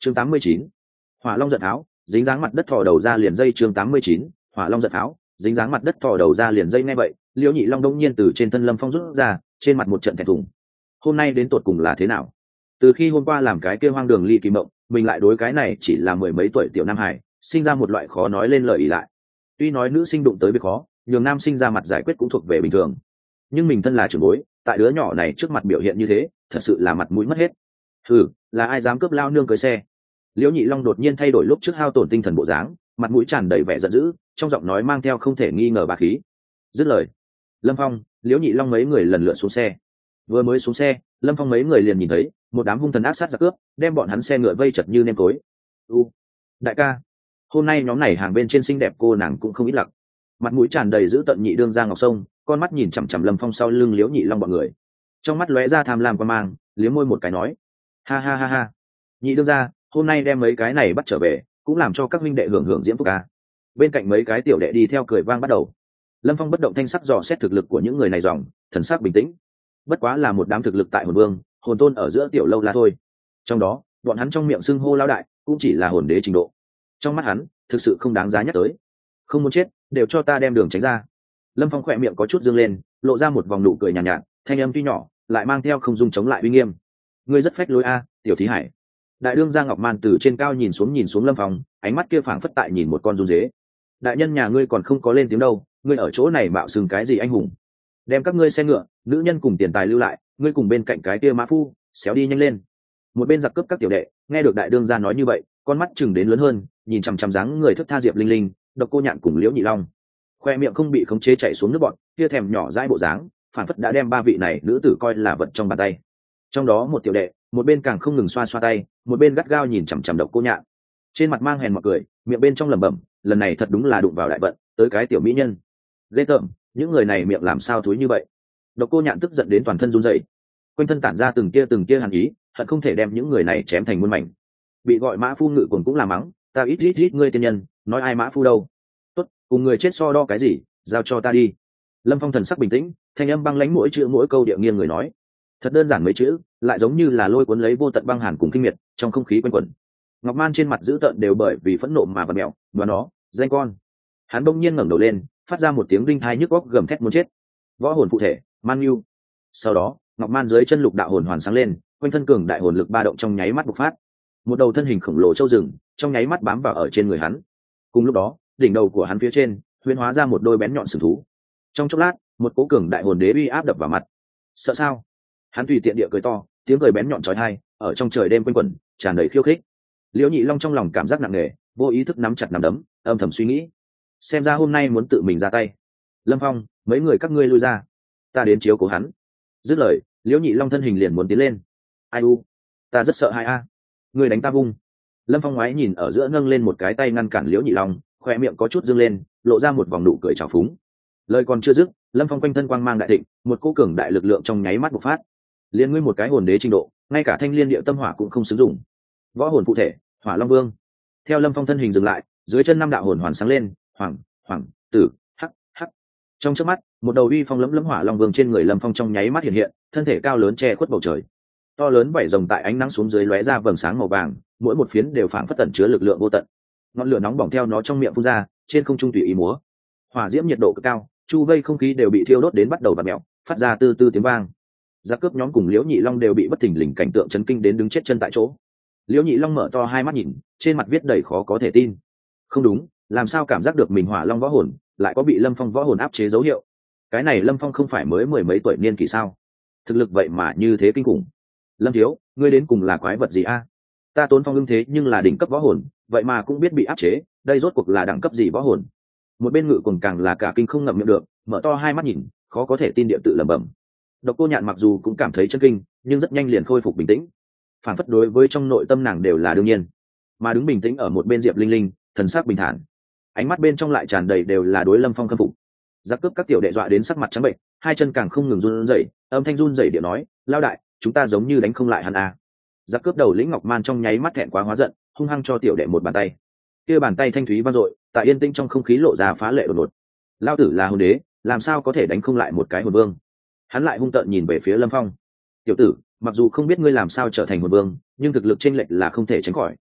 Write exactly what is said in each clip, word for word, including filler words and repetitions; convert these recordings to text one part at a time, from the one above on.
chương tám mươi chín, hỏa long giận áo dính dáng mặt đất thò đầu ra liền dây. chương tám mươi chín, hỏa long giận áo dính dáng mặt đất thò đầu ra liền dây. Ngay vậy liễu nhị long đông nhiên từ trên thân Lâm Phong rút ra, trên mặt một trận thẹn thùng. Hôm nay đến tột cùng là thế nào? Từ khi hôm qua làm cái kia hoang đường ly kỳ mộng, mình lại đối cái này chỉ là mười mấy tuổi tiểu nam hải sinh ra một loại khó nói lên lời ỉ lại. Tuy nói nữ sinh đụng tới việc khó, nhường nam sinh ra mặt giải quyết cũng thuộc về bình thường, nhưng mình thân là trưởng bối, tại đứa nhỏ này trước mặt biểu hiện như thế, thật sự là mặt mũi mất hết. Ừ, là ai dám cướp lao nương cưới xe? Liễu nhị long đột nhiên thay đổi lúc trước hao tổn tinh thần bộ dáng, mặt mũi tràn đầy vẻ giận dữ, trong giọng nói mang theo không thể nghi ngờ bá khí. Dứt lời, Lâm Phong, Liễu nhị long mấy người lần lượt xuống xe. Vừa mới xuống xe, Lâm Phong mấy người liền nhìn thấy một đám hung thần ác sát giặc cướp đem bọn hắn xe ngựa vây chật như nêm cối. U, đại ca, hôm nay nhóm này hàng bên trên xinh đẹp cô nàng cũng không ít lặc. Mặt mũi tràn đầy giữ tận nhị đương ra ngọc sông, con mắt nhìn chằm chằm Lâm Phong sau lưng Liễu nhị long bọn người, trong mắt lóe ra tham lam quan mang, liếm môi một cái nói: ha ha ha ha, nhị đương ra, hôm nay đem mấy cái này bắt trở về, cũng làm cho các huynh đệ hưởng hưởng diễm phúc ca. Bên cạnh mấy cái tiểu đệ đi theo cười vang bắt đầu. Lâm Phong bất động thanh sắc dò xét thực lực của những người này, dòng thần sắc bình tĩnh. Bất quá là một đám thực lực tại hồn vương, hồn tôn ở giữa tiểu lâu la thôi. Trong đó, bọn hắn trong miệng xưng hô lão đại, cũng chỉ là hồn đế trình độ. Trong mắt hắn, thực sự không đáng giá nhắc tới. Không muốn chết, đều cho ta đem đường tránh ra. Lâm Phong khỏe miệng có chút dương lên, lộ ra một vòng nụ cười nhàn nhạt, nhạt, thanh âm tuy nhỏ, lại mang theo không dung chống lại uy nghiêm. Ngươi rất phách lối a, tiểu thí hải. Đại đương Giang Ngọc Man từ trên cao nhìn xuống nhìn xuống Lâm Phong, ánh mắt kia phảng phất tại nhìn một con run dế. Đại nhân nhà ngươi còn không có lên tiếng đâu, ngươi ở chỗ này mạo xưng cái gì anh hùng? Đem các ngươi xe ngựa, nữ nhân cùng tiền tài lưu lại, ngươi cùng bên cạnh cái kia mã phu, xéo đi nhanh lên. Một bên giặc cướp các tiểu đệ, nghe được đại đương gia nói như vậy, con mắt chừng đến lớn hơn, nhìn chằm chằm dáng người thức tha Diệp Linh Linh, Độc Cô Nhạn cùng Liễu Nhị Long. Khoe miệng không bị khống chế chảy xuống nước bọt, kia thèm nhỏ dãi bộ dáng, phản phất đã đem ba vị này nữ tử coi là vật trong bàn tay. Trong đó một tiểu đệ, một bên càng không ngừng xoa xoa tay, một bên gắt gao nhìn chằm chằm Độc Cô Nhạn, trên mặt mang hèn mọc cười, miệng bên trong lẩm bẩm, lần này thật đúng là đụng vào đại vận, tới cái tiểu mỹ nhân. Ghê tởm, những người này miệng làm sao thúi như vậy? Độc Cô Nhạn tức giận đến toàn thân run rẩy, quanh thân tản ra từng tia từng tia hàn ý, hận không thể đem những người này chém thành muôn mảnh. Bị gọi mã phu ngự cuồng cũng là mắng, ta ít ít ít ngươi tiên nhân, nói ai mã phu đâu? Tốt, cùng người chết so đo cái gì, giao cho ta đi. Lâm Phong thần sắc bình tĩnh, thanh âm băng lãnh mỗi chữ mỗi câu địa nghiêng người nói, thật đơn giản mấy chữ, lại giống như là lôi cuốn lấy vô tận băng hàn cùng kinh miệt, trong không khí quanh quẩn. Ngọc Man trên mặt dữ tợn đều bởi vì phẫn nộ mà vặn mèo, đoán nó, danh con. Hắn bỗng nhiên ngẩng đầu lên, phát ra một tiếng đinh thai nhức óc gầm thét muốn chết. Võ hồn phụ thể, Man Nhu. Sau đó, Ngọc Man dưới chân lục đạo hồn hoàn sáng lên, quanh thân cường đại hồn lực ba động trong nháy mắt bộc phát. Một đầu thân hình khổng lồ châu rừng, trong nháy mắt bám vào ở trên người hắn. Cùng lúc đó, đỉnh đầu của hắn phía trên, huyễn hóa ra một đôi bén nhọn sừng thú. Trong chốc lát, một cỗ cường đại hồn đế uy áp đập vào mặt. Sợ sao? Hắn tùy tiện địa cười to, tiếng cười bén nhọn chói tai, ở trong trời đêm quanh quẩn, tràn đầy khiêu khích. Liễu Nhị Long trong lòng cảm giác nặng nề, vô ý thức nắm chặt nắm đấm, âm thầm suy nghĩ, xem ra hôm nay muốn tự mình ra tay. Lâm Phong, mấy người các ngươi lui ra, ta đến chiếu cố hắn. Dứt lời, Liễu Nhị Long thân hình liền muốn tiến lên. Ai u, ta rất sợ hai a, người đánh ta vung. Lâm Phong ngoái nhìn ở giữa nâng lên một cái tay ngăn cản Liễu Nhị Long, khoe miệng có chút dương lên, lộ ra một vòng nụ cười trào phúng. Lời còn chưa dứt, Lâm Phong quanh thân quang mang đại thịnh, một cỗ cường đại lực lượng trong nháy mắt bộc phát. Liên ngươi một cái hồn đế trình độ, ngay cả thanh liên địa tâm hỏa cũng không sử dụng. Võ hồn phụ thể, Hỏa Long Vương. Theo Lâm Phong thân hình dừng lại, dưới chân năm đạo hồn hoàn sáng lên, hoàng, hoàng, tử, hắc, hắc. Trong chớp mắt, một đầu uy phong lẫm lẫm Hỏa Long Vương trên người Lâm Phong trong nháy mắt hiện hiện, thân thể cao lớn che khuất bầu trời. To lớn vảy rồng tại ánh nắng xuống dưới lóe ra vầng sáng màu vàng, mỗi một phiến đều phảng phất tẩn chứa lực lượng vô tận. Ngọn lửa nóng bỏng theo nó trong miệng phun ra, trên không trung tùy ý múa. Hỏa diễm nhiệt độ cực cao, chu vây không khí đều bị thiêu đốt đến bắt đầu vặn mèo, phát ra tư tư tiếng vang. Giặc cướp nhóm cùng Liễu Nhị Long đều bị bất thình lình cảnh tượng chấn kinh đến đứng chết chân tại chỗ. Liễu Nhị Long mở to hai mắt nhìn, trên mặt viết đầy khó có thể tin. Không đúng, làm sao cảm giác được mình Hỏa Long võ hồn lại có bị Lâm Phong võ hồn áp chế dấu hiệu? Cái này Lâm Phong không phải mới mười mấy tuổi niên kỷ sao? Thực lực vậy mà như thế kinh khủng. Lâm thiếu, ngươi đến cùng là quái vật gì a? Ta Tốn Phong ưng thế nhưng là đỉnh cấp võ hồn, vậy mà cũng biết bị áp chế, đây rốt cuộc là đẳng cấp gì võ hồn? Một bên Ngự Cuồng càng là cả kinh không ngậm miệng được, mở to hai mắt nhìn, khó có thể tin địa tự lẩm bẩm. Độc Cô Nhạn mặc dù cũng cảm thấy chấn kinh, nhưng rất nhanh liền khôi phục bình tĩnh. Phản phất đối với trong nội tâm nàng đều là đương nhiên, mà đứng bình tĩnh ở một bên Diệp Linh Linh, thần sắc bình thản, ánh mắt bên trong lại tràn đầy đều là đối Lâm Phong khâm phục. Giặc cướp các tiểu đệ dọa đến sắc mặt trắng bệnh, hai chân càng không ngừng run rẩy, âm thanh run rẩy điệu nói, lao đại, chúng ta giống như đánh không lại hắn à. Giặc cướp đầu lĩnh Ngọc Man trong nháy mắt thẹn quá hóa giận, hung hăng cho tiểu đệ một bàn tay. Kia bàn tay thanh thúy vang dội, tại yên tĩnh trong không khí lộ ra phá lệ đột ngột. Lao tử là hồn đế, làm sao có thể đánh không lại một cái hồn vương? Hắn lại hung tợn nhìn về phía Lâm Phong. Tiểu tử, mặc dù không biết ngươi làm sao trở thành hồn vương, nhưng thực lực chênh lệch là không thể tránh khỏi.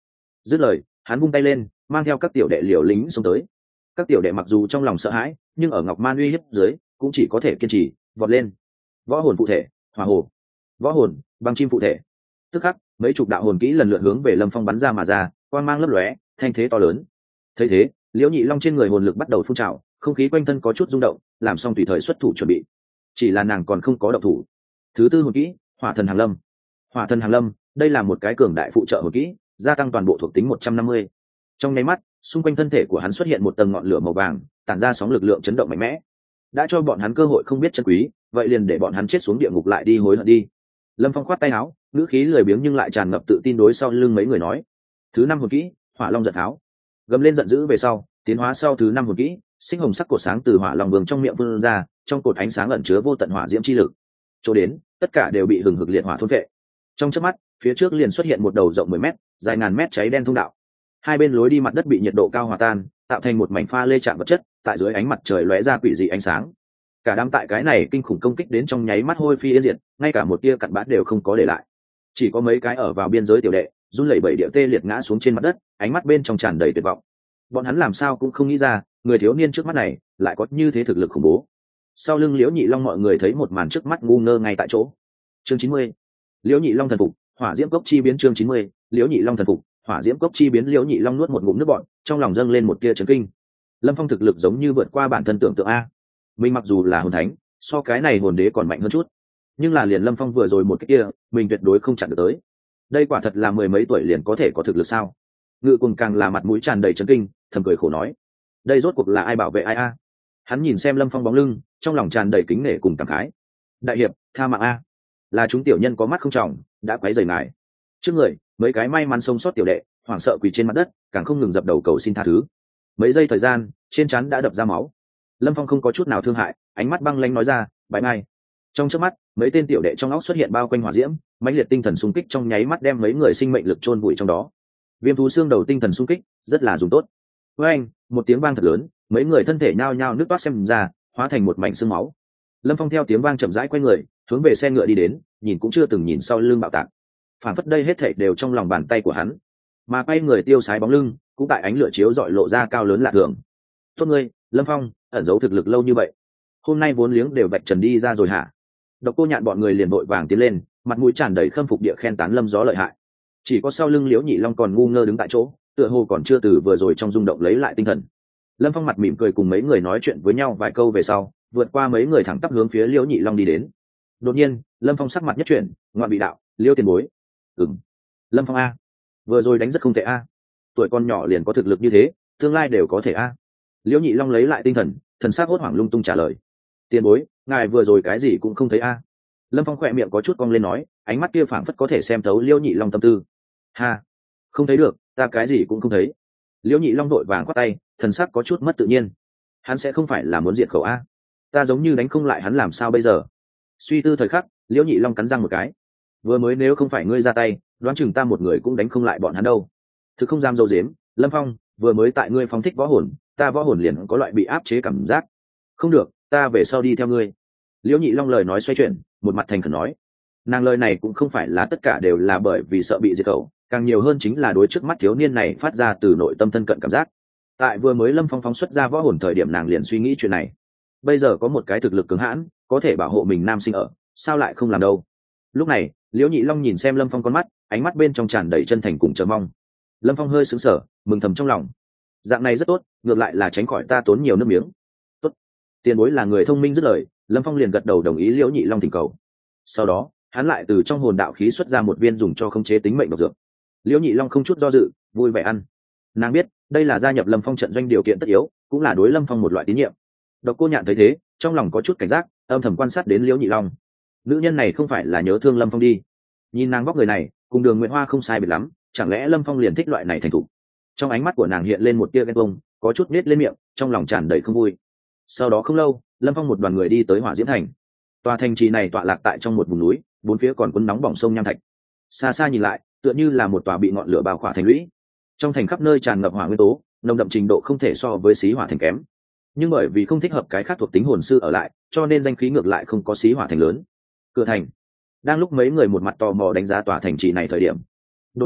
Dứt lời, hắn vung tay lên, mang theo các tiểu đệ liều lính xông tới. Các tiểu đệ mặc dù trong lòng sợ hãi, nhưng ở ngọc man uy hiếp dưới cũng chỉ có thể kiên trì vọt lên. Võ hồn phụ thể, hỏa hồ, võ hồn, băng chim phụ thể. Tức khắc, mấy chục đạo hồn kỹ lần lượt hướng về Lâm Phong bắn ra mà ra, quang mang lấp lóe, thanh thế to lớn. Thấy thế, Liễu Nhị Long trên người hồn lực bắt đầu phun trào, không khí quanh thân có chút rung động, làm xong tùy thời xuất thủ chuẩn bị. Chỉ là nàng còn không có động thủ. Thứ tư hồn kỹ, Hỏa Thần Hàng Lâm. Hỏa Thần Hàng Lâm, đây là một cái cường đại phụ trợ hồn kỹ, gia tăng toàn bộ thuộc tính một trăm năm mươi. Trong nháy mắt, xung quanh thân thể của hắn xuất hiện một tầng ngọn lửa màu vàng, tản ra sóng lực lượng chấn động mạnh mẽ. Đã cho bọn hắn cơ hội không biết trân quý, vậy liền để bọn hắn chết xuống địa ngục lại đi hối hận đi. Lâm Phong khoát tay áo, ngữ khí lười biếng nhưng lại tràn ngập tự tin đối sau lưng mấy người nói. Thứ năm hồn kỹ, Hỏa Long giật tháo. Gầm lên giận dữ về sau, tiến hóa sau thứ năm hồn kỹ, sinh hồng sắc cột sáng từ Hỏa Long Vương trong miệng vươn ra, trong cột ánh sáng ẩn chứa vô tận hỏa diễm chi lực. Chỗ đến, tất cả đều bị hừng hực liệt hỏa thôn phệ. Trong chớp mắt, phía trước liền xuất hiện một đầu rộng mười mét, dài ngàn mét cháy đen thông đạo. Hai bên lối đi mặt đất bị nhiệt độ cao hòa tan, tạo thành một mảnh pha lê chạm vật chất, tại dưới ánh mặt trời lóe ra quỷ dị ánh sáng. Cả đám tại cái này kinh khủng công kích đến trong nháy mắt hôi phi yên diệt, ngay cả một tia cặn bã đều không có để lại. Chỉ có mấy cái ở vào biên giới tiểu đệ, run lẩy bẩy địa tê liệt ngã xuống trên mặt đất, ánh mắt bên trong tràn đầy tuyệt vọng. Bọn hắn làm sao cũng không nghĩ ra, người thiếu niên trước mắt này lại có như thế thực lực khủng bố. Sau lưng Liễu Nhị Long mọi người thấy một màn trước mắt ngu ngơ ngay tại chỗ. Chương chín mươi. Liễu Nhị Long thần phục, hỏa diễm cốc chi biến chương chín mươi. Liễu Nhị Long thần phục, hỏa diễm cốc chi biến. Liễu Nhị Long nuốt một ngụm nước bọt, trong lòng dâng lên một tia chấn kinh. Lâm Phong thực lực giống như vượt qua bản thân tưởng tượng a. Mình mặc dù là hồn thánh, so cái này hồn đế còn mạnh hơn chút, nhưng là liền Lâm Phong vừa rồi một cái kia, mình tuyệt đối không chặn được tới. Đây quả thật là mười mấy tuổi liền có thể có thực lực sao? Ngự cùng càng là mặt mũi tràn đầy chấn kinh, thầm cười khổ nói, đây rốt cuộc là ai bảo vệ ai a? Hắn nhìn xem Lâm Phong bóng lưng, trong lòng tràn đầy kính nể cùng cảm khái. Đại hiệp, tha mạng a, là chúng tiểu nhân có mắt không tròng, đã quấy rầy ngài. Trước người, mấy cái may mắn sống sót tiểu đệ, hoảng sợ quỳ trên mặt đất, càng không ngừng dập đầu cầu xin tha thứ. Mấy giây thời gian, trên trán đã đập ra máu. Lâm Phong không có chút nào thương hại, ánh mắt băng lãnh nói ra, bái mai. Trong chớp mắt, mấy tên tiểu đệ trong óc xuất hiện bao quanh hỏa diễm, mãnh liệt tinh thần xung kích trong nháy mắt đem mấy người sinh mệnh lực chôn vùi trong đó. Viêm thú xương đầu tinh thần xung kích, rất là dùng tốt. Với anh, một tiếng vang thật lớn, mấy người thân thể nhao nhao nước toát xem ra, hóa thành một mảnh xương máu. Lâm Phong theo tiếng vang chậm rãi quay người, hướng về xe ngựa đi đến, nhìn cũng chưa từng nhìn sau lưng bạo tạc. Phản phất đây hết thảy đều trong lòng bàn tay của hắn. Mà quay người tiêu sái bóng lưng, cũng tại ánh lửa chiếu rọi lộ ra cao lớn lạ thường. Tốt ngươi, Lâm Phong, ẩn giấu thực lực lâu như vậy, hôm nay vốn liếng đều vạch trần đi ra rồi hả? Độc Cô Nhạn bọn người liền vội vàng tiến lên, mặt mũi tràn đầy khâm phục địa khen tán Lâm Gió lợi hại. Chỉ có sau lưng Liễu Nhị Long còn ngu ngơ đứng tại chỗ, tựa hồ còn chưa từ vừa rồi trong rung động lấy lại tinh thần. Lâm Phong mặt mỉm cười cùng mấy người nói chuyện với nhau vài câu về sau, vượt qua mấy người thẳng tắp hướng phía Liễu Nhị Long đi đến. Đột nhiên, Lâm Phong sắc mặt nhất chuyển, ngoạn vị đạo, Liễu tiền bối. Ừm. Lâm Phong a, vừa rồi đánh rất không tệ a. Tuổi con nhỏ liền có thực lực như thế, tương lai đều có thể a. Liễu Nhị Long lấy lại tinh thần, thần sắc hốt hoảng lung tung trả lời. Tiền bối, ngài vừa rồi cái gì cũng không thấy a. Lâm Phong khỏe miệng có chút cong lên nói, ánh mắt kia phảng phất có thể xem thấu Liễu Nhị Long tâm tư. Ha, không thấy được, ta cái gì cũng không thấy. Liễu Nhị Long đội vàng quát tay, thần sắc có chút mất tự nhiên. Hắn sẽ không phải là muốn diệt khẩu a? Ta giống như đánh không lại hắn làm sao bây giờ? Suy tư thời khắc, Liễu Nhị Long cắn răng một cái. Vừa mới nếu không phải ngươi ra tay, đoán chừng ta một người cũng đánh không lại bọn hắn đâu. Thực không dám dâu dếm, Lâm Phong, vừa mới tại ngươi phóng thích võ hồn, ta võ hồn liền có loại bị áp chế cảm giác. Không được, ta về sau đi theo ngươi. Liễu Nhị Long lời nói xoay chuyển, một mặt thành khẩn nói. Nàng lời này cũng không phải là tất cả đều là bởi vì sợ bị diệt khẩu, càng nhiều hơn chính là đối trước mắt thiếu niên này phát ra từ nội tâm thân cận cảm giác. Tại vừa mới Lâm Phong phóng xuất ra võ hồn thời điểm nàng liền suy nghĩ chuyện này. Bây giờ có một cái thực lực cứng hãn, có thể bảo hộ mình nam sinh ở, sao lại không làm đâu. Lúc này, Liễu Nhị Long nhìn xem Lâm Phong con mắt, ánh mắt bên trong tràn đầy chân thành cùng chờ mong. Lâm Phong hơi sững sờ, mừng thầm trong lòng. Dạng này rất tốt, ngược lại là tránh khỏi ta tốn nhiều nước miếng. Tốt. Tiền bối là người thông minh dứt lời, Lâm Phong liền gật đầu đồng ý Liễu Nhị Long thỉnh cầu. Sau đó, hắn lại từ trong hồn đạo khí xuất ra một viên dùng cho khống chế tính mệnh độc dược. Liễu Nhị Long không chút do dự, vui vẻ ăn. Nàng biết, đây là gia nhập Lâm Phong trận doanh điều kiện tất yếu, cũng là đối Lâm Phong một loại tín nhiệm. Độc Cô Nhạn thấy thế, trong lòng có chút cảnh giác, âm thầm quan sát đến Liễu Nhị Long. Nữ nhân này không phải là nhớ thương Lâm Phong đi? Nhìn nàng vóc người này, cùng Đường Nguyệt Hoa không sai biệt lắm, chẳng lẽ Lâm Phong liền thích loại này thành thủ? Trong ánh mắt của nàng hiện lên một tia ghen tuông, có chút nết lên miệng, trong lòng tràn đầy không vui. Sau đó không lâu, Lâm Phong một đoàn người đi tới Hỏa Diễm Thành. Tòa thành trì này tọa lạc tại trong một vùng núi, bốn phía còn cuốn nóng bỏng sông nham thạch. Xa xa nhìn lại, tựa như là một tòa bị ngọn lửa bao khỏa thành lũy. Trong thành khắp nơi tràn ngập hỏa nguyên tố, nồng đậm trình độ không thể so với xí hỏa thành kém. Nhưng bởi vì không thích hợp cái khác thuộc tính hồn sư ở lại, cho nên danh khí ngược lại không có xí hỏa thành lớn. Cửa thành. Đang lúc mấy người một mặt tò mò đánh giá tòa thành trì này thời điểm, đột nhiên,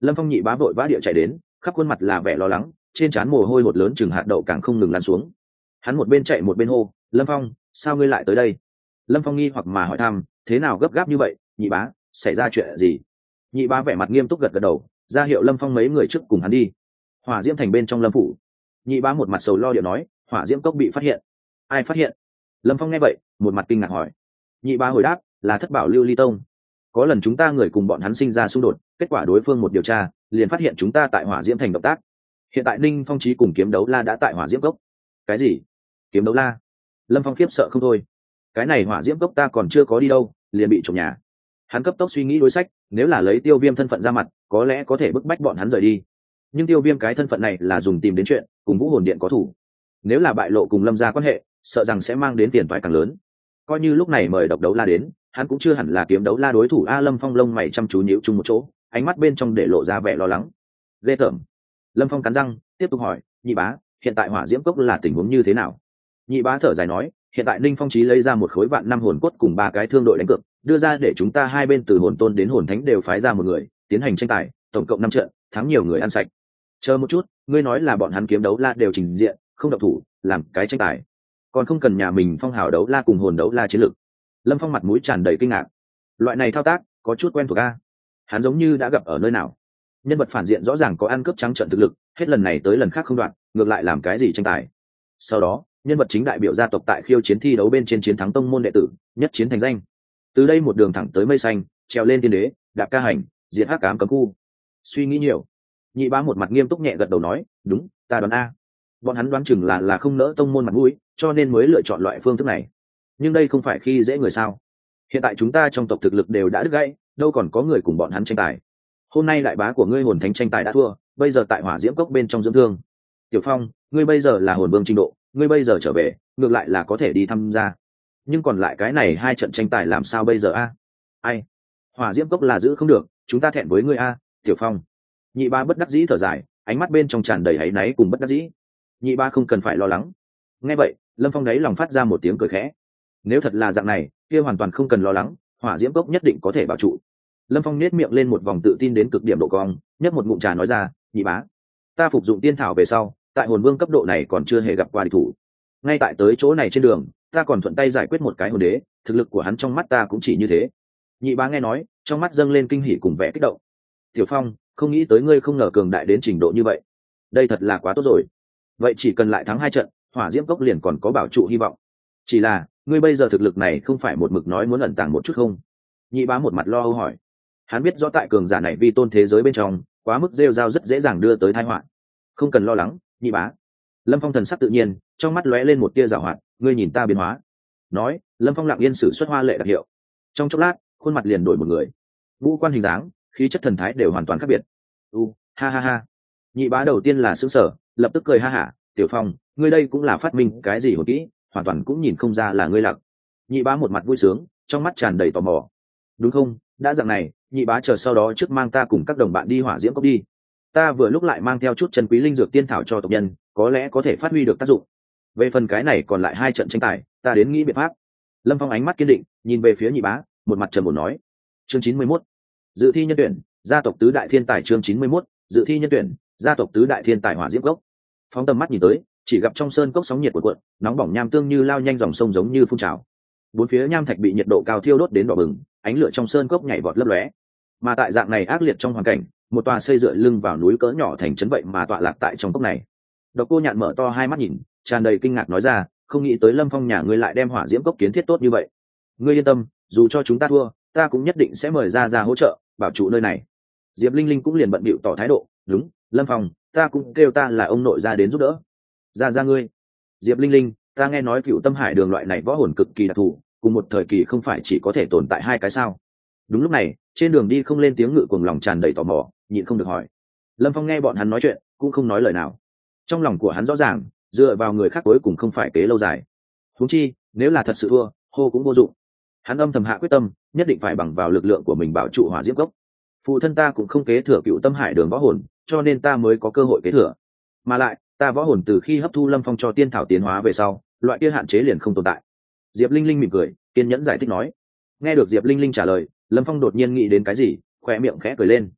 Lâm Phong nhị bá vội vã địa chạy đến, khắp khuôn mặt là vẻ lo lắng, trên trán mồ hôi hột lớn chừng hạt đậu càng không ngừng lan xuống. Hắn một bên chạy một bên hô, Lâm Phong, sao ngươi lại tới đây? Lâm Phong nghi hoặc mà hỏi thăm, thế nào gấp gáp như vậy, nhị bá, xảy ra chuyện gì? Nhị bá vẻ mặt nghiêm túc gật gật đầu, ra hiệu Lâm Phong mấy người trước cùng hắn đi. Hỏa diễm thành bên trong Lâm phủ. Nhị bá một mặt sầu lo điệu nói, hỏa diễm cốc bị phát hiện. Ai phát hiện? Lâm Phong nghe vậy, một mặt kinh ngạc hỏi. Nhị bá hồi đáp, là Thất Bảo Lưu Ly Tông. Có lần chúng ta người cùng bọn hắn sinh ra xung đột, kết quả đối phương một điều tra, liền phát hiện chúng ta tại hỏa diễm thành động tác. Hiện tại Ninh Phong Chí cùng Kiếm Đấu La đã tại hỏa diễm cốc. Cái gì? Kiếm Đấu La? Lâm Phong khiếp sợ không thôi. Cái này hỏa diễm cốc ta còn chưa có đi đâu, liền bị trộm nhà. Hắn cấp tốc suy nghĩ đối sách, nếu là lấy Tiêu Viêm thân phận ra mặt, có lẽ có thể bức bách bọn hắn rời đi. Nhưng Tiêu Viêm cái thân phận này là dùng tìm đến chuyện, cùng Vũ Hồn Điện có thủ. Nếu là bại lộ cùng Lâm gia quan hệ, sợ rằng sẽ mang đến tiền toái càng lớn. Coi như lúc này mời Độc Đấu La đến, hắn cũng chưa hẳn là Kiếm Đấu La đối thủ. A Lâm Phong lông mày chăm chú nhíu chung một chỗ, ánh mắt bên trong để lộ ra vẻ lo lắng. Ghê tởm. Lâm Phong cắn răng, tiếp tục hỏi, nhị bá, hiện tại hỏa diễm cốc là tình huống như thế nào? Nhị bá thở dài nói, hiện tại Ninh Phong Chí lấy ra một khối vạn năm hồn cốt cùng ba cái thương đội đánh cược, đưa ra để chúng ta hai bên từ hồn tôn đến hồn thánh đều phái ra một người, tiến hành tranh tài, tổng cộng năm trận, thắng nhiều người ăn sạch. Chờ một chút, ngươi nói là bọn hắn Kiếm Đấu La đều trình diện, không độc thủ, làm cái tranh tài, còn không cần nhà mình Phong Hào Đấu La cùng hồn đấu la chiến lực. Lâm Phong mặt mũi tràn đầy kinh ngạc. Loại này thao tác có chút quen thuộc a. Hắn giống như đã gặp ở nơi nào. Nhân vật phản diện rõ ràng có ăn cướp trắng trợn thực lực, hết lần này tới lần khác không đoạn, ngược lại làm cái gì tranh tài. Sau đó, nhân vật chính đại biểu gia tộc tại khiêu chiến thi đấu bên trên chiến thắng tông môn đệ tử, nhất chiến thành danh. Từ đây một đường thẳng tới mây xanh, trèo lên tiên đế, đạp ca hành, diệt hắc ám cấm khu. Suy nghĩ nhiều. Nhị bá một mặt nghiêm túc nhẹ gật đầu nói, đúng, ta đoán a. Bọn hắn đoán chừng là là không nỡ tông môn mặt mũi, cho nên mới lựa chọn loại phương thức này. Nhưng đây không phải khi dễ người sao? Hiện tại chúng ta trong tộc thực lực đều đã đứt gãy, đâu còn có người cùng bọn hắn tranh tài. Hôm nay đại bá của ngươi hồn thánh tranh tài đã thua, bây giờ tại hỏa diễm cốc bên trong dưỡng thương. Tiểu Phong, ngươi bây giờ là hồn vương trình độ, ngươi bây giờ trở về, ngược lại là có thể đi tham gia. Nhưng còn lại cái này hai trận tranh tài làm sao bây giờ a? Ai? Hỏa diễm cốc là giữ không được, chúng ta thẹn với ngươi a, Tiểu Phong. Nhị ba bất đắc dĩ thở dài, ánh mắt bên trong tràn đầy áy náy cùng bất đắc dĩ. Nhị ba không cần phải lo lắng. Nghe vậy, Lâm Phong đấy lòng phát ra một tiếng cười khẽ. Nếu thật là dạng này, kia hoàn toàn không cần lo lắng, hỏa diễm cốc nhất định có thể bảo trụ. Lâm Phong nét miệng lên một vòng tự tin đến cực điểm độ cong, nhấp một ngụm trà nói ra, nhị bá, ta phục dụng tiên thảo về sau, tại hồn vương cấp độ này còn chưa hề gặp qua địch thủ. Ngay tại tới chỗ này trên đường, ta còn thuận tay giải quyết một cái hồn đế, thực lực của hắn trong mắt ta cũng chỉ như thế. Nhị bá nghe nói, trong mắt dâng lên kinh hỉ cùng vẻ kích động. Tiểu Phong, không nghĩ tới ngươi không ngờ cường đại đến trình độ như vậy. Đây thật là quá tốt rồi. Vậy chỉ cần lại thắng hai trận, hỏa diễm cốc liền còn có bảo trụ hy vọng. Chỉ là, ngươi bây giờ thực lực này không phải một mực nói muốn ẩn tàng một chút không? Nhị bá một mặt lo âu hỏi. Hắn biết rõ tại cường giả này vi tôn thế giới bên trong, quá mức rêu rao rất dễ dàng đưa tới tai họa. Không cần lo lắng, nhị bá. Lâm Phong thần sắc tự nhiên, trong mắt lóe lên một tia giảo hoạt, ngươi nhìn ta biến hóa. Nói, Lâm Phong lặng yên sử xuất hoa lệ đặc hiệu. Trong chốc lát, khuôn mặt liền đổi một người. Ngũ quan hình dáng, khí chất thần thái đều hoàn toàn khác biệt. U, ha ha ha. Nhị bá đầu tiên là sững sờ, lập tức cười ha hả, Tiểu Phong, ngươi đây cũng là phát minh cái gì hồn kỹ, hoàn toàn cũng nhìn không ra là ngươi lặc. Nhị bá một mặt vui sướng, trong mắt tràn đầy tò mò. Đúng không, đã dạng này, nhị bá chờ sau đó trước mang ta cùng các đồng bạn đi hỏa diễm cốc đi. Ta vừa lúc lại mang theo chút chân quý linh dược tiên thảo cho tộc nhân, có lẽ có thể phát huy được tác dụng. Về phần cái này còn lại hai trận tranh tài, ta đến nghĩ biện pháp. Lâm Phong ánh mắt kiên định, nhìn về phía nhị bá, một mặt trầm ổn nói. Chương chín mươi mốt, dự thi nhân tuyển, gia tộc tứ đại thiên tài. Chương chín mươi mốt, dự thi nhân tuyển, gia tộc tứ đại thiên tài hỏa diễm cốc. Phóng tầm mắt nhìn tới, chỉ gặp trong sơn cốc sóng nhiệt cuộn cuộn, nóng bỏng nham tương như lao nhanh dòng sông giống như phun trào. Bốn phía nham thạch bị nhiệt độ cao thiêu đốt đến đỏ bừng, ánh lửa trong sơn cốc nhảy vọt lấp lóe. Mà tại dạng này ác liệt trong hoàn cảnh, một tòa xây dựa lưng vào núi cỡ nhỏ thành trấn vậy mà tọa lạc tại trong cốc này. Độc Cô Nhạn mở to hai mắt nhìn, tràn đầy kinh ngạc nói ra, không nghĩ tới Lâm Phong nhà ngươi lại đem hỏa diễm cốc kiến thiết tốt như vậy. Ngươi yên tâm, dù cho chúng ta thua, ta cũng nhất định sẽ mời ra ra hỗ trợ, bảo trụ nơi này. Diệp Linh Linh cũng liền bận bịu tỏ thái độ, đúng, Lâm Phong, ta cũng kêu ta là ông nội ra đến giúp đỡ. Ra ra ngươi. Diệp Linh Linh, ta nghe nói Cựu Tâm Hải Đường loại này võ hồn cực kỳ đặc thù, cùng một thời kỳ không phải chỉ có thể tồn tại hai cái sao? Đúng lúc này, trên đường đi không lên tiếng ngự cuồng lòng tràn đầy tò mò, nhịn không được hỏi. Lâm Phong nghe bọn hắn nói chuyện, cũng không nói lời nào. Trong lòng của hắn rõ ràng, dựa vào người khác cuối cùng không phải kế lâu dài. Huống chi, nếu là thật sự thua, hô cũng vô dụng. Hắn âm thầm hạ quyết tâm, nhất định phải bằng vào lực lượng của mình bảo trụ hỏa diễm cốc. Phụ thân ta cũng không kế thừa Cựu Tâm Hải Đường võ hồn, cho nên ta mới có cơ hội kế thừa. Mà lại, ta võ hồn từ khi hấp thu Lâm Phong cho tiên thảo tiến hóa về sau, loại kia hạn chế liền không tồn tại. Diệp Linh Linh mỉm cười, kiên nhẫn giải thích nói. Nghe được Diệp Linh Linh trả lời, Lâm Phong đột nhiên nghĩ đến cái gì, khóe miệng khẽ cười lên.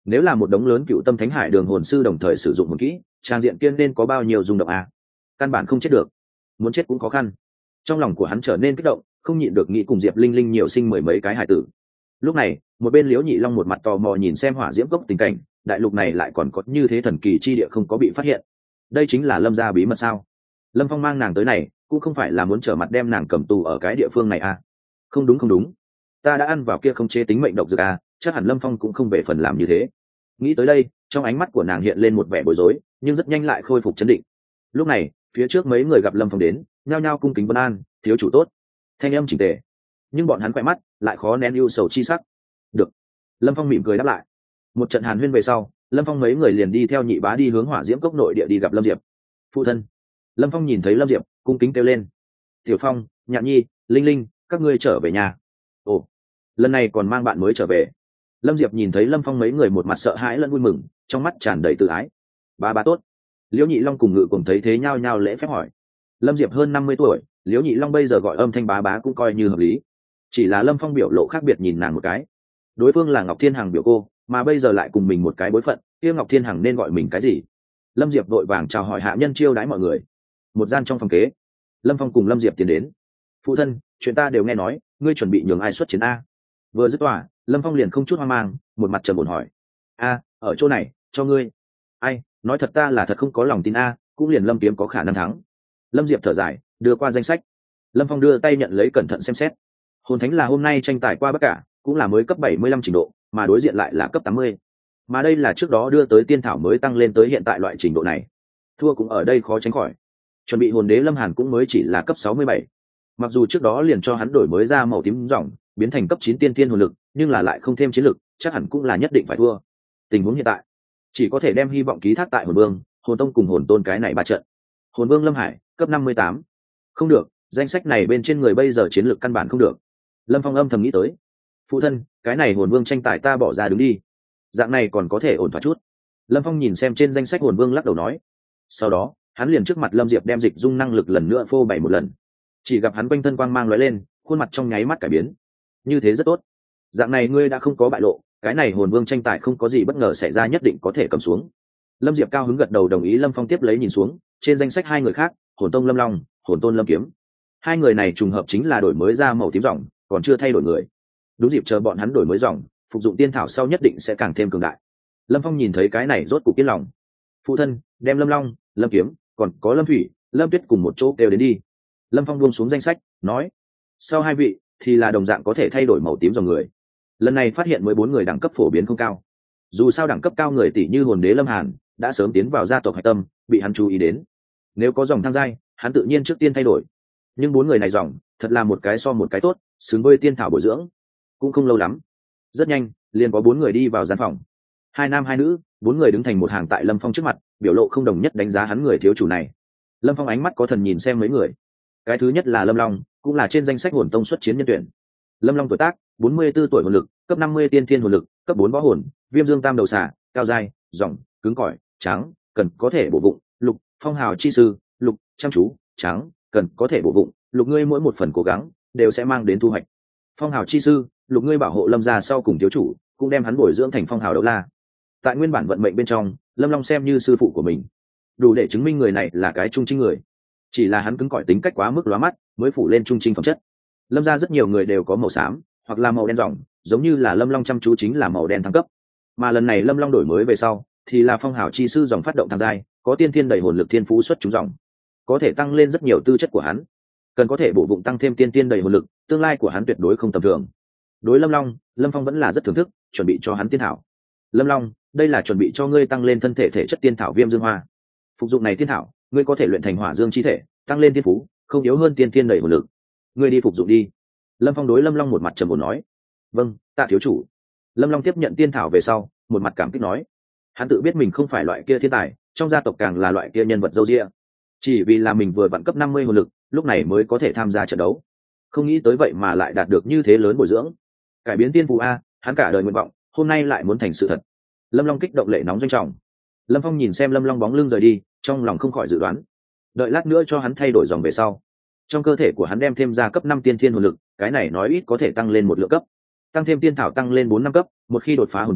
Nếu là một đống lớn cựu tâm thánh hải đường hồn sư đồng thời sử dụng hồn kỹ, trang diện kia nên có bao nhiêu rung động à? Căn bản không chết được, muốn chết cũng khó khăn. Trong lòng của hắn trở nên kích động, không nhịn được nghĩ cùng Diệp Linh Linh nhiều sinh mười mấy cái hải tử. Lúc này, một bên Liễu Nhị Long một mặt tò mò nhìn xem hỏa diễm cốc tình cảnh, đại lục này lại còn có như thế thần kỳ chi địa không có bị phát hiện. Đây chính là Lâm gia bí mật sao? Lâm Phong mang nàng tới này, cũng không phải là muốn trở mặt đem nàng cầm tù ở cái địa phương này à? Không đúng không đúng, ta đã ăn vào kia không chế tính mệnh độc dược à, chắc hẳn Lâm Phong cũng không về phần làm như thế. Nghĩ tới đây, trong ánh mắt của nàng hiện lên một vẻ bối rối, nhưng rất nhanh lại khôi phục chấn định. Lúc này, phía trước mấy người gặp Lâm Phong đến, nhao nhao cung kính vân an, thiếu chủ tốt. Thanh âm chỉnh tề, nhưng bọn hắn quay mắt lại khó nén ưu sầu chi sắc. Được. Lâm Phong mỉm cười đáp lại. Một trận hàn huyên về sau, Lâm Phong mấy người liền đi theo nhị bá đi hướng hỏa diễm cốc nội địa đi gặp Lâm Diệp. Phụ thân. Lâm Phong nhìn thấy Lâm Diệp, cung kính kêu lên. Tiểu Phong, Nhạn Nhi, Linh Linh, các ngươi trở về nhà. Ồ, lần này còn mang bạn mới trở về. Lâm Diệp nhìn thấy Lâm Phong mấy người một mặt sợ hãi lẫn vui mừng, trong mắt tràn đầy tự ái. Bá bá tốt. Liễu Nhị Long cùng Ngự cùng thấy thế nhao nhao lễ phép hỏi. Lâm Diệp hơn năm mươi tuổi, Liễu Nhị Long bây giờ gọi âm thanh bá bá cũng coi như hợp lý. Chỉ là Lâm Phong biểu lộ khác biệt nhìn nàng một cái. Đối phương là Ngọc Thiên Hằng biểu cô, mà bây giờ lại cùng mình một cái bối phận, kia Ngọc Thiên Hằng nên gọi mình cái gì? Lâm Diệp vội vàng chào hỏi hạ nhân chiêu đãi mọi người. Một gian trong phòng kế, Lâm Phong cùng Lâm Diệp tiến đến. Phụ thân, chuyện ta đều nghe nói, ngươi chuẩn bị nhường ai xuất chiến a? Vừa dứt tỏa, Lâm Phong liền không chút hoang mang, một mặt trầm ổn hỏi. A, ở chỗ này, cho ngươi. Ai, nói thật ta là thật không có lòng tin a, cũng liền Lâm Kiếm có khả năng thắng. Lâm Diệp thở dài, đưa qua danh sách. Lâm Phong đưa tay nhận lấy cẩn thận xem xét. Hồn Thánh là hôm nay tranh tài qua bất cả, cũng là mới cấp bảy mươi lăm trình độ, mà đối diện lại là cấp tám mươi. Mà đây là trước đó đưa tới tiên thảo mới tăng lên tới hiện tại loại trình độ này. Thua cũng ở đây khó tránh khỏi. Chuẩn bị hồn đế Lâm Hàn cũng mới chỉ là cấp sáu mươi bảy. Mặc dù trước đó liền cho hắn đổi mới ra màu tím ròng, biến thành cấp chín tiên tiên hồn lực, nhưng là lại không thêm chiến lực, chắc hẳn cũng là nhất định phải thua. Tình huống hiện tại, chỉ có thể đem hy vọng ký thác tại Hồn Vương, Hồn Tông cùng Hồn Tôn cái này ba trận. Hồn Vương Lâm Hải, cấp năm mươi tám. Không được, danh sách này bên trên người bây giờ chiến lược căn bản không được. Lâm Phong âm thầm nghĩ tới. Phụ thân, cái này Hồn Vương tranh tài ta bỏ ra đứng đi. Dạng này còn có thể ổn thỏa chút. Lâm Phong nhìn xem trên danh sách Hồn Vương lắc đầu nói. Sau đó, hắn liền trước mặt Lâm Diệp đem dịch dung năng lực lần nữa phô bày một lần. Chỉ gặp hắn quanh thân quang mang lóe lên, khuôn mặt trong nháy mắt cải biến. Như thế rất tốt. Dạng này ngươi đã không có bại lộ, cái này Hồn Vương tranh tài không có gì bất ngờ xảy ra nhất định có thể cầm xuống. Lâm Diệp cao hứng gật đầu đồng ý. Lâm Phong tiếp lấy nhìn xuống, trên danh sách hai người khác, Hồn Tông Lâm Long, Hồn Tôn Lâm Kiếm. Hai người này trùng hợp chính là đổi mới ra màu tím ròng, còn chưa thay đổi người. Đúng dịp chờ bọn hắn đổi mới ròng, phục dụng tiên thảo sau nhất định sẽ càng thêm cường đại. Lâm Phong nhìn thấy cái này rốt cục yên lòng. Phụ thân, đem Lâm Long, Lâm Kiếm, còn có Lâm Thủy, Lâm Tuyết cùng một chỗ đều đến đi. Lâm Phong buông xuống danh sách, nói. Sau hai vị thì là đồng dạng có thể thay đổi màu tím dòng người. Lần này phát hiện mới bốn người đẳng cấp phổ biến không cao. Dù sao đẳng cấp cao người tỷ như Hồn Đế Lâm Hàn đã sớm tiến vào gia tộc Hạch Tâm, bị hắn chú ý đến. Nếu có dòng thăng giai, hắn tự nhiên trước tiên thay đổi. Nhưng bốn người này dòng, thật là một cái so một cái tốt, xứng với tiên thảo bồi dưỡng. Cũng không lâu lắm, rất nhanh, liền có bốn người đi vào gian phòng. Hai nam hai nữ, bốn người đứng thành một hàng tại Lâm Phong trước mặt, biểu lộ không đồng nhất đánh giá hắn người thiếu chủ này. Lâm Phong ánh mắt có thần nhìn xem mấy người. Cái thứ nhất là Lâm Long, cũng là trên danh sách Hồn Tông xuất chiến nhân tuyển. Lâm Long tuổi tác, bốn mươi 44 tuổi hồn lực, cấp năm mươi tiên thiên hồn lực, cấp bốn võ hồn, Viêm Dương Tam đầu xả, cao giai, ròng, cứng cỏi, trắng, cần có thể bổ vụng, lục, phong hào chi sư, lục, chăm chú, trắng, cần có thể bổ vụng, lục ngươi mỗi một phần cố gắng đều sẽ mang đến thu hoạch. Phong hào chi sư, lục ngươi bảo hộ Lâm gia sau cùng thiếu chủ, cũng đem hắn bồi dưỡng thành phong hào đấu la. Tại nguyên bản vận mệnh bên trong, Lâm Long xem như sư phụ của mình, đủ để chứng minh người này là cái trung trinh người. Chỉ là hắn cứng cỏi tính cách quá mức lóa mắt, mới phủ lên trung trinh phẩm chất. Lâm gia rất nhiều người đều có màu xám hoặc là màu đen ròng, giống như là Lâm Long chăm chú chính là màu đen thăng cấp. Mà lần này Lâm Long đổi mới về sau, thì là phong hào chi sư dòng phát động tham giai, có tiên thiên đầy hồn lực thiên phú xuất chúng dòng, có thể tăng lên rất nhiều tư chất của hắn. Cần có thể bổ vụng tăng thêm tiên thiên đầy hồn lực, tương lai của hắn tuyệt đối không tầm thường. Đối Lâm Long, Lâm Phong vẫn là rất thưởng thức, chuẩn bị cho hắn tiên thảo. Lâm Long, đây là chuẩn bị cho ngươi tăng lên thân thể thể chất tiên thảo Viêm Dương Hoa. Phục dụng này tiên thảo, ngươi có thể luyện thành hỏa dương chi thể, tăng lên tiên phú, không yếu hơn tiên thiên đầy hồn lực. Ngươi đi phục dụng đi. Lâm Phong đối Lâm Long một mặt trầm ổn nói. Vâng, tạ thiếu chủ. Lâm Long tiếp nhận tiên thảo về sau, một mặt cảm kích nói. Hắn tự biết mình không phải loại kia thiên tài, trong gia tộc càng là loại kia nhân vật dâu dịa. Chỉ vì là mình vừa vặn cấp năm mươi hồn lực, lúc này mới có thể tham gia trận đấu. Không nghĩ tới vậy mà lại đạt được như thế lớn bồi dưỡng. Cải biến tiên phú a, hắn cả đời nguyện vọng, hôm nay lại muốn thành sự thật. Lâm Long kích động lệ nóng doanh trọng. Lâm Phong nhìn xem Lâm Long bóng lưng rời đi, trong lòng không khỏi dự đoán. Đợi lát nữa cho hắn thay đổi dòng về sau, trong cơ thể của hắn đem thêm ra cấp năm tiên thiên hồn lực, cái này nói ít có thể tăng lên một lượng cấp. Tăng thêm tiên thảo tăng lên bốn năm cấp, một khi đột phá hồn vương,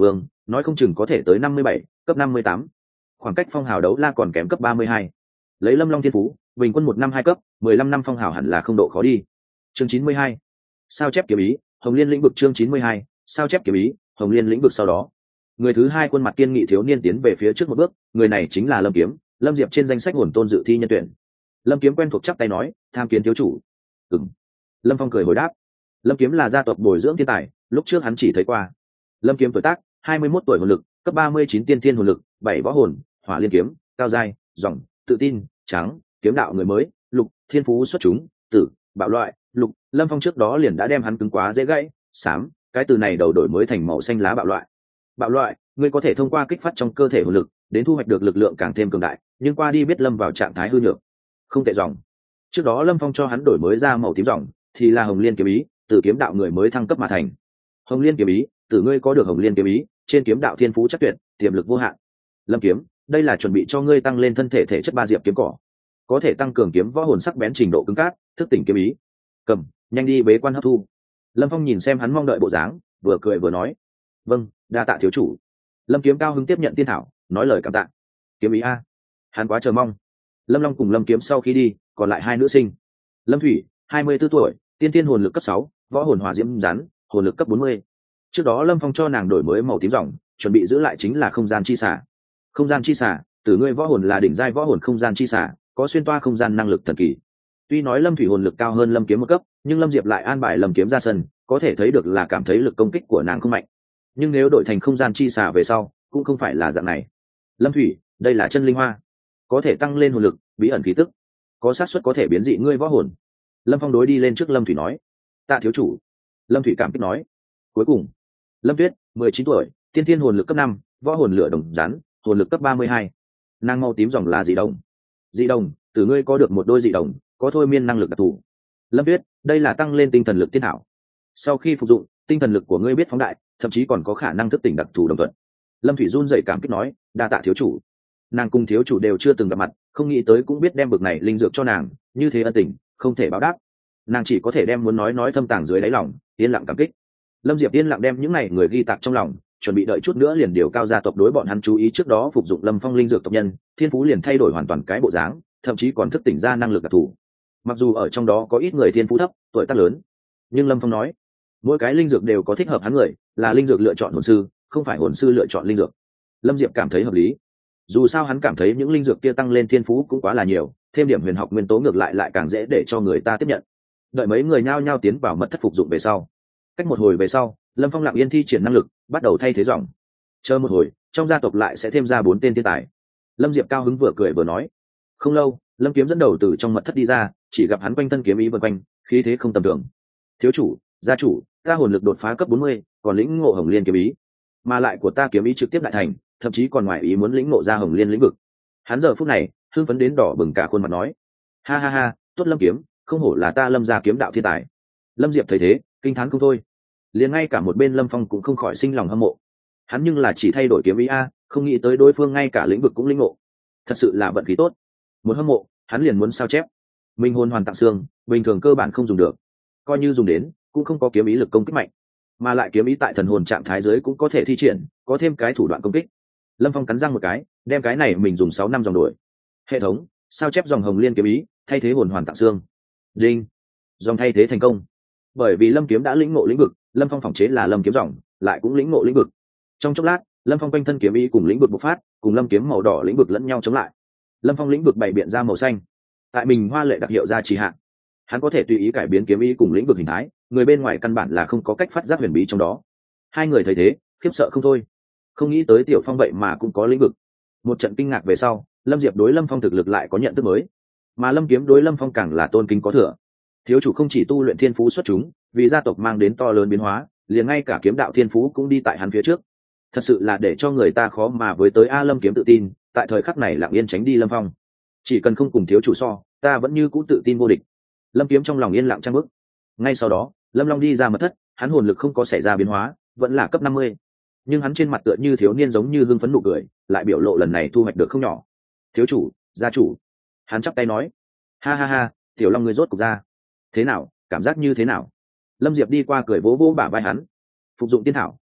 nói không chừng có thể tới năm mươi bảy, cấp năm mươi tám. Khoảng cách phong hào đấu la còn kém cấp ba mươi hai. Lấy Lâm Long thiên phú, bình quân một năm hai cấp, mười lăm năm phong hào hẳn là không độ khó đi. Chương chín mươi hai. Sao chép kiếm ý, Hồng Liên lĩnh vực chương chín mươi hai. Sao chép kiếm ý, Hồng Liên lĩnh vực sau đó. Người thứ hai khuôn mặt kiên nghị thiếu niên tiến về phía trước một bước, người này chính là Lâm Kiếm, Lâm Diệp trên danh sách hồn tôn dự thi nhân tuyển. Lâm Kiếm quen thuộc chắp tay nói, tham kiến thiếu chủ. Ừm. Lâm Phong cười hồi đáp. Lâm Kiếm là gia tộc bồi dưỡng thiên tài, lúc trước hắn chỉ thấy qua. Lâm Kiếm tuổi tác, hai mươi mốt tuổi hồn lực, cấp ba mươi chín tiên thiên hồn lực, bảy võ hồn, hỏa liên kiếm, cao giai, dòng, tự tin, trắng, kiếm đạo người mới, lục, thiên phú xuất chúng, tử, bạo loại, lục. Lâm Phong trước đó liền đã đem hắn cứng quá dễ gãy, xám, cái từ này đầu đổi mới thành màu xanh lá bạo loại. Bạo loại, ngươi có thể thông qua kích phát trong cơ thể hồn lực đến thu hoạch được lực lượng càng thêm cường đại, nhưng qua đi biết lâm vào trạng thái hư nhược. Không tệ dòng. Trước đó Lâm Phong cho hắn đổi mới ra màu tím dòng, thì là Hồng Liên kiếm ý, từ kiếm đạo người mới thăng cấp mà thành. Hồng Liên kiếm ý, từ ngươi có được Hồng Liên kiếm ý, trên kiếm đạo thiên phú chắc tuyệt, tiềm lực vô hạn. Lâm Kiếm, đây là chuẩn bị cho ngươi tăng lên thân thể thể chất ba diệp kiếm cỏ, có thể tăng cường kiếm võ hồn sắc bén trình độ cứng cáp, thức tỉnh kiếm ý. Cầm, nhanh đi bế quan hấp thu. Lâm Phong nhìn xem hắn mong đợi bộ dáng, vừa cười vừa nói, vâng, đa tạ thiếu chủ. Lâm Kiếm cao hứng tiếp nhận tiên thảo, nói lời cảm tạ. Kiếm ý a, hắn quá chờ mong. Lâm Long cùng Lâm Kiếm sau khi đi, còn lại hai nữ sinh. Lâm Thủy, hai mươi 24 tuổi, tiên tiên hồn lực cấp sáu, võ hồn hỏa diễm rắn, hồn lực cấp bốn mươi. Trước đó Lâm Phong cho nàng đổi mới màu tím ròng, chuẩn bị giữ lại chính là không gian chi xả. Không gian chi xả, từ ngươi võ hồn là đỉnh giai võ hồn không gian chi xả, có xuyên toa không gian năng lực thần kỳ. Tuy nói Lâm Thủy hồn lực cao hơn Lâm Kiếm một cấp, nhưng Lâm Diệp lại an bài Lâm Kiếm ra sân, có thể thấy được là cảm thấy lực công kích của nàng không mạnh. Nhưng nếu đổi thành không gian chi xả về sau, cũng không phải là dạng này. Lâm Thủy, đây là chân linh hoa, có thể tăng lên hồn lực, bí ẩn khí tức, có xác suất có thể biến dị ngươi võ hồn. Lâm Phong đối đi lên trước Lâm Thủy nói, tạ thiếu chủ. Lâm Thủy cảm kích nói. Cuối cùng, Lâm Tuyết, mười chín tuổi, tiên thiên hồn lực cấp năm, võ hồn lửa đồng rắn, hồn lực cấp ba mươi hai. Nàng màu tím dòng là dị đồng. Dị đồng, từ ngươi có được một đôi dị đồng, có thôi miên năng lực đặc thù. Lâm Tuyết, đây là tăng lên tinh thần lực tiên hảo. Sau khi phục dụng, tinh thần lực của ngươi biết phóng đại, thậm chí còn có khả năng thức tỉnh đặc thù đồng thuận. Lâm Thủy run rẩy cảm kích nói, đa tạ thiếu chủ. Nàng cùng thiếu chủ đều chưa từng gặp mặt, không nghĩ tới cũng biết đem bực này linh dược cho nàng, như thế ân tình không thể báo đáp. Nàng chỉ có thể đem muốn nói nói thâm tàng dưới đáy lòng, yên lặng cảm kích. Lâm Diệp yên lặng đem những này người ghi tạc trong lòng, chuẩn bị đợi chút nữa liền điều cao gia tộc đối bọn hắn chú ý trước đó phục dụng Lâm Phong linh dược tộc nhân, thiên phú liền thay đổi hoàn toàn cái bộ dáng, thậm chí còn thức tỉnh ra năng lực đặc thù. Mặc dù ở trong đó có ít người thiên phú thấp, tuổi tác lớn, nhưng Lâm Phong nói, mỗi cái linh dược đều có thích hợp hắn người, là linh dược lựa chọn hồn sư, không phải hồn sư lựa chọn linh dược. Lâm Diệp cảm thấy hợp lý. Dù sao hắn cảm thấy những linh dược kia tăng lên thiên phú cũng quá là nhiều, thêm điểm huyền học nguyên tố ngược lại lại càng dễ để cho người ta tiếp nhận. Đợi mấy người nhao nhao tiến vào mật thất phục dụng về sau, cách một hồi về sau, Lâm Phong lặng yên thi triển năng lực, bắt đầu thay thế dòng. Chờ một hồi, trong gia tộc lại sẽ thêm ra bốn tên thiên tài. Lâm Diệp cao hứng vừa cười vừa nói. Không lâu, Lâm Kiếm dẫn đầu từ trong mật thất đi ra, chỉ gặp hắn quanh thân kiếm ý vần quanh, khí thế không tầm thường. Thiếu chủ, gia chủ, ta hồn lực đột phá cấp bốn mươi, còn lĩnh ngộ Hồng Liên kiếm ý, mà lại của ta kiếm ý trực tiếp đại thành, thậm chí còn ngoài ý muốn lĩnh ngộ ra Hồng Liên lĩnh vực. Hắn giờ phút này hưng phấn đến đỏ bừng cả khuôn mặt nói, ha ha ha, tốt Lâm Kiếm, không hổ là ta Lâm gia kiếm đạo thiên tài. Lâm Diệp thấy thế, kinh thán không thôi. Liền ngay cả một bên Lâm Phong cũng không khỏi sinh lòng hâm mộ. Hắn nhưng là chỉ thay đổi kiếm ý a, không nghĩ tới đối phương ngay cả lĩnh vực cũng lĩnh ngộ. Thật sự là vận khí tốt. Một hâm mộ, hắn liền muốn sao chép. Minh hồn hoàn tặng xương, bình thường cơ bản không dùng được. Coi như dùng đến, cũng không có kiếm ý lực công kích mạnh, mà lại kiếm ý tại thần hồn trạng thái dưới cũng có thể thi triển, có thêm cái thủ đoạn công kích. Lâm Phong cắn răng một cái, đem cái này mình dùng sáu năm dòng đổi. Hệ thống, sao chép dòng Hồng Liên kiếm ý, thay thế hồn hoàn tặng xương. Đinh. Dòng thay thế thành công. Bởi vì Lâm Kiếm đã lĩnh ngộ lĩnh vực, Lâm Phong phỏng chế là Lâm Kiếm dòng, lại cũng lĩnh ngộ lĩnh vực. Trong chốc lát, Lâm Phong quanh thân kiếm ý cùng lĩnh vực bộc phát, cùng Lâm Kiếm màu đỏ lĩnh vực lẫn nhau chống lại. Lâm Phong lĩnh vực bảy biện ra màu xanh. Tại mình hoa lệ đặc hiệu ra trì hạn, hắn có thể tùy ý cải biến kiếm ý cùng lĩnh vực hình thái, người bên ngoài căn bản là không có cách phát giác huyền bí trong đó. Hai người thấy thế, khiếp sợ không thôi. Không nghĩ tới Tiểu Phong vậy mà cũng có lĩnh vực. Một trận kinh ngạc về sau, Lâm Diệp đối Lâm Phong thực lực lại có nhận thức mới, mà Lâm Kiếm đối Lâm Phong càng là tôn kính có thừa. Thiếu chủ không chỉ tu luyện thiên phú xuất chúng, vì gia tộc mang đến to lớn biến hóa, liền ngay cả kiếm đạo thiên phú cũng đi tại hắn phía trước. Thật sự là để cho người ta khó mà với tới a. Lâm Kiếm tự tin, tại thời khắc này lặng yên tránh đi Lâm Phong. Chỉ cần không cùng thiếu chủ so, ta vẫn như cũ tự tin vô địch. Lâm Kiếm trong lòng yên lặng trang bức. Ngay sau đó, Lâm Long đi ra mật thất, hắn hồn lực không có xảy ra biến hóa, vẫn là cấp năm mươi. Nhưng hắn trên mặt tựa như thiếu niên giống như hưng phấn nụ cười, lại biểu lộ lần này thu hoạch được không nhỏ. Thiếu chủ, gia chủ. Hắn chắp tay nói, ha ha ha, Tiểu Long ngươi rốt cục ra. Thế nào, cảm giác như thế nào? Lâm Diệp đi qua cười vỗ vỗ bả vai hắn. Phục dụng tiên thảo,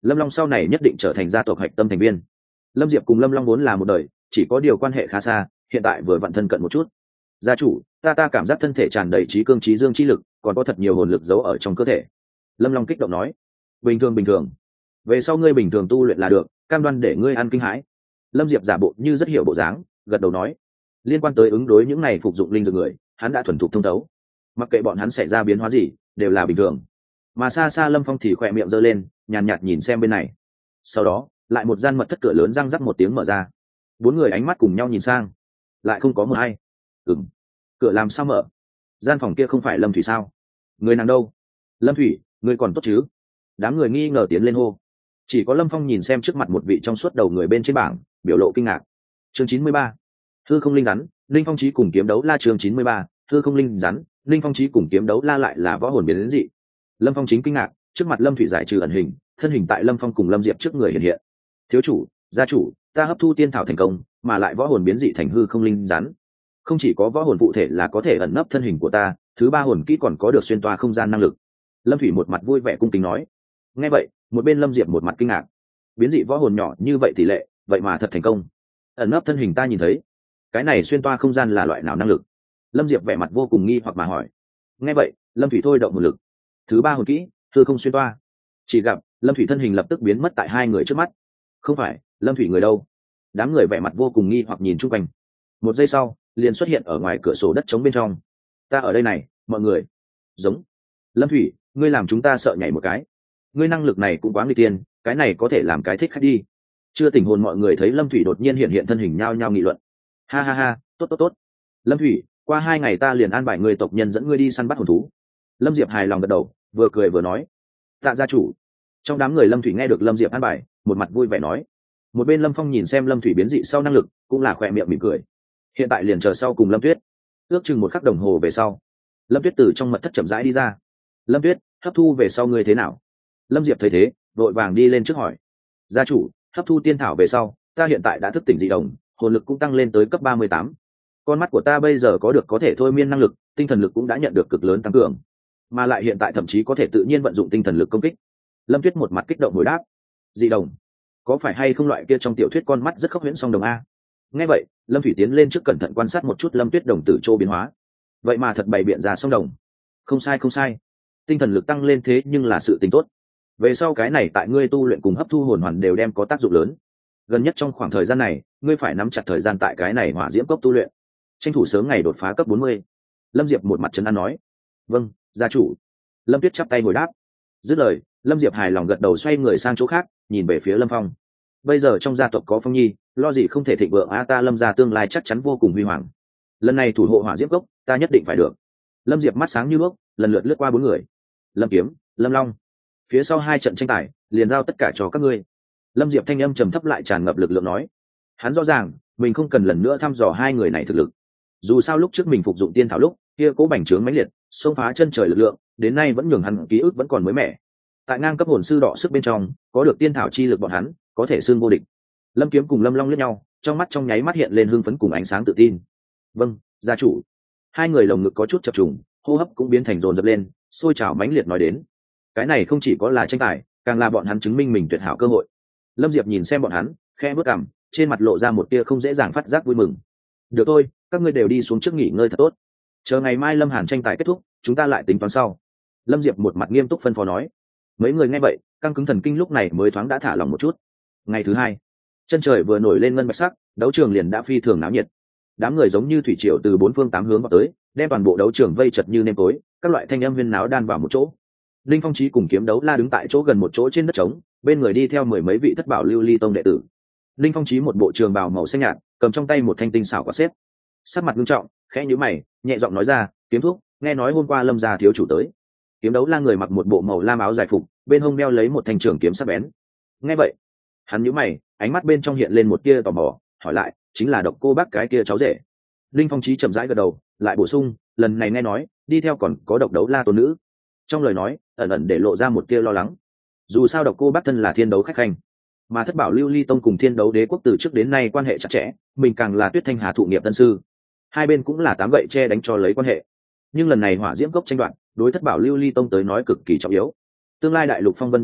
Lâm Long sau này nhất định trở thành gia tộc hạch tâm thành viên. Lâm Diệp cùng Lâm Long vốn là một đời, chỉ có điều quan hệ khá xa, hiện tại vừa vặn thân cận một chút. Gia chủ, ta ta cảm giác thân thể tràn đầy trí cương trí dương trí lực, còn có thật nhiều hồn lực giấu ở trong cơ thể. Lâm Long kích động nói. Bình thường bình thường, về sau ngươi bình thường tu luyện là được, cam đoan để ngươi ăn kinh hãi. Lâm Diệp giả bộ như rất hiểu bộ dáng, gật đầu nói. Liên quan tới ứng đối những này phục dụng linh dược người, hắn đã thuần thục thông thấu, mặc kệ bọn hắn xảy ra biến hóa gì đều là bình thường. Mà xa xa Lâm Phong thì khỏe miệng giơ lên, nhàn nhạt nhìn xem bên này. Sau đó lại một gian mật thất cửa lớn răng rắc một tiếng mở ra, bốn người ánh mắt cùng nhau nhìn sang, lại không có mờ hay. Ừm, cửa làm sao mở? Gian phòng kia không phải Lâm Thủy sao? Người nàng đâu? Lâm Thủy, người còn tốt chứ? Đám người nghi ngờ tiến lên hô. Chỉ có Lâm Phong nhìn xem trước mặt một vị trong suốt đầu người bên trên bảng, biểu lộ kinh ngạc. Chương chín mươi ba, hư không linh rắn, Linh Phong Chí cùng kiếm đấu la. Chương chín mươi ba, hư không linh rắn, Linh Phong Chí cùng kiếm đấu la lại là võ hồn biến đến dị. Lâm Phong chính kinh ngạc, trước mặt Lâm Thủy giải trừ ẩn hình, thân hình tại Lâm Phong cùng Lâm Diệp trước người hiện hiện. Thiếu chủ, gia chủ, ta hấp thu tiên thảo thành công, mà lại võ hồn biến dị thành hư không linh rắn. Không chỉ có võ hồn phụ thể là có thể ẩn nấp thân hình của ta, thứ ba hồn kỹ còn có được xuyên toa không gian năng lực. Lâm Thủy một mặt vui vẻ cung kính nói. Nghe vậy, một bên Lâm Diệp một mặt kinh ngạc. Biến dị võ hồn nhỏ như vậy tỷ lệ, vậy mà thật thành công. Ẩn nấp thân hình ta nhìn thấy. Cái này xuyên toa không gian là loại nào năng lực? Lâm Diệp vẻ mặt vô cùng nghi hoặc mà hỏi. Nghe vậy, Lâm Thủy thôi động một lực. Thứ ba hồn kỹ, hư không xuyên toa. Chỉ gặp Lâm Thủy thân hình lập tức biến mất tại hai người trước mắt. Không phải, Lâm Thủy người đâu? Đám người vẻ mặt vô cùng nghi hoặc nhìn chung quanh. Một giây sau, liền xuất hiện ở ngoài cửa sổ đất trống bên trong. Ta ở đây này, mọi người. Giống. Lâm Thủy, ngươi làm chúng ta sợ nhảy một cái. Ngươi năng lực này cũng quá nguy tiên, cái này có thể làm cái thích khách đi. Chưa tỉnh hồn mọi người thấy Lâm Thủy đột nhiên hiện hiện thân hình nhao nhao nghị luận. Ha ha ha, tốt tốt tốt. Lâm Thủy, qua hai ngày ta liền an bài người tộc nhân dẫn ngươi đi săn bắt hồn thú. Lâm Diệp hài lòng gật đầu, vừa cười vừa nói. Tạ gia chủ. Trong đám người Lâm Thủy nghe được Lâm Diệp an bài, một mặt vui vẻ nói. Một bên Lâm Phong nhìn xem Lâm Thủy biến dị sau năng lực, cũng là khỏe miệng mỉm cười. Hiện tại liền chờ sau cùng Lâm Tuyết. Ước chừng một khắc đồng hồ về sau, Lâm Tuyết từ trong mật thất chậm rãi đi ra. Lâm Tuyết, hấp thu về sau ngươi thế nào? Lâm Diệp thấy thế, vội vàng đi lên trước hỏi. Gia chủ, hấp thu tiên thảo về sau, ta hiện tại đã thức tỉnh dị đồng, hồn lực cũng tăng lên tới cấp ba mươi tám. Con mắt của ta bây giờ có được có thể thôi miên năng lực, tinh thần lực cũng đã nhận được cực lớn tăng cường, mà lại hiện tại thậm chí có thể tự nhiên vận dụng tinh thần lực công kích. Lâm Tuyết một mặt kích động hồi đáp. Dị đồng? Có phải hay không loại kia trong tiểu thuyết con mắt rất khốc huyễn song đồng a? Nghe vậy, Lâm Thủy tiến lên trước cẩn thận quan sát một chút Lâm Tuyết đồng tử chỗ biến hóa. Vậy mà thật bày biện ra song đồng. Không sai không sai. Tinh thần lực tăng lên thế nhưng là sự tình tốt. Về sau cái này tại ngươi tu luyện cùng hấp thu hồn hoàn đều đem có tác dụng lớn. Gần nhất trong khoảng thời gian này, ngươi phải nắm chặt thời gian tại cái này hỏa diễm cốc tu luyện, tranh thủ sớm ngày đột phá cấp bốn mươi. Lâm Diệp một mặt trấn an nói. Vâng, gia chủ. Lâm Tuyết chắp tay hồi đáp. Dứt lời, Lâm Diệp hài lòng gật đầu xoay người sang chỗ khác, nhìn về phía Lâm Phong. Bây giờ trong gia tộc có Phong Nhi, lo gì không thể thịnh vượng a, ta Lâm gia tương lai chắc chắn vô cùng huy hoàng. Lần này thủ hộ hỏa diễm cốc, ta nhất định phải được. Lâm Diệp mắt sáng như đuốc, lần lượt lướt qua bốn người. Lâm Kiếm, Lâm Long. Phía sau hai trận tranh tài, liền giao tất cả cho các ngươi. Lâm Diệp thanh âm trầm thấp lại tràn ngập lực lượng nói. Hắn rõ ràng, mình không cần lần nữa thăm dò hai người này thực lực. Dù sao lúc trước mình phục dụng tiên thảo lúc, kia cố bành trướng mãnh liệt, xông phá chân trời lực lượng, đến nay vẫn nhường hắn ký ức vẫn còn mới mẻ. Tại ngang cấp hồn sư đỏ sức bên trong, có được tiên thảo chi lực bọn hắn, có thể xưng vô địch. Lâm Kiếm cùng Lâm Long liếc nhau, trong mắt trong nháy mắt hiện lên hưng phấn cùng ánh sáng tự tin. Vâng, gia chủ. Hai người lồng ngực có chút chập trùng, hô hấp cũng biến thành dồn dập lên, sôi trào mãnh liệt nói đến. Cái này không chỉ có là tranh tài, càng là bọn hắn chứng minh mình tuyệt hảo cơ hội. Lâm Diệp nhìn xem bọn hắn, khẽ bước cằm, trên mặt lộ ra một tia không dễ dàng phát giác vui mừng. Được thôi, các ngươi đều đi xuống trước nghỉ ngơi thật tốt. Chờ ngày mai Lâm Hàn tranh tài kết thúc, chúng ta lại tính toán sau. Lâm Diệp một mặt nghiêm túc phân phó nói. Mấy người nghe vậy, căng cứng thần kinh lúc này mới thoáng đã thả lỏng một chút. Ngày thứ hai, chân trời vừa nổi lên ngân bạch sắc, đấu trường liền đã phi thường náo nhiệt. Đám người giống như thủy triều từ bốn phương tám hướng vào tới, đem toàn bộ đấu trường vây chật như nêm tối, các loại thanh âm huyên náo đan vào một chỗ. Linh Phong Chí cùng kiếm đấu la đứng tại chỗ gần một chỗ trên đất trống, bên người đi theo mười mấy vị thất bảo lưu ly tông đệ tử. Linh Phong Chí một bộ trường bào màu xanh nhạt, cầm trong tay một thanh tinh xảo quả xếp, sắc mặt nghiêm trọng, khẽ nhíu mày, nhẹ giọng nói ra, "Kiếm thúc, nghe nói hôm qua Lâm gia thiếu chủ tới." Kiếm đấu la người mặc một bộ màu lam áo dài phục, bên hông đeo lấy một thanh trường kiếm sắc bén. Nghe vậy, hắn nhíu mày, ánh mắt bên trong hiện lên một tia tò mò, hỏi lại, "Chính là Độc Cô Bác cái kia cháu rể?" Linh Phong Chí chậm rãi gật đầu, lại bổ sung, "Lần này nghe nói, đi theo còn có Độc Đấu La tôn nữ." Trong lời nói, ẩn ẩn để lộ ra một tia lo lắng. Dù sao Độc Cô Bác thân là thiên đấu khách khanh, mà thất bảo lưu ly tông cùng thiên đấu đế quốc từ trước đến nay quan hệ chặt chẽ, mình càng là Tuyết Thanh Hà thụ nghiệp tân sư, hai bên cũng là tám gậy che đánh cho lấy quan hệ. Nhưng lần này hỏa diễm cốc tranh đoạt, đối thất bảo lưu ly tông tới nói cực kỳ trọng yếu. Tương lai đại lục phong vân biến ảo,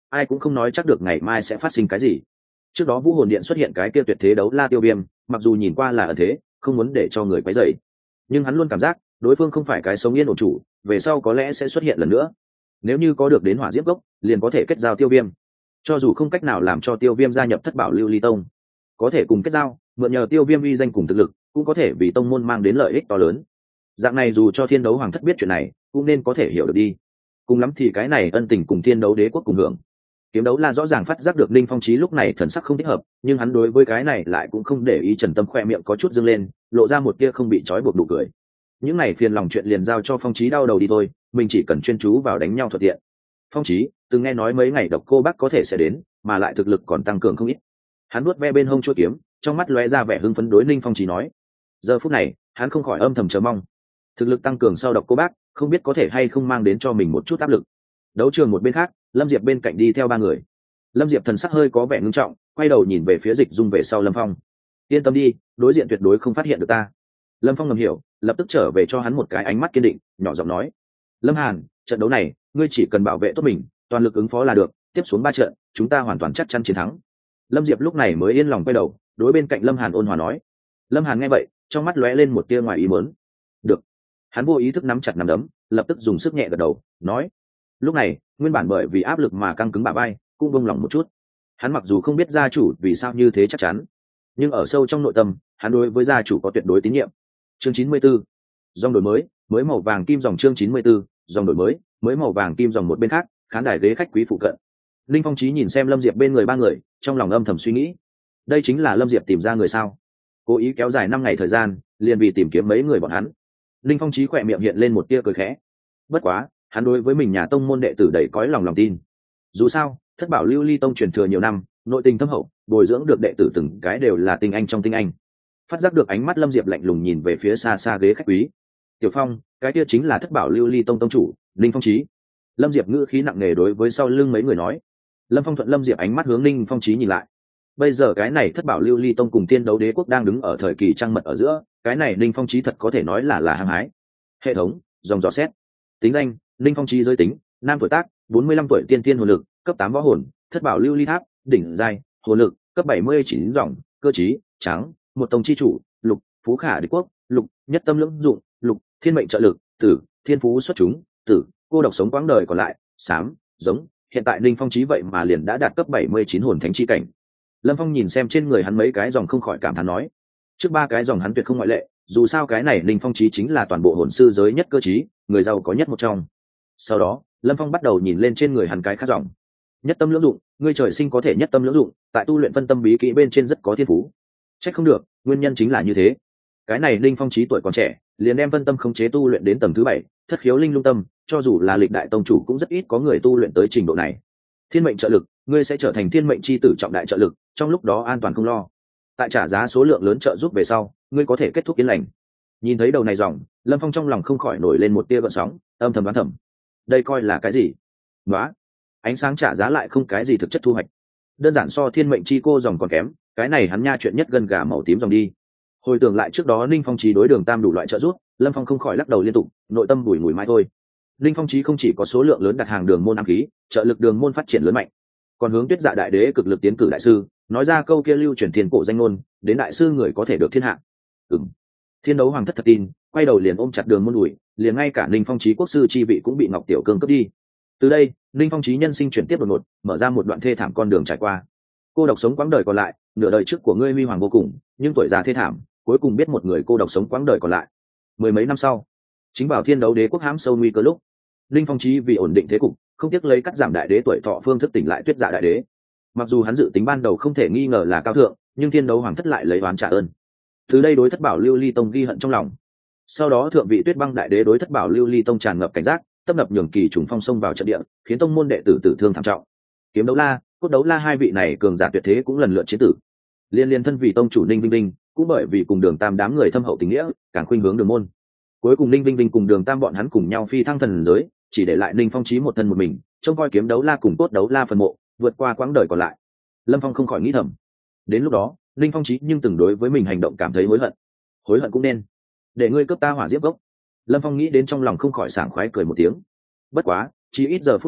ai cũng không nói chắc được ngày mai sẽ phát sinh cái gì. Trước đó vũ hồn điện xuất hiện cái kia tuyệt thế đấu la Tiêu Viêm, mặc dù nhìn qua là ở thế, không muốn để cho người quấy rầy, nhưng hắn luôn cảm giác đối phương không phải cái sống yên ổn chủ, về sau có lẽ sẽ xuất hiện lần nữa. Nếu như có được đến hỏa diễm gốc, liền có thể kết giao Tiêu Viêm. Cho dù không cách nào làm cho Tiêu Viêm gia nhập Thất Bảo Lưu Ly Tông, có thể cùng kết giao, mượn nhờ Tiêu Viêm uy danh cùng thực lực, cũng có thể vì tông môn mang đến lợi ích to lớn. Dạng này dù cho Thiên Đấu Hoàng thất biết chuyện này, cũng nên có thể hiểu được đi. Cùng lắm thì cái này ân tình cùng Thiên Đấu Đế quốc cùng hưởng. Kiếm Đấu La rõ ràng phát giác được Ninh Phong Chí lúc này thần sắc không thích hợp, nhưng hắn đối với cái này lại cũng không để ý. Trần Tâm khoe miệng có chút dương lên, lộ ra một tia không bị trói buộc nụ cười. Những này phiền lòng chuyện liền giao cho Phong Chí đau đầu đi thôi, mình chỉ cần chuyên chú vào đánh nhau thuận tiện. Phong Chí từng nghe nói mấy ngày độc cô bác có thể sẽ đến, mà lại thực lực còn tăng cường không ít. Hắn nuốt ve bên hông chuôi kiếm, trong mắt lóe ra vẻ hưng phấn đối Ninh Phong Chí nói. Giờ phút này, hắn không khỏi âm thầm chờ mong. Thực lực tăng cường sau độc cô bác, không biết có thể hay không mang đến cho mình một chút áp lực. Đấu trường một bên khác, Lâm Diệp bên cạnh đi theo ba người. Lâm Diệp thần sắc hơi có vẻ ngưng trọng, quay đầu nhìn về phía Dịch Dung về sau Lâm Phong. Yên tâm đi, đối diện tuyệt đối không phát hiện được ta. Lâm Phong ngầm hiểu, lập tức trở về cho hắn một cái ánh mắt kiên định, nhỏ giọng nói: Lâm Hàn, trận đấu này, ngươi chỉ cần bảo vệ tốt mình, toàn lực ứng phó là được, tiếp xuống ba trận, chúng ta hoàn toàn chắc chắn chiến thắng. Lâm Diệp lúc này mới yên lòng quay đầu, đối bên cạnh Lâm Hàn ôn hòa nói. Lâm Hàn nghe vậy, trong mắt lóe lên một tia ngoài ý muốn. Được. Hắn vô ý thức nắm chặt nắm đấm, lập tức dùng sức nhẹ gật đầu, nói. Lúc này, nguyên bản bởi vì áp lực mà căng cứng bả vai, cũng vung lòng một chút. Hắn mặc dù không biết gia chủ vì sao như thế chắc chắn, nhưng ở sâu trong nội tâm, hắn đối với gia chủ có tuyệt đối tín nhiệm. Chương chín mươi 44. Dòng đổi mới, mới màu vàng kim dòng chương chín mươi 44, dòng đổi mới, mới màu vàng kim dòng một bên khác, khán đài ghế khách quý phụ cận. Linh Phong Chí nhìn xem Lâm Diệp bên người ba người, trong lòng âm thầm suy nghĩ, đây chính là Lâm Diệp tìm ra người sao? Cố ý kéo dài năm ngày thời gian, liền vì tìm kiếm mấy người bọn hắn. Linh Phong Chí khỏe miệng hiện lên một tia cười khẽ. Bất quá, hắn đối với mình nhà tông môn đệ tử đầy cõi lòng lòng tin. Dù sao, Thất Bảo Lưu Ly Tông truyền thừa nhiều năm, nội tình thâm hậu, bồi dưỡng được đệ tử từng cái đều là tinh anh trong tinh anh. Phát giác được ánh mắt Lâm Diệp lạnh lùng nhìn về phía xa xa ghế khách quý. Tiểu Phong, cái kia chính là Thất Bảo Lưu Ly Tông tông chủ, Linh Phong Chí. Lâm Diệp ngữ khí nặng nề đối với sau lưng mấy người nói. Lâm Phong thuận Lâm Diệp ánh mắt hướng Linh Phong Chí nhìn lại. Bây giờ cái này Thất Bảo Lưu Ly Tông cùng Tiên Đấu Đế quốc đang đứng ở thời kỳ trăng mật ở giữa, cái này Linh Phong Chí thật có thể nói là là hăng hái. Hệ thống, dòng dò xét. Tính danh, Linh Phong Chí giới tính, nam tuổi tác, bốn mươi lăm tuổi, tiên tiên hồn lực, cấp tám võ hồn, Thất Bảo Lưu Ly Tháp, đỉnh giai, hồn lực, cấp bảy mươi chín dòng, cơ trí, trắng, một tông chi chủ, lục, phú khả đế quốc, lục, nhất tâm lưỡng dụng, lục, thiên mệnh trợ lực, tử, thiên phú xuất chúng, tử, cô độc sống quãng đời còn lại, xám, giống. Hiện tại Linh Phong Chí vậy mà liền đã đạt cấp bảy mươi chín hồn thánh chi cảnh. Lâm Phong nhìn xem trên người hắn mấy cái dòng không khỏi cảm thán nói, trước ba cái dòng hắn tuyệt không ngoại lệ, dù sao cái này Linh Phong Chí chính là toàn bộ hồn sư giới nhất cơ trí, người giàu có nhất một trong. Sau đó, Lâm Phong bắt đầu nhìn lên trên người hắn cái khác dòng. Nhất tâm lưỡng dụng, ngươi trời sinh có thể nhất tâm lưỡng dụng, tại tu luyện phân tâm bí kỹ bên trên rất có thiên phú. Trách không được, nguyên nhân chính là như thế. Cái này Linh Phong Chí tuổi còn trẻ, liền đem phân tâm khống chế tu luyện đến tầng thứ bảy, thất khiếu linh lung tâm, cho dù là lịch đại tông chủ cũng rất ít có người tu luyện tới trình độ này. Thiên mệnh trợ lực, ngươi sẽ trở thành thiên mệnh chi tử trọng đại trợ lực, trong lúc đó an toàn không lo. Tại trả giá số lượng lớn trợ giúp về sau, ngươi có thể kết thúc yên lành. Nhìn thấy đầu này dòng, Lâm Phong trong lòng không khỏi nổi lên một tia gợn sóng, âm thầm đoán thầm. Đây coi là cái gì? Nóa, ánh sáng trả giá lại không cái gì thực chất thu hoạch. Đơn giản so thiên mệnh chi cô dòng còn kém, cái này hắn nha chuyện nhất gần gà màu tím dòng đi. Hồi tưởng lại trước đó Ninh Phong Chí đối Đường Tam đủ loại trợ giúp, Lâm Phong không khỏi lắc đầu liên tục, nội tâm bùi ngùi mãi thôi. Ninh Phong Chí không chỉ có số lượng lớn đặt hàng đường môn ám khí, trợ lực đường môn phát triển lớn mạnh, còn hướng Tuyết Dạ đại đế cực lực tiến cử đại sư, nói ra câu kia lưu truyền thiên cổ danh ngôn, đến đại sư người có thể được thiên hạ. Ừm. Thiên Đấu Hoàng thất thật tin, quay đầu liền ôm chặt đường môn đùi, liền ngay cả Ninh Phong Chí quốc sư chi vị cũng bị Ngọc Tiểu Cương cướp đi. Từ đây, Ninh Phong Chí nhân sinh chuyển tiếp đột ngột, mở ra một đoạn thê thảm con đường trải qua. Cô độc sống quãng đời còn lại, nửa đời trước của ngươi huy hoàng vô cùng, nhưng tuổi già thê thảm, cuối cùng biết một người cô độc sống quãng đời còn lại. Mười mấy năm sau, chính bảo Thiên Đấu Đế quốc hãm sâu nguy cơ lúc, Ninh Phong Chí vì ổn định thế cục, không tiếc lấy cắt giảm đại đế tuổi thọ phương thức tỉnh lại Tuyết Dạ đại đế. Mặc dù hắn dự tính ban đầu không thể nghi ngờ là cao thượng, nhưng Thiên Đấu Hoàng thất lại lấy oán trả ơn. Từ đây đối Thất Bảo Lưu Ly Tông ghi hận trong lòng. Sau đó thượng vị Tuyết Băng đại đế đối Thất Bảo Lưu Ly Tông tràn ngập cảnh giác, tấp nập nhường kỳ trùng phong sông vào trận địa, khiến tông môn đệ tử tử thương thảm trọng. Kiếm Đấu La, Cốt Đấu La hai vị này cường giả tuyệt thế cũng lần lượt chiến tử. Liên liên thân vị tông chủ Ninh Vinh Vinh, cũng bởi vì cùng Đường Tam đám người thâm hậu tình nghĩa, càng khuynh hướng Đường môn. Cuối cùng Ninh Vinh Vinh cùng Đường Tam bọn hắn cùng nhau phi thăng thần giới, chỉ để lại Ninh Phong Chí một thân một mình, trông coi Kiếm Đấu La cùng Cốt Đấu La phần mộ, vượt qua quãng đời còn lại. Lâm Phong không khỏi nghĩ thầm, đến lúc đó, Ninh Phong Chí nhưng từng đối với mình hành động cảm thấy hối hận. Hối hận cũng nên, để ngươi cướp ta hỏa diễm gốc. Lâm Phong nghĩ đến trong lòng không khỏi sảng khoái cười một tiếng. Bất quá, chỉ ít giờ phút này,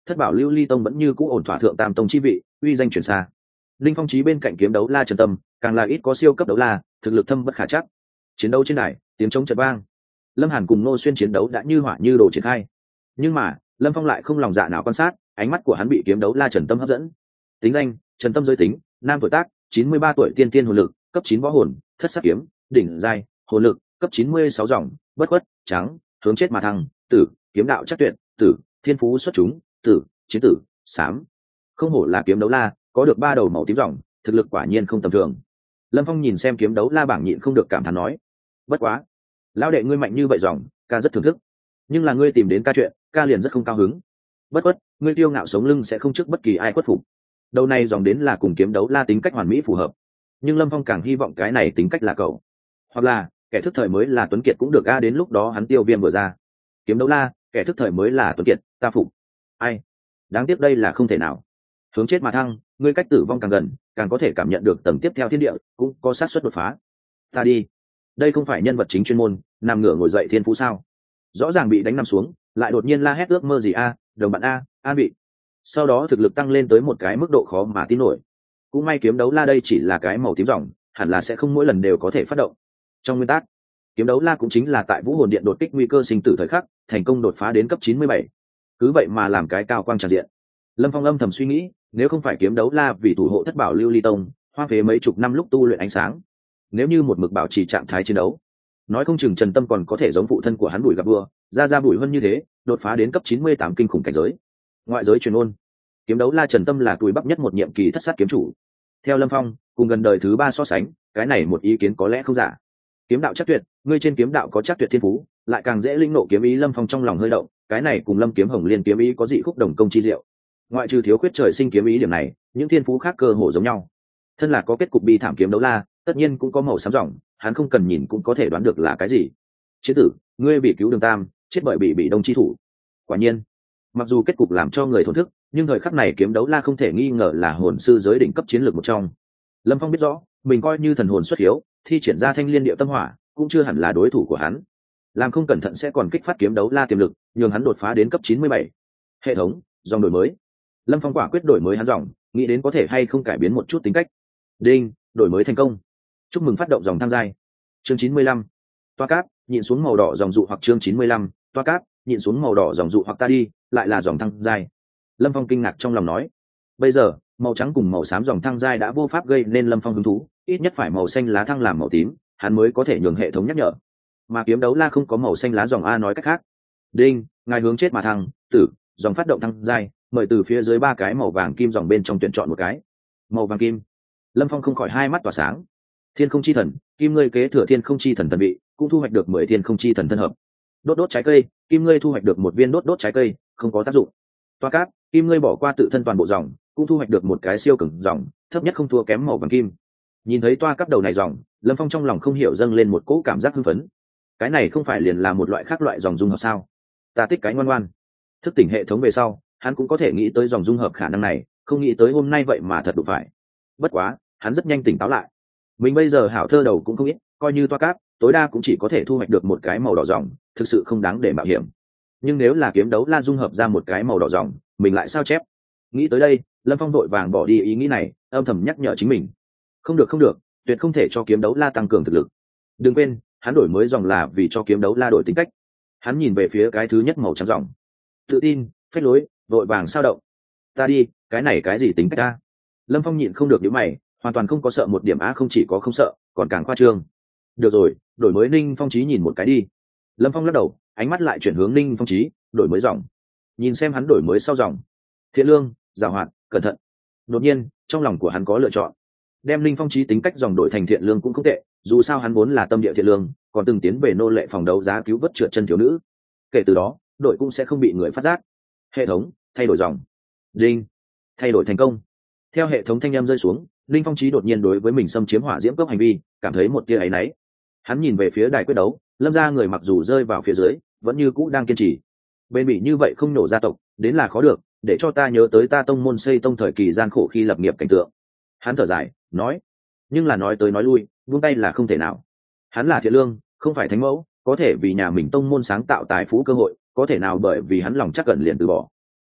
thất bảo lưu ly tông vẫn như cũ ổn thỏa thượng tam tông chi vị, uy danh truyền xa. Linh Phong Chí bên cạnh kiếm đấu la Trần Tâm càng là ít có siêu cấp đấu la, thực lực thâm bất khả chắc. Chiến đấu trên đài, tiếng trống chợt vang. Lâm Hàn cùng Ngô Xuyên chiến đấu đã như hỏa như đồ triển khai, nhưng mà Lâm Phong lại không lòng dạ nào quan sát, ánh mắt của hắn bị kiếm đấu la Trần Tâm hấp dẫn. Tính danh: Trần Tâm, giới tính nam, tuổi tác chín mươi ba tuổi, tiên tiên hồn lực cấp chín võ hồn, thất sắc kiếm, đỉnh giai hồn lực cấp chín mươi sáu dòng, bất khuất trắng, hướng chết mà thăng, tử, kiếm đạo chắc tuyệt, tử, thiên phú xuất chúng, tử, chiến tử, xám. Không hổ là kiếm đấu la, có được ba đầu màu tím dòng, thực lực quả nhiên không tầm thường. Lâm Phong nhìn xem kiếm đấu la bảng nhịn không được cảm thán nói: bất quá, lão đệ ngươi mạnh như vậy dòng, ca rất thưởng thức, nhưng là ngươi tìm đến ca chuyện, ca liền rất không cao hứng. Bất khuất, ngươi tiêu ngạo sống lưng sẽ không trước bất kỳ ai khuất phục. Đầu này dòng đến là cùng kiếm đấu la tính cách hoàn mỹ phù hợp, nhưng Lâm Phong càng hy vọng cái này tính cách là cậu, hoặc là kẻ thức thời mới là tuấn kiệt cũng được. A đến lúc đó hắn tiêu viêm vừa ra, kiếm đấu la kẻ thức thời mới là tuấn kiệt, ta phục. Ai, đáng tiếc đây là không thể nào. Hướng chết mà thăng, ngươi cách tử vong càng gần, càng có thể cảm nhận được tầng tiếp theo thiên địa, cũng có sát suất đột phá. Ta đi, đây không phải nhân vật chính chuyên môn nằm ngửa ngồi dậy thiên phú sao? Rõ ràng bị đánh nằm xuống, lại đột nhiên la hét ước mơ gì a, đồng bạn a, an bị. Sau đó thực lực tăng lên tới một cái mức độ khó mà tin nổi. Cũng may kiếm đấu la đây chỉ là cái màu tím dòng, hẳn là sẽ không mỗi lần đều có thể phát động. Trong nguyên tắc, kiếm đấu la cũng chính là tại vũ hồn điện đột kích nguy cơ sinh tử thời khắc, thành công đột phá đến cấp chín mươi bảy. Cứ vậy mà làm cái cao quang tràn diện. Lâm Phong âm thầm suy nghĩ, nếu không phải kiếm đấu la vì thủ hộ thất bảo lưu ly tông, hoang phế mấy chục năm lúc tu luyện ánh sáng, nếu như một mực bảo trì trạng thái chiến đấu, nói không chừng Trần Tâm còn có thể giống phụ thân của hắn Bùi Gặp Vua, ra ra Bùi Vân như thế, đột phá đến cấp chín mươi tám kinh khủng cảnh giới. Ngoại giới truyền ôn, kiếm đấu la Trần Tâm là tuổi bắp nhất một nhiệm kỳ thất sát kiếm chủ. Theo Lâm Phong, cùng gần đời thứ ba so sánh, cái này một ý kiến có lẽ không giả. Kiếm đạo chắc tuyệt, ngươi trên kiếm đạo có chắc tuyệt thiên phú, lại càng dễ linh nộ kiếm ý. Lâm Phong trong lòng hơi động, cái này cùng Lâm Kiếm Hồng Liên kiếm ý có dị khúc đồng công chi diệu. Ngoại trừ thiếu khuyết trời sinh kiếm ý điểm này, những thiên phú khác cơ hồ giống nhau. Thân là có kết cục bi thảm kiếm đấu la, tất nhiên cũng có màu xám ròng, hắn không cần nhìn cũng có thể đoán được là cái gì. Chiến tử, ngươi bị cứu đường tam, chết bởi bị bị đông chi thủ. Quả nhiên, mặc dù kết cục làm cho người thổn thức, nhưng thời khắc này kiếm đấu la không thể nghi ngờ là hồn sư giới đỉnh cấp chiến lược một trong. Lâm Phong biết rõ, mình coi như thần hồn xuất hiếu, thi triển ra thanh liên điệu tâm hỏa, cũng chưa hẳn là đối thủ của hắn. Làm không cẩn thận sẽ còn kích phát kiếm đấu la tiềm lực, nhường hắn đột phá đến cấp chín mươi bảy. Hệ thống, dòng đổi mới. Lâm Phong quả quyết đổi mới hắn dòng, nghĩ đến có thể hay không cải biến một chút tính cách. Đinh, đổi mới thành công. Chúc mừng phát động dòng thăng giai. Chương chín mươi lăm. Toa cáp, nhịn xuống màu đỏ dòng dụ hoặc chương chín mươi lăm. Toa cáp, nhịn xuống màu đỏ dòng dụ hoặc ta đi, lại là dòng thăng giai. Lâm Phong kinh ngạc trong lòng nói, bây giờ màu trắng cùng màu xám dòng thăng giai đã vô pháp gây nên Lâm Phong hứng thú, ít nhất phải màu xanh lá thăng làm màu tím, hắn mới có thể nhường hệ thống nhắc nhở. Mà kiếm đấu la không có màu xanh lá dòng a, nói cách khác. Đinh, ngài hướng chết mà thăng, tử, dòng phát động thăng giai, mời từ phía dưới ba cái màu vàng kim dòng bên trong tuyển chọn một cái. Màu vàng kim. Lâm Phong không khỏi hai mắt tỏa sáng. Thiên không chi thần, kim ngươi kế thừa thiên không chi thần thần vị, cũng thu hoạch được mười thiên không chi thần thân hợp. Đốt đốt trái cây, kim ngươi thu hoạch được một viên đốt đốt trái cây, không có tác dụng. Toa cáp, kim ngươi bỏ qua tự thân toàn bộ dòng, cũng thu hoạch được một cái siêu cường dòng, thấp nhất không thua kém màu vàng kim. Nhìn thấy toa cáp đầu này dòng, Lâm Phong trong lòng không hiểu dâng lên một cỗ cảm giác hưng phấn. Cái này không phải liền là một loại khác loại dòng dung hợp sao? Ta thích cái ngoan ngoan. Thức tỉnh hệ thống về sau, hắn cũng có thể nghĩ tới dòng dung hợp khả năng này, không nghĩ tới hôm nay vậy mà thật đủ phải. Bất quá, hắn rất nhanh tỉnh táo lại. Mình bây giờ hảo thơ đầu cũng không ít, coi như toa cáp, tối đa cũng chỉ có thể thu hoạch được một cái màu đỏ dòng, thực sự không đáng để mạo hiểm. Nhưng nếu là kiếm đấu la dung hợp ra một cái màu đỏ dòng, mình lại sao chép? Nghĩ tới đây, Lâm Phong vội vàng bỏ đi ý nghĩ này, âm thầm nhắc nhở chính mình. Không được không được, tuyệt không thể cho kiếm đấu la tăng cường thực lực. Đừng quên, hắn đổi mới dòng là vì cho kiếm đấu la đổi tính cách. Hắn nhìn về phía cái thứ nhất màu trắng dòng, tự tin, phách lối, vội vàng sao động. Ta đi, cái này cái gì tính cách ta? Lâm Phong nhịn không được nhíu mày, hoàn toàn không có sợ một điểm á, không chỉ có không sợ, còn càng khoa trương. Được rồi, đổi mới Ninh Phong Chí nhìn một cái đi. Lâm Phong lắc đầu, ánh mắt lại chuyển hướng Ninh Phong Chí, đổi mới dòng. Nhìn xem hắn đổi mới sau dòng. Thiện lương, giàu hoạt, cẩn thận. Đột nhiên, trong lòng của hắn có lựa chọn. Đem Ninh Phong Chí tính cách dòng đổi thành thiện lương cũng không tệ, dù sao hắn vốn là tâm địa thiện lương, còn từng tiến về nô lệ phòng đấu giá cứu vớt trượt chân thiếu nữ. Kể từ đó, đội cũng sẽ không bị người phát giác. Hệ thống, thay đổi dòng. Đinh, thay đổi thành công. Theo hệ thống thanh âm rơi xuống, Ninh Phong Chí đột nhiên đối với mình xâm chiếm hỏa diễm cấp hành vi cảm thấy một tia áy náy. Hắn nhìn về phía đài quyết đấu, Lâm gia người mặc dù rơi vào phía dưới, vẫn như cũ đang kiên trì. Bên bị như vậy không nổ gia tộc, đến là khó được, để cho ta nhớ tới ta tông môn xây tông thời kỳ gian khổ khi lập nghiệp cảnh tượng. Hắn thở dài, nói, nhưng là nói tới nói lui, buông tay là không thể nào. Hắn là thiện lương, không phải thánh mẫu, có thể vì nhà mình tông môn sáng tạo tài phú cơ hội, có thể nào bởi vì hắn lòng chắc cẩn liền từ bỏ.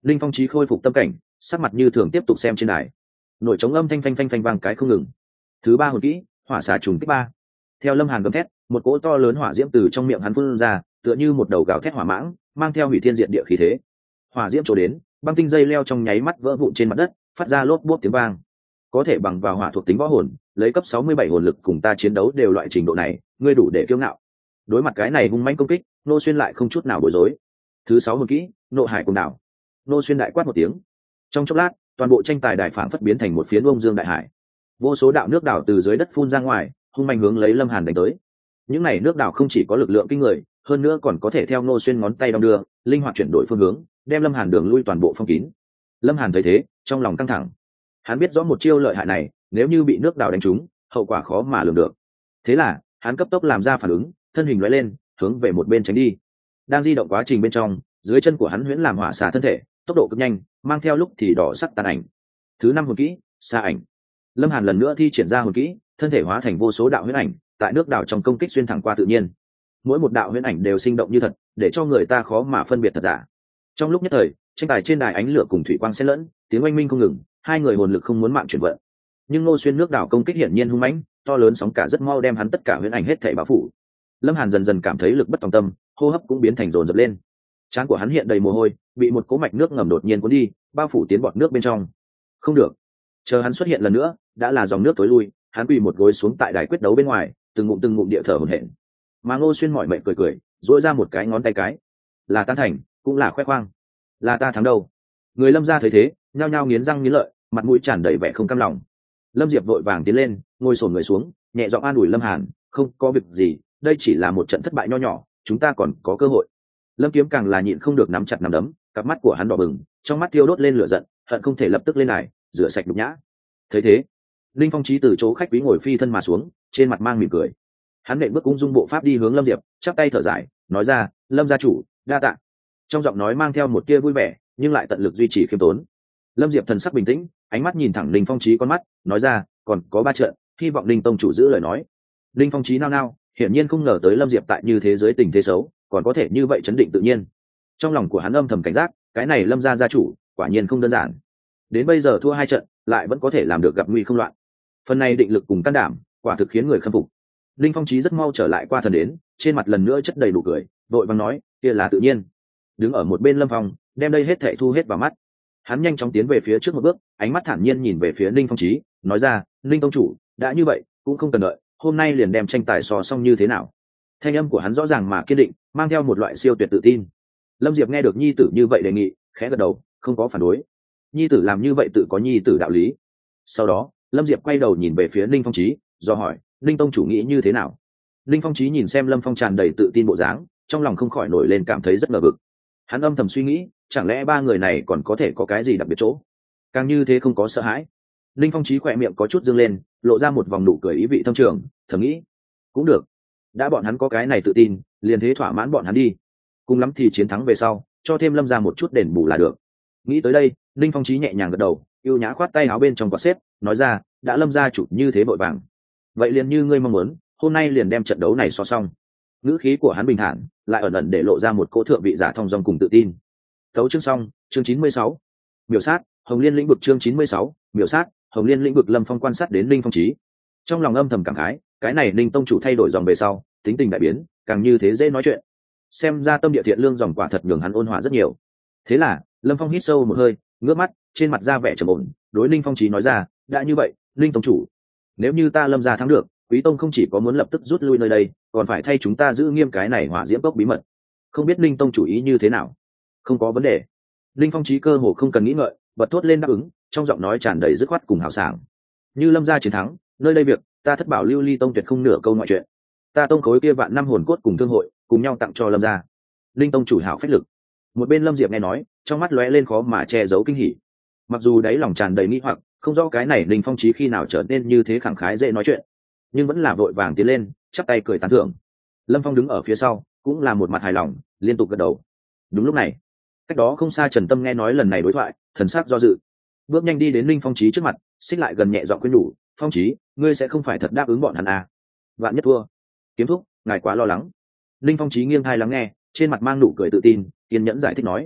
Linh Phong Chí khôi phục tâm cảnh, sắc mặt như thường tiếp tục xem trên đài. Nội trống âm thanh phanh phanh phanh vang cái không ngừng. Thứ ba hồn kỹ, hỏa xà trùng kích ba. Theo Lâm Hàn gầm thét, một cỗ to lớn hỏa diễm từ trong miệng hắn phun ra, tựa như một đầu gào thét hỏa mãng, mang theo hủy thiên diệt địa khí thế. Hỏa diễm trổ đến, băng tinh dây leo trong nháy mắt vỡ vụn trên mặt đất, phát ra lốp bốp tiếng vang. Có thể bằng vào hỏa thuộc tính võ hồn, lấy cấp sáu mươi bảy hồn lực cùng ta chiến đấu đều loại trình độ này, ngươi đủ để kiêu ngạo. Đối mặt cái này hung mãnh công kích, Nô Xuyên lại không chút nào bối rối. Thứ sáu hồn kỹ, nộ hải cùng đảo. Nô Xuyên đại quát một tiếng. Trong chốc lát, toàn bộ tranh tài đài phảng phất biến thành một phiến bông dương đại hải. Vô số đạo nước đảo từ dưới đất phun ra ngoài, hung manh hướng lấy Lâm Hàn đánh tới. Những này nước đảo không chỉ có lực lượng kinh người, hơn nữa còn có thể theo Nô Xuyên ngón tay đong đưa, linh hoạt chuyển đổi phương hướng, đem Lâm Hàn đường lui toàn bộ phong kín. Lâm Hàn thấy thế, trong lòng căng thẳng. Hắn biết rõ một chiêu lợi hại này, nếu như bị nước đảo đánh trúng, hậu quả khó mà lường được. Thế là, hắn cấp tốc làm ra phản ứng, thân hình lóe lên, hướng về một bên tránh đi. Đang di động quá trình bên trong, dưới chân của hắn huyễn làm hỏa xà thân thể, tốc độ cực nhanh, mang theo lúc thì đỏ sắc tàn ảnh. Thứ năm hồn kỹ, xa ảnh. Lâm Hàn lần nữa thi triển ra hồn kỹ, thân thể hóa thành vô số đạo huyễn ảnh, tại nước đảo trong công kích xuyên thẳng qua tự nhiên. Mỗi một đạo huyễn ảnh đều sinh động như thật, để cho người ta khó mà phân biệt thật giả. Trong lúc nhất thời, tranh tài trên đài ánh lửa cùng thủy quang xen lẫn, tiếng oanh minh không ngừng, hai người hồn lực không muốn mạng chuyển vận. Nhưng Ngô Xuyên nước đảo công kích hiển nhiên hung mãnh, to lớn sóng cả rất mau đem hắn tất cả huyễn ảnh hết thảy bao phủ. Lâm Hàn dần dần cảm thấy lực bất tòng tâm, hô hấp cũng biến thành dồn dập lên. Trán của hắn hiện đầy mồ hôi, bị một cỗ mạch nước ngầm đột nhiên cuốn đi, bao phủ tiến bọt nước bên trong. Không được, chờ hắn xuất hiện lần nữa, đã là dòng nước tối lui, hắn quỳ một gối xuống tại đài quyết đấu bên ngoài, từng ngụm từng ngụm địa thở hổn hển. Mà Ngô Xuyên mỏi mệt cười cười, duỗi ra một cái ngón tay cái, là tán thành, cũng là khoe khoang, là ta thắng đâu. Người Lâm gia thấy thế, nhao nhao nghiến răng nghiến lợi, mặt mũi tràn đầy vẻ không cam lòng. Lâm Diệp vội vàng tiến lên, ngồi xổm người xuống, nhẹ giọng an ủi Lâm Hàn, không có việc gì, đây chỉ là một trận thất bại nho nhỏ, chúng ta còn có cơ hội. Lâm Kiếm càng là nhịn không được nắm chặt nắm đấm, cặp mắt của hắn đỏ bừng, trong mắt thiêu đốt lên lửa giận, hận không thể lập tức lên này rửa sạch nhục nhã. Thấy thế, Linh Phong Chí từ chỗ khách quý ngồi phi thân mà xuống, trên mặt mang mỉm cười. Hắn nện bước ung dung bộ pháp đi hướng Lâm Diệp, chắp tay thở dài, nói ra, Lâm gia chủ, đa tạ. Trong giọng nói mang theo một tia vui vẻ, nhưng lại tận lực duy trì khiêm tốn. Lâm Diệp thần sắc bình tĩnh, ánh mắt nhìn thẳng Linh Phong Chí con mắt, nói ra, còn có ba trận, hy vọng Linh tông chủ giữ lời nói. Linh Phong Chí nao nao, hiển nhiên không ngờ tới Lâm Diệp tại như thế giới tình thế xấu, còn có thể như vậy chấn định tự nhiên. Trong lòng của hắn âm thầm cảnh giác, cái này Lâm gia gia chủ, quả nhiên không đơn giản. Đến bây giờ thua hai trận, lại vẫn có thể làm được gặp nguy không loạn. Phần này định lực cùng can đảm, quả thực khiến người khâm phục. Linh Phong Chí rất mau trở lại qua thần đến, trên mặt lần nữa chất đầy nụ cười, vội vàng nói, kia là tự nhiên. Đứng ở một bên Lâm Phong, đem đây hết thảy thu hết vào mắt. Hắn nhanh chóng tiến về phía trước một bước, ánh mắt thản nhiên nhìn về phía Linh Phong Chí, nói ra, Linh tông chủ, đã như vậy, cũng không cần đợi, hôm nay liền đem tranh tài so xong như thế nào. Thanh âm của hắn rõ ràng mà kiên định, mang theo một loại siêu tuyệt tự tin. Lâm Diệp nghe được nhi tử như vậy đề nghị, khẽ gật đầu, không có phản đối. Nhi tử làm như vậy tự có nhi tử đạo lý. Sau đó, Lâm Diệp quay đầu nhìn về phía Linh Phong Chí, do hỏi, Linh tông chủ nghĩ như thế nào? Linh Phong Chí nhìn xem Lâm Phong tràn đầy tự tin bộ dáng, trong lòng không khỏi nổi lên cảm thấy rất ngờ vực. Hắn âm thầm suy nghĩ, chẳng lẽ ba người này còn có thể có cái gì đặc biệt chỗ? Càng như thế không có sợ hãi. Linh Phong Chí khỏe miệng có chút dương lên, lộ ra một vòng nụ cười ý vị thâm trường, thầm nghĩ, cũng được, đã bọn hắn có cái này tự tin, liền thế thỏa mãn bọn hắn đi. Cùng lắm thì chiến thắng về sau, cho thêm Lâm gia một chút đền bù là được. Nghĩ tới đây, Linh Phong Chí nhẹ nhàng gật đầu, yêu nhã khoát tay áo bên trong quạt xếp, nói ra, đã Lâm gia chủ như thế vội vàng, vậy liền như ngươi mong muốn, hôm nay liền đem trận đấu này so xong. Ngữ khí của hắn bình thản, lại ẩn ẩn để lộ ra một cỗ thượng vị giả thong dong cùng tự tin. Tấu chương xong, chương chín mươi sáu. Miểu sát, Hồng Liên lĩnh vực chương chín mươi sáu, miểu sát, Hồng Liên lĩnh vực. Lâm Phong quan sát đến Linh Phong Chí, trong lòng âm thầm cảm khái, cái này Linh tông chủ thay đổi dòng về sau, tính tình đại biến, càng như thế dễ nói chuyện. Xem ra tâm địa thiện lương dòng quả thật nhường hắn ôn hòa rất nhiều. Thế là, Lâm Phong hít sâu một hơi, ngước mắt, trên mặt ra vẻ trầm ổn, đối Linh Phong Chí nói ra, đã như vậy, Linh tông chủ, nếu như ta Lâm gia thắng được, Quý tông không chỉ có muốn lập tức rút lui nơi đây, còn phải thay chúng ta giữ nghiêm cái này hỏa diễm cốc bí mật. Không biết Linh tông chủ ý như thế nào? Không có vấn đề. Linh Phong Chí cơ hồ không cần nghĩ ngợi, bật thốt lên đáp ứng, trong giọng nói tràn đầy dứt khoát cùng hào sảng. Như Lâm gia chiến thắng, nơi đây việc ta Thất Bảo Lưu Ly tông tuyệt không nửa câu ngoại chuyện. Ta tông khối kia vạn năm hồn cốt cùng thương hội, cùng nhau tặng cho Lâm gia. Linh tông chủ hảo phách lực. Một bên Lâm Diệp nghe nói, trong mắt lóe lên khó mà che giấu kinh hỉ. Mặc dù đáy lòng tràn đầy nghi hoặc, không rõ cái này Linh Phong Chí khi nào trở nên như thế khẳng khái dễ nói chuyện, nhưng vẫn là vội vàng tiến lên, chắp tay cười tán thưởng. Lâm Phong đứng ở phía sau, cũng là một mặt hài lòng, liên tục gật đầu. Đúng lúc này, cách đó không xa Trần Tâm nghe nói lần này đối thoại, thần sắc do dự, bước nhanh đi đến Linh Phong Chí trước mặt, xích lại gần nhẹ giọng khuyên nhủ, Phong Chí, ngươi sẽ không phải thật đáp ứng bọn hắn à? Vạn nhất thua. Kiếm thúc, ngài quá lo lắng. Linh Phong Chí nghiêng tai lắng nghe, trên mặt mang nụ cười tự tin, kiên nhẫn giải thích nói,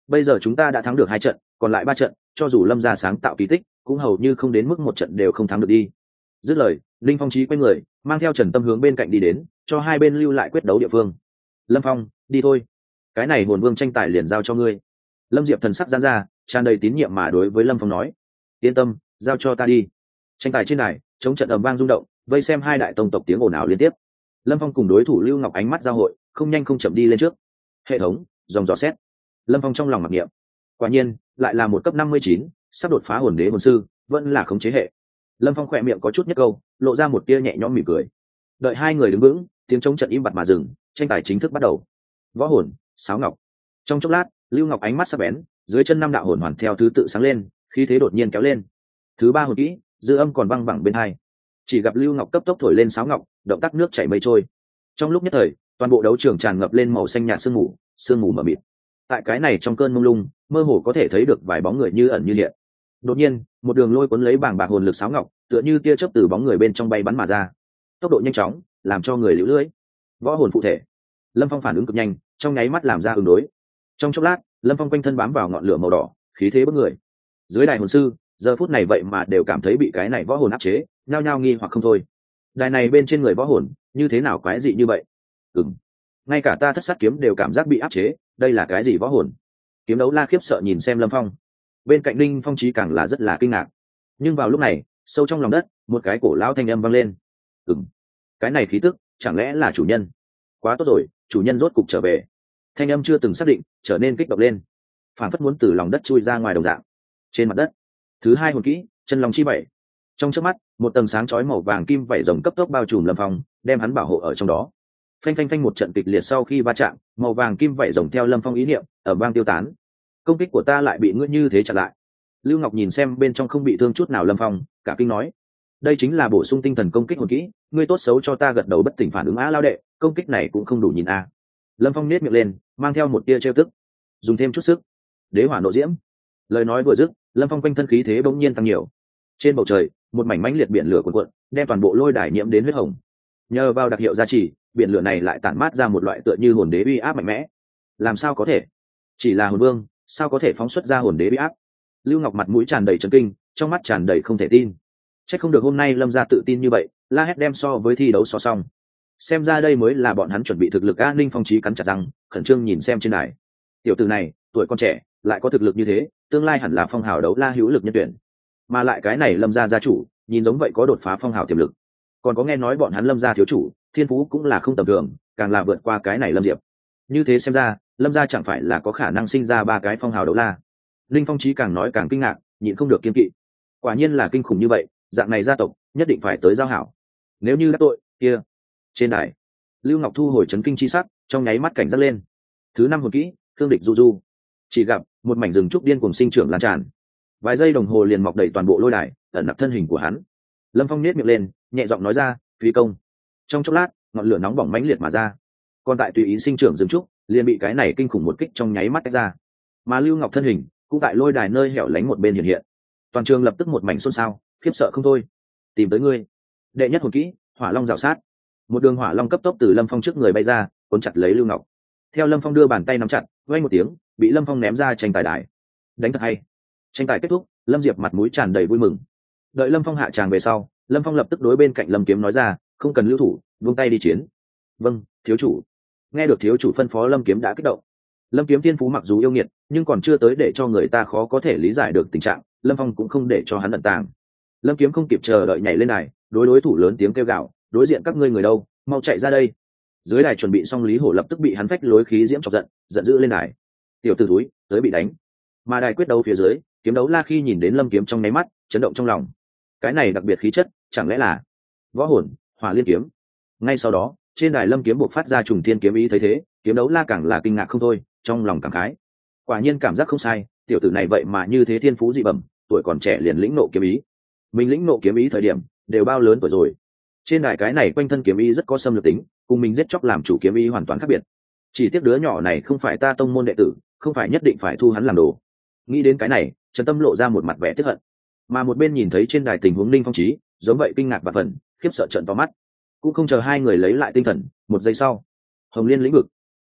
bây giờ chúng ta đã thắng được hai trận, còn lại ba trận cho dù lâm gia sáng tạo kỳ tích cũng hầu như không đến mức một trận đều không thắng được đi. Dứt lời, linh phong chí quay người mang theo Trần Tâm hướng bên cạnh đi đến, cho hai bên lưu lại quyết đấu địa phương. Lâm Phong, đi thôi, cái này hồn vương tranh tài liền giao cho ngươi. Lâm Diệp thần sắc giãn ra, tràn đầy tín nhiệm mà đối với Lâm Phong nói. Yên tâm, giao cho ta đi. Tranh tài trên này chống trận ầm vang rung động, vây xem hai đại tông tộc tiếng ồn ào liên tiếp. Lâm Phong cùng đối thủ Lưu Ngọc ánh mắt giao hội, không nhanh không chậm đi lên trước. Hệ thống dòng dò xét. Lâm Phong trong lòng mặc niệm. Quả nhiên lại là một cấp năm mươi chín, sắp đột phá hồn đế hồn sư, vẫn là khống chế hệ. Lâm Phong khỏe miệng có chút nhất câu, lộ ra một tia nhẹ nhõm mỉm cười. Đợi hai người đứng vững, tiếng chống trận im bặt mà dừng, tranh tài chính thức bắt đầu. Võ hồn, sáo ngọc. Trong chốc lát, Lưu Ngọc ánh mắt sắc bén, dưới chân năm đạo hồn hoàn theo thứ tự sáng lên, khí thế đột nhiên kéo lên. Thứ ba hồn kỹ, dư âm còn văng vẳng bên hai. Chỉ gặp Lưu Ngọc cấp tốc thổi lên sáo ngọc, động tác nước chảy mây trôi. Trong lúc nhất thời, toàn bộ đấu trường tràn ngập lên màu xanh nhạt sương mù, sương mù mờ mịt. Tại cái này trong cơn mông lung, mơ hồ có thể thấy được vài bóng người như ẩn như hiện. Đột nhiên, một đường lôi cuốn lấy bảng bạc hồn lực sáo ngọc, tựa như tia chớp từ bóng người bên trong bay bắn mà ra. Tốc độ nhanh chóng, làm cho người liễu lưỡi. Võ hồn phụ thể. Lâm Phong phản ứng cực nhanh, trong nháy mắt làm ra ứng đối. Trong chốc lát, Lâm Phong quanh thân bám vào ngọn lửa màu đỏ, khí thế bức người. Dưới đài hồn sư, giờ phút này vậy mà đều cảm thấy bị cái này võ hồn áp chế, nhao nhao nghi hoặc không thôi. Đài này bên trên người võ hồn, như thế nào quái dị như vậy? Ừm, ngay cả ta thất sát kiếm đều cảm giác bị áp chế, đây là cái gì võ hồn? Kiếm đấu la khiếp sợ nhìn xem Lâm Phong. Bên cạnh Linh Phong Chí càng là rất là kinh ngạc. Nhưng vào lúc này, sâu trong lòng đất, một cái cổ lão thanh âm vang lên. Ừm, cái này khí tức, chẳng lẽ là chủ nhân? Quá tốt rồi, chủ nhân rốt cục trở về. Thanh âm chưa từng xác định, trở nên kích động lên, phản phất muốn từ lòng đất chui ra ngoài đồng dạng. Trên mặt đất, thứ hai hồn kỹ, chân lòng chi bảy. Trong chớp mắt, một tầng sáng chói màu vàng kim vảy rồng cấp tốc bao trùm Lâm Phong, đem hắn bảo hộ ở trong đó. Phanh phanh phanh một trận kịch liệt sau khi va chạm, màu vàng kim vảy rồng theo Lâm Phong ý niệm, ở vang tiêu tán. Công kích của ta lại bị ngươi như thế chặn lại. Lưu Ngọc nhìn xem bên trong không bị thương chút nào Lâm Phong, cả kinh nói: đây chính là bổ sung tinh thần công kích hồn kỹ, ngươi tốt xấu cho ta gật đầu bất tỉnh phản ứng á lao đệ, công kích này cũng không đủ nhìn a. Lâm Phong nét miệng lên, mang theo một tia trêu tức, dùng thêm chút sức. Đế hỏa nộ diễm. Lời nói vừa dứt, Lâm Phong quanh thân khí thế bỗng nhiên tăng nhiều. Trên bầu trời, một mảnh mãnh liệt biển lửa cuồn cuộn, đem toàn bộ lôi đài nhiễm đến huyết hồng. Nhờ vào đặc hiệu gia trì, biển lửa này lại tản mát ra một loại tựa như hồn đế uy áp mạnh mẽ. Làm sao có thể? Chỉ là hồn vương, sao có thể phóng xuất ra hồn đế uy áp? Lưu Ngọc mặt mũi tràn đầy chấn kinh, trong mắt tràn đầy không thể tin. Chắc không được hôm nay Lâm gia tự tin như vậy, la hét đem so với thi đấu so xong. Xem ra đây mới là bọn hắn chuẩn bị thực lực. An Ninh Phong Chí cắn chặt răng, khẩn trương nhìn xem trên đài. Tiểu tử này, tuổi còn trẻ, lại có thực lực như thế, tương lai hẳn là phong hào đấu la hữu lực nhân tuyển. Mà lại cái này Lâm gia gia chủ, nhìn giống vậy có đột phá phong hào tiềm lực. Còn có nghe nói bọn hắn Lâm gia thiếu chủ, thiên phú cũng là không tầm thường, càng là vượt qua cái này Lâm Diệp. Như thế xem ra, Lâm gia chẳng phải là có khả năng sinh ra ba cái phong hào đấu la. Linh Phong Chí càng nói càng kinh ngạc, nhịn không được kiên kỵ. Quả nhiên là kinh khủng như vậy, dạng này gia tộc nhất định phải tới giao hảo. Nếu như đã tội kia. Trên đài, Lưu Ngọc thu hồi chấn kinh chi sắc, trong nháy mắt cảnh giác lên. Thứ năm hồn kỹ, thương địch du du. Chỉ gặp một mảnh rừng trúc điên cuồng sinh trưởng lan tràn, vài giây đồng hồ liền mọc đầy toàn bộ lôi đài, ẩn nặc thân hình của hắn. Lâm Phong nhếch miệng lên, nhẹ giọng nói ra: phi công. Trong chốc lát, ngọn lửa nóng bỏng mãnh liệt mà ra. Còn tại tùy ý sinh trưởng rừng trúc, liền bị cái này kinh khủng một kích trong nháy mắt tách ra. Mà Lưu Ngọc thân hình cũng tại lôi đài nơi hẻo lánh một bên hiện hiện. Toàn trường lập tức một mảnh xôn xao, khiếp sợ không thôi. Tìm tới ngươi. Đệ nhất hồn kỹ, hỏa long rào sát. Một đường hỏa long cấp tốc từ Lâm Phong trước người bay ra, cuốn chặt lấy Lưu Ngọc. Theo Lâm Phong đưa bàn tay nắm chặt, vang một tiếng, bị Lâm Phong ném ra tranh tài đài. Đánh thật hay. Tranh tài kết thúc, Lâm Diệp mặt mũi tràn đầy vui mừng. Đợi Lâm Phong hạ tràng về sau, Lâm Phong lập tức đối bên cạnh Lâm Kiếm nói ra: không cần lưu thủ, buông tay đi chiến. Vâng, thiếu chủ. Nghe được thiếu chủ phân phó, Lâm Kiếm đã kích động. Lâm Kiếm thiên phú mặc dù yêu nghiệt, nhưng còn chưa tới để cho người ta khó có thể lý giải được tình trạng, Lâm Phong cũng không để cho hắn ẩn tàng. Lâm Kiếm không kịp chờ đợi nhảy lên đài, đối đối thủ lớn tiếng kêu gào: đối diện các ngươi người đâu, mau chạy ra đây. Dưới đài chuẩn bị xong Lý Hổ lập tức bị hắn phách lối khí diễm chọc giận, giận dữ lên đài: tiểu tử túi, tới bị đánh. Mà đài quyết đấu phía dưới, Kiếm đấu la khi nhìn đến Lâm Kiếm trong nháy mắt chấn động trong lòng. Cái này đặc biệt khí chất, chẳng lẽ là võ hồn hỏa liên kiếm? Ngay sau đó, trên đài Lâm Kiếm buộc phát ra trùng thiên kiếm ý, thấy thế, Kiếm đấu la càng là kinh ngạc không thôi, trong lòng cảm khái. Quả nhiên cảm giác không sai, tiểu tử này vậy mà như thế thiên phú dị bẩm, tuổi còn trẻ liền lĩnh nộ kiếm ý. Mình lĩnh nộ kiếm ý thời điểm đều bao lớn tuổi rồi. Trên đài cái này quanh thân kiếm ý rất có xâm lược tính, cùng mình giết chóc làm chủ kiếm ý hoàn toàn khác biệt. Chỉ tiếc đứa nhỏ này không phải ta tông môn đệ tử, không phải nhất định phải thu hắn làm đồ. Nghĩ đến cái này, Trần Tâm lộ ra một mặt vẻ tức hận. Mà một bên nhìn thấy trên đài tình huống Ninh Phong Chí, giống vậy kinh ngạc và phần khiếp sợ trợn to mắt. Cũng không chờ hai người lấy lại tinh thần, một giây sau, Hồng Liên lĩnh vực,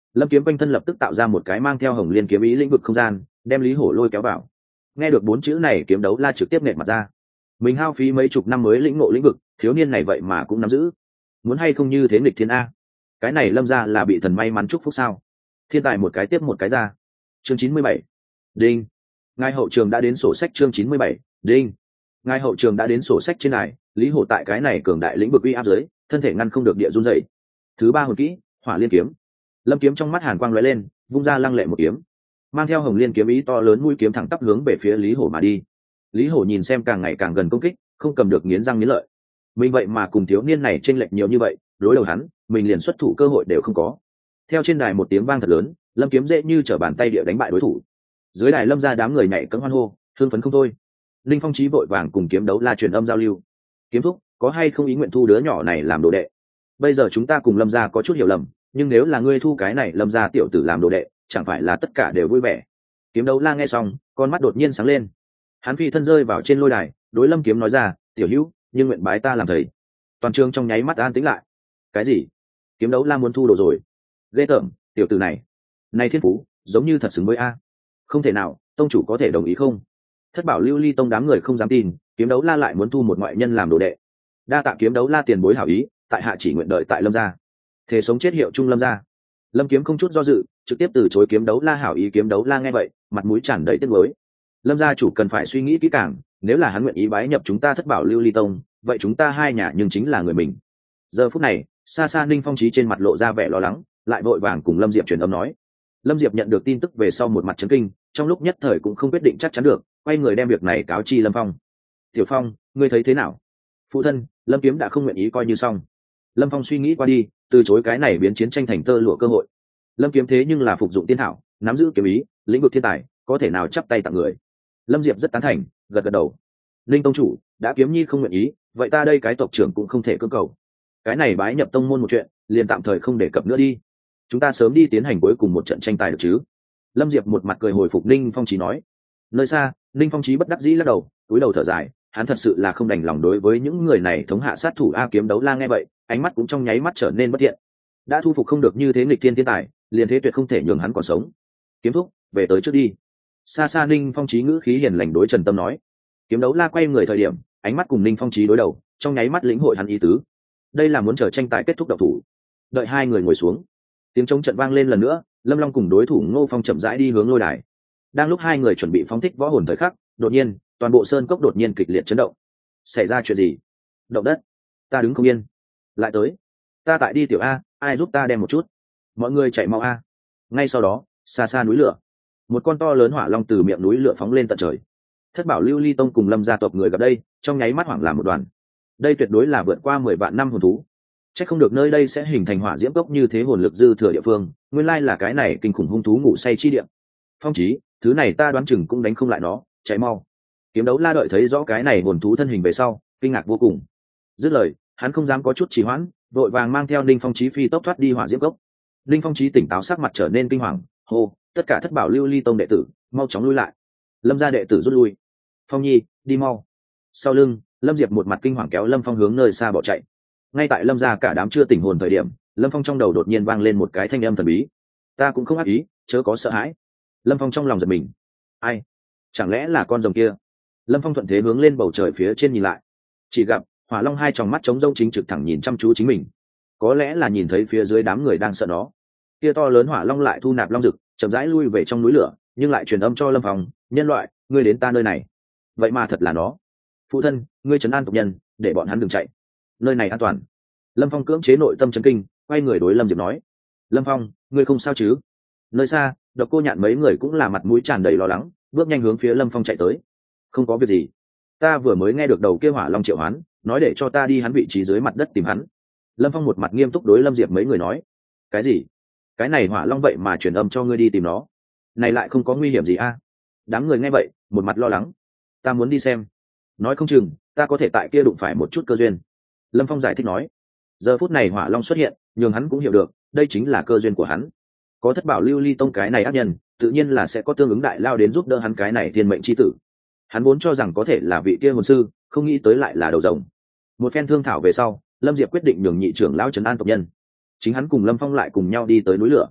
Lâm Kiếm quanh thân lập tức tạo ra một cái mang theo hồng liên kiếm ý lĩnh vực không gian, đem Lý Hổ lôi kéo vào. Nghe được bốn chữ này, Kiếm Đấu La trực tiếp nện mặt ra. Mình hao phí mấy chục năm mới lĩnh ngộ lĩnh vực, thiếu niên này vậy mà cũng nắm giữ. Muốn hay không như thế nghịch thiên a? Cái này Lâm gia là bị thần may mắn chúc phúc sao? Thiên tài một cái tiếp một cái ra. Chương chín mươi bảy. Đinh. Ngài hậu trường đã đến sổ sách chương chín mươi bảy. Đinh. Ngài hậu trường đã đến sổ sách trên này, Lý Hổ tại cái này cường đại lĩnh vực uy áp dưới, thân thể ngăn không được địa run rẩy. Thứ ba hồn kỹ, Hỏa Liên kiếm. Lâm Kiếm trong mắt hàn quang lóe lên, vung ra lăng lệ một kiếm, mang theo hồng liên kiếm ý to lớn, mũi kiếm thẳng tắp hướng về phía Lý Hổ mà đi. Lý Hổ nhìn xem càng ngày càng gần công kích, không cầm được nghiến răng nghiến lợi. Mình vậy mà cùng thiếu niên này chênh lệch nhiều như vậy, đối đầu hắn, mình liền xuất thủ cơ hội đều không có. Theo trên đài một tiếng vang thật lớn, Lâm Kiếm dễ như trở bàn tay địa đánh bại đối thủ. Dưới đài Lâm gia đám người nhảy cẫng hoan hô, hưng phấn không thôi. Linh Phong Chí vội vàng cùng Kiếm Đấu La truyền âm giao lưu. Kiếm thúc, có hay không ý nguyện thu đứa nhỏ này làm đồ đệ? Bây giờ chúng ta cùng Lâm gia có chút hiểu lầm, nhưng nếu là ngươi thu cái này Lâm gia tiểu tử làm đồ đệ, chẳng phải là tất cả đều vui vẻ? Kiếm Đấu La nghe xong, con mắt đột nhiên sáng lên. Hắn phi thân rơi vào trên lôi đài, đối Lâm Kiếm nói ra, tiểu hữu, nhưng nguyện bái ta làm thầy. Toàn trường trong nháy mắt an tĩnh lại. Cái gì? Kiếm Đấu La muốn thu đồ rồi? Ghê tởm, tiểu tử này, này thiên phú, giống như thật xứng với a. Không thể nào, tông chủ có thể đồng ý không? Thất Bảo Lưu Ly tông đám người không dám tin, Kiếm Đấu La lại muốn thu một ngoại nhân làm đồ đệ. Đa tạ Kiếm Đấu La tiền bối hảo ý, tại hạ chỉ nguyện đợi tại Lâm gia. Thể sống chết hiệu trung Lâm gia. Lâm Kiếm không chút do dự, trực tiếp từ chối Kiếm Đấu La hảo ý. Kiếm Đấu La nghe vậy, mặt mũi tràn đầy tiếc nuối. Lâm gia chủ cần phải suy nghĩ kỹ càng, nếu là hắn nguyện ý bái nhập chúng ta Thất Bảo Lưu Ly tông, vậy chúng ta hai nhà nhưng chính là người mình. Giờ phút này, xa xa Ninh Phong Chí trên mặt lộ ra vẻ lo lắng, lại vội vàng cùng Lâm Diệp truyền âm nói. Lâm Diệp nhận được tin tức về sau một mặt chấn kinh, trong lúc nhất thời cũng không quyết định chắc chắn được, quay người đem việc này cáo chi Lâm Phong. Tiểu Phong, ngươi thấy thế nào? Phụ thân, Lâm Kiếm đã không nguyện ý coi như xong. Lâm Phong suy nghĩ qua đi, từ chối cái này biến chiến tranh thành tơ lụa cơ hội. Lâm Kiếm thế nhưng là phục dụng tiên thảo, nắm giữ kiếm ý, lĩnh vực thiên tài, có thể nào chắp tay tặng người? Lâm Diệp rất tán thành, gật gật đầu. Linh tông chủ, đã Kiếm Nhi không nguyện ý, vậy ta đây cái tộc trưởng cũng không thể cưỡng cầu. Cái này bái nhập tông môn một chuyện, liền tạm thời không đề cập nữa đi. Chúng ta sớm đi tiến hành cuối cùng một trận tranh tài được chứ? Lâm Diệp một mặt cười hồi phục Ninh Phong Chí nói. Nơi xa, Ninh Phong Chí bất đắc dĩ lắc đầu, cúi đầu thở dài, hắn thật sự là không đành lòng đối với những người này thống hạ sát thủ. A Kiếm Đấu La nghe vậy, ánh mắt cũng trong nháy mắt trở nên bất thiện. Đã thu phục không được như thế nghịch thiên thiên tài, liền thế tuyệt không thể nhường hắn còn sống. Kiếm thúc, về tới trước đi. Xa xa Ninh Phong Chí ngữ khí hiền lành đối Trần Tâm nói. Kiếm Đấu La quay người thời điểm, ánh mắt cùng Ninh Phong Chí đối đầu, trong nháy mắt lĩnh hội hắn ý tứ. Đây là muốn chờ tranh tài kết thúc độc thủ. Đợi hai người ngồi xuống, tiếng trống trận vang lên lần nữa, Lâm Long cùng đối thủ Ngô Phong chậm rãi đi hướng lôi đài. Đang lúc hai người chuẩn bị phóng thích võ hồn thời khắc, đột nhiên, toàn bộ sơn cốc đột nhiên kịch liệt chấn động. Xảy ra chuyện gì? Động đất? Ta đứng không yên. Lại tới. Ta tại đi tiểu a, ai giúp ta đem một chút. Mọi người chạy mau a. Ngay sau đó, xa xa núi lửa, một con to lớn hỏa long từ miệng núi lửa phóng lên tận trời. Thất Bảo Lưu Ly tông cùng Lâm gia tộc người gặp đây, trong nháy mắt hoảng làm một đoàn. Đây tuyệt đối là vượt qua mười vạn năm hồn thú. Chắc không được nơi đây sẽ hình thành hỏa diễm cốc như thế, hồn lực dư thừa địa phương, nguyên lai là cái này kinh khủng hung thú ngủ say chi địa. Phong Chí, thứ này ta đoán chừng cũng đánh không lại nó, chạy mau. Kiếm Đấu La đợi thấy rõ cái này hồn thú thân hình về sau, kinh ngạc vô cùng. Dứt lời, hắn không dám có chút trì hoãn, vội vàng mang theo Ninh Phong Chí phi tốc thoát đi hỏa diễm cốc. Ninh Phong Chí tỉnh táo, sắc mặt trở nên kinh hoàng, hô, tất cả Thất Bảo Lưu Ly tông đệ tử, mau chóng lui lại. Lâm gia đệ tử rút lui. Phong Nhi, đi mau. Sau lưng, Lâm Diệp một mặt kinh hoàng kéo Lâm Phong hướng nơi xa bỏ chạy. Ngay tại Lâm gia cả đám chưa tỉnh hồn thời điểm, Lâm Phong trong đầu đột nhiên vang lên một cái thanh âm thần bí. Ta cũng không ác ý, chớ có sợ hãi. Lâm Phong trong lòng giật mình. Ai? Chẳng lẽ là con rồng kia? Lâm Phong thuận thế hướng lên bầu trời phía trên nhìn lại, chỉ gặp hỏa long hai tròng mắt trống rỗng chính trực thẳng nhìn chăm chú chính mình. Có lẽ là nhìn thấy phía dưới đám người đang sợ nó, kia to lớn hỏa long lại thu nạp long dực, chậm rãi lui về trong núi lửa, nhưng lại truyền âm cho Lâm Phong, nhân loại, ngươi đến ta nơi này. Vậy mà thật là nó. Phụ thân, ngươi trấn an tộc nhân, để bọn hắn đừng chạy, nơi này an toàn. Lâm Phong cưỡng chế nội tâm chấn kinh, quay người đối Lâm Diệp nói. Lâm Phong, ngươi không sao chứ? Nơi xa, Độc Cô Nhạn mấy người cũng là mặt mũi tràn đầy lo lắng, bước nhanh hướng phía Lâm Phong chạy tới. Không có việc gì, ta vừa mới nghe được đầu kia hỏa long triệu hoán, nói để cho ta đi hắn vị trí dưới mặt đất tìm hắn. Lâm Phong một mặt nghiêm túc đối Lâm Diệp mấy người nói. Cái gì? Cái này hỏa long vậy mà truyền âm cho ngươi đi tìm nó? Này lại không có nguy hiểm gì a? Đám người nghe vậy, một mặt lo lắng. Ta muốn đi xem, nói không chừng ta có thể tại kia đụng phải một chút cơ duyên. Lâm Phong giải thích nói. Giờ phút này hỏa long xuất hiện, nhưng hắn cũng hiểu được, đây chính là cơ duyên của hắn. Có Thất Bảo Lưu Ly tông cái này ác nhân, tự nhiên là sẽ có tương ứng đại lao đến giúp đỡ hắn cái này thiên mệnh chi tử. Hắn vốn cho rằng có thể là vị kia hồn sư, không nghĩ tới lại là đầu rồng. Một phen thương thảo về sau, Lâm Diệp quyết định nhường nhị trưởng lão trấn an tộc nhân. Chính hắn cùng Lâm Phong lại cùng nhau đi tới núi lửa.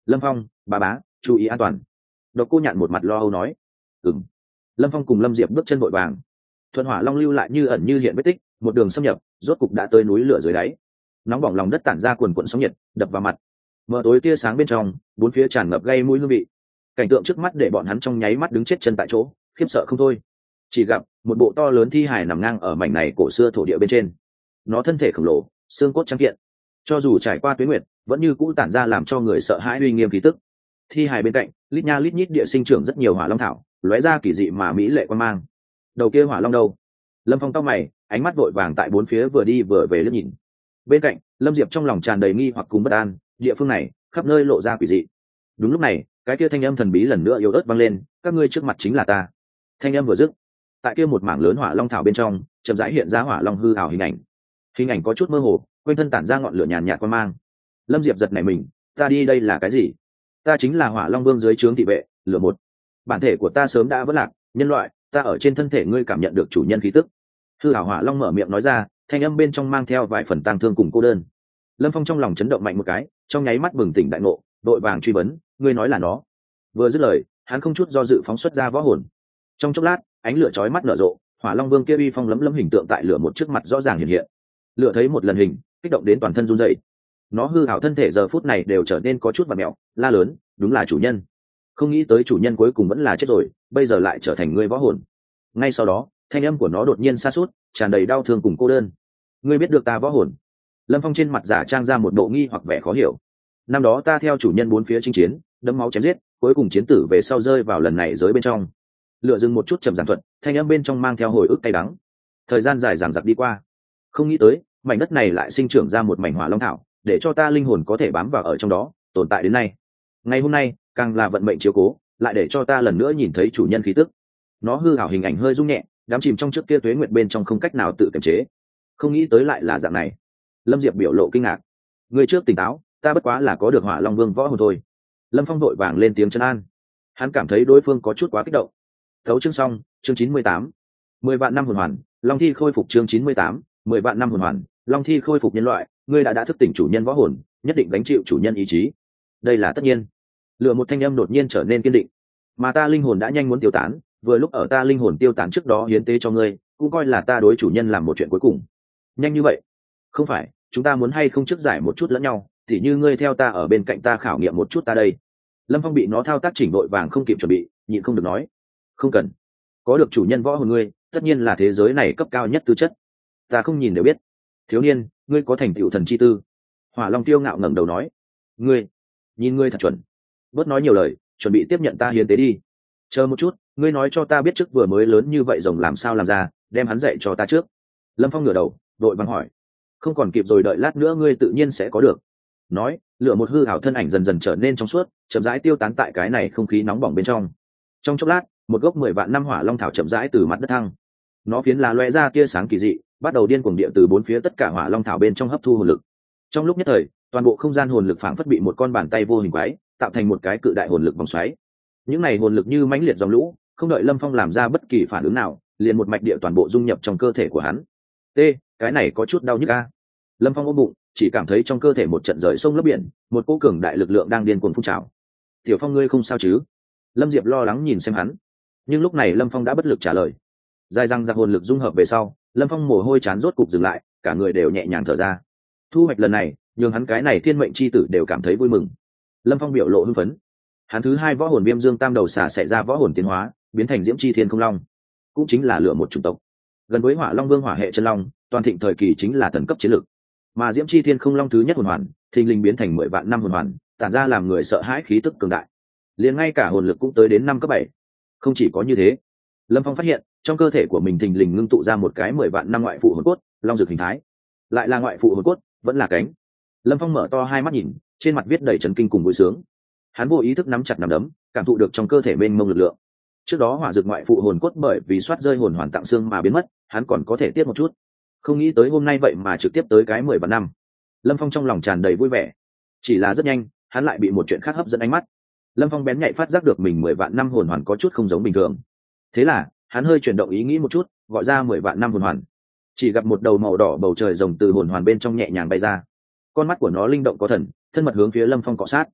Lâm Phong, bà bá chú ý an toàn. Độc Cô Nhạn một mặt lo âu nói. Ừm. Lâm Phong cùng Lâm Diệp bước chân vội vàng. Thuận Hỏa Long lưu lại như ẩn như hiện vết tích, một đường xâm nhập, rốt cục đã tới núi lửa dưới đáy. Nóng bỏng lòng đất tản ra cuồn cuộn sóng nhiệt, đập vào mặt. Mờ tối tia sáng bên trong, bốn phía tràn ngập gây mũi hương vị. Cảnh tượng trước mắt để bọn hắn trong nháy mắt đứng chết chân tại chỗ, khiếp sợ không thôi. Chỉ gặp một bộ to lớn thi hài nằm ngang ở mảnh này cổ xưa thổ địa bên trên. Nó thân thể khổng lồ, xương cốt trắng kiện, cho dù trải qua tuyết nguyệt, vẫn như cũ tản ra làm cho người sợ hãi uy nghiêm khí tức. Thi hài bên cạnh, lít nha lít nhít địa sinh trưởng rất nhiều hỏa long thảo, lóe ra kỳ dị mà mỹ lệ quan mang. Đầu kia hỏa long đâu? Lâm Phong cau mày, ánh mắt vội vàng tại bốn phía vừa đi vừa về liếc nhìn. Bên cạnh, Lâm Diệp trong lòng tràn đầy nghi hoặc cùng bất an, địa phương này khắp nơi lộ ra quỷ dị. Đúng lúc này, cái kia thanh âm thần bí lần nữa yếu ớt vang lên, các ngươi trước mặt chính là ta. Thanh âm vừa dứt, tại kia một mảng lớn hỏa long thảo bên trong, chậm rãi hiện ra hỏa long hư ảo hình ảnh. Hình ảnh có chút mơ hồ, quanh thân tản ra ngọn lửa nhàn nhạt quan mang. Lâm Diệp giật nảy mình, ta đi đây là cái gì? Ta chính là Hỏa Long Vương dưới trướng thị vệ, lửa một. Bản thể của ta sớm đã vỡ lạc, nhân loại, ta ở trên thân thể ngươi cảm nhận được chủ nhân khí tức. Hư ảo Hỏa Long mở miệng nói ra, thanh âm bên trong mang theo vài phần tang thương cùng cô đơn. Lâm Phong trong lòng chấn động mạnh một cái, trong nháy mắt bừng tỉnh đại ngộ, đội vàng truy vấn, ngươi nói là nó? Vừa dứt lời, hắn không chút do dự phóng xuất ra võ hồn. Trong chốc lát, ánh lửa chói mắt nở rộ, Hỏa Long Vương kia uy phong lấm lấm hình tượng tại lửa một trước mặt rõ ràng hiện hiện. Lửa thấy một lần hình, kích động đến toàn thân run rẩy. Nó hư ảo thân thể giờ phút này đều trở nên có chút vặn mẹo, la lớn, đúng là chủ nhân. Không nghĩ tới chủ nhân cuối cùng vẫn là chết rồi, bây giờ lại trở thành ngươi võ hồn. Ngay sau đó, thanh âm của nó đột nhiên sa sút, tràn đầy đau thương cùng cô đơn. Ngươi biết được ta võ hồn? Lâm Phong trên mặt giả trang ra một bộ nghi hoặc vẻ khó hiểu. Năm đó ta theo chủ nhân bốn phía chinh chiến, đẫm máu chém giết, cuối cùng chiến tử về sau rơi vào lần này giới bên trong. Lựa dừng một chút trầm giản thuận, thanh âm bên trong mang theo hồi ức cay đắng. Thời gian dài dằng dặc đi qua, không nghĩ tới mảnh đất này lại sinh trưởng ra một mảnh hỏa long thảo, để cho ta linh hồn có thể bám vào ở trong đó, tồn tại đến nay. Ngày hôm nay càng là vận mệnh chiếu cố, lại để cho ta lần nữa nhìn thấy chủ nhân khí tức. Nó hư ảo hình ảnh hơi rung nhẹ, đám chìm trong trước kia tuế nguyệt bên trong không cách nào tự kiềm chế. Không nghĩ tới lại là dạng này. Lâm Diệp biểu lộ kinh ngạc. Người trước tỉnh táo, ta bất quá là có được Hỏa Long Vương võ hồn thôi. Lâm Phong đội vàng lên tiếng trấn an. Hắn cảm thấy đối phương có chút quá kích động. Thấu chương xong, chương chín mươi tám. Mười vạn năm hồn hoàn, Long thi khôi phục chương chín mươi tám. Mười vạn năm hồn hoàn, Long thi khôi phục nhân loại, ngươi đã đã thức tỉnh chủ nhân võ hồn, nhất định gánh chịu chủ nhân ý chí. Đây là tất nhiên. Lựa một thanh âm đột nhiên trở nên kiên định. Mà ta linh hồn đã nhanh muốn tiêu tán, vừa lúc ở ta linh hồn tiêu tán trước đó hiến tế cho ngươi, cũng coi là ta đối chủ nhân làm một chuyện cuối cùng. Nhanh như vậy? Không phải, chúng ta muốn hay không trước giải một chút lẫn nhau, thì như ngươi theo ta ở bên cạnh ta khảo nghiệm một chút ta đây. Lâm Phong bị nó thao tác chỉnh đội vàng không kịp chuẩn bị, nhịn không được nói. Không cần. Có được chủ nhân võ hồn ngươi, tất nhiên là thế giới này cấp cao nhất tư chất. Ta không nhìn đều biết. Thiếu niên, ngươi có thành tựu thần chi tư. Hỏa Long tiêu ngạo ngẩng đầu nói. Ngươi, nhìn ngươi thật chuẩn. Bớt nói nhiều lời, chuẩn bị tiếp nhận ta hiến tế đi. Chờ một chút, ngươi nói cho ta biết trước vừa mới lớn như vậy rồng làm sao làm ra, đem hắn dạy cho ta trước. Lâm Phong ngửa đầu, đội vàng hỏi. Không còn kịp rồi, đợi lát nữa ngươi tự nhiên sẽ có được. Nói, lựa một hư ảo thân ảnh dần dần trở nên trong suốt, chậm rãi tiêu tán tại cái này không khí nóng bỏng bên trong. Trong chốc lát, một gốc mười vạn năm hỏa long thảo chậm rãi từ mặt đất thăng. Nó phiến lá loe ra tia sáng kỳ dị, bắt đầu điên cuồng địa từ bốn phía tất cả hỏa long thảo bên trong hấp thu hồn lực. Trong lúc nhất thời, toàn bộ không gian hồn lực phảng phất bị một con bàn tay vô hình quái, tạo thành một cái cự đại hồn lực vòng xoáy. Những này hồn lực như mãnh liệt dòng lũ, không đợi Lâm Phong làm ra bất kỳ phản ứng nào, liền một mạch địa toàn bộ dung nhập trong cơ thể của hắn. T, cái này có chút đau nhức a. Lâm Phong ôm bụng, chỉ cảm thấy trong cơ thể một trận rời sông lấp biển, một cỗ cường đại lực lượng đang điên cuồng phun trào. Tiểu Phong ngươi không sao chứ? Lâm Diệp lo lắng nhìn xem hắn, nhưng lúc này Lâm Phong đã bất lực trả lời. Dài răng giặc hồn lực dung hợp về sau, Lâm Phong mồ hôi chán rốt cục dừng lại, cả người đều nhẹ nhàng thở ra. Thu hoạch lần này, nhường hắn cái này thiên mệnh chi tử đều cảm thấy vui mừng. Lâm Phong biểu lộ hưng phấn. Hắn thứ hai võ hồn Viêm Dương Tam Đầu Xà xảy ra võ hồn tiến hóa, biến thành Diễm Chi Thiên Không Long, cũng chính là lựa một chủng tộc. Gần với Hỏa Long Vương hỏa hệ chân long, toàn thịnh thời kỳ chính là thần cấp chiến lực. Mà Diễm Chi Thiên Không Long thứ nhất hồn hoàn, thình lình biến thành mười vạn năm hồn hoàn, tản ra làm người sợ hãi khí tức cường đại. Liền ngay cả hồn lực cũng tới đến năm cấp bảy. Không chỉ có như thế, Lâm Phong phát hiện, trong cơ thể của mình thình lình ngưng tụ ra một cái mười vạn năm ngoại phụ hồn cốt, long dược hình thái. Lại là ngoại phụ hồn cốt, vẫn là cánh. Lâm Phong mở to hai mắt nhìn, trên mặt viết đầy chấn kinh cùng vui sướng. Hắn vô ý thức nắm chặt nắm đấm, cảm thụ được trong cơ thể mênh mông lực lượng. Trước đó hỏa dược ngoại phụ hồn cốt bởi vì soát rơi hồn hoàn tặng xương mà biến mất, hắn còn có thể tiếp một chút. Không nghĩ tới hôm nay vậy mà trực tiếp tới cái mười vạn năm. Lâm Phong trong lòng tràn đầy vui vẻ. Chỉ là rất nhanh, hắn lại bị một chuyện khác hấp dẫn ánh mắt. Lâm Phong bén nhạy phát giác được mình mười vạn năm hồn hoàn có chút không giống bình thường. Thế là, hắn hơi chuyển động ý nghĩ một chút, gọi ra mười vạn năm hồn hoàn. Chỉ gặp một đầu màu đỏ bầu trời rồng từ hồn hoàn bên trong nhẹ nhàng bay ra. Con mắt của nó linh động có thần, thân mật hướng phía Lâm Phong cọ sát.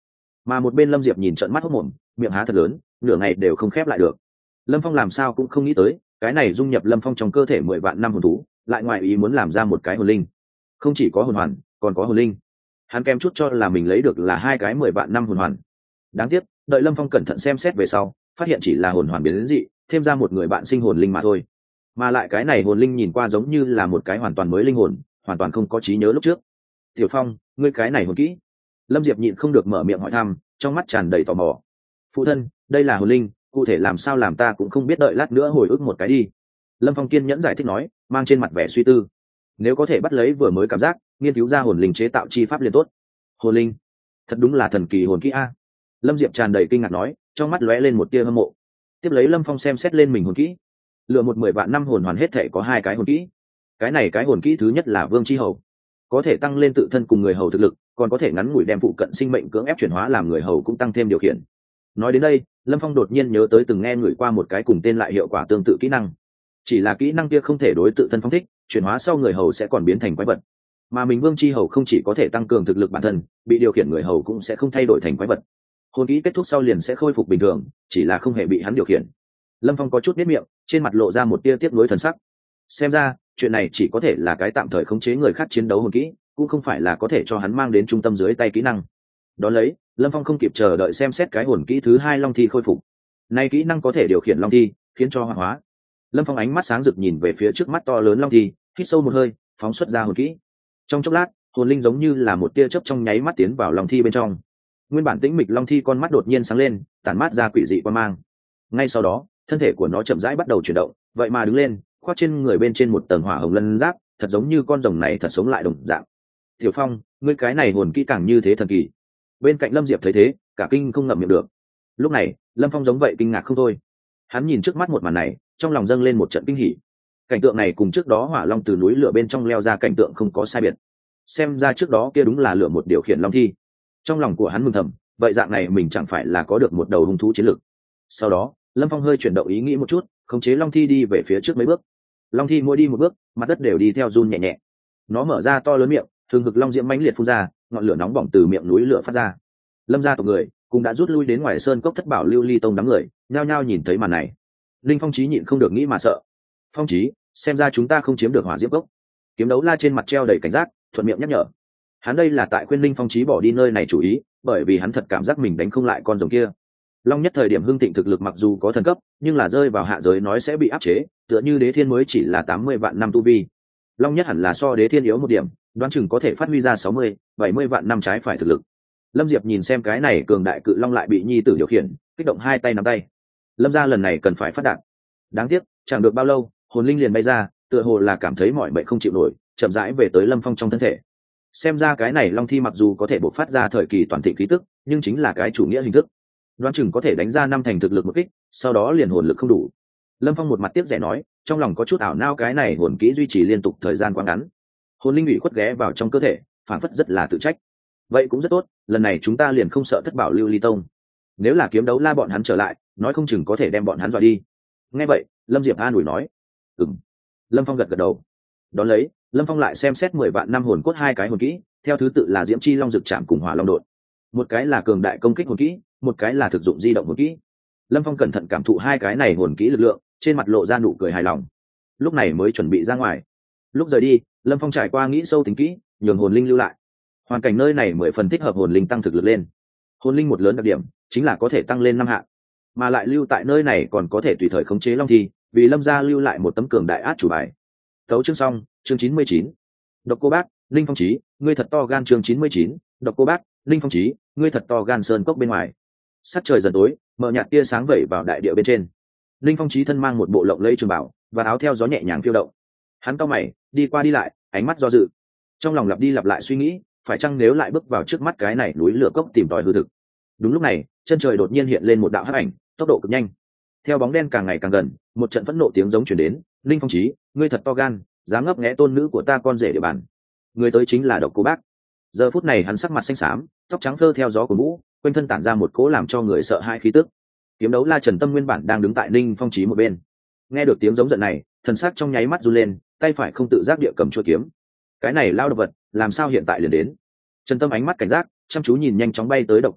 mà một bên Lâm Diệp nhìn trợn mắt hốt mồm, miệng há thật lớn, nửa ngày đều không khép lại được. Lâm Phong làm sao cũng không nghĩ tới, cái này dung nhập Lâm Phong trong cơ thể mười vạn năm hồn thú, lại ngoài ý muốn làm ra một cái hồn linh. Không chỉ có hồn hoàn, còn có hồn linh. Hắn kém chút cho là mình lấy được là hai cái mười vạn năm hồn hoàn. Đáng tiếc, đợi Lâm Phong cẩn thận xem xét về sau, phát hiện chỉ là hồn hoàn biến dị, thêm ra một người bạn sinh hồn linh mà thôi. Mà lại cái này hồn linh nhìn qua giống như là một cái hoàn toàn mới linh hồn, hoàn toàn không có trí nhớ lúc trước. Tiểu Phong, ngươi cái này hồn kỹ? Lâm Diệp nhịn không được mở miệng hỏi thăm, trong mắt tràn đầy tò mò. Phụ thân, đây là hồn linh, cụ thể làm sao làm ta cũng không biết, đợi lát nữa hồi ức một cái đi. Lâm Phong kiên nhẫn giải thích nói, mang trên mặt vẻ suy tư. Nếu có thể bắt lấy vừa mới cảm giác, nghiên cứu ra hồn linh chế tạo chi pháp liền tốt. Hồn linh, thật đúng là thần kỳ hồn kỹ a. Lâm Diệp tràn đầy kinh ngạc nói, trong mắt lóe lên một tia hâm mộ. Tiếp lấy Lâm Phong xem xét lên mình hồn kỹ, lựa một mười vạn năm hồn hoàn hết thể có hai cái hồn kỹ. Cái này cái hồn kỹ thứ nhất là Vương Chi Hầu, có thể tăng lên tự thân cùng người hầu thực lực, còn có thể ngắn ngủi đem phụ cận sinh mệnh cưỡng ép chuyển hóa làm người hầu cũng tăng thêm điều khiển. Nói đến đây, Lâm Phong đột nhiên nhớ tới từng nghe người qua một cái cùng tên lại hiệu quả tương tự kỹ năng. Chỉ là kỹ năng kia không thể đối tự thân phóng thích, chuyển hóa sau người hầu sẽ còn biến thành quái vật. Mà mình Vương Chi Hầu không chỉ có thể tăng cường thực lực bản thân, bị điều khiển người hầu cũng sẽ không thay đổi thành quái vật. Hồn kỹ kết thúc sau liền sẽ khôi phục bình thường, chỉ là không hề bị hắn điều khiển. Lâm Phong có chút biết miệng, trên mặt lộ ra một tia tiếc nuối thần sắc. Xem ra, chuyện này chỉ có thể là cái tạm thời khống chế người khác chiến đấu hồn kỹ, cũng không phải là có thể cho hắn mang đến trung tâm dưới tay kỹ năng. Đón lấy, Lâm Phong không kịp chờ đợi xem xét cái hồn kỹ thứ hai Long Thi khôi phục. Này kỹ năng có thể điều khiển Long Thi, khiến cho hoạt hóa. Lâm Phong ánh mắt sáng rực nhìn về phía trước mắt to lớn Long Thi, hít sâu một hơi, phóng xuất ra hồn kỹ. Trong chốc lát, hồn linh giống như là một tia chớp trong nháy mắt tiến vào Long Thi bên trong. Nguyên bản tĩnh mịch Long Thi con mắt đột nhiên sáng lên, tản mát ra quỷ dị quang mang. Ngay sau đó, thân thể của nó chậm rãi bắt đầu chuyển động, vậy mà đứng lên, khoác trên người bên trên một tầng hỏa hồng lân giáp, thật giống như con rồng này thật sống lại đồng dạng. Tiểu Phong, ngươi cái này hồn kỹ càng như thế thần kỳ. Bên cạnh Lâm Diệp thấy thế, cả kinh không ngậm miệng được. Lúc này, Lâm Phong giống vậy kinh ngạc không thôi. Hắn nhìn trước mắt một màn này, trong lòng dâng lên một trận kinh hỉ. Cảnh tượng này cùng trước đó Hỏa Long từ núi lửa bên trong leo ra cảnh tượng không có sai biệt. Xem ra trước đó kia đúng là lửa một điều khiển Long Thi. Trong lòng của hắn mừng thầm, vậy dạng này mình chẳng phải là có được một đầu hung thú chiến lực. Sau đó, Lâm Phong hơi chuyển động ý nghĩ một chút, khống chế Long Thi đi về phía trước mấy bước. Long Thi mỗi đi một bước, mặt đất đều đi theo run nhẹ nhẹ. Nó mở ra to lớn miệng, thường hực long diễm mãnh liệt phun ra, ngọn lửa nóng bỏng từ miệng núi lửa phát ra. Lâm gia tộc người cũng đã rút lui đến ngoài sơn cốc thất bảo lưu ly tông đám người, nhao nhao nhìn thấy màn này. Linh Phong Chí nhịn không được nghĩ mà sợ. Phong Chí, xem ra chúng ta không chiếm được hỏa diễm cốc. Kiếm Đấu La trên mặt treo đầy cảnh giác, thuận miệng nhắc nhở. Hắn đây là tại khuyên Linh Phong Chí bỏ đi nơi này chủ ý, bởi vì hắn thật cảm giác mình đánh không lại con rồng kia. Long nhất thời điểm hưng thịnh thực lực mặc dù có thần cấp, nhưng là rơi vào hạ giới nói sẽ bị áp chế, tựa như Đế Thiên mới chỉ là tám mươi vạn năm tu vi. Long nhất hẳn là so Đế Thiên yếu một điểm, đoán chừng có thể phát huy ra sáu mươi, bảy mươi vạn năm trái phải thực lực. Lâm Diệp nhìn xem cái này cường đại cự long lại bị nhi tử điều khiển, kích động hai tay nắm tay. Lâm gia lần này cần phải phát đạt. Đáng tiếc, chẳng được bao lâu, hồn linh liền bay ra, tựa hồ là cảm thấy mọi bệnh không chịu nổi, chậm rãi về tới Lâm Phong trong thân thể. Xem ra cái này Long Thi mặc dù có thể bộc phát ra thời kỳ toàn thịnh khí tức, nhưng chính là cái chủ nghĩa hình thức. Đoán chừng có thể đánh ra năm thành thực lực một kích, sau đó liền hồn lực không đủ. Lâm Phong một mặt tiếc rẻ nói, trong lòng có chút ảo nao, cái này hồn kỹ duy trì liên tục thời gian quá ngắn. Hồn linh ủy khuất ghé vào trong cơ thể, phản phất rất là tự trách. Vậy cũng rất tốt, lần này chúng ta liền không sợ thất bảo lưu ly tông. Nếu là Kiếm Đấu La bọn hắn trở lại, nói không chừng có thể đem bọn hắn dọa đi. Nghe vậy, Lâm Diệp an ủi nói, ừm. Lâm Phong gật gật đầu. Đón lấy, Lâm Phong lại xem xét mười vạn năm hồn cốt hai cái hồn kỹ, theo thứ tự là Diễm Chi Long Dực Trảm cùng Hỏa Long Đột. Một cái là cường đại công kích hồn kỹ, một cái là thực dụng di động hồn kỹ. Lâm Phong cẩn thận cảm thụ hai cái này hồn kỹ lực lượng, trên mặt lộ ra nụ cười hài lòng. Lúc này mới chuẩn bị ra ngoài. Lúc rời đi, Lâm Phong trải qua nghĩ sâu tính kỹ, nhường hồn linh lưu lại. Hoàn cảnh nơi này mười phần thích hợp hồn linh tăng thực lực lên. Hồn linh một lớn đặc điểm chính là có thể tăng lên năm hạng, mà lại lưu tại nơi này còn có thể tùy thời khống chế Long Thi, vì Lâm gia lưu lại một tấm cường đại át chủ bài. Tấu chương xong, chương chín mươi chín. Độc Cô Bác, Linh Phong Chí, ngươi thật to gan, chương chín mươi chín. Độc Cô Bác, Linh Phong Chí, ngươi thật to gan. Sơn cốc bên ngoài, sắc trời dần tối, mờ nhạt tia sáng vẩy vào đại địa bên trên. Linh Phong Chí thân mang một bộ lộng lẫy trường bảo và áo theo gió nhẹ nhàng phiêu động. Hắn cau mày, đi qua đi lại, ánh mắt do dự, trong lòng lặp đi lặp lại suy nghĩ, phải chăng nếu lại bước vào trước mắt cái này núi lửa cốc tìm tòi hư thực. Đúng lúc này, chân trời đột nhiên hiện lên một đạo hắc ảnh, tốc độ cực nhanh. Theo bóng đen càng ngày càng gần, một trận phẫn nộ tiếng giống truyền đến, Linh Phong Chí, ngươi thật to gan, dám ngấp nghé tôn nữ của ta con rể địa bàn. Người tới chính là Độc Cô Bác. Giờ phút này hắn sắc mặt xanh xám, tóc trắng phơ theo gió của vũ, quanh thân tản ra một cỗ làm cho người sợ hãi khí tức. Kiếm Đấu La Trần Tâm nguyên bản đang đứng tại Linh Phong Chí một bên, nghe được tiếng giống giận này, thần sắc trong nháy mắt run lên, tay phải không tự giác địa cầm chuôi kiếm. Cái này lao độc vật, làm sao hiện tại liền đến? Trần Tâm ánh mắt cảnh giác, chăm chú nhìn nhanh chóng bay tới Độc Cô Bác,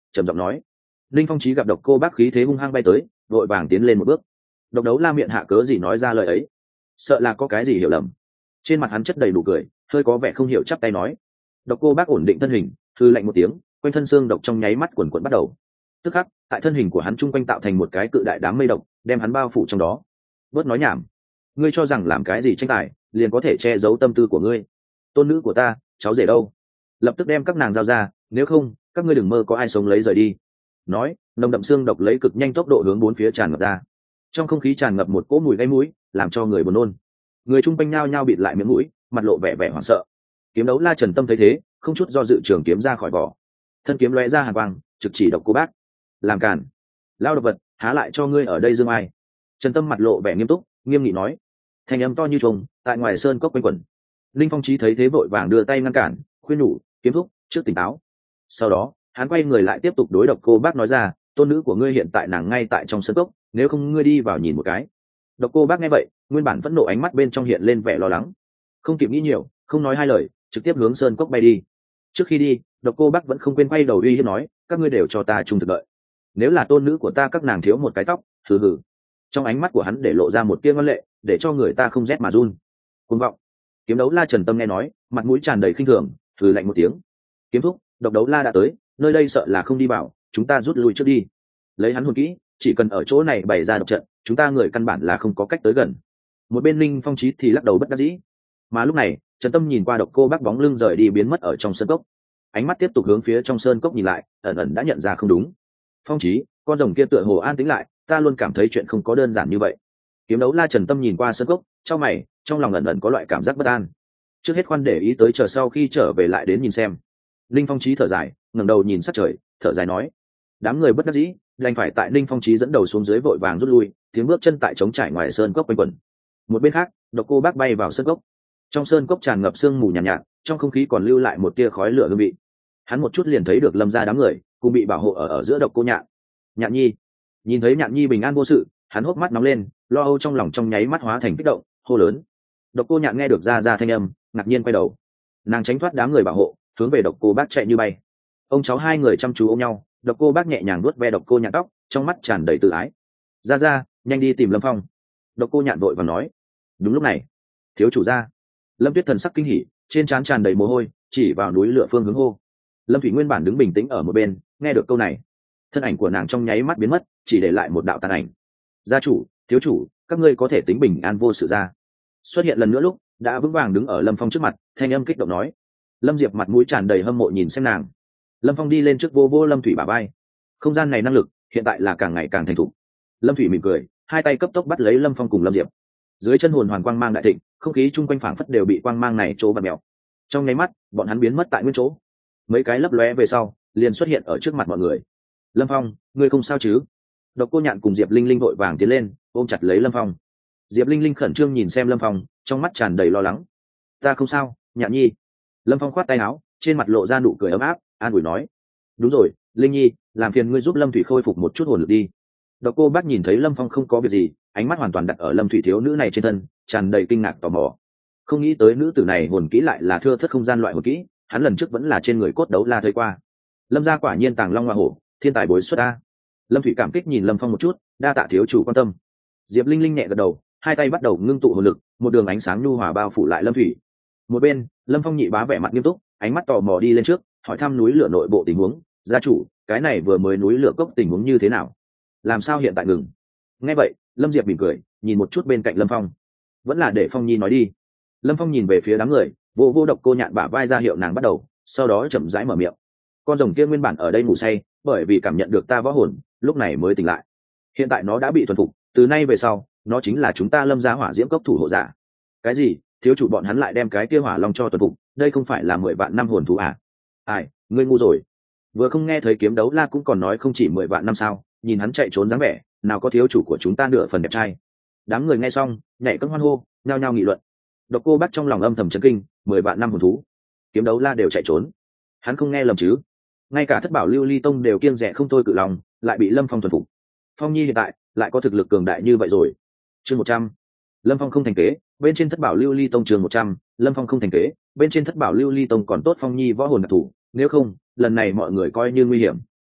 trầm giọng nói. Linh Phong Chí gặp độc cô bác khí thế hung hăng bay tới, vội vàng tiến lên một bước. Độc Đấu La miệng hạ cớ gì nói ra lời ấy, sợ là có cái gì hiểu lầm. Trên mặt hắn chất đầy nụ cười, hơi có vẻ không hiểu, chắp tay nói. Độc cô bác ổn định thân hình, hư lạnh một tiếng, quanh thân xương độc trong nháy mắt quần quần bắt đầu. Tức khắc, tại thân hình của hắn trung quanh tạo thành một cái cự đại đám mây độc, đem hắn bao phủ trong đó. Bớt nói nhảm, ngươi cho rằng làm cái gì tranh tài, liền có thể che giấu tâm tư của ngươi. Tôn nữ của ta, cháu rể đâu? Lập tức đem các nàng giao ra, nếu không, các ngươi đừng mơ có ai sống lấy rời đi. Nói, nồng đậm xương độc lấy cực nhanh tốc độ hướng bốn phía tràn ngập ra. Trong không khí tràn ngập một cỗ mùi gây mũi, làm cho người buồn nôn. Người chung quanh nhao nhao bịt lại miệng mũi, mặt lộ vẻ vẻ hoảng sợ. Kiếm Đấu La Trần Tâm thấy thế, không chút do dự trường kiếm ra khỏi vỏ, thân kiếm lóe ra hàn quang, trực chỉ độc cô bác. Làm cản, lao độc vật, há lại cho ngươi ở đây dương ai? Trần Tâm mặt lộ vẻ nghiêm túc, nghiêm nghị nói. Thanh âm to như trùng, tại ngoài sơn cốc quanh quẩn. Linh Phong Chí thấy thế vội vàng đưa tay ngăn cản, khuyên nhủ, kiếm thúc, trước tỉnh táo. Sau đó, hắn quay người lại tiếp tục đối độc cô bác nói ra, tôn nữ của ngươi hiện tại nàng ngay tại trong sơn cốc, nếu không ngươi đi vào nhìn một cái. Độc cô bác nghe vậy, nguyên bản phẫn nộ ánh mắt bên trong hiện lên vẻ lo lắng, không kịp nghĩ nhiều, không nói hai lời, trực tiếp hướng sơn cốc bay đi. Trước khi đi, độc cô bác vẫn không quên quay đầu uy hiếp nói, các ngươi đều cho ta trung thực đợi, nếu là tôn nữ của ta các nàng thiếu một cái tóc, hừ hừ. Trong ánh mắt của hắn để lộ ra một tia ngoan lệ, để cho người ta không rét mà run. Cuồng vọng. Kiếm Đấu La Trần Tâm nghe nói, mặt mũi tràn đầy khinh thường, hừ lạnh một tiếng. Kiếm thúc, độc đấu la đã tới, nơi đây sợ là không đi vào, chúng ta rút lui trước đi. Lấy hắn hồn kỹ, chỉ cần ở chỗ này bày ra độc trận, chúng ta người căn bản là không có cách tới gần. Một bên Linh Phong Chí thì lắc đầu bất đắc dĩ. Mà lúc này, Trần Tâm nhìn qua độc cô bác bóng lưng rời đi biến mất ở trong sơn cốc, ánh mắt tiếp tục hướng phía trong sơn cốc nhìn lại, ẩn ẩn đã nhận ra không đúng. Phong Chí, con rồng kia tựa hồ an tĩnh lại, ta luôn cảm thấy chuyện không có đơn giản như vậy. Kiếm Đấu La Trần Tâm nhìn qua sơn cốc, trong mày, trong lòng ẩn ẩn có loại cảm giác bất an. Trước hết khoan để ý tới chờ sau khi trở về lại đến nhìn xem. Linh Phong Chí thở dài, ngẩng đầu nhìn sát trời, thở dài nói. Đám người bất đắc dĩ, đành phải tại Linh Phong Chí dẫn đầu xuống dưới vội vàng rút lui, tiếng bước chân tại trống trải ngoài sơn cốc quanh quẩn. Một bên khác, độc cô bác bay vào sơn cốc. Trong sơn cốc tràn ngập sương mù nhàn nhạt, nhạt, trong không khí còn lưu lại một tia khói lửa hương vị. Hắn một chút liền thấy được Lâm gia đám người, cùng bị bảo hộ ở ở giữa độc cô Nhạn. Nhạn Nhi, nhìn thấy Nhạn Nhi bình an vô sự, hắn hốc mắt nóng lên, lo âu trong lòng trong nháy mắt hóa thành kích động, hô lớn. Độc cô Nhạn nghe được ra ra thanh âm, ngạc nhiên quay đầu, nàng tránh thoát đám người bảo hộ, hướng về độc cô bác chạy như bay. Ông cháu hai người chăm chú ôm nhau, độc cô bác nhẹ nhàng vuốt ve độc cô Nhạn tóc, trong mắt tràn đầy tự ái. Ra ra, nhanh đi tìm Lâm Phong. Độc cô Nhạn vội vàng nói. Đúng lúc này, thiếu chủ ra. Lâm Tuyết thần sắc kinh hỉ, trên trán tràn đầy mồ hôi, chỉ vào núi lửa phương hướng hô. Lâm Thủy nguyên bản đứng bình tĩnh ở một bên, nghe được câu này, thân ảnh của nàng trong nháy mắt biến mất, chỉ để lại một đạo tàn ảnh. Gia chủ, thiếu chủ, các ngươi có thể tính bình an vô sự ra. Xuất hiện lần nữa lúc đã vững vàng đứng ở Lâm Phong trước mặt, thanh âm kích động nói. Lâm Diệp mặt mũi tràn đầy hâm mộ nhìn xem nàng. Lâm Phong đi lên trước vô vô Lâm Thủy bả vai. Không gian này năng lực hiện tại là càng ngày càng thành thục. Lâm Thủy mỉm cười, hai tay cấp tốc bắt lấy Lâm Phong cùng Lâm Diệp. Dưới chân hồn hoàn quang mang đại thịnh, không khí chung quanh phảng phất đều bị quang mang này chỗ bật mèo. Trong nháy mắt, bọn hắn biến mất tại nguyên chỗ. Mấy cái lấp lóe về sau, liền xuất hiện ở trước mặt mọi người. Lâm Phong, ngươi không sao chứ? Độc cô Nhạn cùng Diệp Linh Linh vội vàng tiến lên, ôm chặt lấy Lâm Phong. Diệp Linh Linh khẩn trương nhìn xem Lâm Phong, trong mắt tràn đầy lo lắng. Ta không sao, Nhạn Nhi. Lâm Phong khoát tay áo, trên mặt lộ ra nụ cười ấm áp, an ủi nói. Đúng rồi, Linh Nhi, làm phiền ngươi giúp Lâm Thủy khôi phục một chút hồn lực đi. Độc cô bác nhìn thấy Lâm Phong không có việc gì, ánh mắt hoàn toàn đặt ở Lâm Thủy thiếu nữ này trên thân, tràn đầy kinh ngạc tò mò. Không nghĩ tới nữ tử này hồn kỹ lại là thưa thất không gian loại hồn kỹ, hắn lần trước vẫn là trên người cốt đấu la thấy qua. Lâm gia quả nhiên tàng long hoa hổ, thiên tài bối xuất a. Lâm Thủy cảm kích nhìn Lâm Phong một chút, đa tạ thiếu chủ quan tâm. Diệp Linh Linh nhẹ gật đầu, hai tay bắt đầu ngưng tụ hồn lực, một đường ánh sáng nhu hòa bao phủ lại Lâm Thủy. Một bên, Lâm Phong nhị bá vẻ mặt nghiêm túc, ánh mắt tò mò đi lên trước, hỏi thăm núi lửa nội bộ tình huống. Gia chủ, cái này vừa mới núi lửa cốc tình huống như thế nào? Làm sao hiện tại ngừng? Nghe vậy, Lâm Diệp mỉm cười, nhìn một chút bên cạnh Lâm Phong. Vẫn là để Phong Nhi nói đi. Lâm Phong nhìn về phía đám người, vô vô độc cô Nhạn bả vai ra hiệu nàng bắt đầu, sau đó chậm rãi mở miệng. Con rồng kia nguyên bản ở đây ngủ say, bởi vì cảm nhận được ta võ hồn, lúc này mới tỉnh lại. Hiện tại nó đã bị thuần phục, từ nay về sau, nó chính là chúng ta Lâm gia hỏa diễm cốc thủ hộ giả. Cái gì? Thiếu chủ bọn hắn lại đem cái kia hỏa long cho thuần phục, đây không phải là mười vạn năm hồn thú à? Ai, ngươi ngu rồi. Vừa không nghe thấy Kiếm Đấu La cũng còn nói không chỉ mười vạn năm sao? Nhìn hắn chạy trốn dáng vẻ, nào có thiếu chủ của chúng ta nửa phần đẹp trai. Đám người nghe xong, nhảy cẫng hoan hô, nhao nhao nghị luận. Độc cô bác trong lòng âm thầm chấn kinh, mười vạn năm hồn thú, Kiếm Đấu La đều chạy trốn, hắn không nghe lầm chứ? Ngay cả thất bảo lưu ly tông đều kiêng dè không thôi cự lòng, lại bị Lâm Phong thuần phục. Phong Nhi hiện tại lại có thực lực cường đại như vậy rồi. Chương một trăm, Lâm Phong không thành kế, bên trên thất bảo lưu ly tông. Chương một trăm, Lâm Phong không thành kế, bên trên thất bảo lưu ly tông còn tốt Phong Nhi võ hồn đặc thủ, nếu không, lần này mọi người coi như nguy hiểm.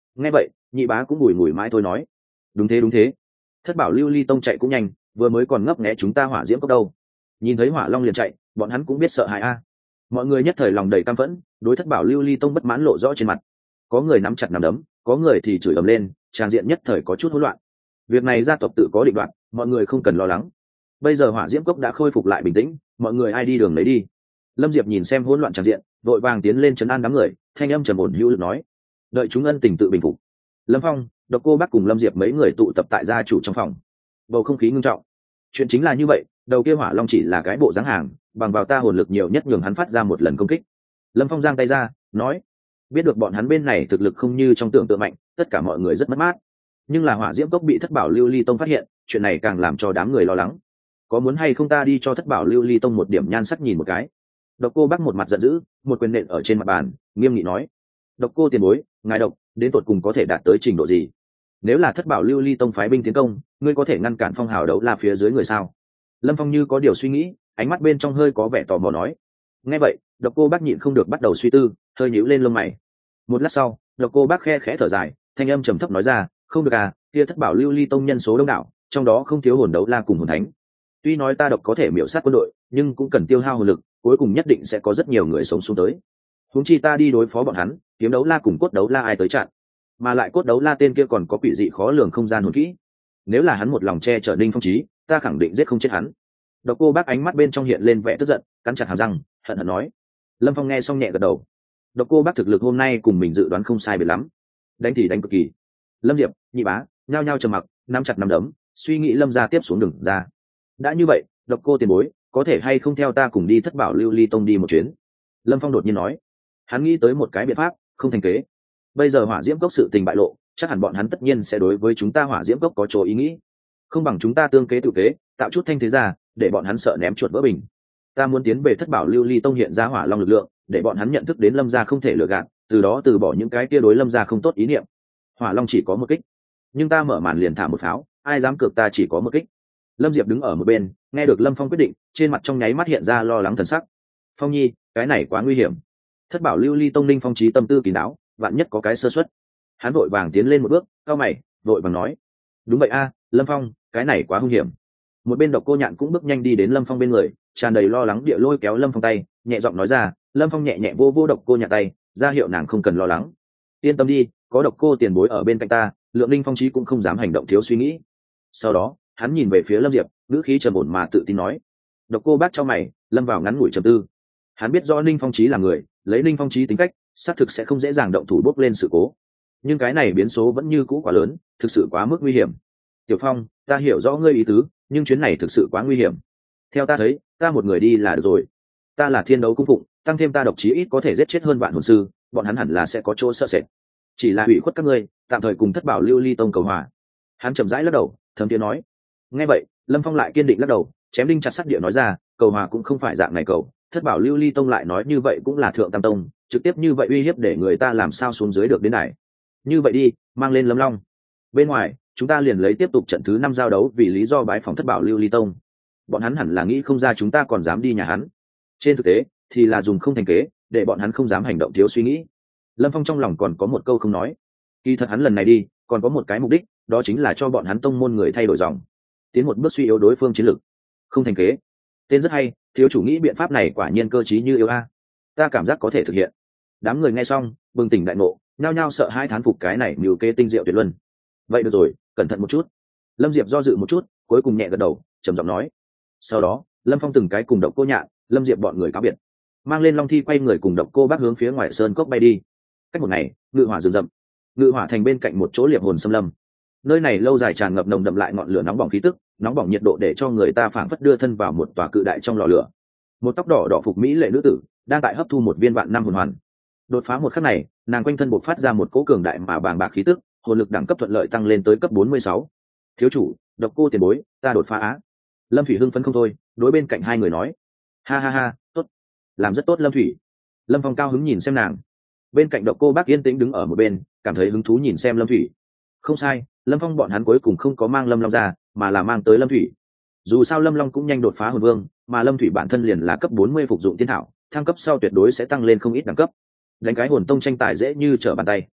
Nghe vậy nhị bá cũng bùi ngùi mãi thôi nói, đúng thế đúng thế, thất bảo lưu ly tông chạy cũng nhanh, vừa mới còn ngấp nghé chúng ta hỏa diễm cốc đâu. Nhìn thấy hỏa long liền chạy, bọn hắn cũng biết sợ hãi a. Mọi người nhất thời lòng đầy căm phẫn, đối thất bảo lưu ly tông bất mãn lộ rõ trên mặt. Có người nắm chặt nắm đấm, có người thì chửi ầm lên, tràng diện nhất thời có chút hỗn loạn. Việc này gia tộc tự có định đoạt, mọi người không cần lo lắng. Bây giờ hỏa diễm cốc đã khôi phục lại bình tĩnh, mọi người ai đi đường lấy đi. Lâm Diệp nhìn xem hỗn loạn tràng diện, vội vàng tiến lên trấn an đám người, thanh âm trầm ổn hữu lực nói, đợi chúng ân tình tự bình phục. Lâm Phong, Độc Cô Bác cùng Lâm Diệp mấy người tụ tập tại gia chủ trong phòng, bầu không khí ngưng trọng. Chuyện chính là như vậy, đầu kia hỏa long chỉ là cái bộ dáng hàng, bằng vào ta hồn lực nhiều nhất nhường hắn phát ra một lần công kích. Lâm Phong giang tay ra nói, biết được bọn hắn bên này thực lực không như trong tưởng tượng mạnh, tất cả mọi người rất mất mát. Nhưng là hỏa diễm cốc bị thất bảo lưu ly tông phát hiện, chuyện này càng làm cho đám người lo lắng. Có muốn hay không ta đi cho thất bảo lưu ly tông một điểm nhan sắc nhìn một cái? Độc Cô Bác một mặt giận dữ, một quyền nện ở trên mặt bàn, nghiêm nghị nói, Độc Cô tiền bối, ngài độc đến tột cùng có thể đạt tới trình độ gì? Nếu là thất bảo lưu ly tông phái binh tiến công, ngươi có thể ngăn cản phong hào đấu la phía dưới người sao? Lâm Phong như có điều suy nghĩ, ánh mắt bên trong hơi có vẻ tò mò nói. Nghe vậy, Độc Cô Bác nhịn không được bắt đầu suy tư, hơi nhíu lên lông mày. Một lát sau, Độc Cô Bác khe khẽ thở dài, thanh âm trầm thấp nói ra, không được à, kia thất bảo lưu ly tông nhân số đông đảo, trong đó không thiếu hồn đấu la cùng hồn thánh. Tuy nói ta độc có thể miểu sát quân đội, nhưng cũng cần tiêu hao hồn lực, cuối cùng nhất định sẽ có rất nhiều người sống xuống tới. Huống chi ta đi đối phó bọn hắn, kiếm đấu la cùng cốt đấu la ai tới chặn? Mà lại cốt đấu la tên kia còn có quỷ dị khó lường không gian hồn kỹ. Nếu là hắn một lòng che chở Ninh Phong Chí, ta khẳng định giết không chết hắn. Độc Cô Bác ánh mắt bên trong hiện lên vẻ tức giận, cắn chặt hàm răng, hận hận nói. Lâm Phong nghe xong nhẹ gật đầu. Độc Cô Bác thực lực hôm nay cùng mình dự đoán không sai biệt lắm, đánh thì đánh cực kỳ. Lâm Diệp, nhị bá nhao nhao trầm mặc, nắm chặt nắm đấm, suy nghĩ Lâm gia tiếp xuống đường ra. Đã như vậy, Độc Cô tiền bối, có thể hay không theo ta cùng đi thất bảo lưu ly tông đi một chuyến? Lâm Phong đột nhiên nói. Hắn nghĩ tới một cái biện pháp, không thành kế. Bây giờ hỏa diễm cốc sự tình bại lộ, chắc hẳn bọn hắn tất nhiên sẽ đối với chúng ta hỏa diễm cốc có chỗ ý nghĩ. Không bằng chúng ta tương kế tự kế, tạo chút thanh thế ra, để bọn hắn sợ ném chuột vỡ bình. Ta muốn tiến về thất bảo lưu ly tông hiện ra hỏa long lực lượng, để bọn hắn nhận thức đến Lâm gia không thể lừa gạt, từ đó từ bỏ những cái kia đối Lâm gia không tốt ý niệm. Hỏa long chỉ có một kích, nhưng ta mở màn liền thả một pháo, ai dám cược ta chỉ có một kích? Lâm Diệp đứng ở một bên, nghe được Lâm Phong quyết định, trên mặt trong nháy mắt hiện ra lo lắng thần sắc. Phong nhi, cái này quá nguy hiểm. Thất bảo lưu ly tông Ninh Phong Chí tâm tư kín đáo, vạn nhất có cái sơ suất. Hắn vội vàng tiến lên một bước, cao mày, vội vàng nói, đúng vậy a, Lâm Phong, cái này quá hung hiểm. Một bên Độc Cô Nhạn cũng bước nhanh đi đến Lâm Phong bên người, tràn đầy lo lắng địa lôi kéo Lâm Phong tay, nhẹ giọng nói ra. Lâm Phong nhẹ nhẹ vô vô Độc Cô Nhạn tay, ra hiệu nàng không cần lo lắng. Yên tâm đi, có Độc Cô tiền bối ở bên cạnh ta, lượng Ninh Phong Chí cũng không dám hành động thiếu suy nghĩ. Sau đó, hắn nhìn về phía Lâm Diệp, ngữ khí trầm ổn mà tự tin nói. Độc Cô Bác cho mày, lâm vào ngắn ngủi trầm tư. Hắn biết rõ Ninh Phong Chí là người, lấy Ninh Phong Chí tính cách, xác thực sẽ không dễ dàng động thủ bốc lên sự cố. Nhưng cái này biến số vẫn như cũ quá lớn, thực sự quá mức nguy hiểm. Tiểu Phong, ta hiểu rõ ngươi ý tứ, nhưng chuyến này thực sự quá nguy hiểm. Theo ta thấy, ta một người đi là được rồi. Ta là thiên đấu cung phụng, tăng thêm ta độc chí ít có thể giết chết hơn vạn hồn sư, bọn hắn hẳn là sẽ có chỗ sợ sệt. Chỉ là hủy khuất các ngươi, tạm thời cùng thất bảo lưu ly tông cầu hòa. Hắn chậm rãi lắc đầu, thầm tiếng nói. Nghe vậy, Lâm Phong lại kiên định lắc đầu, chém đinh chặt sắt địa nói ra, cầu hòa cũng không phải dạng này cầu, thất bảo lưu ly tông lại nói như vậy cũng là thượng tam tông, trực tiếp như vậy uy hiếp để người ta làm sao xuống dưới được đến này. Như vậy đi, mang lên Lâm Long. Bên ngoài, chúng ta liền lấy tiếp tục trận thứ năm giao đấu vì lý do bái phòng thất bảo lưu ly tông. Bọn hắn hẳn là nghĩ không ra chúng ta còn dám đi nhà hắn. Trên thực tế, thì là dùng không thành kế, để bọn hắn không dám hành động thiếu suy nghĩ. Lâm Phong trong lòng còn có một câu không nói. Kỳ thật hắn lần này đi, còn có một cái mục đích, đó chính là cho bọn hắn tông môn người thay đổi dòng, tiến một bước suy yếu đối phương chiến lược. Không thành kế, tên rất hay, thiếu chủ nghĩ biện pháp này quả nhiên cơ trí như yêu a. Ta cảm giác có thể thực hiện. Đám người nghe xong, bừng tỉnh đại ngộ, nhao nhao sợ hai thán phục cái này mưu kế tinh diệu tuyệt luân. Vậy được rồi, cẩn thận một chút. Lâm Diệp do dự một chút, cuối cùng nhẹ gật đầu, trầm giọng nói. Sau đó, Lâm Phong từng cái cùng Độc Cô Nhạn, Lâm Diệp bọn người cáo biệt, mang lên Long Thi quay người cùng Độc Cô Bác hướng phía ngoài sơn cốc bay đi. Cách một ngày, ngự hỏa rừng rậm, ngự hỏa thành bên cạnh một chỗ liệp hồn xâm lâm. Nơi này lâu dài tràn ngập nồng đậm lại ngọn lửa nóng bỏng khí tức, nóng bỏng nhiệt độ để cho người ta phảng phất đưa thân vào một tòa cự đại trong lò lửa. Một tóc đỏ đỏ phục mỹ lệ nữ tử đang tại hấp thu một viên vạn năm hồn hoàn. Đột phá một khắc này, nàng quanh thân bộc phát ra một cỗ cường đại mà bàng bạc khí tức, hồn lực đẳng cấp thuận lợi tăng lên tới cấp bốn mươi sáu. Thiếu chủ, Độc Cô tiền bối, ta đột phá á. Lâm Thủy hưng phấn không thôi, đối bên cạnh hai người nói. Ha ha ha, tốt, làm rất tốt Lâm Thủy. Lâm Phong cao hứng nhìn xem nàng. Bên cạnh Độc Cô Bác yên tĩnh đứng ở một bên, cảm thấy hứng thú nhìn xem Lâm Thủy. Không sai, Lâm Phong bọn hắn cuối cùng không có mang Lâm Long ra, mà là mang tới Lâm Thủy. Dù sao Lâm Long cũng nhanh đột phá hồn vương, mà Lâm Thủy bản thân liền là cấp bốn mươi phục dụng tiên thảo, thăng cấp sau tuyệt đối sẽ tăng lên không ít đẳng cấp. Đánh cái hồn tông tranh tài dễ như trở bàn tay.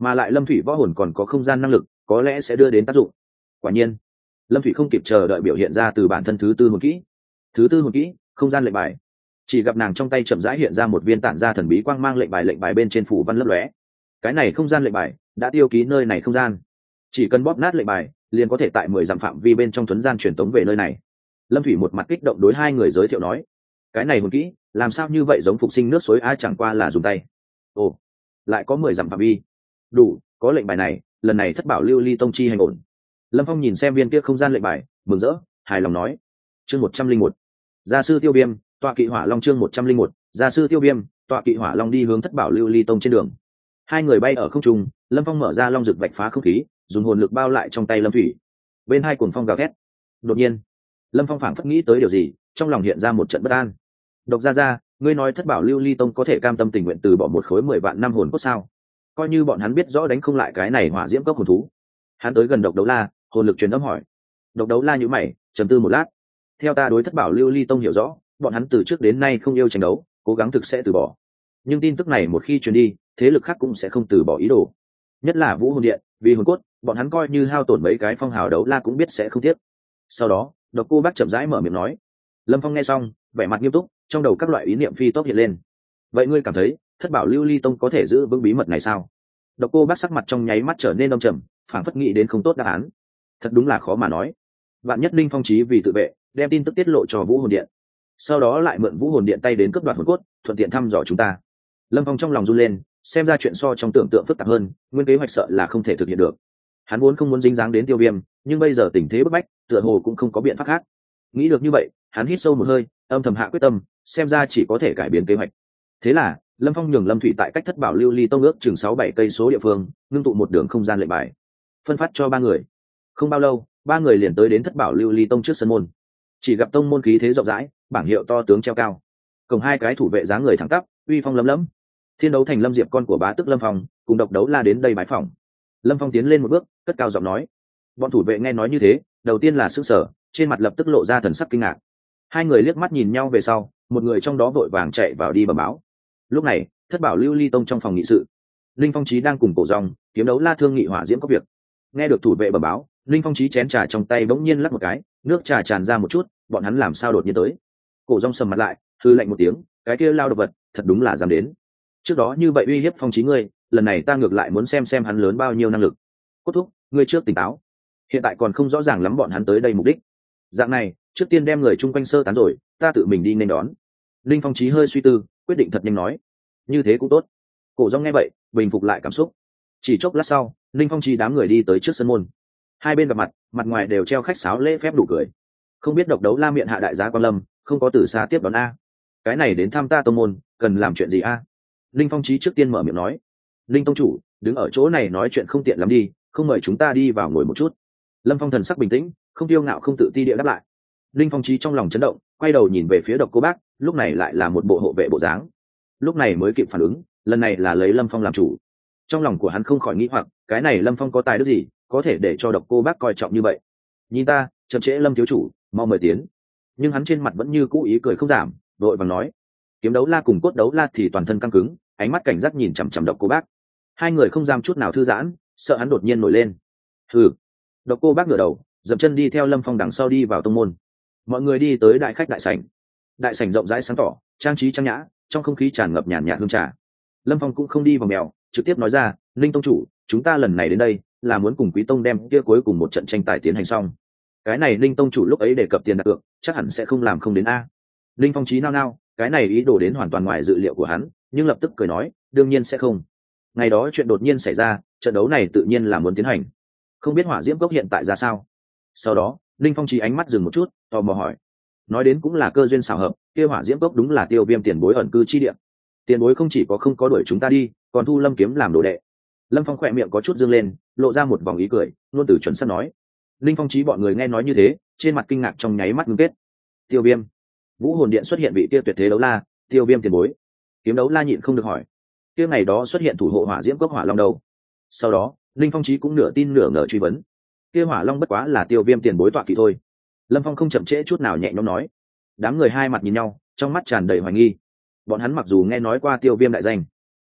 mà lại lâm thủy võ hồn còn có không gian năng lực, có lẽ sẽ đưa đến tác dụng. Quả nhiên, lâm thủy không kịp chờ đợi biểu hiện ra từ bản thân thứ tư hồn kỹ. Thứ tư hồn kỹ, không gian lệnh bài. Chỉ gặp nàng trong tay chậm rãi hiện ra một viên tản ra thần bí quang mang lệnh bài, lệnh bài bên trên phủ văn lấp lóe. Cái này không gian lệnh bài đã tiêu ký nơi này không gian, chỉ cần bóp nát lệnh bài liền có thể tại mười dặm phạm vi bên trong thuấn gian truyền tống về nơi này. Lâm thủy một mặt kích động đối hai người giới thiệu nói, cái này hồn kỹ làm sao như vậy giống phục sinh nước suối a, chẳng qua là dùng tay. Ồ, lại có mười dặm phạm vi, đủ, có lệnh bài này, lần này thất bảo lưu ly tông chi hành ổn. Lâm phong nhìn xem viên kia không gian lệnh bài, mừng rỡ hài lòng nói. Chương một trăm linh một, gia sư tiêu viêm tọa kỵ hỏa long. Chương một trăm linh một, gia sư tiêu viêm tọa kỵ hỏa long. Đi hướng thất bảo lưu ly tông trên đường, hai người bay ở không trung. Lâm phong mở ra long rực vạch phá không khí, dùng hồn lực bao lại trong tay lâm thủy. Bên hai cuồng phong gào thét. Đột nhiên lâm phong phảng phất nghĩ tới điều gì, trong lòng hiện ra một trận bất an. Độc gia gia, ngươi nói thất bảo lưu ly tông có thể cam tâm tình nguyện từ bỏ một khối mười vạn năm hồn cốt sao? Coi như bọn hắn biết rõ đánh không lại cái này hỏa diễm cốc hồn thú. Hắn tới gần độc đấu la, hồn lực truyền âm hỏi. Độc đấu la nhíu mày, trầm tư một lát. Theo ta đối thất bảo lưu ly tông hiểu rõ, bọn hắn từ trước đến nay không yêu tranh đấu, cố gắng thực sẽ từ bỏ. Nhưng tin tức này một khi truyền đi, thế lực khác cũng sẽ không từ bỏ ý đồ. Nhất là vũ hồn điện, vì hồn cốt, bọn hắn coi như hao tổn mấy cái phong hào đấu la cũng biết sẽ không tiếc. Sau đó độc cô bác chậm rãi mở miệng nói. Lâm phong nghe xong, vẻ mặt nghiêm túc, trong đầu các loại ý niệm phi tốc hiện lên. Vậy ngươi cảm thấy thất bảo lưu ly tông có thể giữ vững bí mật này sao? Độc cô bác sắc mặt trong nháy mắt trở nên đông trầm, phảng phất nghĩ đến không tốt đáp án. Thật đúng là khó mà nói. Vạn nhất linh phong trí vì tự vệ đem tin tức tiết lộ cho vũ hồn điện, sau đó lại mượn vũ hồn điện tay đến cướp đoạt hồn cốt, thuận tiện thăm dò chúng ta. Lâm phong trong lòng run lên, xem ra chuyện so trong tưởng tượng phức tạp hơn, nguyên kế hoạch sợ là không thể thực hiện được. Hắn vốn không muốn dính dáng đến tiêu viêm, nhưng bây giờ tình thế bức bách, tựa hồ cũng không có biện pháp khác. Nghĩ được như vậy, hắn hít sâu một hơi, âm thầm hạ quyết tâm, xem ra chỉ có thể cải biến kế hoạch. Thế là lâm phong nhường lâm thủy tại cách thất bảo lưu ly tông ước chừng sáu bảy cây số địa phương ngưng tụ một đường không gian lệnh bài, phân phát cho ba người. Không bao lâu, ba người liền tới đến thất bảo lưu ly tông trước sân môn. Chỉ gặp tông môn khí thế rộng rãi, bảng hiệu to tướng treo cao, cổng hai cái thủ vệ dáng người thẳng tắp, uy phong lấm lấm. Thiên đấu thành lâm diệp con của bá tức lâm phong cùng độc đấu la đến đây bái phỏng. Lâm phong tiến lên một bước, cất cao giọng nói. Bọn thủ vệ nghe nói như thế, đầu tiên là sững sờ, trên mặt lập tức lộ ra thần sắc kinh ngạc. Hai người liếc mắt nhìn nhau về sau, một người trong đó vội vàng chạy vào đi bẩm báo. Lúc này thất bảo lưu ly tông trong phòng nghị sự, linh phong trí đang cùng cổ rong kiếm đấu la thương nghị hỏa diễm có việc. Nghe được thủ vệ bẩm báo, linh phong trí chén trà trong tay bỗng nhiên lắc một cái, nước trà tràn ra một chút. Bọn hắn làm sao đột nhiên tới? Cổ rong sầm mặt lại, hư lạnh một tiếng, cái kia lao độc vật thật đúng là dám đến. Trước đó như vậy uy hiếp phong trí ngươi, lần này ta ngược lại muốn xem xem hắn lớn bao nhiêu năng lực. Cốt thúc, ngươi trước tỉnh táo, hiện tại còn không rõ ràng lắm bọn hắn tới đây mục đích. Dạng này, trước tiên đem người chung quanh sơ tán rồi, ta tự mình đi nên đón. Linh phong trí hơi suy tư, quyết định thật nhanh nói. Như thế cũng tốt. Cổ rong nghe vậy, bình phục lại cảm xúc. Chỉ chốc lát sau, Linh phong trí đám người đi tới trước sân môn. Hai bên gặp mặt, mặt ngoài đều treo khách sáo lễ phép đủ cười. Không biết độc đấu la miệng hạ đại giá quan lâm, không có từ xa tiếp đón a. Cái này đến thăm ta tông môn, cần làm chuyện gì a? Linh phong trí trước tiên mở miệng nói. Linh tông chủ, đứng ở chỗ này nói chuyện không tiện lắm đi, không mời chúng ta đi vào ngồi một chút. Lâm phong thần sắc bình tĩnh, không tiêu ngạo không tự ti địa đáp lại. Linh phong trí trong lòng chấn động, quay đầu nhìn về phía độc cô bác, lúc này lại là một bộ hộ vệ bộ dáng. Lúc này mới kịp phản ứng, lần này là lấy Lâm phong làm chủ. Trong lòng của hắn không khỏi nghĩ hoặc, cái này Lâm phong có tài đức gì, có thể để cho độc cô bác coi trọng như vậy. Nhìn ta, chậm trễ Lâm thiếu chủ, mau mời tiến. Nhưng hắn trên mặt vẫn như cũ ý cười không giảm, đội vàng nói. Kiếm đấu la cùng cốt đấu la thì toàn thân căng cứng, ánh mắt cảnh giác nhìn chằm chằm độc cô bác. Hai người không dám chút nào thư giãn, sợ hắn đột nhiên nổi lên. Hừ. Độc cô bác ngửa đầu, dậm chân đi theo Lâm phong đằng sau đi vào tông môn. Mọi người đi tới đại khách đại sảnh. Đại sảnh rộng rãi sáng tỏ, trang trí trang nhã, trong không khí tràn ngập nhàn nhạt hương trà. Lâm phong cũng không đi vào mèo, trực tiếp nói ra, linh tông chủ, chúng ta lần này đến đây là muốn cùng quý tông đem kia cuối cùng một trận tranh tài tiến hành xong. Cái này linh tông chủ lúc ấy đề cập tiền đặt cược, chắc hẳn sẽ không làm không đến a. Linh phong trí nao nao, cái này ý đồ đến hoàn toàn ngoài dự liệu của hắn, nhưng lập tức cười nói, đương nhiên sẽ không. Ngày đó chuyện đột nhiên xảy ra, trận đấu này tự nhiên là muốn tiến hành. Không biết hỏa diễm cốc hiện tại ra sao? Sau đó linh phong trí ánh mắt dừng một chút, tò mò hỏi. Nói đến cũng là cơ duyên xảo hợp, kia hỏa diễm cốc đúng là tiêu viêm tiền bối ẩn cư chi địa. Tiền bối không chỉ có không có đuổi chúng ta đi, còn thu Lâm kiếm làm đồ đệ. Lâm phong khỏe miệng có chút dương lên, lộ ra một vòng ý cười, luôn từ chuẩn xác nói. Linh phong trí bọn người nghe nói như thế, trên mặt kinh ngạc trong nháy mắt ngưng kết. Tiêu viêm, vũ hồn điện xuất hiện vị kia tuyệt thế đấu la, tiêu viêm tiền bối. Kiếm đấu la nhịn không được hỏi, kia ngày đó xuất hiện thủ hộ hỏa diễm cốc hỏa long đâu? Sau đó linh phong trí cũng nửa tin nửa ngờ truy vấn, kia hỏa long bất quá là tiêu viêm tiền bối tọa kỵ thôi. Lâm phong không chậm trễ chút nào nhẹ nhõm nói. Đám người hai mặt nhìn nhau, trong mắt tràn đầy hoài nghi. Bọn hắn mặc dù nghe nói qua tiêu viêm đại danh,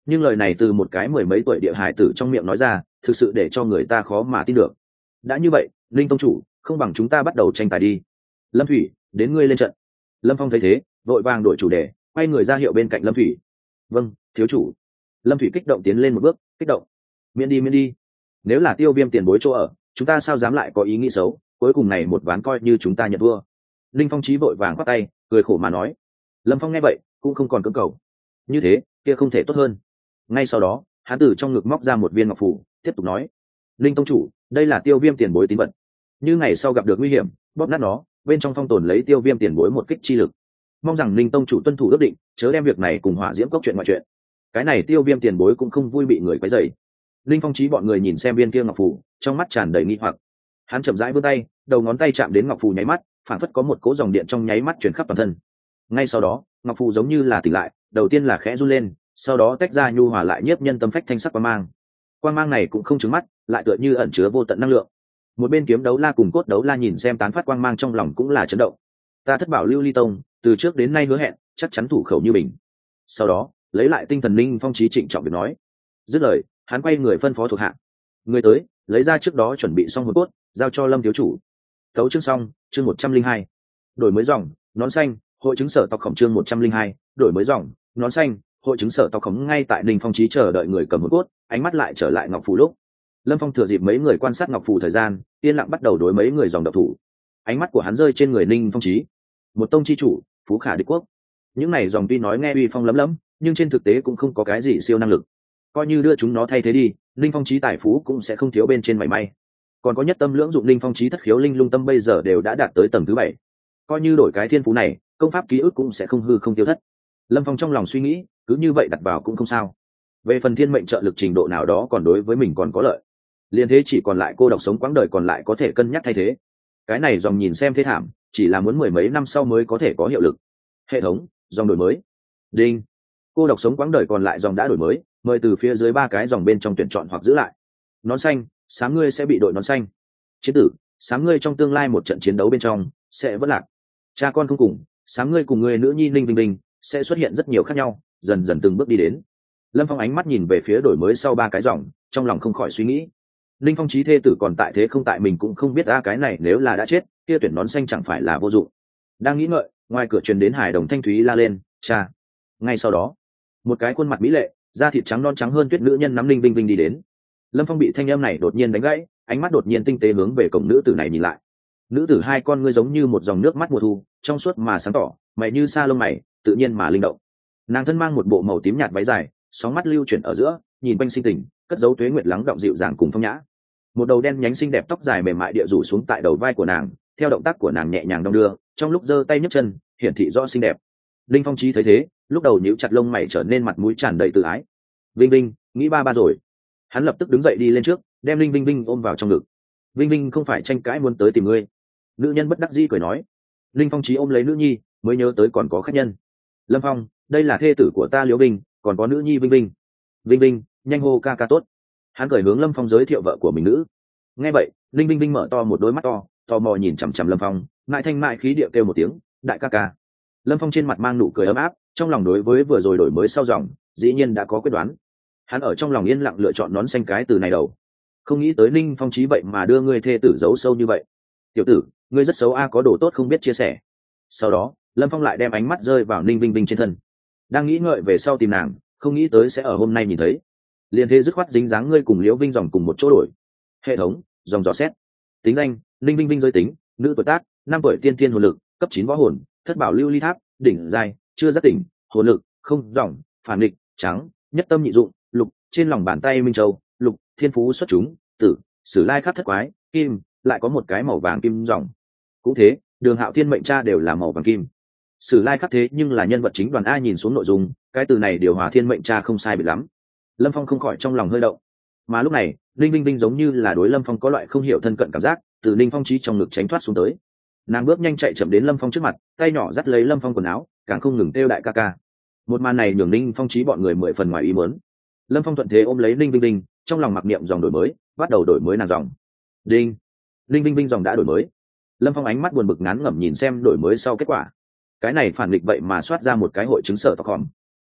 nhưng lời này từ một cái mười mấy tuổi địa hải tử trong miệng nói ra thực sự để cho người ta khó mà tin được. Đã như vậy, linh tông chủ, không bằng chúng ta bắt đầu tranh tài đi. Lâm Thủy, đến ngươi lên trận. Lâm Phong thấy thế vội vàng đổi chủ đề, quay người ra hiệu bên cạnh Lâm Thủy. Vâng, thiếu chủ. Lâm Thủy kích động tiến lên một bước, kích động. Miễn đi miễn đi, nếu là Tiêu Viêm tiền bối chỗ ở, chúng ta sao dám lại có ý nghĩ xấu, cuối cùng này một ván coi như chúng ta nhận thua. Linh Phong Chí vội vàng khoát tay, cười khổ mà nói. Lâm Phong nghe vậy cũng không còn cưỡng cầu. Như thế kia không thể tốt hơn. Ngay sau đó hắn từ trong ngực móc ra một viên ngọc phù, tiếp tục nói: Linh tông chủ, đây là Tiêu Viêm tiền bối tín vật, như ngày sau gặp được nguy hiểm bóp nát nó, bên trong phong tồn lấy Tiêu Viêm tiền bối một kích chi lực, mong rằng Linh tông chủ tuân thủ ước định, chớ đem việc này cùng hỏa diễm cốc chuyện ngoại chuyện. Cái này Tiêu Viêm tiền bối cũng không vui bị người quấy rầy. Linh Phong Chí bọn người nhìn xem viên kia ngọc phù, trong mắt tràn đầy nghi hoặc. Hắn chậm rãi vươn tay, đầu ngón tay chạm đến ngọc phù nháy mắt, phản phất có một cỗ dòng điện trong nháy mắt truyền khắp toàn thân. Ngay sau đó ngọc phù giống như là tỉnh lại, đầu tiên là khẽ run lên, sau đó tách ra nhu hòa lại nhiếp nhân tâm phách thanh sắc quang mang. Quang mang này cũng không trứng mắt, lại tựa như ẩn chứa vô tận năng lượng. Một bên kiếm đấu la cùng cốt đấu la nhìn xem tán phát quang mang trong lòng cũng là chấn động. Ta Thất Bảo Lưu Ly Tông từ trước đến nay hứa hẹn chắc chắn thủ khẩu như bình. Sau đó lấy lại tinh thần, Linh Phong Chí trịnh trọng việc nói. Dứt lời hắn quay người phân phó thuộc hạ người tới lấy ra trước đó chuẩn bị xong hồn cốt, giao cho Lâm thiếu chủ. Tấu chương xong. Chương một trăm linh hai đổi mới dòng nón xanh hội chứng sở tộc khổng. Chương một trăm linh hai đổi mới dòng nón xanh hội chứng sở tộc khổng. Ngay tại Ninh Phong Chí chờ đợi người cầm hồn cốt, ánh mắt lại trở lại ngọc phù lúc Lâm Phong thừa dịp mấy người quan sát ngọc phù thời gian, yên lặng bắt đầu đối mấy người dòng độc thủ. Ánh mắt của hắn rơi trên người Ninh Phong Chí, một tông chi chủ, phú khả địch quốc. Những này dòng tuy nói nghe uy phong lấm lấm, nhưng trên thực tế cũng không có cái gì siêu năng lực. Coi như đưa chúng nó thay thế đi, Ninh Phong Chí tài phú cũng sẽ không thiếu bên trên mảy may. Còn có nhất tâm lưỡng dụng Ninh Phong Chí thất khiếu linh lung tâm bây giờ đều đã đạt tới tầng thứ bảy. Coi như đổi cái thiên phú này, công pháp ký ức cũng sẽ không hư không tiêu thất. Lâm Phong trong lòng suy nghĩ, cứ như vậy đặt vào cũng không sao. Về phần thiên mệnh trợ lực trình độ nào đó còn đối với mình còn có lợi, liền thế chỉ còn lại cô độc sống quãng đời còn lại có thể cân nhắc thay thế. Cái này dòng nhìn xem thế thảm, chỉ là muốn mười mấy năm sau mới có thể có hiệu lực. Hệ thống dòng đổi mới. Đinh. Cô độc sống quãng đời còn lại dòng đã đổi mới, mời từ phía dưới ba cái dòng bên trong tuyển chọn hoặc giữ lại. Nón xanh, sáng ngươi sẽ bị đội nón xanh. Chiến tử, sáng ngươi trong tương lai một trận chiến đấu bên trong sẽ vất lạc. Cha con không cùng, sáng ngươi cùng người nữ nhi Ninh Vinh Vinh sẽ xuất hiện rất nhiều khác nhau, dần dần từng bước đi đến. Lâm Phong ánh mắt nhìn về phía đổi mới sau ba cái dòng, trong lòng không khỏi suy nghĩ. Ninh Phong Chí thê tử còn tại thế không tại mình cũng không biết a, cái này nếu là đã chết, kia tuyển nón xanh chẳng phải là vô dụng. Đang nghĩ ngợi, ngoài cửa truyền đến Hải Đồng thanh thúy la lên, "Cha." Ngay sau đó, một cái khuôn mặt mỹ lệ, da thịt trắng non trắng hơn tuyết nữ nhân nắm Ninh Vinh Vinh đi đến. Lâm Phong bị thanh âm này đột nhiên đánh gãy, ánh mắt đột nhiên tinh tế hướng về cổng nữ tử này nhìn lại. Nữ tử hai con ngươi giống như một dòng nước mắt mùa thu, trong suốt mà sáng tỏ, mày như sa lông mày, tự nhiên mà linh động. Nàng thân mang một bộ màu tím nhạt váy dài, sóng mắt lưu chuyển ở giữa, nhìn quanh sinh tình, cất dấu tuế nguyệt lắng động dịu dàng cùng phong nhã. Một đầu đen nhánh xinh đẹp tóc dài mềm mại địa rủ xuống tại đầu vai của nàng, theo động tác của nàng nhẹ nhàng đong đưa, trong lúc giơ tay nhấc chân, hiển thị rõ xinh đẹp. Linh Phong Chí thấy thế, lúc đầu nhíu chặt lông mày trở nên mặt mũi tràn đầy tự ái. "Vinh Vinh, nghĩ ba ba rồi." Hắn lập tức đứng dậy đi lên trước, đem Linh Vinh Vinh ôm vào trong ngực. "Vinh Vinh không phải tranh cãi muốn tới tìm ngươi." Nữ nhân bất đắc dĩ cười nói. Linh Phong Chí ôm lấy nữ nhi, mới nhớ tới còn có khách nhân. "Lâm Phong, đây là thê tử của ta Liễu Vinh, còn có nữ nhi Vinh Vinh." "Vinh Vinh, nhanh hô ca ca tốt." Hắn cười hướng Lâm Phong giới thiệu vợ của mình nữ. Nghe vậy, Linh Vinh Vinh mở to một đôi mắt to, tò mò nhìn chằm chằm Lâm Phong, ngại thanh mại khí điệu kêu một tiếng, "Đại ca ca." Lâm Phong trên mặt mang nụ cười ấm áp, trong lòng đối với vừa rồi đổi mới sau dòng, dĩ nhiên đã có quyết đoán. Hắn ở trong lòng yên lặng lựa chọn nón xanh cái từ này đầu. Không nghĩ tới Ninh Phong Chí vậy mà đưa ngươi thê tử giấu sâu như vậy. "Tiểu tử, ngươi rất xấu a, có đồ tốt không biết chia sẻ." Sau đó, Lâm Phong lại đem ánh mắt rơi vào Ninh Vinh Vinh trên thân. Đang nghĩ ngợi về sau tìm nàng, không nghĩ tới sẽ ở hôm nay nhìn thấy. Liền thế dứt khoát dính dáng ngươi cùng Liễu Vinh dòng cùng một chỗ đổi. Hệ thống, dòng dò xét. Tính danh, Ninh Vinh Vinh giới tính, nữ tuổi tác, năm tuổi tiên tiên hồn lực, cấp chín võ hồn, Thất Bảo Lưu Ly Tháp, đỉnh giai, chưa giác tỉnh, hồn lực, không dòng, phản nghịch, trắng, nhất tâm nhị dụng, lục, trên lòng bàn tay Minh Châu, lục, thiên phú xuất chúng, tử, sử lai khắc thất quái, kim, lại có một cái màu vàng kim dòng. Cũng thế, Đường Hạo Thiên mệnh cha đều là màu vàng kim. Sử lai khắc thế nhưng là nhân vật chính đoàn A, nhìn xuống nội dung, cái từ này điều hòa thiên mệnh cha không sai biệt lắm. Lâm Phong không khỏi trong lòng hơi động. Mà lúc này, Linh Vinh Vinh giống như là đối Lâm Phong có loại không hiểu thân cận cảm giác, từ Linh Phong Chí trong ngực tránh thoát xuống tới. Nàng bước nhanh chạy chậm đến Lâm Phong trước mặt, tay nhỏ dắt lấy Lâm Phong quần áo, càng không ngừng kêu đại ca ca. Một màn này nhường Linh Phong Chí bọn người mười phần ngoài ý muốn. Lâm Phong thuận thế ôm lấy Linh Vinh Vinh, trong lòng mặc niệm dòng đổi mới, bắt đầu đổi mới nàng dòng. Đinh, Linh Vinh Vinh dòng đã đổi mới. Lâm Phong ánh mắt buồn bực ngán ngẩm nhìn xem đổi mới sau kết quả. Cái này phản nghịch vậy mà soát ra một cái hội chứng sở tộc hòm.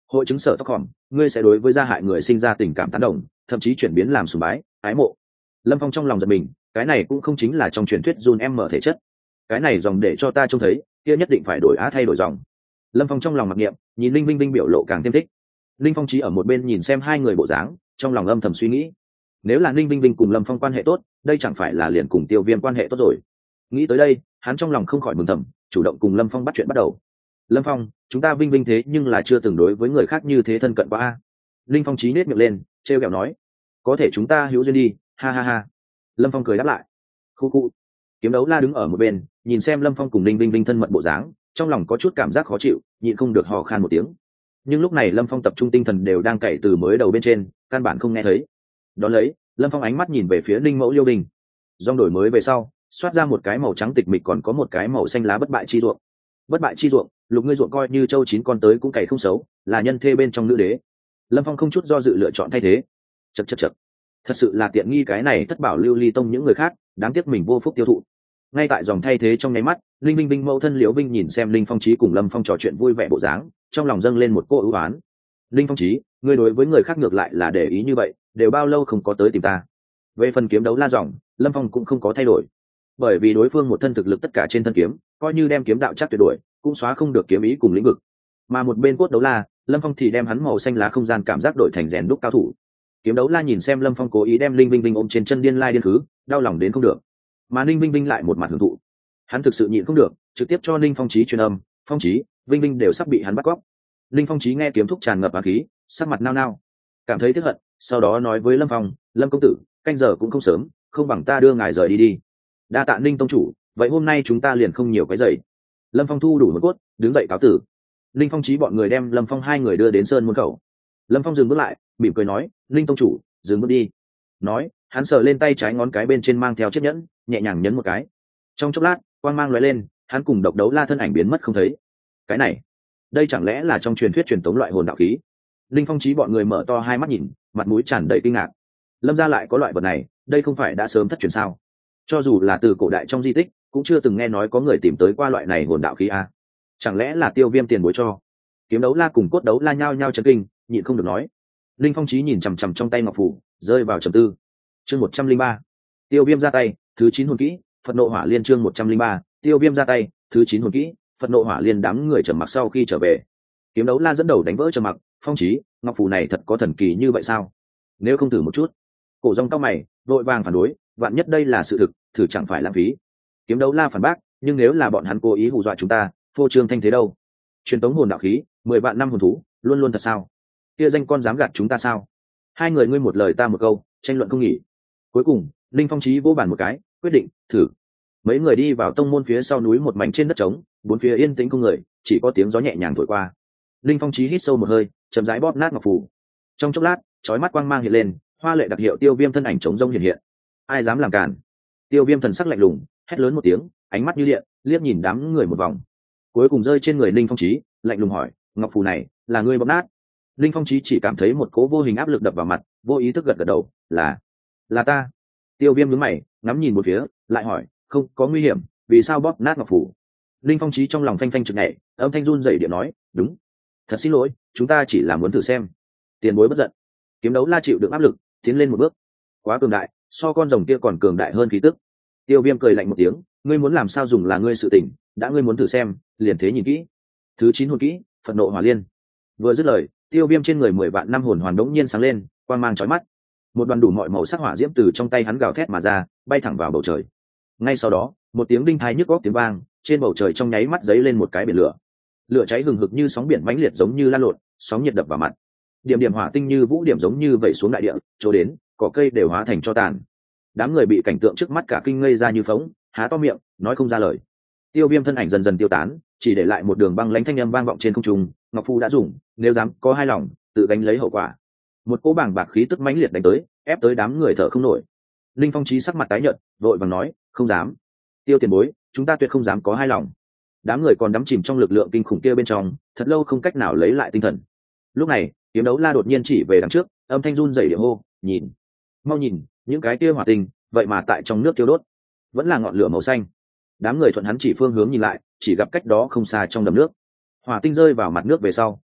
hội chứng sở tóc hỏng, ngươi sẽ đối với gia hại người sinh ra tình cảm tán đồng, thậm chí chuyển biến làm sùng bái ái mộ. Lâm Phong trong lòng giật mình, cái này cũng không chính là trong truyền thuyết Jun em mở thể chất. Cái này dòng để cho ta trông thấy, kia nhất định phải đổi á thay đổi dòng. Lâm Phong trong lòng mặc niệm, nhìn Linh Vinh Vinh biểu lộ càng thêm thích. Linh Phong Chí ở một bên nhìn xem hai người bộ dáng, trong lòng âm thầm suy nghĩ, nếu là Linh Vinh Vinh cùng Lâm Phong quan hệ tốt, đây chẳng phải là liền cùng Tiêu Viêm quan hệ tốt rồi. Nghĩ tới đây, hắn trong lòng không khỏi mừng thầm, chủ động cùng Lâm Phong bắt chuyện bắt đầu. Lâm Phong, chúng ta Vinh Vinh thế nhưng là chưa từng đối với người khác như thế thân cận qua a. Linh Phong Chí nết miệng lên, trêu ghẹo nói, có thể chúng ta hữu duyên đi, ha ha ha. Lâm Phong cười đáp lại. Khu khu. Kiếm Đấu La đứng ở một bên, nhìn xem Lâm Phong cùng Linh Vinh Vinh thân mật bộ dáng, trong lòng có chút cảm giác khó chịu, nhịn không được hò khan một tiếng. Nhưng lúc này Lâm Phong tập trung tinh thần đều đang cày từ mới đầu bên trên, căn bản không nghe thấy. Đón lấy, Lâm Phong ánh mắt nhìn về phía Linh Mẫu Liêu Đình. Dòng đổi mới về sau, xoát ra một cái màu trắng tịch mịch, còn có một cái màu xanh lá bất bại chi ruộng. Bất bại chi ruộng, lục ngươi ruộng coi như châu chín con tới cũng cày không xấu, là nhân thê bên trong nữ đế. Lâm Phong không chút do dự lựa chọn thay thế. Chậc chậc chậc. Thật sự là tiện nghi cái này thất bảo lưu ly tông những người khác, đáng tiếc mình vô phúc tiêu thụ. Ngay tại dòng thay thế trong nháy mắt, Linh Vinh Vinh mẫu thân Liễu Vinh nhìn xem Linh Phong Chí cùng Lâm Phong trò chuyện vui vẻ bộ dáng, trong lòng dâng lên một cô ưu oán. Linh Phong Chí, ngươi đối với người khác ngược lại là để ý như vậy, đều bao lâu không có tới tìm ta? Về phần kiếm đấu la dòng, Lâm Phong cũng không có thay đổi, bởi vì đối phương một thân thực lực tất cả trên thân kiếm, coi như đem kiếm đạo chắc tuyệt đối, cũng xóa không được kiếm ý cùng lĩnh vực. Mà một bên cốt đấu la, Lâm Phong thì đem hắn màu xanh lá không gian cảm giác đổi thành rèn đúc cao thủ. Kiếm đấu la nhìn xem Lâm Phong cố ý đem Linh Vinh Vinh ôm trên chân điên lai điên khứ, đau lòng đến không được. Mà Linh Vinh Vinh lại một mặt hưởng thụ. Hắn thực sự nhịn không được, trực tiếp cho Linh Phong Chí truyền âm, "Phong Chí, Vinh Vinh đều sắp bị hắn bắt cóc." Linh Phong Chí nghe kiếm thúc tràn ngập á khí, sắc mặt nao nao, cảm thấy tiếc hận, sau đó nói với Lâm Phong, "Lâm công tử, canh giờ cũng không sớm, không bằng ta đưa ngài rời đi đi." "Đa tạ Linh tông chủ, vậy hôm nay chúng ta liền không nhiều cái dậy." Lâm Phong thu đủ một cốt, đứng dậy cáo tử. Linh Phong Chí bọn người đem Lâm Phong hai người đưa đến sơn môn khẩu. Lâm Phong dừng bước lại, mỉm cười nói, "Linh tông chủ, dừng bước đi." Nói, hắn sờ lên tay trái ngón cái bên trên mang theo chiếc nhẫn, nhẹ nhàng nhấn một cái. Trong chốc lát, quang mang lóe lên, hắn cùng độc đấu la thân ảnh biến mất không thấy. Cái này, đây chẳng lẽ là trong truyền thuyết truyền tống loại hồn đạo khí? Linh Phong Chí bọn người mở to hai mắt nhìn, mặt mũi tràn đầy kinh ngạc. Lâm gia lại có loại vật này, đây không phải đã sớm thất truyền sao? Cho dù là từ cổ đại trong di tích, cũng chưa từng nghe nói có người tìm tới qua loại này hồn đạo khí a. Chẳng lẽ là Tiêu Viêm tiền bối cho? Kiếm đấu la cùng cốt đấu la nhao nhao chấn kinh, nhịn không được nói. Linh Phong Chí nhìn chằm chằm trong tay ngọc phủ, rơi vào trầm tư. Chương một trăm linh ba, Tiêu Viêm ra tay, thứ chín hồn kỹ, Phật nộ hỏa liên. Chương một trăm linh ba, Tiêu Viêm ra tay, thứ chín hồn kỹ, Phật nộ hỏa liên. Đám người trầm mặc sau khi trở về, kiếm đấu la dẫn đầu đánh vỡ trầm mặc, "Phong Chí, ngọc phù này thật có thần kỳ như vậy sao? Nếu không thử một chút?" Cổ Rong cau mày, vội vàng phản đối, "Vạn nhất đây là sự thực, thử chẳng phải lãng phí." Kiếm đấu la phản bác, "Nhưng nếu là bọn hắn cố ý hù dọa chúng ta, phô trương thanh thế đâu? Truyền tống hồn đạo khí, mười vạn năm hồn thú, luôn luôn thật sao? Kia danh con dám gạt chúng ta sao?" Hai người ngươi một lời ta một câu, tranh luận không nghỉ. Cuối cùng, Linh Phong Chí vỗ bàn một cái, quyết định thử. Mấy người đi vào tông môn phía sau núi một mảnh trên đất trống, bốn phía yên tĩnh không người, chỉ có tiếng gió nhẹ nhàng thổi qua. Linh Phong Chí hít sâu một hơi, chậm rãi bóp nát ngọc phù. Trong chốc lát, chói mắt quang mang hiện lên, hoa lệ đặc hiệu Tiêu Viêm thân ảnh trống rông hiện hiện. Ai dám làm cản? Tiêu Viêm thần sắc lạnh lùng, hét lớn một tiếng, ánh mắt như điện, liếc nhìn đám người một vòng. Cuối cùng rơi trên người Linh Phong Chí, lạnh lùng hỏi, "Ngọc phù này, là ngươi bóp nát?" Linh Phong Chí chỉ cảm thấy một cỗ vô hình áp lực đập vào mặt, vô ý thức gật gật đầu, "Là, là ta." Tiêu Viêm nhướng mày, ngắm nhìn một phía, lại hỏi, "Không có nguy hiểm, vì sao bóp nát ngọc phù?" Linh Phong Chí trong lòng phanh phanh chực nhảy, âm thanh run rẩy điện nói, "Đúng, thật xin lỗi, chúng ta chỉ là muốn thử xem." Tiền bối bất giận. Kiếm đấu la chịu đựng áp lực, tiến lên một bước. Quá cường đại, so con rồng kia còn cường đại hơn khí tức. Tiêu Viêm cười lạnh một tiếng, "Ngươi muốn làm sao dùng là ngươi sự tình, đã ngươi muốn thử xem, liền thế nhìn kỹ." Thứ chín hồn kỹ, Phật nộ hỏa liên. Vừa dứt lời, Tiêu Viêm trên người mười vạn năm hồn hoàn đống nhiên sáng lên, quang mang chói mắt. Một đoàn đủ mọi màu sắc hỏa diễm từ trong tay hắn gào thét mà ra, bay thẳng vào bầu trời. Ngay sau đó, một tiếng đinh tai nhức óc tiếng vang, trên bầu trời trong nháy mắt giấy lên một cái biển lửa. Lửa cháy hừng hực như sóng biển mãnh liệt giống như lan lộn, sóng nhiệt đập vào mặt. Điểm điểm hỏa tinh như vũ điểm giống như vẩy xuống đại địa, chỗ đến, cỏ cây đều hóa thành tro tàn. Đám người bị cảnh tượng trước mắt cả kinh ngây ra như phóng, há to miệng, nói không ra lời. Tiêu Viêm thân ảnh dần dần tiêu tán, chỉ để lại một đường băng lãnh thanh âm vang vọng trên không trung, "Ngọc Phu đã dùng, nếu dám có hai lòng, tự gánh lấy hậu quả." Một cỗ bảng bạc khí tức mãnh liệt đánh tới, ép tới đám người thở không nổi. Linh Phong Chí sắc mặt tái nhợt, vội vàng nói, "Không dám. Tiêu tiền bối, chúng ta tuyệt không dám có hai lòng." Đám người còn đắm chìm trong lực lượng kinh khủng kia bên trong, thật lâu không cách nào lấy lại tinh thần. Lúc này, kiếm đấu la đột nhiên chỉ về đằng trước, âm thanh run rẩy địa hô, "Nhìn, mau nhìn, những cái kia hỏa tinh, vậy mà tại trong nước thiêu đốt, vẫn là ngọn lửa màu xanh." Đám người thuận hắn chỉ phương hướng nhìn lại, chỉ gặp cách đó không xa trong đầm nước, hỏa tinh rơi vào mặt nước về sau,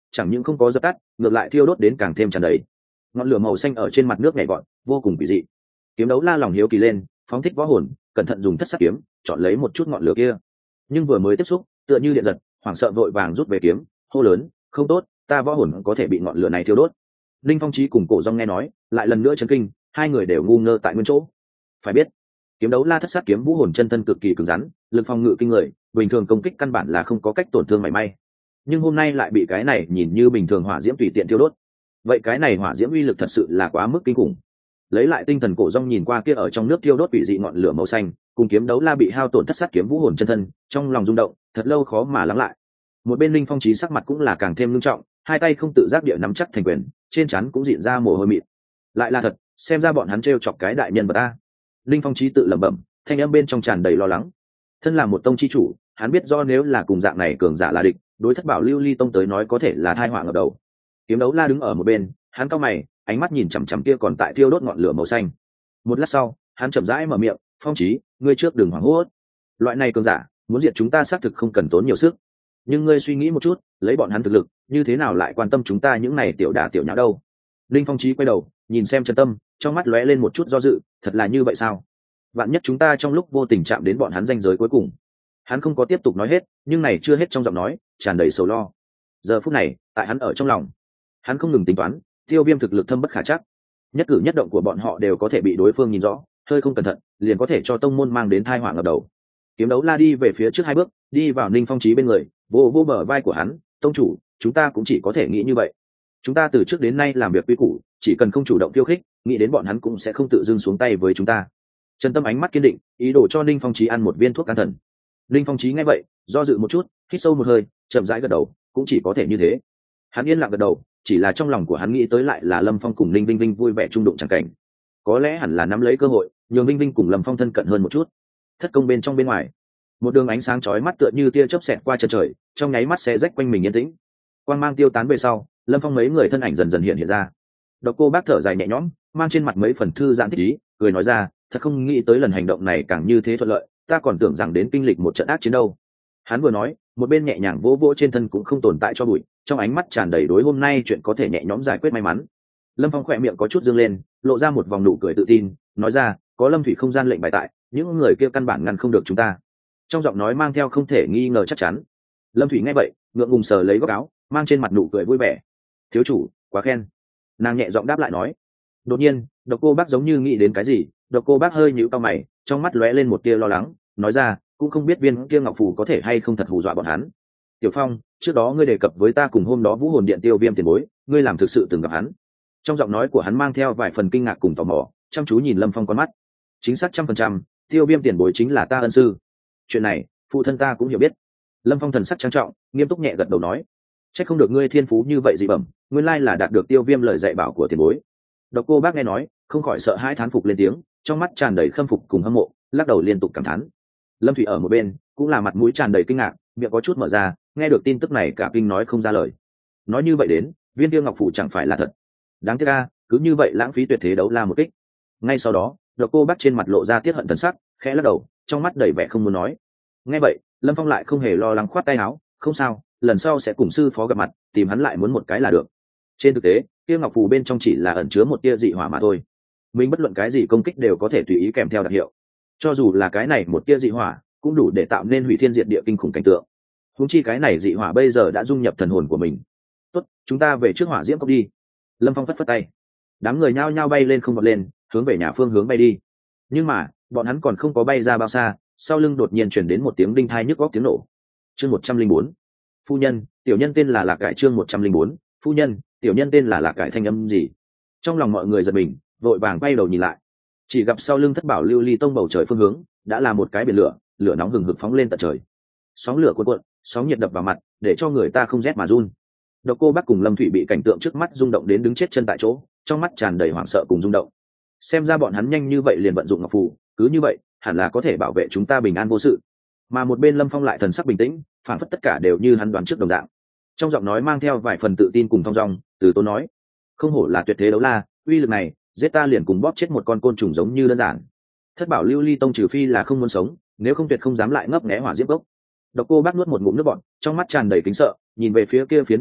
chẳng những không có dập tắt, ngược lại thiêu đốt đến càng thêm tràn đầy. Ngọn lửa màu xanh ở trên mặt nước nhảy vọt, vô cùng kỳ dị. Kiếm đấu la lòng hiếu kỳ lên, phóng thích võ hồn, cẩn thận dùng thất sắc kiếm chọn lấy một chút ngọn lửa kia. Nhưng vừa mới tiếp xúc, tựa như điện giật, hoảng sợ vội vàng rút về kiếm, hô lớn, không tốt, ta võ hồn có thể bị ngọn lửa này thiêu đốt. Linh Phong Chí cùng Cổ Dung nghe nói, lại lần nữa chấn kinh, hai người đều ngu ngơ tại nguyên chỗ. Phải biết, kiếm đấu la thất sát kiếm vũ hồn chân thân cực kỳ cứng rắn, lực phòng ngự kinh người, bình thường công kích căn bản là không có cách tổn thương mảy may. Nhưng hôm nay lại bị cái này nhìn như bình thường hỏa diễm tùy tiện thiêu đốt. Vậy cái này hỏa diễm uy lực thật sự là quá mức kinh khủng. Lấy lại tinh thần, Cổ Dung nhìn qua kia ở trong nước thiêu đốt bị dị ngọn lửa màu xanh, cùng kiếm đấu la bị hao tổn thất sát kiếm vũ hồn chân thân, trong lòng rung động, thật lâu khó mà lắng lại. Một bên Linh Phong Chí sắc mặt cũng là càng thêm nghiêm trọng, hai tay không tự giác địa nắm chắc thành quyền, trên trán cũng dịn ra mồ hôi mịn. Lại là thật, xem ra bọn hắn trêu chọc cái đại nhân vật ta. Linh Phong Chí tự lẩm bẩm, thanh âm bên trong tràn đầy lo lắng. Thân là một tông chi chủ, hắn biết do nếu là cùng dạng này cường giả là địch, đối Thất Bảo Lưu Ly tông tới nói có thể là tai họa ngập đầu. Kiếm đấu la đứng ở một bên, hắn cau mày, ánh mắt nhìn chằm chằm kia còn tại thiêu đốt ngọn lửa màu xanh. Một lát sau, hắn chậm rãi mở miệng, "Phong Chí, ngươi trước đừng hoảng hốt. Loại này cường giả, muốn diệt chúng ta xác thực không cần tốn nhiều sức. Nhưng ngươi suy nghĩ một chút, lấy bọn hắn thực lực, như thế nào lại quan tâm chúng ta những này tiểu đả tiểu nháo đâu?" Linh Phong Chí quay đầu, nhìn xem Trần Tâm, trong mắt lóe lên một chút do dự, thật là như vậy sao? Vạn nhất chúng ta trong lúc vô tình chạm đến bọn hắn ranh giới cuối cùng. Hắn không có tiếp tục nói hết, nhưng này chưa hết trong giọng nói, tràn đầy sầu lo. Giờ phút này, tại hắn ở trong lòng, hắn không ngừng tính toán, Tiêu Viêm thực lực thâm bất khả trắc, nhất cử nhất động của bọn họ đều có thể bị đối phương nhìn rõ, hơi không cẩn thận, liền có thể cho tông môn mang đến tai họa ngập đầu. Kiếm đấu la đi về phía trước hai bước, đi vào Ninh Phong Chí bên người, vô vô bờ vai của hắn, "Tông chủ, chúng ta cũng chỉ có thể nghĩ như vậy. Chúng ta từ trước đến nay làm việc quy củ, chỉ cần không chủ động khiêu khích, nghĩ đến bọn hắn cũng sẽ không tự dưng xuống tay với chúng ta." Trần Tâm ánh mắt kiên định, ý đồ cho Ninh Phong Chí ăn một viên thuốc can thần. Ninh Phong Chí nghe vậy, do dự một chút, hít sâu một hơi, chậm rãi gật đầu, cũng chỉ có thể như thế. Hắn yên lặng gật đầu, chỉ là trong lòng của hắn nghĩ tới lại là Lâm Phong cùng Ninh Vinh Vinh vui vẻ trung đụng chẳng cảnh. Có lẽ hẳn là nắm lấy cơ hội, nhường Vinh Vinh cùng Lâm Phong thân cận hơn một chút. Thất công bên trong bên ngoài, một đường ánh sáng chói mắt tựa như tia chớp xẹt qua chân trời, trong nháy mắt sẽ rách quanh mình yên tĩnh. Quang mang tiêu tán về sau, Lâm Phong mấy người thân ảnh dần dần hiện hiện ra. Độc Cô Bác thở dài nhẹ nhõm, mang trên mặt mấy phần thư giãn thích ý, cười nói ra, "Thật không nghĩ tới lần hành động này càng như thế thuận lợi, ta còn tưởng rằng đến kinh lịch một trận ác chiến đâu." Hắn vừa nói, một bên nhẹ nhàng vỗ vỗ trên thân cũng không tồn tại cho bụi, trong ánh mắt tràn đầy đối hôm nay chuyện có thể nhẹ nhõm giải quyết may mắn. Lâm Phong khỏe miệng có chút dương lên, lộ ra một vòng nụ cười tự tin, nói ra, "Có Lâm Thủy không gian lệnh bài tại, những người kia căn bản ngăn không được chúng ta." Trong giọng nói mang theo không thể nghi ngờ chắc chắn. Lâm Thủy nghe vậy, ngượng ngùng sờ lấy góc áo, mang trên mặt nụ cười vui vẻ. "Thiếu chủ, quá khen." Nàng nhẹ giọng đáp lại nói. Đột nhiên, Độc Cô Bác giống như nghĩ đến cái gì, Độc Cô Bác hơi nhíu cau mày, trong mắt lóe lên một tia lo lắng, nói ra, "Cũng không biết viên kia ngọc phù có thể hay không thật hù dọa bọn hắn." "Tiểu Phong, trước đó ngươi đề cập với ta cùng hôm đó Vũ Hồn Điện Tiêu Viêm tiền bối, ngươi làm thực sự từng gặp hắn?" Trong giọng nói của hắn mang theo vài phần kinh ngạc cùng tò mò, chăm chú nhìn Lâm Phong con mắt. "Chính xác trăm phần trăm, Tiêu Viêm tiền bối chính là ta ân sư. Chuyện này, phụ thân ta cũng hiểu biết." Lâm Phong thần sắc trang trọng, nghiêm túc nhẹ gật đầu nói, "Chắc không được ngươi thiên phú như vậy dị bẩm, nguyên lai là đạt được Tiêu Viêm lời dạy bảo của tiền bối." Độc Cô Bác nghe nói, không khỏi sợ hãi thán phục lên tiếng, trong mắt tràn đầy khâm phục cùng hâm mộ, lắc đầu liên tục cảm thán. Lâm Thủy ở một bên, cũng là mặt mũi tràn đầy kinh ngạc, miệng có chút mở ra, nghe được tin tức này cả kinh nói không ra lời. Nói như vậy đến, viên tiêu ngọc phủ chẳng phải là thật. Đáng tiếc a, cứ như vậy lãng phí tuyệt thế đấu la một kích. Ngay sau đó, Độc Cô Bác trên mặt lộ ra tiết hận thần sắc, khẽ lắc đầu, trong mắt đầy vẻ không muốn nói. Nghe vậy, Lâm Phong lại không hề lo lắng, khoát tay áo, "Không sao, lần sau sẽ cùng sư phó gặp mặt, tìm hắn lại muốn một cái là được." Trên thực tế, tiêu ngọc phù bên trong chỉ là ẩn chứa một tia dị hỏa mà thôi. Mình bất luận cái gì công kích đều có thể tùy ý kèm theo đặc hiệu. Cho dù là cái này một tia dị hỏa, cũng đủ để tạo nên hủy thiên diệt địa kinh khủng cảnh tượng. Huống chi cái này dị hỏa bây giờ đã dung nhập thần hồn của mình. "Tốt, chúng ta về trước hỏa diễm cốc đi." Lâm Phong phất phất tay. Đám người nhao nhao bay lên không vọt lên, hướng về nhà phương hướng bay đi. Nhưng mà, bọn hắn còn không có bay ra bao xa, sau lưng đột nhiên truyền đến một tiếng đinh thai nhức góc tiếng nổ. Chương một trăm linh bốn. Phu nhân, tiểu nhân tên là Lạc Cải. Chương một trăm linh bốn. Phu nhân, tiểu nhân tên là Lạc Cải. Thanh âm gì? Trong lòng mọi người giật mình, vội vàng quay đầu nhìn lại. Chỉ gặp sau lưng Thất Bảo Lưu Ly tông bầu trời phương hướng, đã là một cái biển lửa, lửa nóng hừng hực phóng lên tận trời. Sóng lửa cuộn cuộn, sóng nhiệt đập vào mặt, để cho người ta không rét mà run. Độc Cô Bác cùng Lâm Thủy bị cảnh tượng trước mắt rung động đến đứng chết chân tại chỗ, trong mắt tràn đầy hoảng sợ cùng rung động. Xem ra bọn hắn nhanh như vậy liền vận dụng ngọc phù, cứ như vậy, hẳn là có thể bảo vệ chúng ta bình an vô sự. Mà một bên Lâm Phong lại thần sắc bình tĩnh, phản phất tất cả đều như hắn đoán trước đồng dạng. Trong giọng nói mang theo vài phần tự tin cùng thong dong, từ tốn nói, "Không hổ là tuyệt thế đấu la, uy lực này, giết ta liền cùng bóp chết một con côn trùng giống như đơn giản." Thất Bảo Lưu Ly tông trừ phi là không muốn sống, nếu không tuyệt không dám lại ngấp nghé hỏa diễm cốc. Độc Cô Bác nuốt một ngụm nước bọt, trong mắt tràn đầy kính sợ, nhìn về phía kia phiến biển lửa,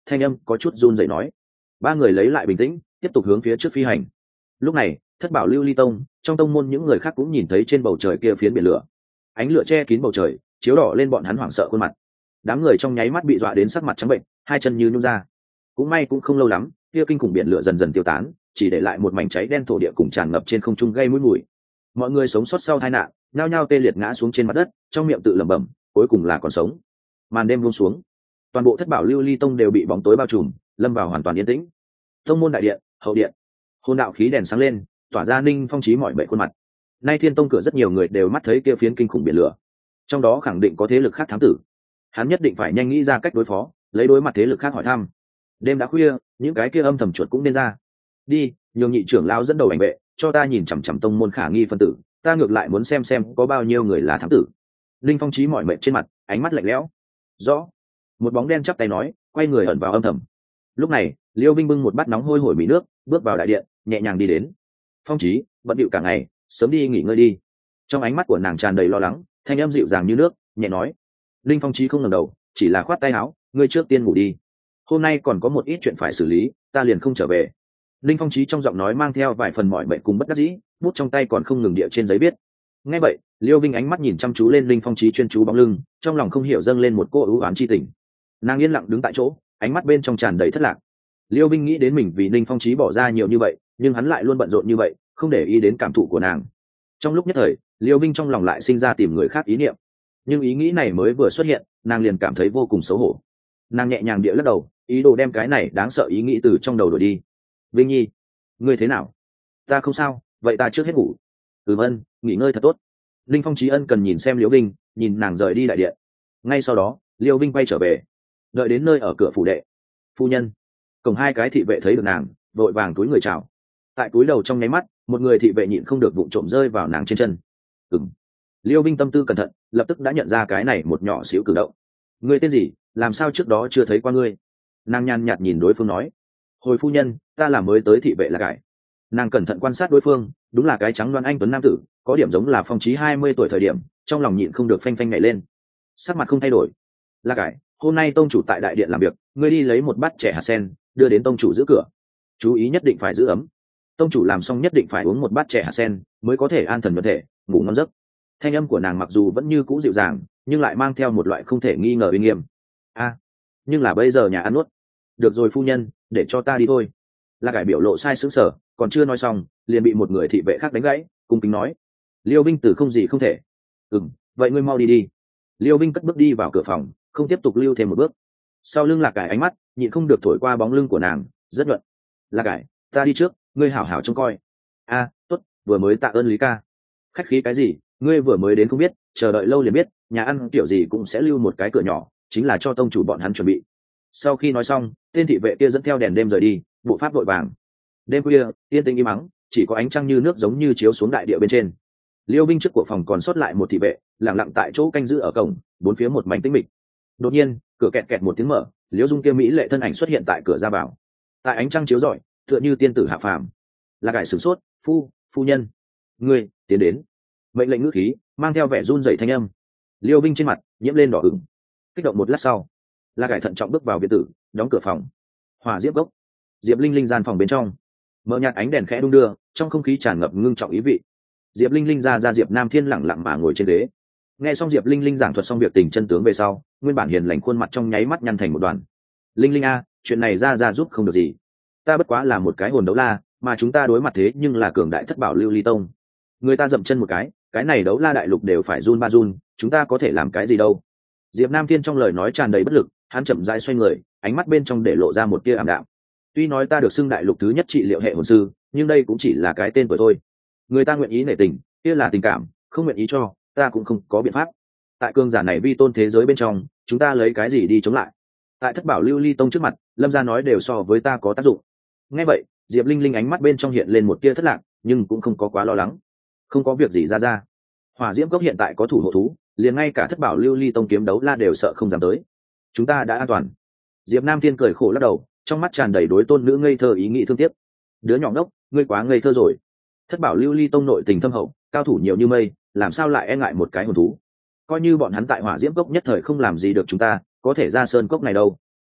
thanh âm có chút run rẩy nói. Ba người lấy lại bình tĩnh, tiếp tục hướng phía trước phi hành. Lúc này thất bảo lưu ly tông trong tông môn những người khác cũng nhìn thấy trên bầu trời kia phiến biển lửa, ánh lửa che kín bầu trời chiếu đỏ lên bọn hắn hoảng sợ khuôn mặt. Đám người trong nháy mắt bị dọa đến sắc mặt trắng bệnh, hai chân như nhún ra. Cũng may cũng không lâu lắm, kia kinh khủng biển lửa dần dần tiêu tán, chỉ để lại một mảnh cháy đen thổ địa cùng tràn ngập trên không trung gây mũi mùi. Mọi người sống sót sau tai nạn nhao nhao tê liệt ngã xuống trên mặt đất, trong miệng tự lẩm bẩm, cuối cùng là còn sống. Màn đêm buông xuống, toàn bộ thất bảo lưu ly tông đều bị bóng tối bao trùm, lâm vào hoàn toàn yên tĩnh. Tông môn đại điện, hậu điện, hồn đạo khí đèn sáng lên, tỏa ra Ninh Phong Chí mọi bệ khuôn mặt. Nay Thiên Tông cửa rất nhiều người đều mắt thấy kia phiến kinh khủng biển lửa, trong đó khẳng định có thế lực khác thám tử. Hắn nhất định phải nhanh nghĩ ra cách đối phó, lấy đối mặt thế lực khác hỏi thăm. Đêm đã khuya, những cái kia âm thầm chuột cũng nên ra. Đi, nhường nhị trưởng lão dẫn đầu ảnh vệ, cho ta nhìn chằm chằm tông môn khả nghi phân tử, ta ngược lại muốn xem xem có bao nhiêu người là thám tử. Linh Phong Chí mỏi mệt trên mặt, ánh mắt lạnh lẽo. Rõ. Một bóng đen chắp tay nói, quay người ẩn vào âm thầm. Lúc này, Liêu Vinh bưng một bát nóng hôi hổi mì nước, bước vào đại điện, nhẹ nhàng đi đến. Phong Chí, bận điệu cả ngày, sớm đi nghỉ ngơi đi. Trong ánh mắt của nàng tràn đầy lo lắng, thanh âm dịu dàng như nước, nhẹ nói. Linh Phong Chí không ngẩng đầu, chỉ là khoát tay áo, ngươi trước tiên ngủ đi. Hôm nay còn có một ít chuyện phải xử lý, ta liền không trở về. Linh Phong Chí trong giọng nói mang theo vài phần mỏi mệt cùng bất đắc dĩ, bút trong tay còn không ngừng địa trên giấy viết. Nghe vậy, Liêu Vinh ánh mắt nhìn chăm chú lên Linh Phong Chí chuyên chú bóng lưng, trong lòng không hiểu dâng lên một cô ưu ám chi tình. Nàng yên lặng đứng tại chỗ, ánh mắt bên trong tràn đầy thất lạc. Liêu Vinh nghĩ đến mình vì Linh Phong Chí bỏ ra nhiều như vậy, nhưng hắn lại luôn bận rộn như vậy, không để ý đến cảm thụ của nàng. Trong lúc nhất thời, Liêu Vinh trong lòng lại sinh ra tìm người khác ý niệm, nhưng ý nghĩ này mới vừa xuất hiện, nàng liền cảm thấy vô cùng xấu hổ. Nàng nhẹ nhàng địa lắc đầu, ý đồ đem cái này đáng sợ ý nghĩ từ trong đầu đuổi đi. Vinh Nhi, ngươi thế nào? Ta không sao, vậy ta trước hết ngủ. Ừm ân, nghỉ ngơi thật tốt. Linh Phong Chí ân cần nhìn xem Liêu Vinh, nhìn nàng rời đi đại điện. Ngay sau đó, Liêu Vinh quay trở về, đợi đến nơi ở cửa phủ đệ. Phu nhân. Cổng hai cái thị vệ thấy được nàng, vội vàng túi người chào. Tại túi đầu trong nháy mắt, một người thị vệ nhịn không được vụng trộm rơi vào nàng trên chân. Ừm. Liêu Vinh tâm tư cẩn thận, lập tức đã nhận ra cái này một nhỏ xíu cử động. Ngươi tên gì, làm sao trước đó chưa thấy qua ngươi? Nàng nhàn nhạt nhìn đối phương nói. Hồi phu nhân, ta là mới tới thị vệ là cải. Nàng cẩn thận quan sát đối phương, đúng là cái trắng đoan anh tuấn nam tử, có điểm giống là Phong Chí hai mươi tuổi thời điểm, trong lòng nhịn không được phanh phanh nhảy lên. Sắc mặt không thay đổi. Là cải, hôm nay tông chủ tại đại điện làm việc, ngươi đi lấy một bát trẻ hạt sen, đưa đến tông chủ giữ cửa. Chú ý nhất định phải giữ ấm. Tông chủ làm xong nhất định phải uống một bát trẻ hạt sen, mới có thể an thần vật thể, ngủ ngon giấc. Thanh âm của nàng mặc dù vẫn như cũ dịu dàng, nhưng lại mang theo một loại không thể nghi ngờ uy nghiêm. A, nhưng là bây giờ nhà ăn nuốt. Được rồi phu nhân, để cho ta đi thôi. Là cải biểu lộ sai sững sờ, còn chưa nói xong, liền bị một người thị vệ khác đánh gãy, cung kính nói. Liêu Vinh từ không gì không thể. Ừm, vậy ngươi mau đi đi. Liêu Vinh cất bước đi vào cửa phòng, không tiếp tục lưu thêm một bước. Sau lưng Lạc Cải ánh mắt nhịn không được thổi qua bóng lưng của nàng, rất luận. Lạc Cải, ta đi trước, ngươi hảo hảo trông coi. A, tốt, vừa mới tạ ơn Lý ca. Khách khí cái gì, ngươi vừa mới đến không biết, chờ đợi lâu liền biết, nhà ăn kiểu gì cũng sẽ lưu một cái cửa nhỏ, chính là cho tông chủ bọn hắn chuẩn bị. Sau khi nói xong, tên thị vệ kia dẫn theo đèn đêm rời đi, bộ pháp vội vàng. Đêm khuya, yên tĩnh im mắng, chỉ có ánh trăng như nước giống như chiếu xuống đại địa bên trên. Liêu Binh trước của phòng còn sót lại một thị vệ, lặng lặng tại chỗ canh giữ ở cổng, bốn phía một mảnh tĩnh mịch. Đột nhiên, cửa kẹt kẹt một tiếng mở, Liễu Dung kia mỹ lệ thân ảnh xuất hiện tại cửa ra vào. Tại ánh trăng chiếu rọi, tựa như tiên tử hạ phàm. Là Cải sửng sốt, phu, phu nhân, ngươi tiến đến. Mệnh lệnh ngữ khí mang theo vẻ run rẩy thanh âm. Liêu Binh trên mặt nhiễm lên đỏ ửng. Kích động một lát sau, La Cải thận trọng bước vào biệt tử, đóng cửa phòng. Hỏa diễm gốc, Diệp Linh Linh gian phòng bên trong, mở nhạt ánh đèn khẽ đung đưa, trong không khí tràn ngập ngưng trọng ý vị. Diệp Linh Linh ra ra Diệp Nam Thiên lẳng lặng mà ngồi trên ghế. Nghe xong Diệp Linh Linh giảng thuật xong việc tình chân tướng về sau, nguyên bản hiền lành khuôn mặt trong nháy mắt nhăn thành một đoàn. Linh Linh a, chuyện này ra ra giúp không được gì. Ta bất quá là một cái hồn đấu la, mà chúng ta đối mặt thế nhưng là cường đại thất bảo lưu ly tông. Người ta dậm chân một cái, cái này đấu la đại lục đều phải run ba run, chúng ta có thể làm cái gì đâu. Diệp Nam Thiên trong lời nói tràn đầy bất lực, hắn chậm rãi xoay người, ánh mắt bên trong để lộ ra một tia ảm đạm. Tuy nói ta được xưng đại lục thứ nhất trị liệu hệ hồn sư, nhưng đây cũng chỉ là cái tên tuổi thôi. Người ta nguyện ý nể tình, kia là tình cảm, không nguyện ý cho, ta cũng không có biện pháp. Tại cương giả này vi tôn thế giới bên trong, chúng ta lấy cái gì đi chống lại? Tại thất bảo lưu ly tông trước mặt, Lâm gia nói đều so với ta có tác dụng. Nghe vậy, Diệp Linh Linh ánh mắt bên trong hiện lên một tia thất lạc, nhưng cũng không có quá lo lắng. Không có việc gì ra ra. Hỏa diễm cốc hiện tại có thủ hộ thú, liền ngay cả thất bảo lưu ly tông kiếm đấu la đều sợ không dám tới. Chúng ta đã an toàn. Diệp Nam Thiên cười khổ lắc đầu, trong mắt tràn đầy đối tôn nữ ngây thơ ý nghĩ thương tiếc. Đứa nhỏ ngốc, ngươi quá ngây thơ rồi. Thất bảo lưu ly tông nội tình thâm hậu, cao thủ nhiều như mây, làm sao lại e ngại một cái hồn thú? Coi như bọn hắn tại hỏa diễm cốc nhất thời không làm gì được chúng ta, có thể ra sơn cốc này đâu.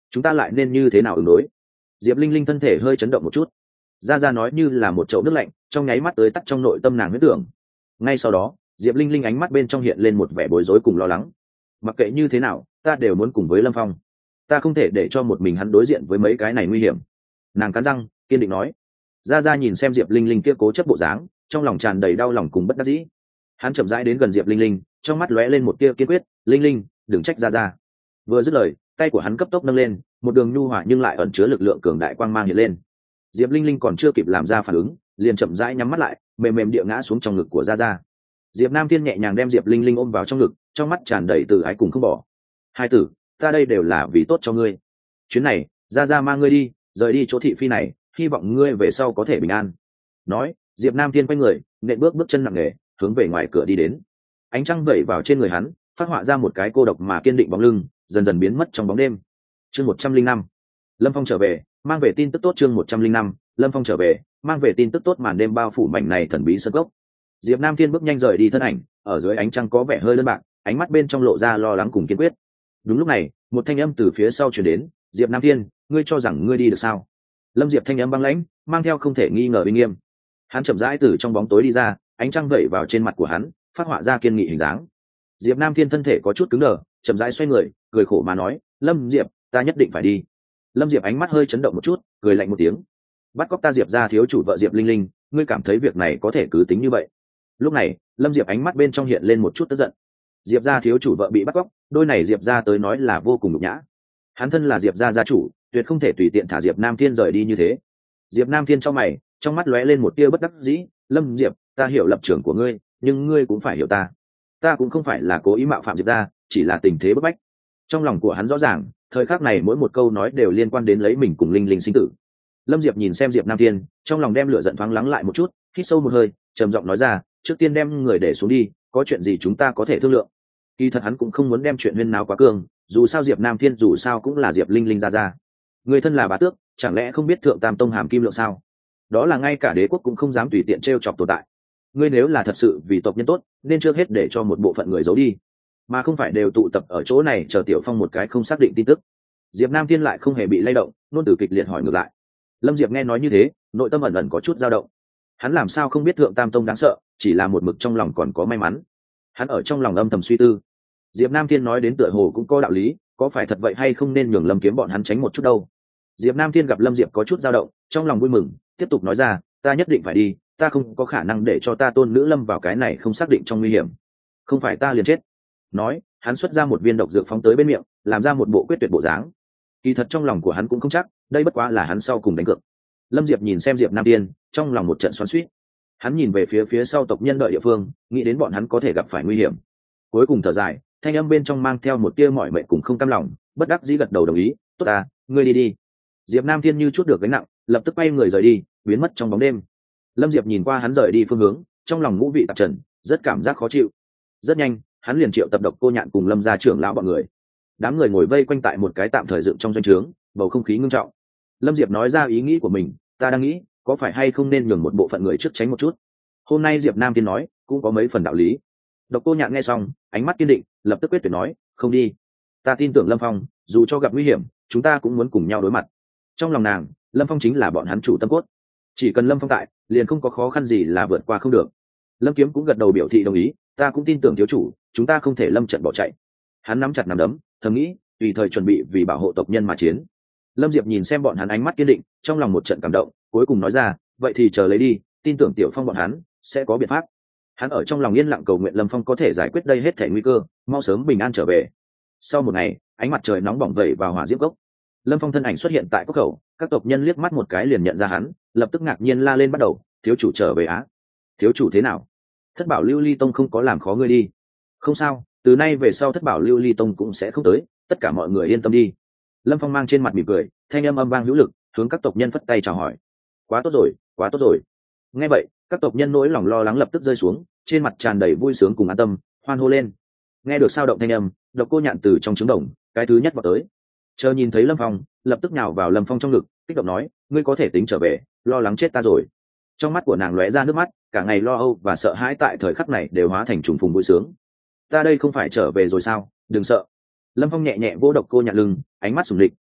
chúng ta lại nên như thế nào ứng đối? Diệp Linh Linh thân thể hơi chấn động một chút. Ra Ra nói như là một chậu nước lạnh trong nháy mắt tới tắt trong nội tâm nàng huyết tưởng. Ngay sau đó Diệp Linh Linh ánh mắt bên trong hiện lên một vẻ bối rối cùng lo lắng. Mặc kệ như thế nào ta đều muốn cùng với Lâm Phong, ta không thể để cho một mình hắn đối diện với mấy cái này nguy hiểm. Nàng cắn răng kiên định nói. Ra Ra nhìn xem Diệp Linh Linh kia cố chấp bộ dáng, trong lòng tràn đầy đau lòng cùng bất đắc dĩ. Hắn chậm rãi đến gần Diệp Linh Linh, trong mắt lóe lên một tia kiên quyết. Linh Linh, đừng trách Ra Ra. Vừa dứt lời, tay của hắn cấp tốc nâng lên, một đường nhu hòa nhưng lại ẩn chứa lực lượng cường đại quang mang hiện lên. Diệp Linh Linh còn chưa kịp làm ra phản ứng, liền chậm rãi nhắm mắt lại, mềm mềm địa ngã xuống trong ngực của Ra Ra. Diệp Nam Thiên nhẹ nhàng đem Diệp Linh Linh ôm vào trong ngực, trong mắt tràn đầy từ ái cùng không bỏ. Hai tử, ta đây đều là vì tốt cho ngươi. Chuyến này, Ra Ra mang ngươi đi, rời đi chỗ thị phi này, hy vọng ngươi về sau có thể bình an. Nói, Diệp Nam Thiên quay người, nện bước bước chân nặng nề, hướng về ngoài cửa đi đến. Ánh trăng vẩy vào trên người hắn, phát họa ra một cái cô độc mà kiên định bóng lưng, dần dần biến mất trong bóng đêm. Chương một trăm linh năm, Lâm Phong trở về, mang về tin tức tốt. Chương một trăm linh năm, Lâm Phong trở về, mang về tin tức tốt. Màn đêm bao phủ mảnh này thần bí sơn cốc. Diệp Nam Thiên bước nhanh rời đi thân ảnh, ở dưới ánh trăng có vẻ hơi đơn bạc, ánh mắt bên trong lộ ra lo lắng cùng kiên quyết. Đúng lúc này, một thanh âm từ phía sau truyền đến. Diệp Nam Thiên, ngươi cho rằng ngươi đi được sao? Lâm Diệp thanh âm băng lãnh, mang theo không thể nghi ngờ uy nghiêm. Hắn chậm rãi từ trong bóng tối đi ra, ánh trăng vẩy vào trên mặt của hắn, phát họa ra kiên nghị hình dáng. Diệp Nam Thiên thân thể có chút cứng đờ, chậm rãi xoay người, cười khổ mà nói, Lâm Diệp, ta nhất định phải đi. Lâm Diệp ánh mắt hơi chấn động một chút, cười lạnh một tiếng. Bắt cóc ta Diệp gia thiếu chủ vợ Diệp Linh Linh, ngươi cảm thấy việc này có thể cứ tính như vậy? Lúc này, Lâm Diệp ánh mắt bên trong hiện lên một chút tức giận. Diệp gia thiếu chủ vợ bị bắt cóc, đôi này Diệp gia tới nói là vô cùng nhục nhã. Hắn thân là Diệp gia gia chủ, tuyệt không thể tùy tiện thả Diệp Nam Thiên rời đi như thế. Diệp Nam Thiên trong mày, trong mắt lóe lên một tia bất đắc dĩ. Lâm Diệp, ta hiểu lập trường của ngươi, nhưng ngươi cũng phải hiểu ta. Ta cũng không phải là cố ý mạo phạm Diệp gia, chỉ là tình thế bức bách. Trong lòng của hắn rõ ràng, thời khắc này mỗi một câu nói đều liên quan đến lấy mình cùng Linh Linh sinh tử. Lâm Diệp nhìn xem Diệp Nam Thiên, trong lòng đem lửa giận thoáng lắng lại một chút, hít sâu một hơi, trầm giọng nói ra, trước tiên đem người để xuống đi, có chuyện gì chúng ta có thể thương lượng. Kỳ thật hắn cũng không muốn đem chuyện huyên náo quá cường, dù sao Diệp Nam Thiên dù sao cũng là Diệp Linh Linh gia gia. Người thân là bá tước, chẳng lẽ không biết thượng tam tông hàm kim lượng sao? Đó là ngay cả đế quốc cũng không dám tùy tiện trêu chọc tồn tại. Ngươi nếu là thật sự vì tộc nhân tốt, nên trước hết để cho một bộ phận người giấu đi, mà không phải đều tụ tập ở chỗ này chờ Tiểu Phong một cái không xác định tin tức. Diệp Nam Thiên lại không hề bị lay động, nôn từ kịch liệt hỏi ngược lại. Lâm Diệp nghe nói như thế, nội tâm ẩn ẩn có chút dao động. Hắn làm sao không biết thượng tam tông đáng sợ, chỉ là một mực trong lòng còn có may mắn. Hắn ở trong lòng âm thầm suy tư. Diệp Nam Thiên nói đến tựa hồ cũng có đạo lý, có phải thật vậy hay không nên nhường Lâm Kiếm bọn hắn tránh một chút đâu. Diệp Nam Thiên gặp Lâm Diệp có chút dao động, trong lòng vui mừng, tiếp tục nói ra, ta nhất định phải đi, ta không có khả năng để cho ta tôn nữ lâm vào cái này không xác định trong nguy hiểm. Không phải ta liền chết. Nói, hắn xuất ra một viên độc dược phóng tới bên miệng, làm ra một bộ quyết tuyệt bộ dáng. Kỳ thật trong lòng của hắn cũng không chắc, đây bất quá là hắn sau cùng đánh cược. Lâm Diệp nhìn xem Diệp Nam Thiên, trong lòng một trận xoắn xuýt. Hắn nhìn về phía phía sau tộc nhân đợi địa phương, nghĩ đến bọn hắn có thể gặp phải nguy hiểm. Cuối cùng thở dài, thanh âm bên trong mang theo một tia mỏi mệt cùng không cam lòng, bất đắc dĩ gật đầu đồng ý, tốt à, ngươi đi đi. Diệp Nam Thiên như chút được gánh nặng, lập tức quay người rời đi, biến mất trong bóng đêm. Lâm Diệp nhìn qua hắn rời đi phương hướng, trong lòng ngũ vị tạp trần, rất cảm giác khó chịu. Rất nhanh, hắn liền triệu tập Độc Cô Nhạn cùng Lâm gia trưởng lão bọn người. Đám người ngồi vây quanh tại một cái tạm thời dựng trong doanh trướng, bầu không khí ngưng trọng. Lâm Diệp nói ra ý nghĩ của mình, ta đang nghĩ, có phải hay không nên nhường một bộ phận người trước tránh một chút. Hôm nay Diệp Nam Thiên nói, cũng có mấy phần đạo lý. Độc Cô Nhạn nghe xong, ánh mắt kiên định, lập tức quyết tuyệt nói, không đi. Ta tin tưởng Lâm Phong, dù cho gặp nguy hiểm, chúng ta cũng muốn cùng nhau đối mặt. Trong lòng nàng, Lâm Phong chính là bọn hắn chủ tâm cốt. Chỉ cần Lâm Phong tại, liền không có khó khăn gì là vượt qua không được. Lâm Kiếm cũng gật đầu biểu thị đồng ý, ta cũng tin tưởng thiếu chủ, chúng ta không thể lâm trận bỏ chạy. Hắn nắm chặt nắm đấm, thầm nghĩ, tùy thời chuẩn bị vì bảo hộ tộc nhân mà chiến. Lâm Diệp nhìn xem bọn hắn ánh mắt kiên định, trong lòng một trận cảm động, cuối cùng nói ra, vậy thì chờ lấy đi, tin tưởng Tiểu Phong bọn hắn sẽ có biện pháp. Hắn ở trong lòng yên lặng cầu nguyện Lâm Phong có thể giải quyết đây hết thảy nguy cơ, mau sớm bình an trở về. Sau một ngày, ánh mặt trời nóng bỏng vẩy vào hỏa diễm cốc. Lâm Phong thân ảnh xuất hiện tại cốc khẩu, các tộc nhân liếc mắt một cái liền nhận ra hắn, lập tức ngạc nhiên la lên bắt đầu, thiếu chủ trở về á. Thiếu chủ thế nào? Thất Bảo Lưu Ly Tông không có làm khó ngươi đi. Không sao, từ nay về sau Thất Bảo Lưu Ly Tông cũng sẽ không tới, tất cả mọi người yên tâm đi. Lâm Phong mang trên mặt mỉm cười, thanh âm âm vang hữu lực, hướng các tộc nhân phất tay chào hỏi. Quá tốt rồi, quá tốt rồi. Nghe vậy, các tộc nhân nỗi lòng lo lắng lập tức rơi xuống, trên mặt tràn đầy vui sướng cùng an tâm, hoan hô lên. Nghe được sao động thanh âm, Độc Cô Nhạn từ trong trứng đồng, cái thứ nhất vào tới. Chờ nhìn thấy Lâm Phong, lập tức nhào vào Lâm Phong trong ngực, kích động nói, ngươi có thể tính trở về, lo lắng chết ta rồi. Trong mắt của nàng lóe ra nước mắt, cả ngày lo âu và sợ hãi tại thời khắc này đều hóa thành trùng phùng vui sướng. Ta đây không phải trở về rồi sao, đừng sợ. Lâm Phong nhẹ nhẹ vỗ Độc Cô Nhạn lưng, ánh mắt sùng lịch,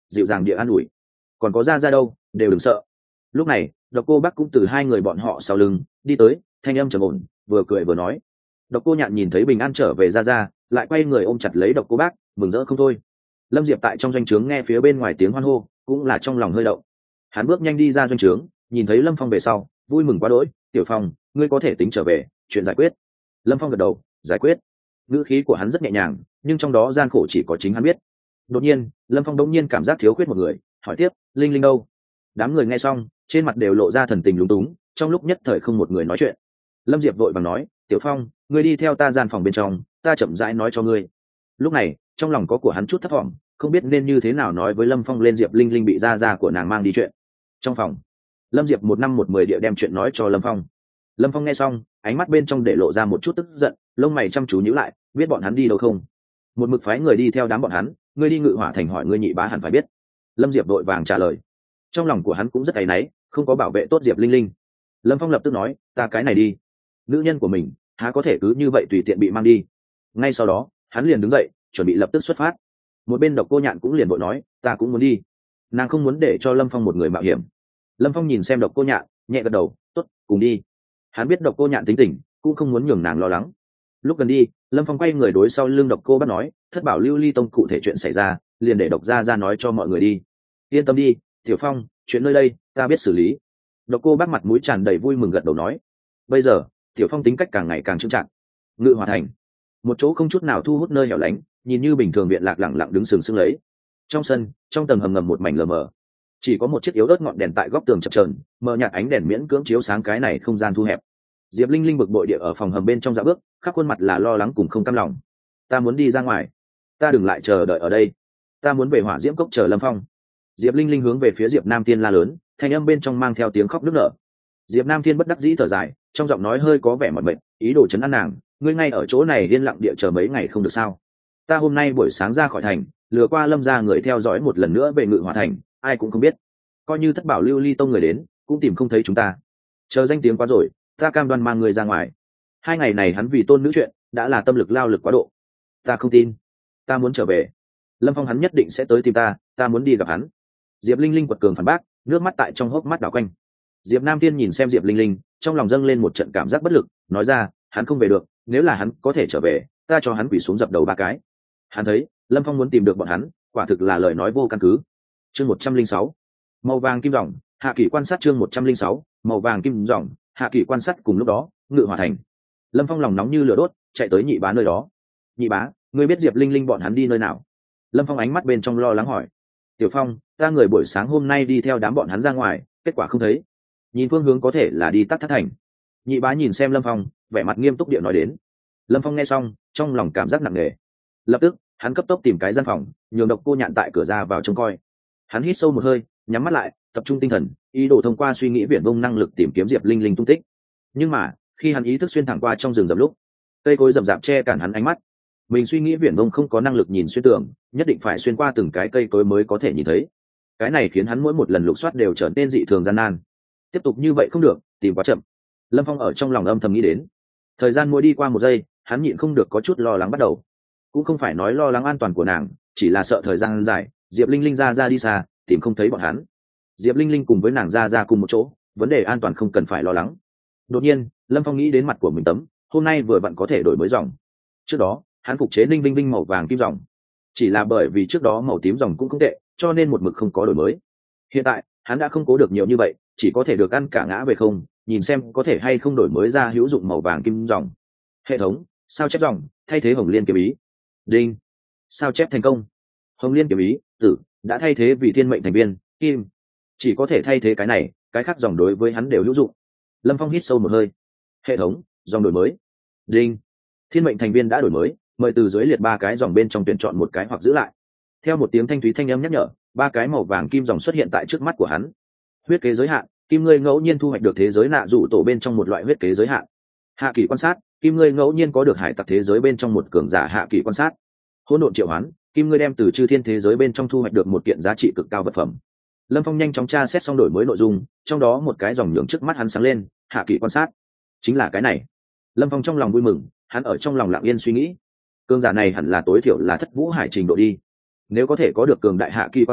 dịu dàng địa an ủi. Còn có ra ra đâu, đều đừng sợ. Lúc này Độc Cô Bác cũng từ hai người bọn họ sau lưng đi tới, thanh âm trầm ổn, vừa cười vừa nói. Độc Cô Nhạn nhìn thấy bình an trở về ra ra, lại quay người ôm chặt lấy Độc Cô Bác, mừng rỡ không thôi. Lâm Diệp tại trong doanh trướng nghe phía bên ngoài tiếng hoan hô, cũng là trong lòng hơi động. Hắn bước nhanh đi ra doanh trướng, nhìn thấy Lâm Phong về sau, vui mừng quá đỗi. Tiểu Phong, ngươi có thể tính trở về, chuyện giải quyết. Lâm Phong gật đầu, giải quyết. Ngữ khí của hắn rất nhẹ nhàng, nhưng trong đó gian khổ chỉ có chính hắn biết. Đột nhiên Lâm Phong đống nhiên cảm giác thiếu khuyết một người, hỏi tiếp, Linh Linh đâu? Đám người nghe xong trên mặt đều lộ ra thần tình lúng túng, trong lúc nhất thời không một người nói chuyện. Lâm Diệp vội vàng nói, Tiểu Phong, ngươi đi theo ta gian phòng bên trong, ta chậm rãi nói cho ngươi. Lúc này trong lòng có của hắn chút thất vọng, không biết nên như thế nào nói với Lâm Phong lên Diệp Linh Linh bị gia gia của nàng mang đi chuyện. Trong phòng, Lâm Diệp một năm một mười địa đem chuyện nói cho Lâm Phong. Lâm Phong nghe xong, ánh mắt bên trong để lộ ra một chút tức giận, lông mày chăm chú nhíu lại, biết bọn hắn đi đâu không? Một mực phái người đi theo đám bọn hắn, ngươi đi Ngự Hỏa Thành hỏi ngươi nhị bá hẳn phải biết. Lâm Diệp vội vàng trả lời. Trong lòng của hắn cũng rất áy náy, không có bảo vệ tốt Diệp Linh Linh. Lâm Phong lập tức nói, ta cái này đi. Nữ nhân của mình há có thể cứ như vậy tùy tiện bị mang đi. Ngay sau đó hắn liền đứng dậy, chuẩn bị lập tức xuất phát. Một bên Độc Cô Nhạn cũng liền vội nói, ta cũng muốn đi. Nàng không muốn để cho Lâm Phong một người mạo hiểm. Lâm Phong nhìn xem Độc Cô Nhạn, nhẹ gật đầu, tốt, cùng đi. Hắn biết Độc Cô Nhạn tính tình, cũng không muốn nhường nàng lo lắng. Lúc gần đi, Lâm Phong quay người đối sau lưng Độc Cô Bác nói, thất bảo lưu ly tông cụ thể chuyện xảy ra, liền để Độc gia ra nói cho mọi người đi. Yên tâm đi, Tiểu Phong, chuyện nơi đây ta biết xử lý. Độc Cô Bác mặt mũi tràn đầy vui mừng gật đầu nói. Bây giờ Tiểu Phong tính cách càng ngày càng trưng trạng. Ngự Hỏa Thành, một chỗ không chút nào thu hút nơi hẻo lánh, nhìn như bình thường viện lạc lẳng lặng đứng sừng sững lấy. Trong sân, trong tầng hầm ngầm một mảnh lờ mờ, chỉ có một chiếc yếu ớt ngọn đèn tại góc tường chập chờn, mờ nhạt ánh đèn miễn cưỡng chiếu sáng cái này không gian thu hẹp. Diệp Linh Linh bực bội địa ở phòng hầm bên trong dạo bước, khắp khuôn mặt là lo lắng cùng không cam lòng. Ta muốn đi ra ngoài, ta đừng lại chờ đợi ở đây, ta muốn về Hỏa Diễm Cốc chờ Lâm Phong. Diệp Linh Linh hướng về phía Diệp Nam Thiên la lớn, thanh âm bên trong mang theo tiếng khóc nức nở. Diệp Nam Thiên bất đắc dĩ thở dài, trong giọng nói hơi có vẻ mỏi mệt, ý đồ chấn an nàng, ngươi ngay ở chỗ này yên lặng địa chờ mấy ngày không được sao? Ta hôm nay buổi sáng ra khỏi thành, lừa qua Lâm gia người theo dõi một lần nữa về Ngự Hỏa Thành, ai cũng không biết. Coi như thất bảo lưu ly tông người đến, cũng tìm không thấy chúng ta. Chờ danh tiếng quá rồi, ta cam đoan mang người ra ngoài. Hai ngày này hắn vì tôn nữ chuyện, đã là tâm lực lao lực quá độ. Ta không tin, ta muốn trở về. Lâm Phong hắn nhất định sẽ tới tìm ta, ta muốn đi gặp hắn. Diệp Linh Linh quật cường phản bác, nước mắt tại trong hốc mắt đảo quanh. Diệp Nam Thiên nhìn xem Diệp Linh Linh, trong lòng dâng lên một trận cảm giác bất lực, nói ra, hắn không về được, nếu là hắn có thể trở về, ta cho hắn quỳ xuống dập đầu ba cái. Hắn thấy Lâm Phong muốn tìm được bọn hắn, quả thực là lời nói vô căn cứ. Chương một trăm linh sáu, màu vàng kim ròng, hạ kỷ quan sát. Chương một trăm linh sáu, màu vàng kim ròng, hạ kỷ quan sát. Cùng lúc đó, Ngự Hỏa Thành, Lâm Phong lòng nóng như lửa đốt, chạy tới nhị bá nơi đó. Nhị bá, ngươi biết Diệp Linh Linh bọn hắn đi nơi nào? Lâm Phong ánh mắt bên trong lo lắng hỏi. Tiểu Phong, ta người buổi sáng hôm nay đi theo đám bọn hắn ra ngoài, kết quả không thấy. Nhìn phương hướng có thể là đi Tắc Thất Thành. Nhị bá nhìn xem Lâm Phong, vẻ mặt nghiêm túc địa nói đến. Lâm Phong nghe xong, trong lòng cảm giác nặng nề. Lập tức hắn cấp tốc tìm cái gian phòng, nhường Độc Cô Nhạn tại cửa ra vào trông coi. Hắn hít sâu một hơi, nhắm mắt lại, tập trung tinh thần, ý đồ thông qua suy nghĩ viển vông năng lực tìm kiếm Diệp Linh Linh tung tích. Nhưng mà khi hắn ý thức xuyên thẳng qua trong rừng rậm lúc, cây cối rậm rạp che cản hắn ánh mắt. Mình suy nghĩ viển vông không có năng lực nhìn xuyên tường, nhất định phải xuyên qua từng cái cây cối mới có thể nhìn thấy. Cái này khiến hắn mỗi một lần lục soát đều trở nên dị thường gian nan. Tiếp tục như vậy không được, tìm quá chậm. Lâm Phong ở trong lòng âm thầm nghĩ đến. Thời gian mỗi đi qua một giây, hắn nhịn không được có chút lo lắng bắt đầu. Cũng không phải nói lo lắng an toàn của nàng, chỉ là sợ thời gian dài, Diệp Linh Linh ra ra đi xa, tìm không thấy bọn hắn. Diệp Linh Linh cùng với nàng ra ra cùng một chỗ, vấn đề an toàn không cần phải lo lắng. Đột nhiên Lâm Phong nghĩ đến mặt của mình tấm, hôm nay vừa vặn có thể đổi mới dòng. Trước đó hắn phục chế Ninh Vinh Vinh màu vàng kim dòng, chỉ là bởi vì trước đó màu tím dòng cũng không tệ, cho nên một mực không có đổi mới. Hiện tại hắn đã không cố được nhiều như vậy, chỉ có thể được ăn cả ngã về không, nhìn xem có thể hay không đổi mới ra hữu dụng màu vàng kim dòng. Hệ thống sao chép dòng, thay thế Hồng Liên kiếm ý. Đinh, sao chép thành công. Hồng Liên kiếm ý tử đã thay thế vì thiên mệnh thành viên kim, chỉ có thể thay thế cái này, cái khác dòng đối với hắn đều hữu dụng. Lâm Phong hít sâu một hơi. Hệ thống dòng đổi mới. Đinh, thiên mệnh thành viên đã đổi mới, mời từ dưới liệt ba cái dòng bên trong tuyển chọn một cái hoặc giữ lại. Theo một tiếng thanh thúy thanh âm nhắc nhở, ba cái màu vàng kim dòng xuất hiện tại trước mắt của hắn. Huyết kế giới hạn, kim ngươi ngẫu nhiên thu hoạch được thế giới nạ dụ tổ bên trong một loại huyết kế giới hạn. Hạ kỷ quan sát, kim ngươi ngẫu nhiên có được hải tặc thế giới bên trong một cường giả hạ kỷ quan sát. Hỗn độn triệu hoán, kim ngươi đem từ chư thiên thế giới bên trong thu hoạch được một kiện giá trị cực cao vật phẩm. Lâm Phong nhanh chóng tra xét xong đổi mới nội dung, trong đó một cái dòng nhường trước mắt hắn sáng lên, hạ kỷ quan sát. Chính là cái này. Lâm Phong trong lòng vui mừng, hắn ở trong lòng lặng yên suy nghĩ, cường giả này hẳn là tối thiểu là thất vũ hải trình độ đi. Nếu có thể có được cường đại hạ kỳ quan sát,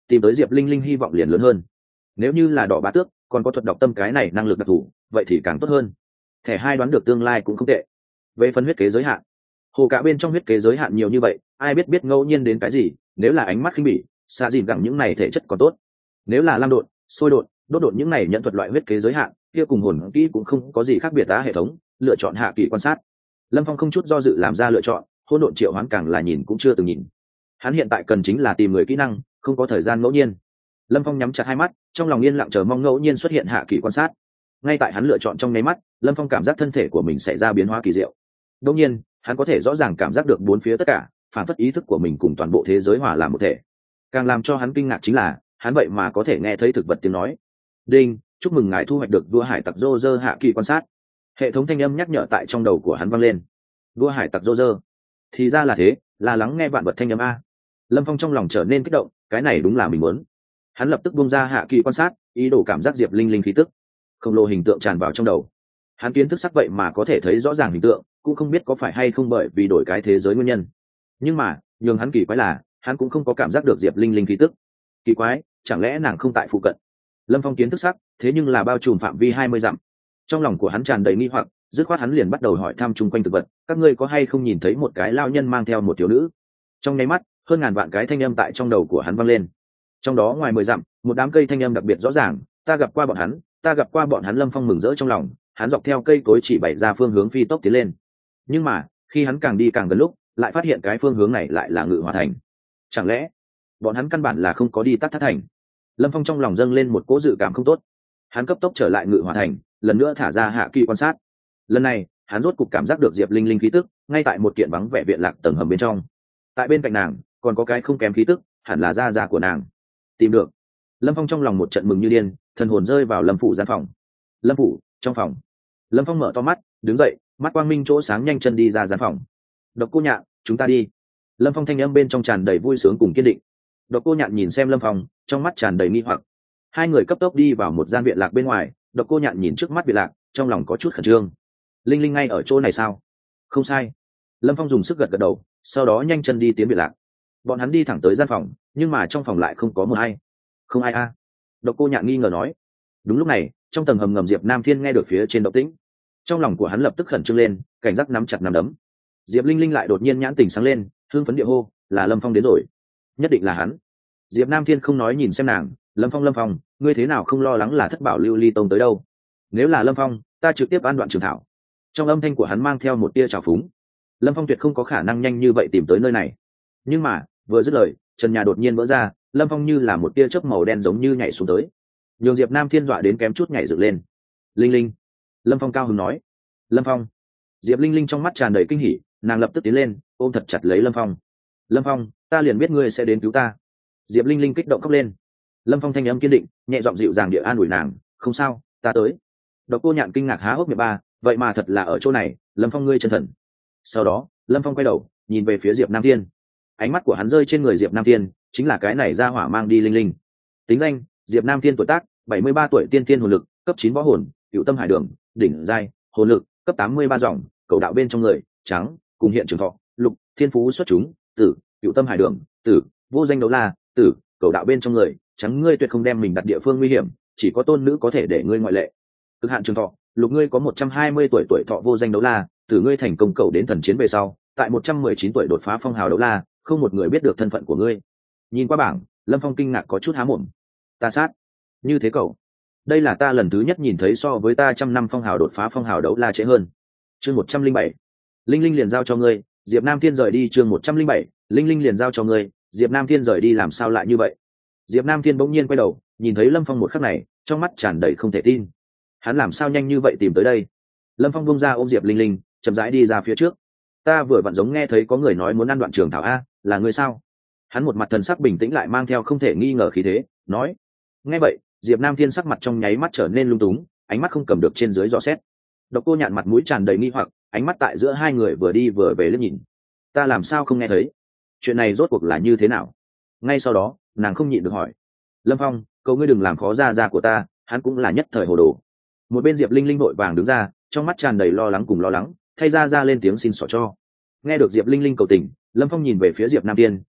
tìm tới diệp linh linh hy vọng liền lớn hơn. Nếu như là đỏ bá tước còn có thuật đọc tâm cái này năng lực đặc thù, vậy thì càng tốt hơn. Thẻ hai đoán được tương lai cũng không tệ. Về phần huyết kế giới hạn, hồ cả bên trong huyết kế giới hạn nhiều như vậy, ai biết biết ngẫu nhiên đến cái gì. Nếu là ánh mắt khinh bỉ, xa dìn gẳng những này thể chất còn tốt. Nếu là lam đột, sôi đột, đốt đột những này nhận thuật loại huyết kế giới hạn, kia cùng hồn kỹ cũng không có gì khác biệt. Tá hệ thống lựa chọn hạ kỳ quan sát. Lâm Phong không chút do dự làm ra lựa chọn. Hỗn độn triệu hoán càng là nhìn cũng chưa từng nhìn. Hắn hiện tại cần chính là tìm người kỹ năng, không có thời gian ngẫu nhiên. Lâm Phong nhắm chặt hai mắt, trong lòng yên lặng chờ mong ngẫu nhiên xuất hiện hạ kỳ quan sát. Ngay tại hắn lựa chọn trong nháy mắt, Lâm Phong cảm giác thân thể của mình xảy ra biến hóa kỳ diệu. Đột nhiên, hắn có thể rõ ràng cảm giác được bốn phía tất cả, phản phất ý thức của mình cùng toàn bộ thế giới hòa làm một thể. Càng làm cho hắn kinh ngạc chính là, hắn vậy mà có thể nghe thấy thực vật tiếng nói. Đinh, chúc mừng ngài thu hoạch được vua hải tặc Roger hạ kỳ quan sát. Hệ thống thanh âm nhắc nhở tại trong đầu của hắn vang lên. Vua hải tặc Roger, thì ra là thế, là lắng nghe vạn vật thanh âm a. Lâm Phong trong lòng trở nên kích động, cái này đúng là mình muốn. Hắn lập tức buông ra hạ kỳ quan sát, ý đồ cảm giác diệp linh linh khí tức. Khổng lồ hình tượng tràn vào trong đầu. Hắn kiến thức sắc vậy mà có thể thấy rõ ràng hình tượng, cũng không biết có phải hay không bởi vì đổi cái thế giới nguyên nhân. Nhưng mà nhường hắn kỳ quái là, hắn cũng không có cảm giác được diệp linh linh khí tức. Kỳ quái, chẳng lẽ nàng không tại phụ cận? Lâm Phong kiến thức sắc, thế nhưng là bao trùm phạm vi hai mươi dặm. Trong lòng của hắn tràn đầy nghi hoặc, dứt khoát hắn liền bắt đầu hỏi thăm chung quanh thực vật, các ngươi có hay không nhìn thấy một cái lao nhân mang theo một thiếu nữ? Trong nháy mắt, hơn ngàn vạn cái thanh âm tại trong đầu của hắn vang lên. Trong đó ngoài mười dặm, một đám cây thanh âm đặc biệt rõ ràng, ta gặp qua bọn hắn, ta gặp qua bọn hắn. Lâm Phong mừng rỡ trong lòng, hắn dọc theo cây cối chỉ bày ra phương hướng phi tốc tiến lên. Nhưng mà khi hắn càng đi càng gần lúc, lại phát hiện cái phương hướng này lại là Ngự Hỏa Thành. Chẳng lẽ bọn hắn căn bản là không có đi Tắc Thác Thành? Lâm Phong trong lòng dâng lên một cỗ dự cảm không tốt. Hắn cấp tốc trở lại Ngự Hỏa Thành, lần nữa thả ra hạ kỳ quan sát. Lần này hắn rốt cục cảm giác được diệp linh linh khí tức, ngay tại một kiện vắng vẻ viện lạc tầng hầm bên trong. Tại bên cạnh nàng còn có cái không kém khí tức, hẳn là gia gia của nàng. Tìm được. Lâm Phong trong lòng một trận mừng như điên, thần hồn rơi vào Lâm phủ gian phòng. Lâm phủ trong phòng. Lâm Phong mở to mắt, đứng dậy, mắt quang minh chỗ sáng, nhanh chân đi ra gian phòng. Độc Cô Nhạn, chúng ta đi. Lâm Phong thanh âm bên trong tràn đầy vui sướng cùng kiên định. Độc Cô Nhạn nhìn xem Lâm Phong, trong mắt tràn đầy nghi hoặc. Hai người cấp tốc đi vào một gian viện lạc bên ngoài. Độc Cô Nhạn nhìn trước mắt viện lạc, trong lòng có chút khẩn trương. Linh Linh ngay ở chỗ này sao? Không sai. Lâm Phong dùng sức gật gật đầu, sau đó nhanh chân đi tiến viện lạc. Bọn hắn đi thẳng tới gian phòng, nhưng mà trong phòng lại không có một ai. Không ai a? À. Độc Cô Nhạn nghi ngờ nói. Đúng lúc này, trong tầng hầm ngầm Diệp Nam Thiên nghe được phía trên động tĩnh, trong lòng của hắn lập tức khẩn trương lên, cảnh giác nắm chặt nắm đấm. Diệp Linh Linh lại đột nhiên nhãn tình sáng lên, hương phấn địa hô, là Lâm Phong đến rồi, nhất định là hắn. Diệp Nam Thiên không nói nhìn xem nàng, Lâm Phong Lâm Phong, ngươi thế nào không lo lắng là thất bảo lưu ly tông tới đâu? Nếu là Lâm Phong, ta trực tiếp an đoạn trường thảo. Trong âm thanh của hắn mang theo một tia trào phúng. Lâm Phong tuyệt không có khả năng nhanh như vậy tìm tới nơi này. Nhưng mà vừa dứt lời, trần nhà đột nhiên vỡ ra, Lâm Phong như là một tia chớp màu đen giống như nhảy xuống tới, nhường Diệp Nam Thiên dọa đến kém chút nhảy dựng lên. Linh Linh. Lâm Phong cao hứng nói. Lâm Phong. Diệp Linh Linh trong mắt tràn đầy kinh hỉ, nàng lập tức tiến lên, ôm thật chặt lấy Lâm Phong. Lâm Phong, ta liền biết ngươi sẽ đến cứu ta. Diệp Linh Linh kích động khóc lên. Lâm Phong thanh âm kiên định, nhẹ giọng dịu dàng địa an ủi nàng, không sao, ta tới. Độc Cô Nhạn kinh ngạc há hốc miệng ba, vậy mà thật là ở chỗ này, Lâm Phong ngươi chân thần. Sau đó, Lâm Phong quay đầu, nhìn về phía Diệp Nam Thiên. Ánh mắt của hắn rơi trên người Diệp Nam Thiên, chính là cái này ra hỏa mang đi Linh Linh. Tính danh: Diệp Nam Thiên, tuổi tác bảy mươi ba tuổi, tiên thiên hồn lực cấp chín võ hồn, Cựu Tâm Hải Đường, đỉnh giai, hồn lực cấp tám mươi ba dòng, cầu đạo bên trong người, trắng, cùng hiện trường thọ, lục, thiên phú xuất chúng, tử, Cựu Tâm Hải Đường, tử, vô danh đấu la, tử, cầu đạo bên trong người, trắng, ngươi tuyệt không đem mình đặt địa phương nguy hiểm, chỉ có tôn nữ có thể để ngươi ngoại lệ. Cực hạn trường thọ, lục, ngươi có một trăm hai mươi tuổi, tuổi thọ vô danh đấu la, tử, ngươi thành công cầu đến thần chiến về sau, tại một trăm mười chín tuổi đột phá phong hào đấu la, không một người biết được thân phận của ngươi. Nhìn qua bảng, Lâm Phong kinh ngạc có chút há mồm. Ta sát, như thế cậu, đây là ta lần thứ nhất nhìn thấy so với ta trăm năm phong hào đột phá phong hào đấu la trễ hơn. Chương một trăm linh bảy, Linh Linh liền giao cho ngươi. Diệp Nam Thiên rời đi. Chương một trăm linh bảy, Linh Linh liền giao cho ngươi. Diệp Nam Thiên rời đi. Làm sao lại như vậy? Diệp Nam Thiên bỗng nhiên quay đầu, nhìn thấy Lâm Phong một khắc này, trong mắt tràn đầy không thể tin. Hắn làm sao nhanh như vậy tìm tới đây? Lâm Phong buông ra ôm Diệp Linh Linh, chậm rãi đi ra phía trước. Ta vừa vặn giống nghe thấy có người nói muốn ăn đoạn trường thảo a, là ngươi sao? Hắn một mặt thần sắc bình tĩnh lại mang theo không thể nghi ngờ khí thế, nói. Nghe vậy, Diệp Nam Thiên sắc mặt trong nháy mắt trở nên lung túng, ánh mắt không cầm được trên dưới dò xét. Độc Cô Nhạn mặt mũi tràn đầy nghi hoặc, ánh mắt tại giữa hai người vừa đi vừa về liếc nhìn. Ta làm sao không nghe thấy? Chuyện này rốt cuộc là như thế nào? Ngay sau đó, nàng không nhịn được hỏi. Lâm Phong, cầu ngươi đừng làm khó gia gia của ta, hắn cũng là nhất thời hồ đồ. Một bên Diệp Linh Linh vội vàng đứng ra, trong mắt tràn đầy lo lắng cùng lo lắng, thay ra ra lên tiếng xin xỏ cho. Nghe được Diệp Linh Linh cầu tình, Lâm Phong nhìn về phía Diệp Nam Thiên,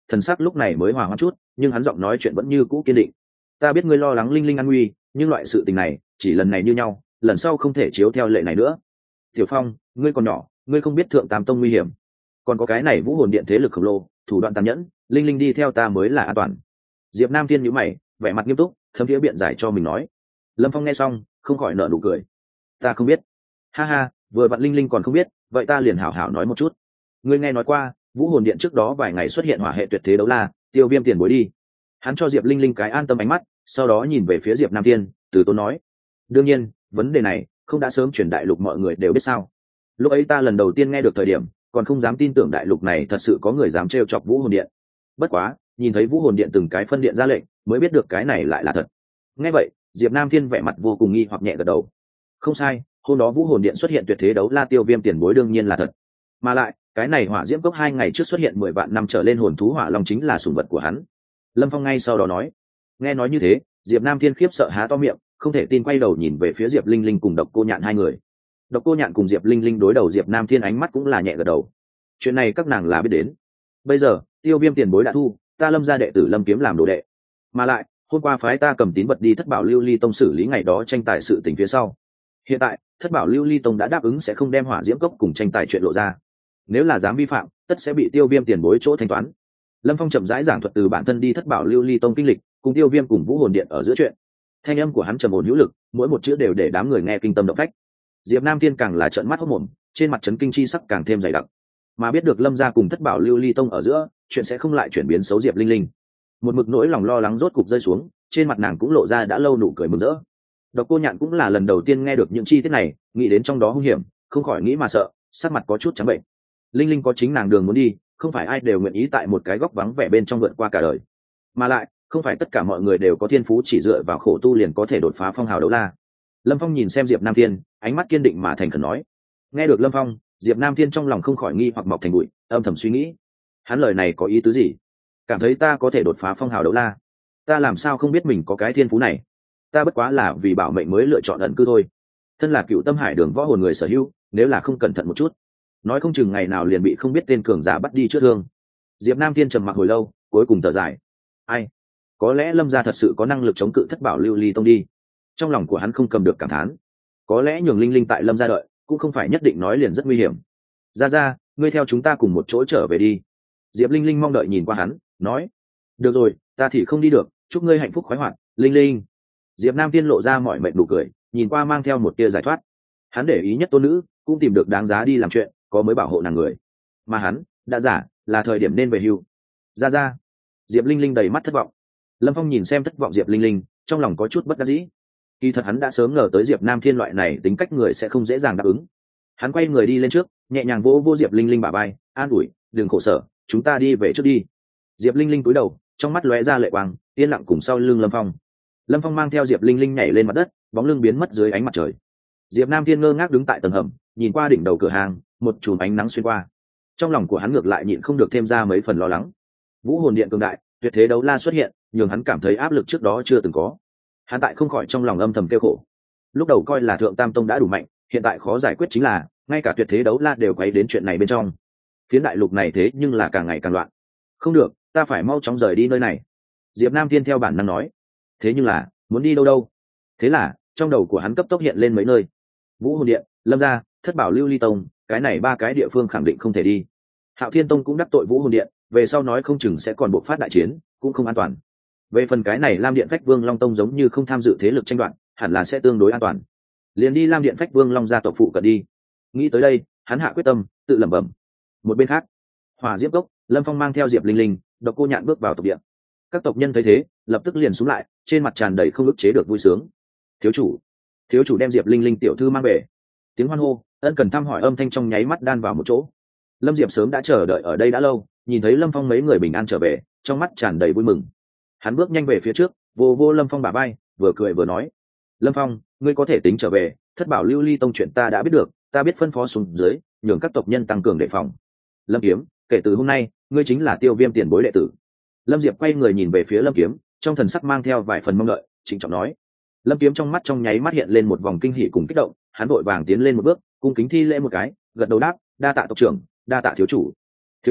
thần sắc lúc này mới hòa hoãn chút, nhưng hắn giọng nói chuyện vẫn như cũ kiên định. Ta biết ngươi lo lắng linh linh an nguy, nhưng loại sự tình này chỉ lần này như nhau, lần sau không thể chiếu theo lệ này nữa. Tiểu Phong, ngươi còn nhỏ, ngươi không biết thượng tam tông nguy hiểm, còn có cái này vũ hồn điện thế lực khổng lồ, thủ đoạn tàn nhẫn, linh linh đi theo ta mới là an toàn. Diệp Nam Thiên nhíu mày, vẻ mặt nghiêm túc, thấm thiế biện giải cho mình nói. Lâm Phong nghe xong không khỏi nở nụ cười. Ta không biết. Ha ha, vừa vặn linh linh còn không biết, vậy ta liền hảo hảo nói một chút. Ngươi nghe nói qua vũ hồn điện trước đó vài ngày xuất hiện hỏa hệ tuyệt thế đấu la, tiêu viêm tiền bối đi. Hắn cho Diệp linh linh cái an tâm ánh mắt, sau đó nhìn về phía Diệp Nam Thiên, từ tốn nói. Đương nhiên, vấn đề này không đã sớm truyền đại lục mọi người đều biết sao? Lúc ấy ta lần đầu tiên nghe được thời điểm, còn không dám tin tưởng đại lục này thật sự có người dám trêu chọc vũ hồn điện. Bất quá, nhìn thấy vũ hồn điện từng cái phân điện ra lệnh, mới biết được cái này lại là thật. Nghe vậy, Diệp Nam Thiên vẻ mặt vô cùng nghi hoặc nhẹ gật đầu. Không sai, hôm đó vũ hồn điện xuất hiện tuyệt thế đấu la tiêu viêm tiền bối đương nhiên là thật. Mà lại, cái này hỏa diễm cốc hai ngày trước xuất hiện mười vạn năm trở lên hồn thú hỏa long chính là sủng vật của hắn. Lâm Phong ngay sau đó nói. Nghe nói như thế, Diệp Nam Thiên khiếp sợ há to miệng, không thể tin quay đầu nhìn về phía Diệp Linh Linh cùng Độc Cô Nhạn hai người. Độc Cô Nhạn cùng Diệp Linh Linh đối đầu Diệp Nam Thiên ánh mắt cũng là nhẹ gật đầu. Chuyện này các nàng là biết đến. Bây giờ, tiêu viêm tiền bối đã thu, ta Lâm gia đệ tử Lâm Kiếm làm đồ đệ. Mà lại, hôm qua phái ta cầm tín vật đi Thất Bảo Lưu Ly Tông xử lý ngày đó tranh tài sự tình phía sau. Hiện tại, Thất Bảo Lưu Ly Tông đã đáp ứng sẽ không đem hỏa diễm cốc cùng tranh tài chuyện lộ ra. Nếu là dám vi phạm, tất sẽ bị tiêu viêm tiền bối chỗ thanh toán. Lâm Phong chậm rãi giảng thuật từ bản thân đi Thất Bảo Lưu Ly Tông kinh lịch, cùng tiêu viêm cùng vũ hồn điện ở giữa chuyện. Thanh âm của hắn trầm ổn hữu lực, mỗi một chữ đều để đám người nghe kinh tâm động phách. Diệp Nam Thiên càng là trợn mắt hốt mồm, trên mặt chấn kinh chi sắc càng thêm dày đặc. Mà biết được Lâm gia cùng Thất Bảo Lưu Ly Tông ở giữa, chuyện sẽ không lại chuyển biến xấu, Diệp Linh Linh một mực nỗi lòng lo lắng rốt cục rơi xuống, trên mặt nàng cũng lộ ra đã lâu nụ cười mừng rỡ. Độc Cô Nhạn cũng là lần đầu tiên nghe được những chi tiết này, nghĩ đến trong đó hung hiểm, không khỏi nghĩ mà sợ, sắc mặt có chút trắng bệnh. Linh Linh có chính nàng đường muốn đi, không phải ai đều nguyện ý tại một cái góc vắng vẻ bên trong vượt qua cả đời. Mà lại, không phải tất cả mọi người đều có thiên phú chỉ dựa vào khổ tu liền có thể đột phá phong hào đấu la. Lâm Phong nhìn xem Diệp Nam Thiên, ánh mắt kiên định mà thành khẩn nói. Nghe được Lâm Phong, Diệp Nam Thiên trong lòng không khỏi nghi hoặc mọc thành bụi, âm thầm suy nghĩ, hắn lời này có ý tứ gì? Cảm thấy ta có thể đột phá phong hào đấu la, ta làm sao không biết mình có cái thiên phú này? Ta bất quá là vì bảo mệnh mới lựa chọn ẩn cư thôi. Thân là cựu Tâm Hải Đường võ hồn người sở hữu, nếu là không cẩn thận một chút, nói không chừng ngày nào liền bị không biết tên cường giả bắt đi chữa thương. Diệp Nam Thiên trầm mặc hồi lâu, cuối cùng thở dài. Ai? Có lẽ Lâm gia thật sự có năng lực chống cự Thất Bảo Lưu Ly Tông đi. Trong lòng của hắn không cầm được cảm thán. Có lẽ nhường Linh Linh tại Lâm gia đợi, cũng không phải nhất định nói liền rất nguy hiểm. Ra ra, ngươi theo chúng ta cùng một chỗ trở về đi. Diệp Linh Linh mong đợi nhìn qua hắn, nói. Được rồi, ta thì không đi được, chúc ngươi hạnh phúc khoái hoạt, Linh Linh. Diệp Nam Thiên lộ ra mọi mệnh nụ cười, nhìn qua mang theo một tia giải thoát. Hắn để ý nhất tôn nữ, cũng tìm được đáng giá đi làm chuyện, có mới bảo hộ nàng người. Mà hắn đã giả, là thời điểm nên về hưu. Ra ra. Diệp Linh Linh đầy mắt thất vọng. Lâm Phong nhìn xem thất vọng Diệp Linh Linh, trong lòng có chút bất đắc dĩ. Kỳ thật hắn đã sớm ngờ tới Diệp Nam Thiên loại này tính cách người sẽ không dễ dàng đáp ứng. Hắn quay người đi lên trước, nhẹ nhàng vỗ vỗ Diệp Linh Linh bả vai, an ủi, đừng khổ sở, chúng ta đi về trước đi. Diệp Linh Linh cúi đầu, trong mắt lóe ra lệ quang, yên lặng cùng sau lưng Lâm Phong. Lâm Phong mang theo Diệp Linh Linh nhảy lên mặt đất, bóng lưng biến mất dưới ánh mặt trời. Diệp Nam Thiên ngơ ngác đứng tại tầng hầm, nhìn qua đỉnh đầu cửa hàng, một chùm ánh nắng xuyên qua. Trong lòng của hắn ngược lại nhịn không được thêm ra mấy phần lo lắng. Vũ hồn điện cường đại, tuyệt thế đấu la xuất hiện, nhường hắn cảm thấy áp lực trước đó chưa từng có. Hắn tại không khỏi trong lòng âm thầm kêu khổ. Lúc đầu coi là thượng tam tông đã đủ mạnh, hiện tại khó giải quyết chính là ngay cả tuyệt thế đấu la đều quấy đến chuyện này bên trong. Phiến đại lục này thế nhưng là càng ngày càng loạn. Không được, ta phải mau chóng rời đi nơi này. Diệp Nam Thiên theo bản năng nói. Thế nhưng là muốn đi đâu đâu? Thế là trong đầu của hắn cấp tốc hiện lên mấy nơi. Vũ hồn điện, Lâm gia, Thất Bảo Lưu Ly Tông, cái này ba cái địa phương khẳng định không thể đi. Hạo Thiên Tông cũng đắc tội Vũ hồn điện, về sau nói không chừng sẽ còn bộc phát đại chiến, cũng không an toàn. Về phần cái này Lam Điện Phách Vương Long Tông giống như không tham dự thế lực tranh đoạt, hẳn là sẽ tương đối an toàn. Liền đi Lam Điện Phách Vương Long gia tộc phụ cận đi. Nghĩ tới đây, hắn hạ quyết tâm, tự lẩm bẩm. Một bên khác, Hỏa Diễm Cốc, Lâm Phong mang theo Diệp Linh Linh, Độc Cô Nhạn bước vào tộc địa. Các tộc nhân thấy thế, lập tức liền xuống lại, trên mặt tràn đầy không ức chế được vui sướng. Thiếu chủ, thiếu chủ đem Diệp Linh Linh tiểu thư mang về. Tiếng hoan hô, ân cần thăm hỏi âm thanh trong nháy mắt đan vào một chỗ. Lâm Diệp sớm đã chờ đợi ở đây đã lâu, nhìn thấy Lâm Phong mấy người bình an trở về, trong mắt tràn đầy vui mừng. Hắn bước nhanh về phía trước, vô vô Lâm Phong bả vai, vừa cười vừa nói: Lâm Phong, ngươi có thể tính trở về, Thất Bảo Lưu Ly Tông chuyện ta đã biết được, ta biết phân phó xuống dưới, nhường các tộc nhân tăng cường đề phòng. Lâm Kiếm, kể từ hôm nay, ngươi chính là Tiêu Viêm tiền bối đệ tử. Lâm Diệp quay người nhìn về phía Lâm Kiếm, trong thần sắc mang theo vài phần mong đợi, trịnh trọng nói. Lâm Kiếm trong mắt trong nháy mắt hiện lên một vòng kinh hỉ cùng kích động, hắn vội vàng tiến lên một bước, cung kính thi lễ một cái, gật đầu đáp, đa tạ tộc trưởng, đa tạ thiếu chủ. Thiếu chủ,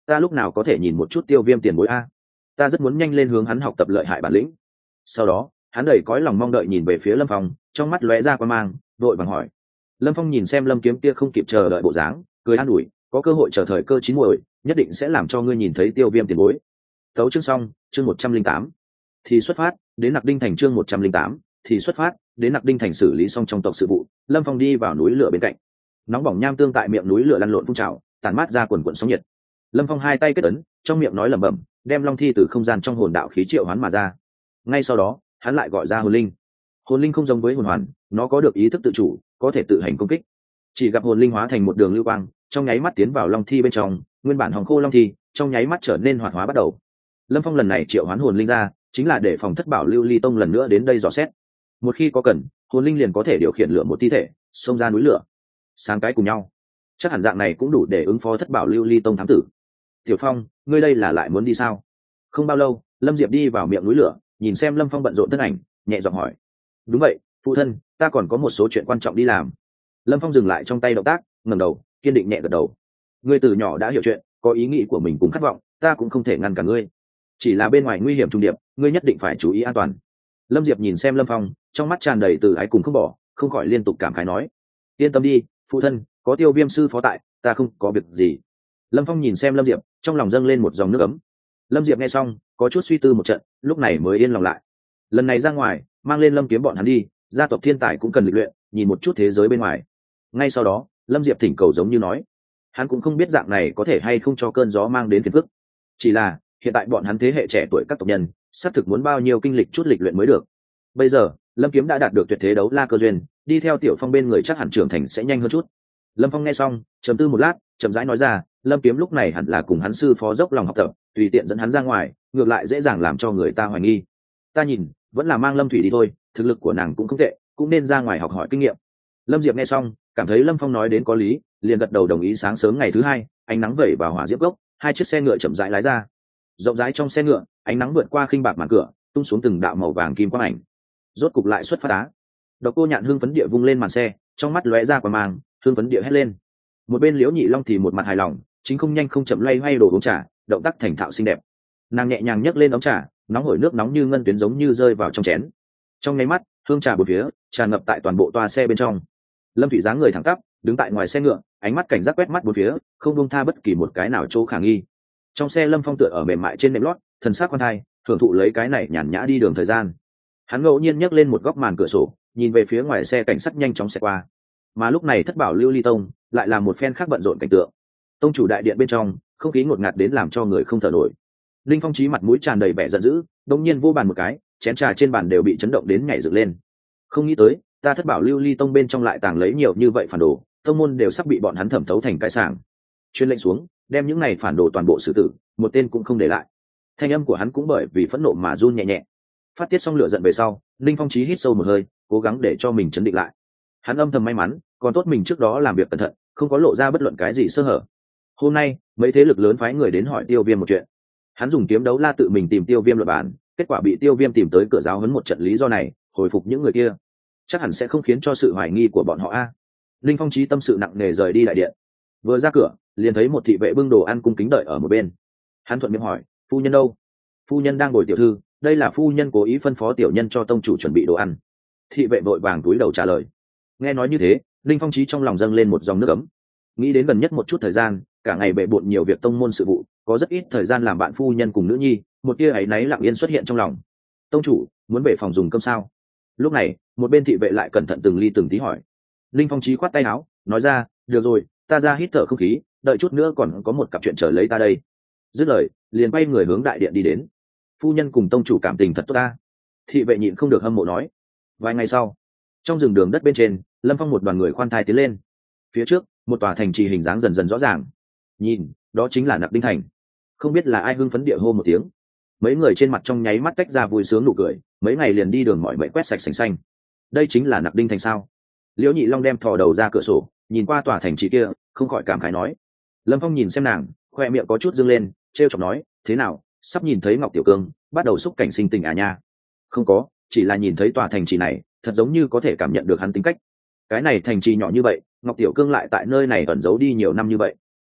ta lúc nào có thể nhìn một chút Tiêu Viêm tiền bối a? Ta rất muốn nhanh lên hướng hắn học tập lợi hại bản lĩnh. Sau đó hắn đầy cõi lòng mong đợi nhìn về phía Lâm Phong, trong mắt lóe ra quan mang, vội vàng hỏi. Lâm Phong nhìn xem Lâm Kiếm kia không kịp chờ đợi bộ dáng, cười an ủi, có cơ hội chờ thời cơ chín muồi, nhất định sẽ làm cho ngươi nhìn thấy Tiêu Viêm tiền bối. Tấu chương xong, chương một trăm linh tám thì xuất phát, đến Nặc Đinh thành chương một trăm linh tám thì xuất phát, đến Nặc Đinh thành xử lý xong trong tộc sự vụ, Lâm Phong đi vào núi lửa bên cạnh. Nóng bỏng nham tương tại miệng núi lửa lăn lộn phun trào, tàn mát ra quần quần sóng nhiệt. Lâm Phong hai tay kết ấn, trong miệng nói lẩm bẩm, đem long thi từ không gian trong hồn đạo khí triệu hoán mà ra. Ngay sau đó, hắn lại gọi ra hồn linh. Hồn linh không giống với hồn hoàn, nó có được ý thức tự chủ, có thể tự hành công kích. Chỉ gặp hồn linh hóa thành một đường lưu quang, trong nháy mắt tiến vào long thi bên trong, nguyên bản hồng khô long thi, trong nháy mắt trở nên hoạt hóa bắt đầu. Lâm Phong lần này triệu hoán hồn linh ra, chính là để phòng thất bảo lưu ly tông lần nữa đến đây dò xét. Một khi có cần, hồn linh liền có thể điều khiển lửa một thi thể, xông ra núi lửa. Sáng cái cùng nhau, chắc hẳn dạng này cũng đủ để ứng phó thất bảo lưu ly tông thám tử. Tiểu Phong, ngươi đây là lại muốn đi sao? Không bao lâu, Lâm Diệp đi vào miệng núi lửa, nhìn xem Lâm Phong bận rộn thân ảnh, nhẹ giọng hỏi. Đúng vậy, phụ thân, ta còn có một số chuyện quan trọng đi làm. Lâm Phong dừng lại trong tay động tác, ngẩng đầu, kiên định nhẹ gật đầu. Ngươi từ nhỏ đã hiểu chuyện, có ý nghĩ của mình cùng khát vọng, ta cũng không thể ngăn cản ngươi. Chỉ là bên ngoài nguy hiểm trùng điệp, ngươi nhất định phải chú ý an toàn. Lâm Diệp nhìn xem Lâm Phong, trong mắt tràn đầy từ ái cùng không bỏ, không khỏi liên tục cảm khái nói. Yên tâm đi, phụ thân, có Tiêu Viêm sư phó tại, ta không có việc gì. Lâm Phong nhìn xem Lâm Diệp, trong lòng dâng lên một dòng nước ấm. Lâm Diệp nghe xong, có chút suy tư một trận, lúc này mới yên lòng lại. Lần này ra ngoài, mang lên Lâm Kiếm bọn hắn đi, gia tộc thiên tài cũng cần lịch luyện, nhìn một chút thế giới bên ngoài. Ngay sau đó, Lâm Diệp thỉnh cầu giống như nói, hắn cũng không biết dạng này có thể hay không cho cơn gió mang đến phiền phức. Chỉ là hiện tại bọn hắn thế hệ trẻ tuổi các tộc nhân, xác thực muốn bao nhiêu kinh lịch chút lịch luyện mới được. Bây giờ, Lâm Kiếm đã đạt được tuyệt thế đấu la cơ duyên, đi theo Tiểu Phong bên người chắc hẳn trưởng thành sẽ nhanh hơn chút. Lâm Phong nghe xong, trầm tư một lát, chậm rãi nói ra, Lâm Kiếm lúc này hẳn là cùng hắn sư phó dốc lòng học tập, tùy tiện dẫn hắn ra ngoài, ngược lại dễ dàng làm cho người ta hoài nghi. Ta nhìn, vẫn là mang Lâm Thủy đi thôi, thực lực của nàng cũng không tệ, cũng nên ra ngoài học hỏi kinh nghiệm. Lâm Diệp nghe xong, cảm thấy Lâm Phong nói đến có lý, liền gật đầu đồng ý. Sáng sớm ngày thứ hai, ánh nắng vẩy vào hỏa diễm cốc, hai chiếc xe ngựa chậm rãi lái ra. Rộng rãi trong xe ngựa, ánh nắng vượt qua khinh bạc màn cửa, tung xuống từng đạo màu vàng kim quang ảnh. Rốt cục lại xuất phát đá. Độc Cô Nhạn hưng phấn địa vung lên màn xe, trong mắt lóe ra quang mang, hưng phấn địa hét lên. Một bên Liễu Nhị Long thì một mặt hài lòng, chính không nhanh không chậm loay hoay đồ uống trà, động tác thành thạo xinh đẹp. Nàng nhẹ nhàng nhấc lên ấm trà, nóng hổi nước nóng như ngân tuyến giống như rơi vào trong chén. Trong nháy mắt, hương trà bốn phía tràn ngập tại toàn bộ toa xe bên trong. Lâm Thủy dáng người thẳng tắp, đứng tại ngoài xe ngựa, ánh mắt cảnh giác quét mắt bốn phía, không buông tha bất kỳ một cái nào chỗ khả nghi. Trong xe Lâm Phong tựa ở mềm mại trên nệm lót, thần sắc quan thai, thưởng thụ lấy cái này nhàn nhã đi đường thời gian. Hắn ngẫu nhiên nhấc lên một góc màn cửa sổ, nhìn về phía ngoài xe cảnh sát nhanh chóng xẹt qua. Mà lúc này Thất Bảo Lưu Ly Tông lại là một phen khác bận rộn cảnh tượng. Tông chủ đại điện bên trong, không khí ngột ngạt đến làm cho người không thở nổi. Linh Phong Chí mặt mũi tràn đầy vẻ giận dữ, đột nhiên vô bàn một cái, chén trà trên bàn đều bị chấn động đến nhảy dựng lên. Không nghĩ tới, ta Thất Bảo Lưu Ly Tông bên trong lại tàng lấy nhiều như vậy phản đồ, tông môn đều sắp bị bọn hắn thẩm thấu thành cái sảng. Chuyên lệnh xuống, đem những này phản đồ toàn bộ xử tử, một tên cũng không để lại. Thanh âm của hắn cũng bởi vì phẫn nộ mà run nhẹ nhẹ. Phát tiết xong lửa giận về sau, Linh Phong Chí hít sâu một hơi, cố gắng để cho mình chấn định lại. Hắn âm thầm may mắn, còn tốt mình trước đó làm việc cẩn thận, không có lộ ra bất luận cái gì sơ hở. Hôm nay, mấy thế lực lớn phái người đến hỏi Tiêu Viêm một chuyện. Hắn dùng kiếm đấu la tự mình tìm Tiêu Viêm luận bàn, kết quả bị Tiêu Viêm tìm tới cửa giáo huấn một trận. Lý do này, hồi phục những người kia, chắc hẳn sẽ không khiến cho sự hoài nghi của bọn họ a. Linh Phong Chí tâm sự nặng nề rời đi đại điện. Vừa ra cửa, liền thấy một thị vệ bưng đồ ăn cung kính đợi ở một bên. Hắn thuận miệng hỏi, phu nhân đâu? Phu nhân đang ngồi tiểu thư, đây là phu nhân cố ý phân phó tiểu nhân cho tông chủ chuẩn bị đồ ăn. Thị vệ vội vàng túi đầu trả lời. Nghe nói như thế, Linh Phong Chí trong lòng dâng lên một dòng nước ấm. Nghĩ đến gần nhất một chút thời gian, cả ngày bệ bội nhiều việc tông môn sự vụ, có rất ít thời gian làm bạn phu nhân cùng nữ nhi, một tia áy náy lặng yên xuất hiện trong lòng. Tông chủ, muốn về phòng dùng cơm sao? Lúc này, một bên thị vệ lại cẩn thận từng ly từng tí hỏi. Linh Phong Chí khoát tay áo, nói ra, được rồi, ta ra hít thở không khí, đợi chút nữa còn có một cặp chuyện chờ lấy ta đây. Dứt lời, liền quay người hướng đại điện đi đến. Phu nhân cùng tông chủ cảm tình thật tốt ta. Thị vệ nhịn không được hâm mộ nói. Vài ngày sau, trong rừng đường đất bên trên, Lâm Phong một đoàn người khoan thai tiến lên. Phía trước, một tòa thành trì hình dáng dần dần rõ ràng. Nhìn, đó chính là Nặc Đinh thành. Không biết là ai hưng phấn địa hô một tiếng. Mấy người trên mặt trong nháy mắt tách ra vui sướng nụ cười, mấy ngày liền đi đường mỏi mệt quét sạch sành xanh. Đây chính là Nặc Đinh thành sao? Liễu Nhị Long đem thò đầu ra cửa sổ, nhìn qua tòa thành trì kia, không khỏi cảm khái nói. Lâm Phong nhìn xem nàng, khoe miệng có chút dương lên, trêu chọc nói, thế nào, sắp nhìn thấy Ngọc Tiểu Cương bắt đầu xúc cảnh sinh tình à nha? Không có, chỉ là nhìn thấy tòa thành trì này, thật giống như có thể cảm nhận được hắn tính cách. Cái này thành trì nhỏ như vậy, Ngọc Tiểu Cương lại tại nơi này ẩn giấu đi nhiều năm như vậy.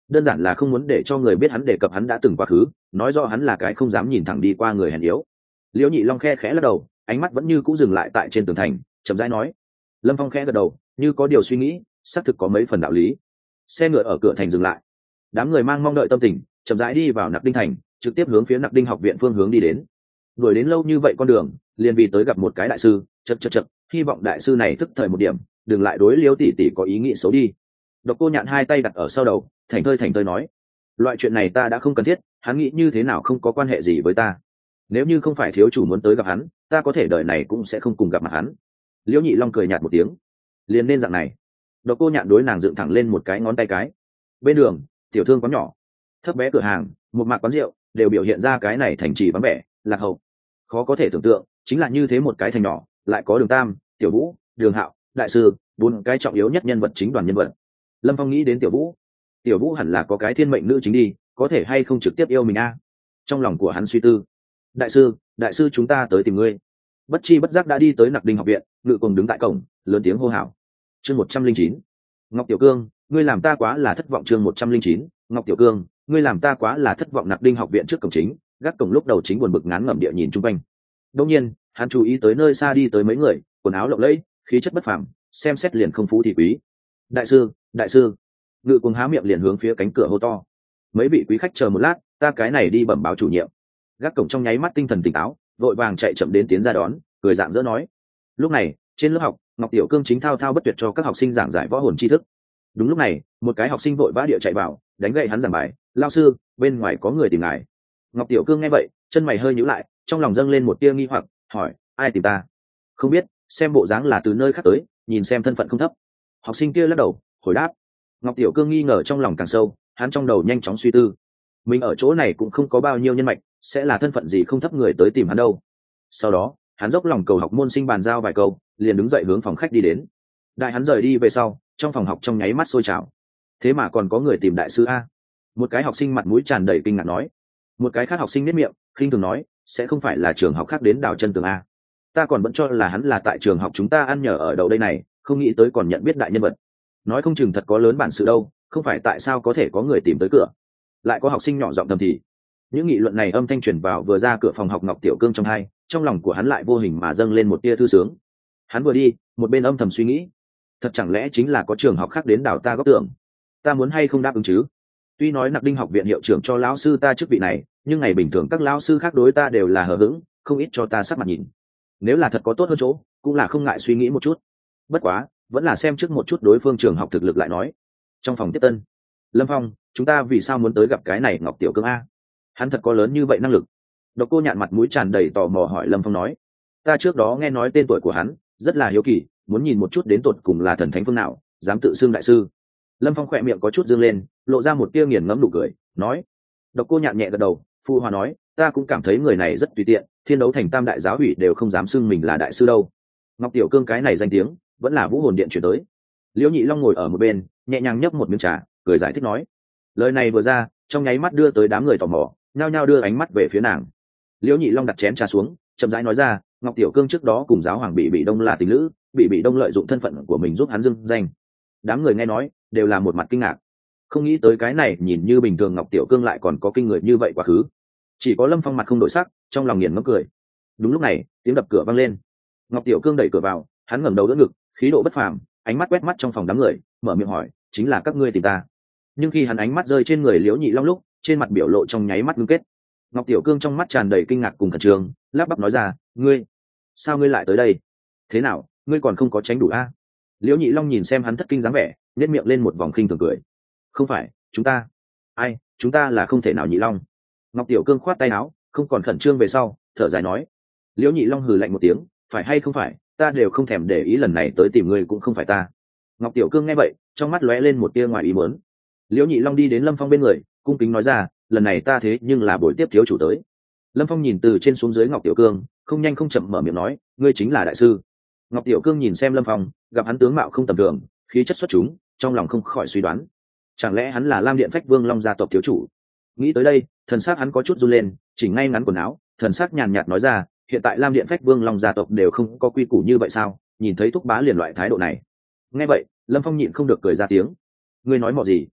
đơn giản là không muốn để cho người biết hắn đề cập hắn đã từng quá khứ, nói rõ hắn là cái không dám nhìn thẳng đi qua người hèn yếu. Liễu Nhị Long khe khẽ lắc đầu, ánh mắt vẫn như cũ dừng lại tại trên tường thành, chậm rãi nói. Lâm Phong khẽ gật đầu, như có điều suy nghĩ, xác thực có mấy phần đạo lý. Xe ngựa ở cửa thành dừng lại, đám người mang mong đợi tâm tình chậm rãi đi vào Nặc Đinh thành, trực tiếp hướng phía Nặc Đinh học viện phương hướng đi đến. Đuổi đến lâu như vậy con đường, liền vì tới gặp một cái đại sư, chật chật chật, hy vọng đại sư này thức thời một điểm, đừng lại đối Liễu tỷ tỷ có ý nghĩ xấu đi. Độc Cô Nhạn hai tay đặt ở sau đầu, thành thơi thành thơi nói, loại chuyện này ta đã không cần thiết, hắn nghĩ như thế nào không có quan hệ gì với ta. Nếu như không phải thiếu chủ muốn tới gặp hắn, ta có thể đời này cũng sẽ không cùng gặp mặt hắn. Liễu Nhị Long cười nhạt một tiếng, liền nên dạng này. Độc Cô Nhạn đối nàng dựng thẳng lên một cái ngón tay cái. Bên đường, tiểu thương quán nhỏ, thấp bé cửa hàng, một mạc quán rượu, đều biểu hiện ra cái này thành trì vắng vẻ, lạc hậu. Khó có thể tưởng tượng, chính là như thế một cái thành nhỏ, lại có Đường Tam, Tiểu Vũ, Đường Hạo, đại sư, bốn cái trọng yếu nhất nhân vật chính đoàn nhân vật. Lâm Phong nghĩ đến Tiểu Vũ, Tiểu Vũ hẳn là có cái thiên mệnh nữ chính đi, có thể hay không trực tiếp yêu mình a? Trong lòng của hắn suy tư. Đại sư, đại sư chúng ta tới tìm ngươi. Bất chi bất giác đã đi tới Nặc Đinh học viện, Ngự Cùng đứng tại cổng, lớn tiếng hô hào. Chương một trăm linh chín, Ngọc Tiểu Cương, ngươi làm ta quá là thất vọng. Chương một trăm linh chín, Ngọc Tiểu Cương, ngươi làm ta quá là thất vọng. Nặc Đinh học viện trước cổng chính, gác cổng lúc đầu chính buồn bực ngán ngẩm địa nhìn chung quanh. Đột nhiên, hắn chú ý tới nơi xa đi tới mấy người, quần áo lộng lẫy, khí chất bất phàm, xem xét liền không phú thì quý. Đại sư, đại sư. Ngự Cùng há miệng liền hướng phía cánh cửa hô to. Mấy vị quý khách chờ một lát, ta cái này đi bẩm báo chủ nhiệm. Gác cổng trong nháy mắt tinh thần tỉnh táo, vội vàng chạy chậm đến tiến ra đón, cười dạng dỡ nói. Lúc này, trên lớp học, Ngọc Tiểu Cương chính thao thao bất tuyệt cho các học sinh giảng giải võ hồn tri thức. Đúng lúc này, một cái học sinh vội vã địa chạy vào, đánh gậy hắn giảng bài. Lao sư, bên ngoài có người tìm ngài. Ngọc Tiểu Cương nghe vậy, chân mày hơi nhíu lại, trong lòng dâng lên một tia nghi hoặc, hỏi, ai tìm ta? Không biết, xem bộ dáng là từ nơi khác tới, nhìn xem thân phận không thấp. Học sinh kia lắc đầu, hồi đáp. Ngọc Tiểu Cương nghi ngờ trong lòng càng sâu, hắn trong đầu nhanh chóng suy tư. Mình ở chỗ này cũng không có bao nhiêu nhân mạch, sẽ là thân phận gì không thấp người tới tìm hắn đâu. Sau đó, hắn dốc lòng cầu học môn sinh bàn giao vài câu, liền đứng dậy hướng phòng khách đi đến. Đại hắn rời đi về sau, trong phòng học trong nháy mắt sôi trào. Thế mà còn có người tìm đại sư a? Một cái học sinh mặt mũi tràn đầy kinh ngạc nói. Một cái khác học sinh nét miệng, khinh thường nói, sẽ không phải là trường học khác đến đào chân tường a? Ta còn vẫn cho là hắn là tại trường học chúng ta ăn nhờ ở đậu đây này, không nghĩ tới còn nhận biết đại nhân vật. Nói không chừng thật có lớn bản sự đâu, không phải tại sao có thể có người tìm tới cửa. Lại có học sinh nhỏ giọng thầm thì. Những nghị luận này âm thanh truyền vào vừa ra cửa phòng học Ngọc Tiểu Cương trong hai, trong lòng của hắn lại vô hình mà dâng lên một tia thư sướng. Hắn vừa đi, một bên âm thầm suy nghĩ, thật chẳng lẽ chính là có trường học khác đến đào ta góc tưởng, ta muốn hay không đáp ứng chứ? Tuy nói Nặc Đinh học viện hiệu trưởng cho lão sư ta chức vị này, nhưng ngày bình thường các lão sư khác đối ta đều là hờ hững, không ít cho ta sắc mặt nhìn. Nếu là thật có tốt hơn chỗ, cũng là không ngại suy nghĩ một chút. Bất quá, vẫn là xem trước một chút đối phương trường học thực lực lại nói. Trong phòng tiếp tân, Lâm Phong, chúng ta vì sao muốn tới gặp cái này Ngọc Tiểu Cương a? Hắn thật có lớn như vậy năng lực? Độc Cô Nhạn mặt mũi tràn đầy tò mò hỏi Lâm Phong nói. Ta trước đó nghe nói tên tuổi của hắn, rất là hiếu kỳ, muốn nhìn một chút đến tột cùng là thần thánh phương nào, dám tự xưng đại sư. Lâm Phong khỏe miệng có chút dương lên, lộ ra một tia nghiền ngẫm nụ cười, nói. Độc Cô Nhạn nhẹ gật đầu, phụ hòa nói, ta cũng cảm thấy người này rất tùy tiện, Thiên Đấu Thành tam đại giáo ủy đều không dám xưng mình là đại sư đâu. Ngọc Tiểu Cương cái này danh tiếng, vẫn là Vũ Hồn Điện chuyển tới. Liễu Nhị Long ngồi ở một bên, nhẹ nhàng nhấp một miếng trà, cười giải thích nói. Lời này vừa ra, trong nháy mắt đưa tới đám người tò mò, nhao nhao đưa ánh mắt về phía nàng. Liễu Nhị Long đặt chén trà xuống, chậm rãi nói ra, Ngọc Tiểu Cương trước đó cùng giáo hoàng bị bị đông là tình lữ, bị bị đông lợi dụng thân phận của mình giúp hắn dưng danh. Đám người nghe nói, đều là một mặt kinh ngạc. Không nghĩ tới cái này nhìn như bình thường Ngọc Tiểu Cương lại còn có kinh người như vậy quá khứ. Chỉ có Lâm Phong mặt không đổi sắc, trong lòng nghiền ngẫm cười. Đúng lúc này, tiếng đập cửa vang lên. Ngọc Tiểu Cương đẩy cửa vào, hắn ngẩng đầu đỡ ngực, khí độ bất phàm, ánh mắt quét mắt trong phòng đám người, mở miệng hỏi, chính là các ngươi tìm ta? Nhưng khi hắn ánh mắt rơi trên người Liễu Nhị Long lúc, trên mặt biểu lộ trong nháy mắt ngưng kết. Ngọc Tiểu Cương trong mắt tràn đầy kinh ngạc cùng khẩn trương, lắp bắp nói ra, ngươi, sao ngươi lại tới đây? Thế nào, ngươi còn không có tránh đủ a? Liễu Nhị Long nhìn xem hắn thất kinh dáng vẻ, nhếch miệng lên một vòng khinh thường cười. Không phải, chúng ta, ai, chúng ta là không thể nào Nhị Long. Ngọc Tiểu Cương khoát tay áo, không còn khẩn trương về sau, thở dài nói. Liễu Nhị Long hừ lạnh một tiếng, phải hay không phải, ta đều không thèm để ý, lần này tới tìm ngươi cũng không phải ta. Ngọc Tiểu Cương nghe vậy, trong mắt lóe lên một tia ngoài ý muốn. Liễu Nhị Long đi đến Lâm Phong bên người, cung kính nói ra, lần này ta thế nhưng là buổi tiếp thiếu chủ tới. Lâm Phong nhìn từ trên xuống dưới Ngọc Tiểu Cương, không nhanh không chậm mở miệng nói, ngươi chính là đại sư. Ngọc Tiểu Cương nhìn xem Lâm Phong, gặp hắn tướng mạo không tầm thường, khí chất xuất chúng, trong lòng không khỏi suy đoán, chẳng lẽ hắn là Lam Điện Phách Vương Long gia tộc thiếu chủ? Nghĩ tới đây, thần sắc hắn có chút run lên, chỉnh ngay ngắn quần áo, thần sắc nhàn nhạt nói ra, hiện tại Lam Điện Phách Vương Long gia tộc đều không có quy củ như vậy sao? Nhìn thấy thúc bá liền loại thái độ này. Nghe vậy, Lâm Phong nhịn không được cười ra tiếng. Ngươi nói mọ gì?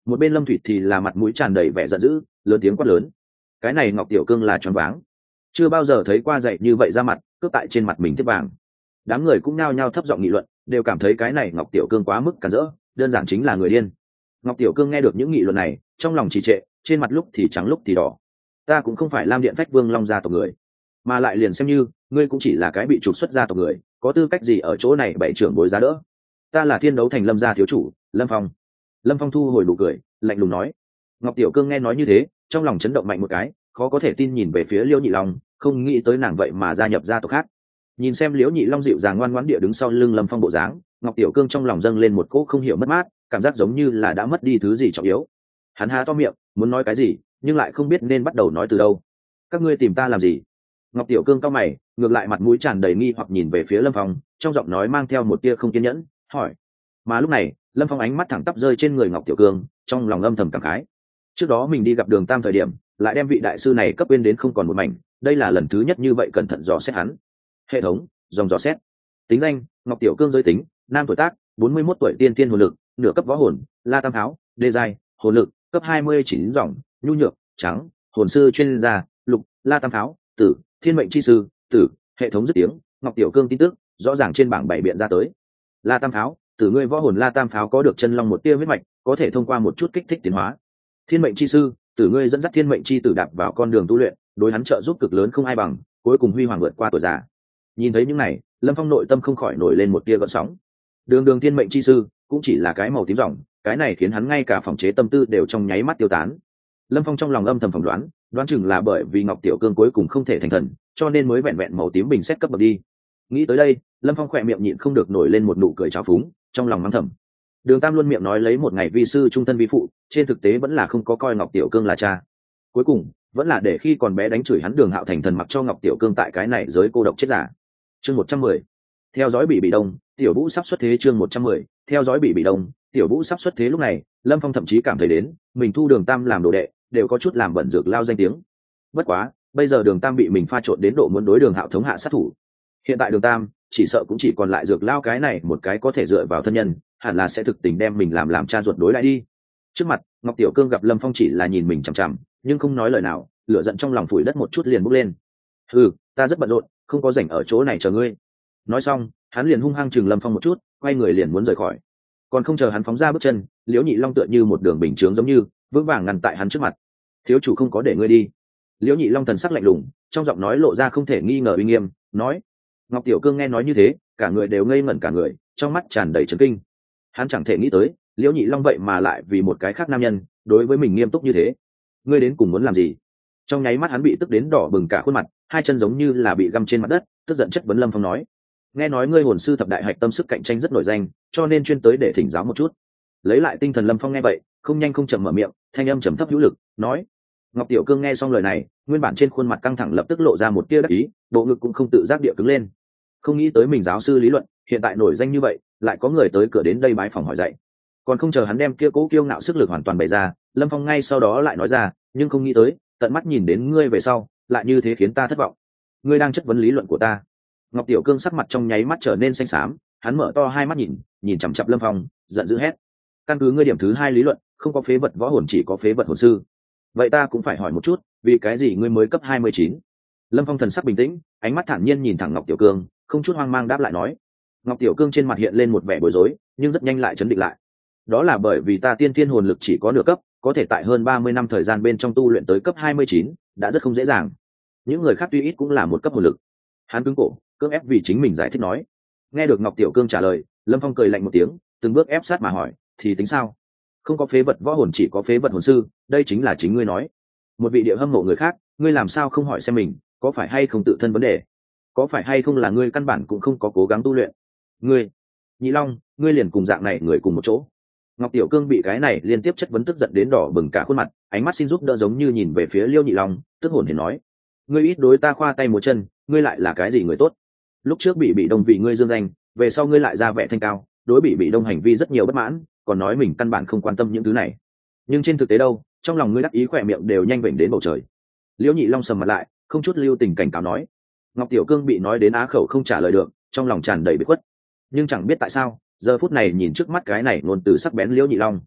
một bên lâm thủy thì là mặt mũi tràn đầy vẻ giận dữ, lớn tiếng quát lớn. Cái này Ngọc Tiểu Cương là choáng váng, chưa bao giờ thấy qua dạy như vậy ra mặt cướp tại trên mặt mình tiếp vàng. Đám người cũng nhao nhao thấp giọng nghị luận, đều cảm thấy cái này Ngọc Tiểu Cương quá mức cản rỡ, đơn giản chính là người điên. Ngọc Tiểu Cương nghe được những nghị luận này, trong lòng trì trệ, trên mặt lúc thì trắng lúc thì đỏ. Ta cũng không phải Lam Điện Phách Vương Long gia tộc người, mà lại liền xem như ngươi cũng chỉ là cái bị trục xuất gia tộc người, có tư cách gì ở chỗ này bày trưởng bối giá đỡ? Ta là Thiên Đấu Thành Lâm gia thiếu chủ, Lâm Phong. Lâm Phong thu hồi nụ cười, lạnh lùng nói. Ngọc Tiểu Cương nghe nói như thế, trong lòng chấn động mạnh một cái, khó có thể tin nhìn về phía Liễu Nhị Long, không nghĩ tới nàng vậy mà gia nhập gia tộc khác. Nhìn xem Liễu Nhị Long dịu dàng ngoan ngoãn địa đứng sau lưng Lâm Phong bộ dáng, Ngọc Tiểu Cương trong lòng dâng lên một cỗ không hiểu mất mát, cảm giác giống như là đã mất đi thứ gì trọng yếu. Hắn há to miệng muốn nói cái gì, nhưng lại không biết nên bắt đầu nói từ đâu. Các ngươi tìm ta làm gì? Ngọc Tiểu Cương cau mày, ngược lại mặt mũi tràn đầy nghi hoặc nhìn về phía Lâm Phong, trong giọng nói mang theo một tia không kiên nhẫn, hỏi. Mà lúc này, Lâm Phong ánh mắt thẳng tắp rơi trên người Ngọc Tiểu Cương, trong lòng âm thầm cảm khái. Trước đó mình đi gặp Đường Tam thời điểm, lại đem vị đại sư này cấp bên đến không còn một mảnh, đây là lần thứ nhất như vậy cẩn thận dò xét hắn. Hệ thống, dòng dò xét. Tính danh, Ngọc Tiểu Cương giới tính, nam tuổi tác, bốn mươi mốt tuổi, tiên tiên hồn lực, nửa cấp võ hồn, La Tam Tháo, đê giai, hồn lực, cấp hai mươi chín dòng, nhu nhược, trắng, hồn sư chuyên gia, lục, La Tam Tháo, tử, thiên mệnh chi sư, tử. Hệ thống dứt tiếng, Ngọc Tiểu Cương tin tức rõ ràng trên bảng bảy biện ra tới. La Tam Tháo, tử, ngươi võ hồn La Tam Pháo có được chân long một tia huyết mạch, có thể thông qua một chút kích thích tiến hóa. Thiên mệnh chi sư, tử, ngươi dẫn dắt thiên mệnh chi tử đạp vào con đường tu luyện, đối hắn trợ giúp cực lớn không ai bằng, cuối cùng huy hoàng vượt qua tuổi già. Nhìn thấy những này, Lâm Phong nội tâm không khỏi nổi lên một tia gợn sóng. Đường đường thiên mệnh chi sư cũng chỉ là cái màu tím ròng, cái này khiến hắn ngay cả phòng chế tâm tư đều trong nháy mắt tiêu tán. Lâm Phong trong lòng âm thầm phỏng đoán, đoán chừng là bởi vì Ngọc Tiểu Cương cuối cùng không thể thành thần, cho nên mới vẹn vẹn màu tím bình xét cấp bậc đi. Nghĩ tới đây, Lâm Phong khỏe miệng nhịn không được nổi lên một nụ cười trào phúng, trong lòng mắng thầm. Đường Tam luôn miệng nói lấy một ngày vi sư trung thân vi phụ, trên thực tế vẫn là không có coi Ngọc Tiểu Cương là cha. Cuối cùng, vẫn là để khi còn bé đánh chửi hắn Đường Hạo thành thần mặc cho Ngọc Tiểu Cương tại cái này giới cô độc chết giả. Chương một trăm mười. Theo dõi bị bị đông, Tiểu Vũ sắp xuất thế. Chương một trăm mười. Theo dõi bị bị đông, Tiểu Vũ sắp xuất thế. Lúc này, Lâm Phong thậm chí cảm thấy đến, mình thu Đường Tam làm đồ đệ, đều có chút làm bẩn dược lao danh tiếng. Bất quá, bây giờ Đường Tam bị mình pha trộn đến độ muốn đối Đường Hạo thống hạ sát thủ. Hiện tại Đường Tam chỉ sợ cũng chỉ còn lại dược lao cái này một cái có thể dựa vào thân nhân, hẳn là sẽ thực tình đem mình làm làm cha ruột đối lại đi. Trước mặt, Ngọc Tiểu Cương gặp Lâm Phong chỉ là nhìn mình chằm chằm, nhưng không nói lời nào, lửa giận trong lòng phủi đất một chút liền bốc lên. Ừ, ta rất bận rộn, không có rảnh ở chỗ này chờ ngươi. Nói xong, hắn liền hung hăng chừng Lâm Phong một chút, quay người liền muốn rời khỏi. Còn không chờ hắn phóng ra bước chân, Liễu Nhị Long tựa như một đường bình chướng giống như vững vàng ngăn tại hắn trước mặt. Thiếu chủ không có để ngươi đi. Liễu Nhị Long thần sắc lạnh lùng, trong giọng nói lộ ra không thể nghi ngờ uy nghiêm, nói. Ngọc Tiểu Cương nghe nói như thế, cả người đều ngây ngẩn cả người, trong mắt tràn đầy chấn kinh. Hắn chẳng thể nghĩ tới, Liễu Nhị Long vậy mà lại vì một cái khác nam nhân, đối với mình nghiêm túc như thế. Ngươi đến cùng muốn làm gì? Trong nháy mắt hắn bị tức đến đỏ bừng cả khuôn mặt, hai chân giống như là bị găm trên mặt đất, tức giận chất vấn Lâm Phong nói. Nghe nói ngươi hồn sư thập đại hạch tâm sức cạnh tranh rất nổi danh, cho nên chuyên tới để thỉnh giáo một chút. Lấy lại tinh thần Lâm Phong nghe vậy, không nhanh không chậm mở miệng, thanh âm trầm thấp hữu lực, nói. Ngọc Tiểu Cương nghe xong lời này, nguyên bản trên khuôn mặt căng thẳng lập tức lộ ra một tia đắc ý, bộ ngực cũng không tự giác địa cứng lên. Không nghĩ tới mình giáo sư lý luận hiện tại nổi danh như vậy, lại có người tới cửa đến đây bái phòng hỏi dạy. Còn không chờ hắn đem kia cố kiêu ngạo sức lực hoàn toàn bày ra, Lâm Phong ngay sau đó lại nói ra, nhưng không nghĩ tới, tận mắt nhìn đến ngươi về sau, lại như thế khiến ta thất vọng. Ngươi đang chất vấn lý luận của ta. Ngọc Tiểu Cương sắc mặt trong nháy mắt trở nên xanh xám, hắn mở to hai mắt nhìn, nhìn chằm chằm Lâm Phong, giận dữ hét. Căn cứ ngươi điểm thứ hai lý luận, không có phế vật võ hồn, chỉ có phế vật hồn sư. Vậy ta cũng phải hỏi một chút, vì cái gì ngươi mới cấp hai mươi chín? Lâm Phong thần sắc bình tĩnh, ánh mắt thản nhiên nhìn thẳng Ngọc Tiểu Cương, không chút hoang mang đáp lại nói. Ngọc Tiểu Cương trên mặt hiện lên một vẻ bối rối, nhưng rất nhanh lại chấn định lại. Đó là bởi vì ta tiên thiên hồn lực chỉ có nửa cấp, có thể tại hơn ba mươi năm thời gian bên trong tu luyện tới cấp hai mươi chín, đã rất không dễ dàng. Những người khác tuy ít cũng là một cấp hồn lực. Hắn cứng cổ, cưỡng ép vì chính mình giải thích nói. Nghe được Ngọc Tiểu Cương trả lời, Lâm Phong cười lạnh một tiếng, từng bước ép sát mà hỏi, thì tính sao? Không có phế vật võ hồn, chỉ có phế vật hồn sư, đây chính là chính ngươi nói. Một vị địa hâm mộ người khác, ngươi làm sao không hỏi xem mình có phải hay không tự thân vấn đề, có phải hay không là ngươi căn bản cũng không có cố gắng tu luyện. Ngươi, Nhị Long, ngươi liền cùng dạng này người cùng một chỗ. Ngọc Tiểu Cương bị cái này liên tiếp chất vấn tức giận đến đỏ bừng cả khuôn mặt, ánh mắt xin giúp đỡ giống như nhìn về phía Liêu Nhị Long, tức hồn hển nói. Ngươi ít đối ta khoa tay múa chân, ngươi lại là cái gì người tốt? Lúc trước bị bị đông vì ngươi dương danh, về sau ngươi lại ra vẻ thanh cao, đối bị bị đông hành vi rất nhiều bất mãn, còn nói mình căn bản không quan tâm những thứ này. Nhưng trên thực tế đâu, trong lòng ngươi đắc ý khỏe miệng đều nhanh vểnh đến bầu trời. Liễu Nhị Long sầm mặt lại, không chút lưu tình cảnh cáo nói. Ngọc Tiểu Cương bị nói đến á khẩu không trả lời được, trong lòng tràn đầy bực khuất. Nhưng chẳng biết tại sao, giờ phút này nhìn trước mắt cái này ngôn từ sắc bén Liễu Nhị Long,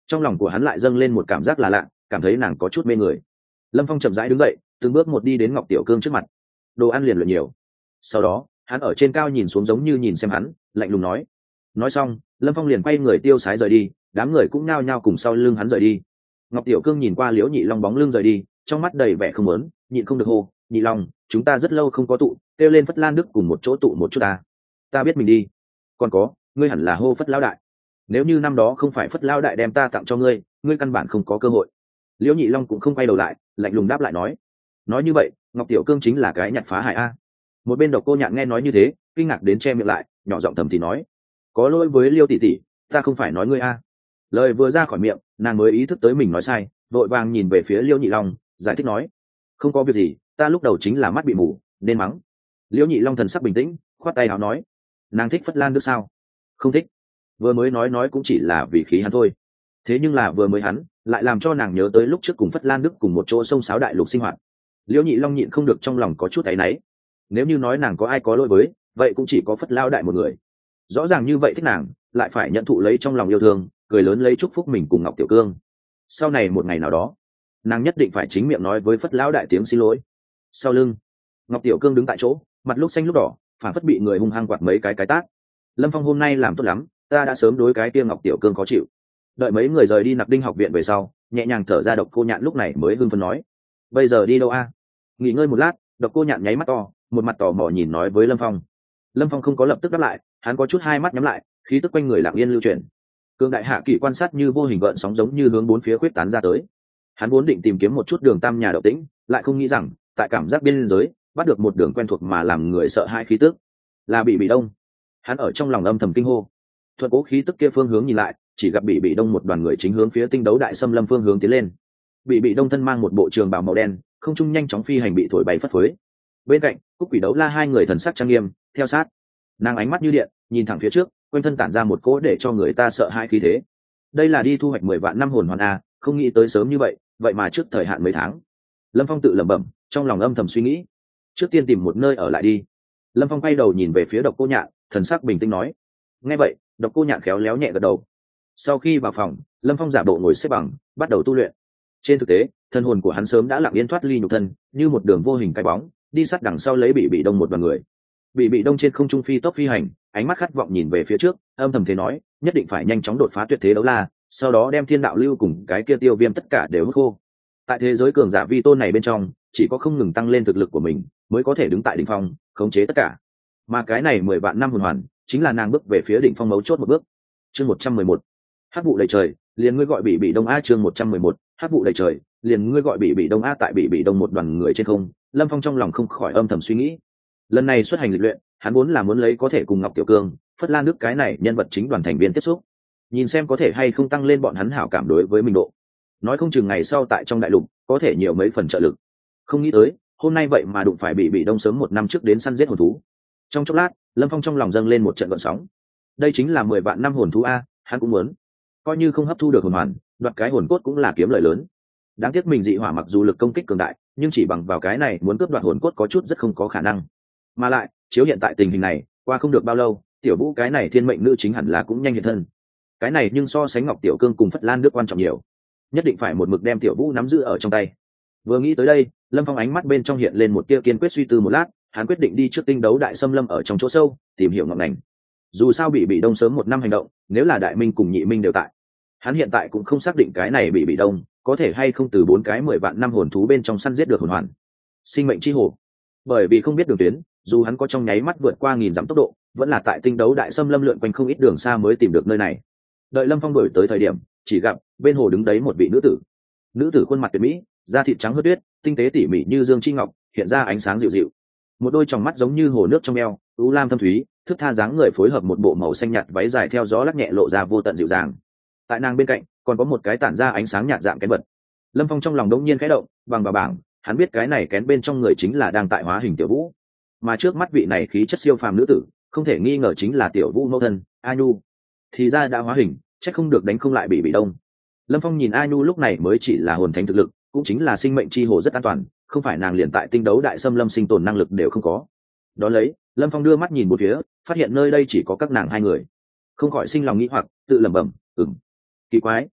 trong lòng của hắn lại dâng lên một cảm giác là lạ, cảm thấy nàng có chút mê người. Lâm Phong chậm rãi đứng dậy, từng bước một đi đến Ngọc Tiểu Cương trước mặt. Đồ ăn liền luyện nhiều. Sau đó hắn ở trên cao nhìn xuống giống như nhìn xem hắn, lạnh lùng nói. Nói xong Lâm Phong liền quay người tiêu sái rời đi, đám người cũng nao nhao cùng sau lưng hắn rời đi. Ngọc Tiểu Cương nhìn qua Liễu Nhị Long bóng lưng rời đi, trong mắt đầy vẻ không muốn, nhịn không được hô, Nhị Long, chúng ta rất lâu không có tụ, kêu lên Phất Lan Đức cùng một chỗ tụ một chút ta. Ta biết mình đi. Còn có, ngươi hẳn là hô Phất lão đại. Nếu như năm đó không phải Phất lão đại đem ta tặng cho ngươi, ngươi căn bản không có cơ hội. Liễu Nhị Long cũng không quay đầu lại, lạnh lùng đáp lại nói. Nói như vậy, Ngọc Tiểu Cương chính là cái nhặt phá hại a. Một bên Độc Cô Nhạn nghe nói như thế, kinh ngạc đến che miệng lại, nhỏ giọng thầm thì nói, có lỗi với Liêu tỷ tỷ, ta không phải nói ngươi a. Lời vừa ra khỏi miệng, nàng mới ý thức tới mình nói sai, vội vàng nhìn về phía Liêu Nhị Long, giải thích nói, không có việc gì, ta lúc đầu chính là mắt bị mù, nên mắng. Liêu Nhị Long thần sắc bình tĩnh, khoát tay áo nói, nàng thích Phất Lan Đức sao? Không thích. Vừa mới nói nói cũng chỉ là vì khí hắn thôi. Thế nhưng là vừa mới hắn lại làm cho nàng nhớ tới lúc trước cùng Phất Lan Đức cùng một chỗ sông sáo đại lục sinh hoạt. Liễu Nhị Long nhịn không được trong lòng có chút áy náy. Nếu như nói nàng có ai có lỗi với, vậy cũng chỉ có Phất Lao đại một người. Rõ ràng như vậy thích nàng, lại phải nhận thụ lấy trong lòng yêu thương, cười lớn lấy chúc phúc mình cùng Ngọc Tiểu Cương. Sau này một ngày nào đó, nàng nhất định phải chính miệng nói với Phất Lão đại tiếng xin lỗi. Sau lưng, Ngọc Tiểu Cương đứng tại chỗ, mặt lúc xanh lúc đỏ, phản phất bị người hung hăng quạt mấy cái cái tát. Lâm Phong hôm nay làm tốt lắm, ta đã sớm đối cái kia Ngọc Tiểu Cương khó chịu. Đợi mấy người rời đi Nặc Đinh học viện về sau, nhẹ nhàng thở ra, Độc Cô Nhạn lúc này mới hưng phấn nói, bây giờ đi đâu a? Nghỉ ngơi một lát. Độc Cô Nhạn nháy mắt to, một mặt tò mò nhìn nói với Lâm Phong. Lâm Phong không có lập tức đáp lại, hắn có chút hai mắt nhắm lại, khí tức quanh người lặng yên lưu chuyển. Cương đại hạ kỳ quan sát như vô hình gợn sóng giống như hướng bốn phía khuyết tán ra tới. Hắn vốn định tìm kiếm một chút đường tam nhà động tĩnh, lại không nghĩ rằng tại cảm giác biên giới bắt được một đường quen thuộc mà làm người sợ hãi khí tức, là Bị Bị Đông. Hắn ở trong lòng âm thầm kinh hô. Thuận cố khí tức kia phương hướng nhìn lại, chỉ gặp Bị Bị Đông một đoàn người chính hướng phía Tinh Đấu Đại Xâm Lâm phương hướng tiến lên. Bị Bị Đông thân mang một bộ trường bào màu đen, không trung nhanh chóng phi hành bị thổi bay phất phới. Bên cạnh, Cúc Quỷ Đấu La hai người thần sắc trang nghiêm, theo sát. Nàng ánh mắt như điện, nhìn thẳng phía trước, quanh thân tản ra một cỗ để cho người ta sợ hãi khí thế. Đây là đi thu hoạch mười vạn năm hồn hoàn a, không nghĩ tới sớm như vậy, vậy mà trước thời hạn mấy tháng. Lâm Phong tự lẩm bẩm, trong lòng âm thầm suy nghĩ. Trước tiên tìm một nơi ở lại đi. Lâm Phong quay đầu nhìn về phía Độc Cô Nhạn, thần sắc bình tĩnh nói. Nghe vậy, Độc Cô Nhạn khéo léo nhẹ gật đầu. Sau khi vào phòng, Lâm Phong giả bộ ngồi xếp bằng, bắt đầu tu luyện. Trên thực tế, thân hồn của hắn sớm đã lặng yên thoát ly nhục thân, như một đường vô hình cái bóng, đi sát đằng sau lấy Bị Bị Đông một đoàn người. Bị Bị Đông trên không trung phi tốc phi hành, ánh mắt khát vọng nhìn về phía trước, âm thầm thế nói, nhất định phải nhanh chóng đột phá tuyệt thế đấu la, sau đó đem thiên đạo lưu cùng cái kia tiêu viêm tất cả đều hút khô. Tại thế giới cường giả vi tôn này bên trong, chỉ có không ngừng tăng lên thực lực của mình, mới có thể đứng tại đỉnh phong, khống chế tất cả. Mà cái này mười vạn năm hồn hoàn, chính là nàng bước về phía đỉnh phong mấu chốt một bước. Chương một trăm mười một, hắc vụ đầy trời, liền ngươi gọi Bị Bị Đông a. Chương một trăm mười một, hắc vụ đầy trời, liền ngươi gọi Bị Bị Đông a. Tại Bị Bị Đông một đoàn người trên không, Lâm Phong trong lòng không khỏi âm thầm suy nghĩ. Lần này xuất hành lịch luyện, hắn muốn là muốn lấy có thể cùng Ngọc Tiểu Cương, Phất Lan Đức cái này nhân vật chính đoàn thành viên tiếp xúc, nhìn xem có thể hay không tăng lên bọn hắn hảo cảm đối với mình độ. Nói không chừng ngày sau tại trong đại lục có thể nhiều mấy phần trợ lực. Không nghĩ tới hôm nay vậy mà đụng phải Bị Bị Đông sớm một năm trước đến săn giết hồn thú. Trong chốc lát, Lâm Phong trong lòng dâng lên một trận gợn sóng. Đây chính là mười vạn năm hồn thú a, hắn cũng muốn. Coi như không hấp thu được hồn hoàn, đoạt cái hồn cốt cũng là kiếm lợi lớn. Đáng tiếc mình dị hỏa mặc dù lực công kích cường đại, nhưng chỉ bằng vào cái này muốn cướp đoạt hồn cốt có chút rất không có khả năng. Mà lại, chiếu hiện tại tình hình này, qua không được bao lâu, Tiểu Vũ cái này thiên mệnh nữ chính hẳn là cũng nhanh hiện thân. Cái này nhưng so sánh Ngọc Tiểu Cương cùng Phất Lan Đức quan trọng nhiều. Nhất định phải một mực đem Tiểu Vũ nắm giữ ở trong tay. Vừa nghĩ tới đây, Lâm Phong ánh mắt bên trong hiện lên một tia kiên quyết, suy tư một lát, hắn quyết định đi trước Tinh Đấu Đại Xâm Lâm ở trong chỗ sâu, tìm hiểu ngọn ngành. Dù sao Bị Bị Đông sớm một năm hành động, nếu là Đại Minh cùng Nhị Minh đều tại, hắn hiện tại cũng không xác định cái này Bị Bị Đông có thể hay không từ bốn cái mười vạn năm hồn thú bên trong săn giết được hồn hoàn. Sinh mệnh chi hồ. Bởi vì không biết đường tuyến, dù hắn có trong nháy mắt vượt qua nghìn dặm tốc độ, vẫn là tại Tinh Đấu Đại Xâm Lâm lượn quanh không ít đường xa mới tìm được nơi này. Đợi Lâm Phong đổi tới thời điểm, chỉ gặp bên hồ đứng đấy một vị nữ tử. Nữ tử khuôn mặt tuyệt mỹ, da thịt trắng hớt tuyết, tinh tế tỉ mỉ như dương chi ngọc, hiện ra ánh sáng dịu dịu. Một đôi tròng mắt giống như hồ nước trong eo, u lam thâm thúy, thức tha dáng người phối hợp một bộ màu xanh nhạt váy dài theo gió lắc nhẹ lộ ra vô tận dịu dàng. Tại nàng bên cạnh, còn có một cái tản ra ánh sáng nhạt dạng kén vật. Lâm Phong trong lòng đống nhiên khẽ động, bằng vào bảng, hắn biết cái này kén bên trong người chính là đang tại hóa hình Tiểu Vũ. Mà trước mắt vị này khí chất siêu phàm nữ tử, không thể nghi ngờ chính là Tiểu Vũ mẫu thân, A Nhu. Thì ra đã hóa hình, chắc không được đánh không lại Bị Bị Đông. Lâm Phong nhìn A Nhu lúc này mới chỉ là hồn thánh thực lực, cũng chính là sinh mệnh chi hồ rất an toàn, không phải nàng liền tại Tinh Đấu Đại Xâm Lâm sinh tồn năng lực đều không có. Đó lấy, Lâm Phong đưa mắt nhìn một phía, phát hiện nơi đây chỉ có các nàng hai người, không khỏi sinh lòng nghĩ hoặc, tự lẩm bẩm, ừm, kỳ quái,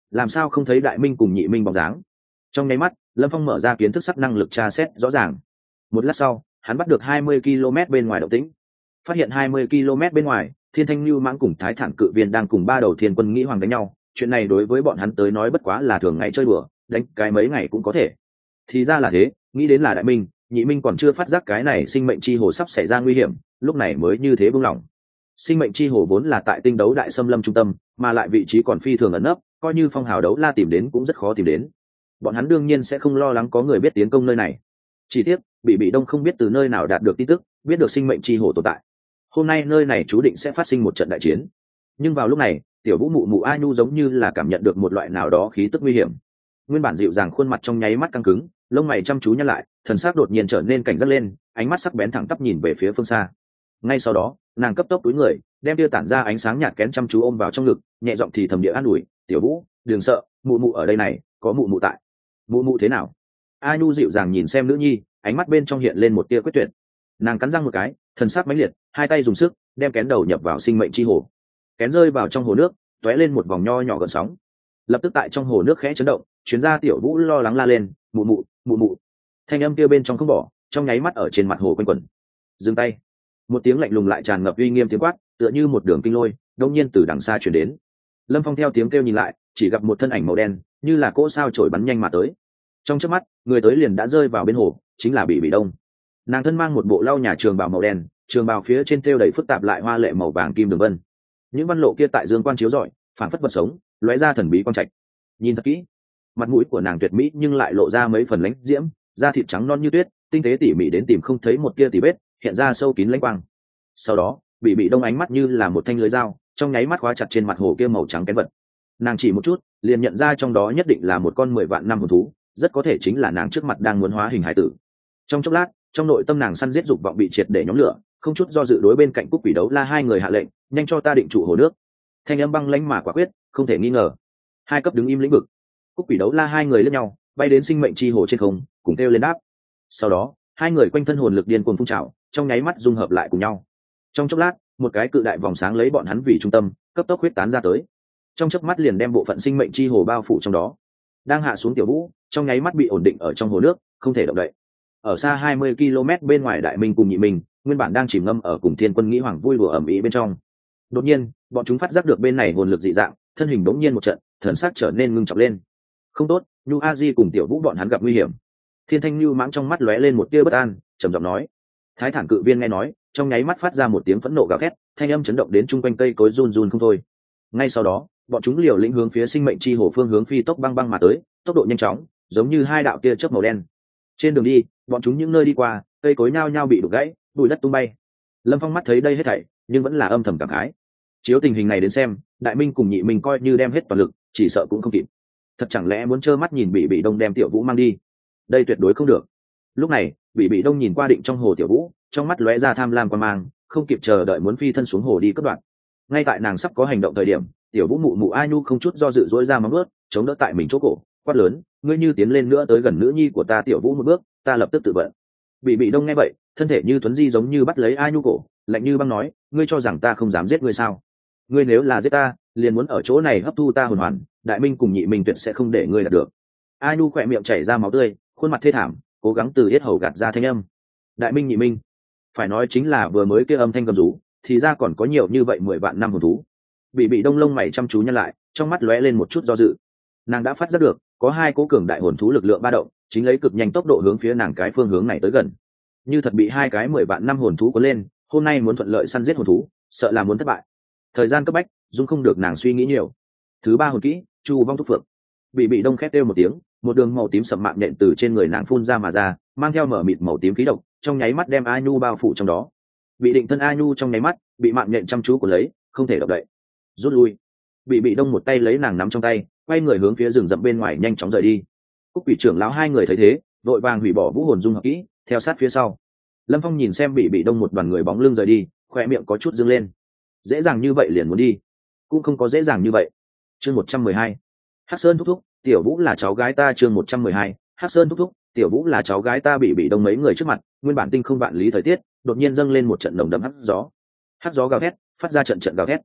làm sao không thấy đại minh cùng nhị minh bóng dáng. Trong nháy mắt Lâm Phong mở ra kiến thức sắc năng lực tra xét rõ ràng. Một lát sau hắn bắt được hai mươi ki lô mét bên ngoài động tĩnh, phát hiện hai mươi ki lô mét bên ngoài Thiên Thanh Lưu Mãng cùng Thái Thản Cự Viên đang cùng ba đầu thiên quân nghĩ hoàng đánh nhau. Chuyện này đối với bọn hắn tới nói bất quá là thường ngày chơi đùa, đánh cái mấy ngày cũng có thể. Thì ra là thế, nghĩ đến là đại minh, nhị minh còn chưa phát giác cái này sinh mệnh chi hồ sắp xảy ra nguy hiểm, lúc này mới như thế buông lỏng. Sinh mệnh chi hồ vốn là tại tinh đấu đại xâm lâm trung tâm, mà lại vị trí còn phi thường ẩn nấp, coi như phong hào đấu la tìm đến cũng rất khó tìm đến. Bọn hắn đương nhiên sẽ không lo lắng có người biết tiến công nơi này. Chỉ tiếc bị bị đông không biết từ nơi nào đạt được tin tức, biết được sinh mệnh chi hồ tồn tại. Hôm nay nơi này chú định sẽ phát sinh một trận đại chiến. Nhưng vào lúc này tiểu vũ mụ mụ a nhu giống như là cảm nhận được một loại nào đó khí tức nguy hiểm. Nguyên bản dịu dàng khuôn mặt trong nháy mắt căng cứng, lông mày chăm chú nhăn lại, thần sắc đột nhiên trở nên cảnh giác lên, ánh mắt sắc bén thẳng tắp nhìn về phía phương xa. Ngay sau đó nàng cấp tốc túi người, đem tia tản ra ánh sáng nhạt kén chăm chú ôm vào trong ngực, nhẹ giọng thì thầm địa an ủi, tiểu vũ đừng sợ, mụ mụ ở đây này, có mụ mụ tại. Mụ mụ thế nào? A nhu dịu dàng nhìn xem nữ nhi, ánh mắt bên trong hiện lên một tia quyết tuyệt. Nàng cắn răng một cái, thần sắc mãnh liệt, hai tay dùng sức đem kén đầu nhập vào sinh mệnh chi hồ. Kén rơi vào trong hồ nước, tóe lên một vòng nho nhỏ gợn sóng. Lập tức tại trong hồ nước khẽ chấn động, chuyến ra tiểu vũ lo lắng la lên, mụ mụ mụ mụ. Thanh âm kia bên trong không bỏ, trong nháy mắt ở trên mặt hồ quanh quẩn. Dừng tay. Một tiếng lạnh lùng lại tràn ngập uy nghiêm tiếng quát, tựa như một đường kinh lôi đông nhiên từ đằng xa chuyển đến. Lâm Phong theo tiếng kêu nhìn lại, chỉ gặp một thân ảnh màu đen như là cỗ sao trổi bắn nhanh mà tới. Trong chớp mắt người tới liền đã rơi vào bên hồ, chính là Bị Bị Đông. Nàng thân mang một bộ lau nhà trường bào màu đen, trường bào phía trên thêu đầy phức tạp lại hoa lệ màu vàng kim đường vân. Những văn lộ kia tại dương quang chiếu rọi, phản phất vật sống, lóe ra thần bí quang trạch. Nhìn thật kỹ, mặt mũi của nàng tuyệt mỹ nhưng lại lộ ra mấy phần lãnh diễm, da thịt trắng non như tuyết, tinh tế tỉ mỉ đến tìm không thấy một tia tỉ vết, hiện ra sâu kín lãnh quang. Sau đó Bị Bị Đông ánh mắt như là một thanh lưới dao, trong nháy mắt khóa chặt trên mặt hồ kia màu trắng kén vật. Nàng chỉ một chút liền nhận ra trong đó nhất định là một con mười vạn năm hồn thú, rất có thể chính là nàng trước mặt đang muốn hóa hình hải tử. Trong chốc lát trong nội tâm nàng săn giết dục vọng bị triệt để nhóm lửa, không chút do dự đối bên cạnh Cúc Quỷ Đấu La hai người hạ lệnh, nhanh cho ta định trụ hồ nước. Thanh âm băng lãnh mà quả quyết, không thể nghi ngờ. Hai cấp đứng im lĩnh vực. Cúc Quỷ Đấu La hai người lẫn nhau bay đến sinh mệnh chi hồ trên không, cùng kêu lên đáp. Sau đó hai người quanh thân hồn lực điên cuồng phun trào, trong nháy mắt dung hợp lại cùng nhau. Trong chốc lát một cái cự đại vòng sáng lấy bọn hắn vì trung tâm, cấp tốc huyết tán ra tới, trong chớp mắt liền đem bộ phận sinh mệnh chi hồ bao phủ trong đó. Đang hạ xuống tiểu vũ trong nháy mắt bị ổn định ở trong hồ nước, không thể động đậy. Ở xa hai mươi ki lô mét bên ngoài đại minh cùng nhị minh nguyên bản đang chìm ngâm ở cùng thiên quân nghĩ hoàng vui đùa ẩm ý bên trong. Đột nhiên bọn chúng phát giác được bên này hồn lực dị dạng, thân hình đống nhiên một trận, thần sắc trở nên ngưng trọng lên. Không tốt, Nhu A Di cùng tiểu vũ bọn hắn gặp nguy hiểm. Thiên Thanh Nhu mãng trong mắt lóe lên một tia bất an, trầm giọng nói. Thái Thản Cự Viên nghe nói, trong nháy mắt phát ra một tiếng phẫn nộ gào thét, thanh âm chấn động đến chung quanh cây cối run run không thôi. Ngay sau đó bọn chúng liều lĩnh hướng phía sinh mệnh chi hồ phương hướng phi tốc băng băng mà tới, tốc độ nhanh chóng giống như hai đạo tia chớp màu đen. Trên đường đi bọn chúng những nơi đi qua cây cối nhao nhao bị đục gãy, bụi đất tung bay. Lâm Phong mắt thấy đây hết thảy nhưng vẫn là âm thầm cảm khái. Chiếu tình hình này đến xem, đại minh cùng nhị minh coi như đem hết toàn lực chỉ sợ cũng không kịp. Thật chẳng lẽ muốn trơ mắt nhìn Bị Bị Đông đem tiểu vũ mang đi? Đây tuyệt đối không được. Lúc này Bị Bị Đông nhìn qua định trong hồ tiểu vũ, trong mắt lóe ra tham lam quan mang, không kịp chờ đợi muốn phi thân xuống hồ đi cất đoạn. Ngay tại nàng sắp có hành động thời điểm, tiểu vũ mụ mụ a nhu không chút do dự dỗi ra móng ướt chống đỡ tại mình chỗ cổ, quát lớn, ngươi như tiến lên nữa tới gần nữ nhi của ta tiểu vũ một bước, ta lập tức tự vận. Bị Bị Đông nghe vậy, thân thể như thuấn di giống như bắt lấy a nhu cổ, lạnh như băng nói, ngươi cho rằng ta không dám giết ngươi sao? Ngươi nếu là giết ta liền muốn ở chỗ này hấp thu ta hồn hoàn, đại minh cùng nhị minh tuyệt sẽ không để ngươi đạt được. A nhu khỏe miệng chảy ra máu tươi, khuôn mặt thê thảm, cố gắng từ yết hầu gạt ra thanh âm. Đại minh nhị minh, phải nói chính là vừa mới kia âm thanh gầm rú, thì ra còn có nhiều như vậy mười vạn năm hồn thú. Bị Bị Đông lông mày chăm chú nhăn lại, trong mắt lóe lên một chút do dự. Nàng đã phát giác được có hai cố cường đại hồn thú lực lượng ba động, chính lấy cực nhanh tốc độ hướng phía nàng cái phương hướng này tới gần. Như thật bị hai cái mười vạn năm hồn thú cuốn lên, hôm nay muốn thuận lợi săn giết hồn thú, sợ là muốn thất bại. Thời gian cấp bách, dung không được nàng suy nghĩ nhiều. Thứ ba hồn kỹ, Chu Vong Thúc Phượng. Bị Bị Đông khét kêu một tiếng, một đường màu tím sậm mạng nện từ trên người nàng phun ra mà ra, mang theo mở mịt màu tím khí độc, trong nháy mắt đem A Nhu bao phủ trong đó. Bị định thân A Nhu trong nháy mắt bị mạng nện chăm chú của lấy, không thể động đậy. Rút lui. Bị Bị Đông một tay lấy nàng nắm trong tay, quay người hướng phía rừng rậm bên ngoài nhanh chóng rời đi. Cúc Quỷ trưởng lão hai người thấy thế, vội vàng hủy bỏ vũ hồn dung hợp kỹ, theo sát phía sau. Lâm Phong nhìn xem Bị Bị Đông một đoàn người bóng lưng rời đi, khoe miệng có chút dương lên. Dễ dàng như vậy liền muốn đi, cũng không có dễ dàng như vậy. Chương một trăm mười hai, Hắc Sơn thúc thúc, tiểu vũ là cháu gái ta. Chương một trăm mười hai, Hắc Sơn thúc thúc, tiểu vũ là cháu gái ta. Bị Bị Đông mấy người trước mặt, nguyên bản tinh không vạn lý thời tiết, đột nhiên dâng lên một trận nồng đậm hắc gió. Hắc gió gào thét, phát ra trận trận gào thét.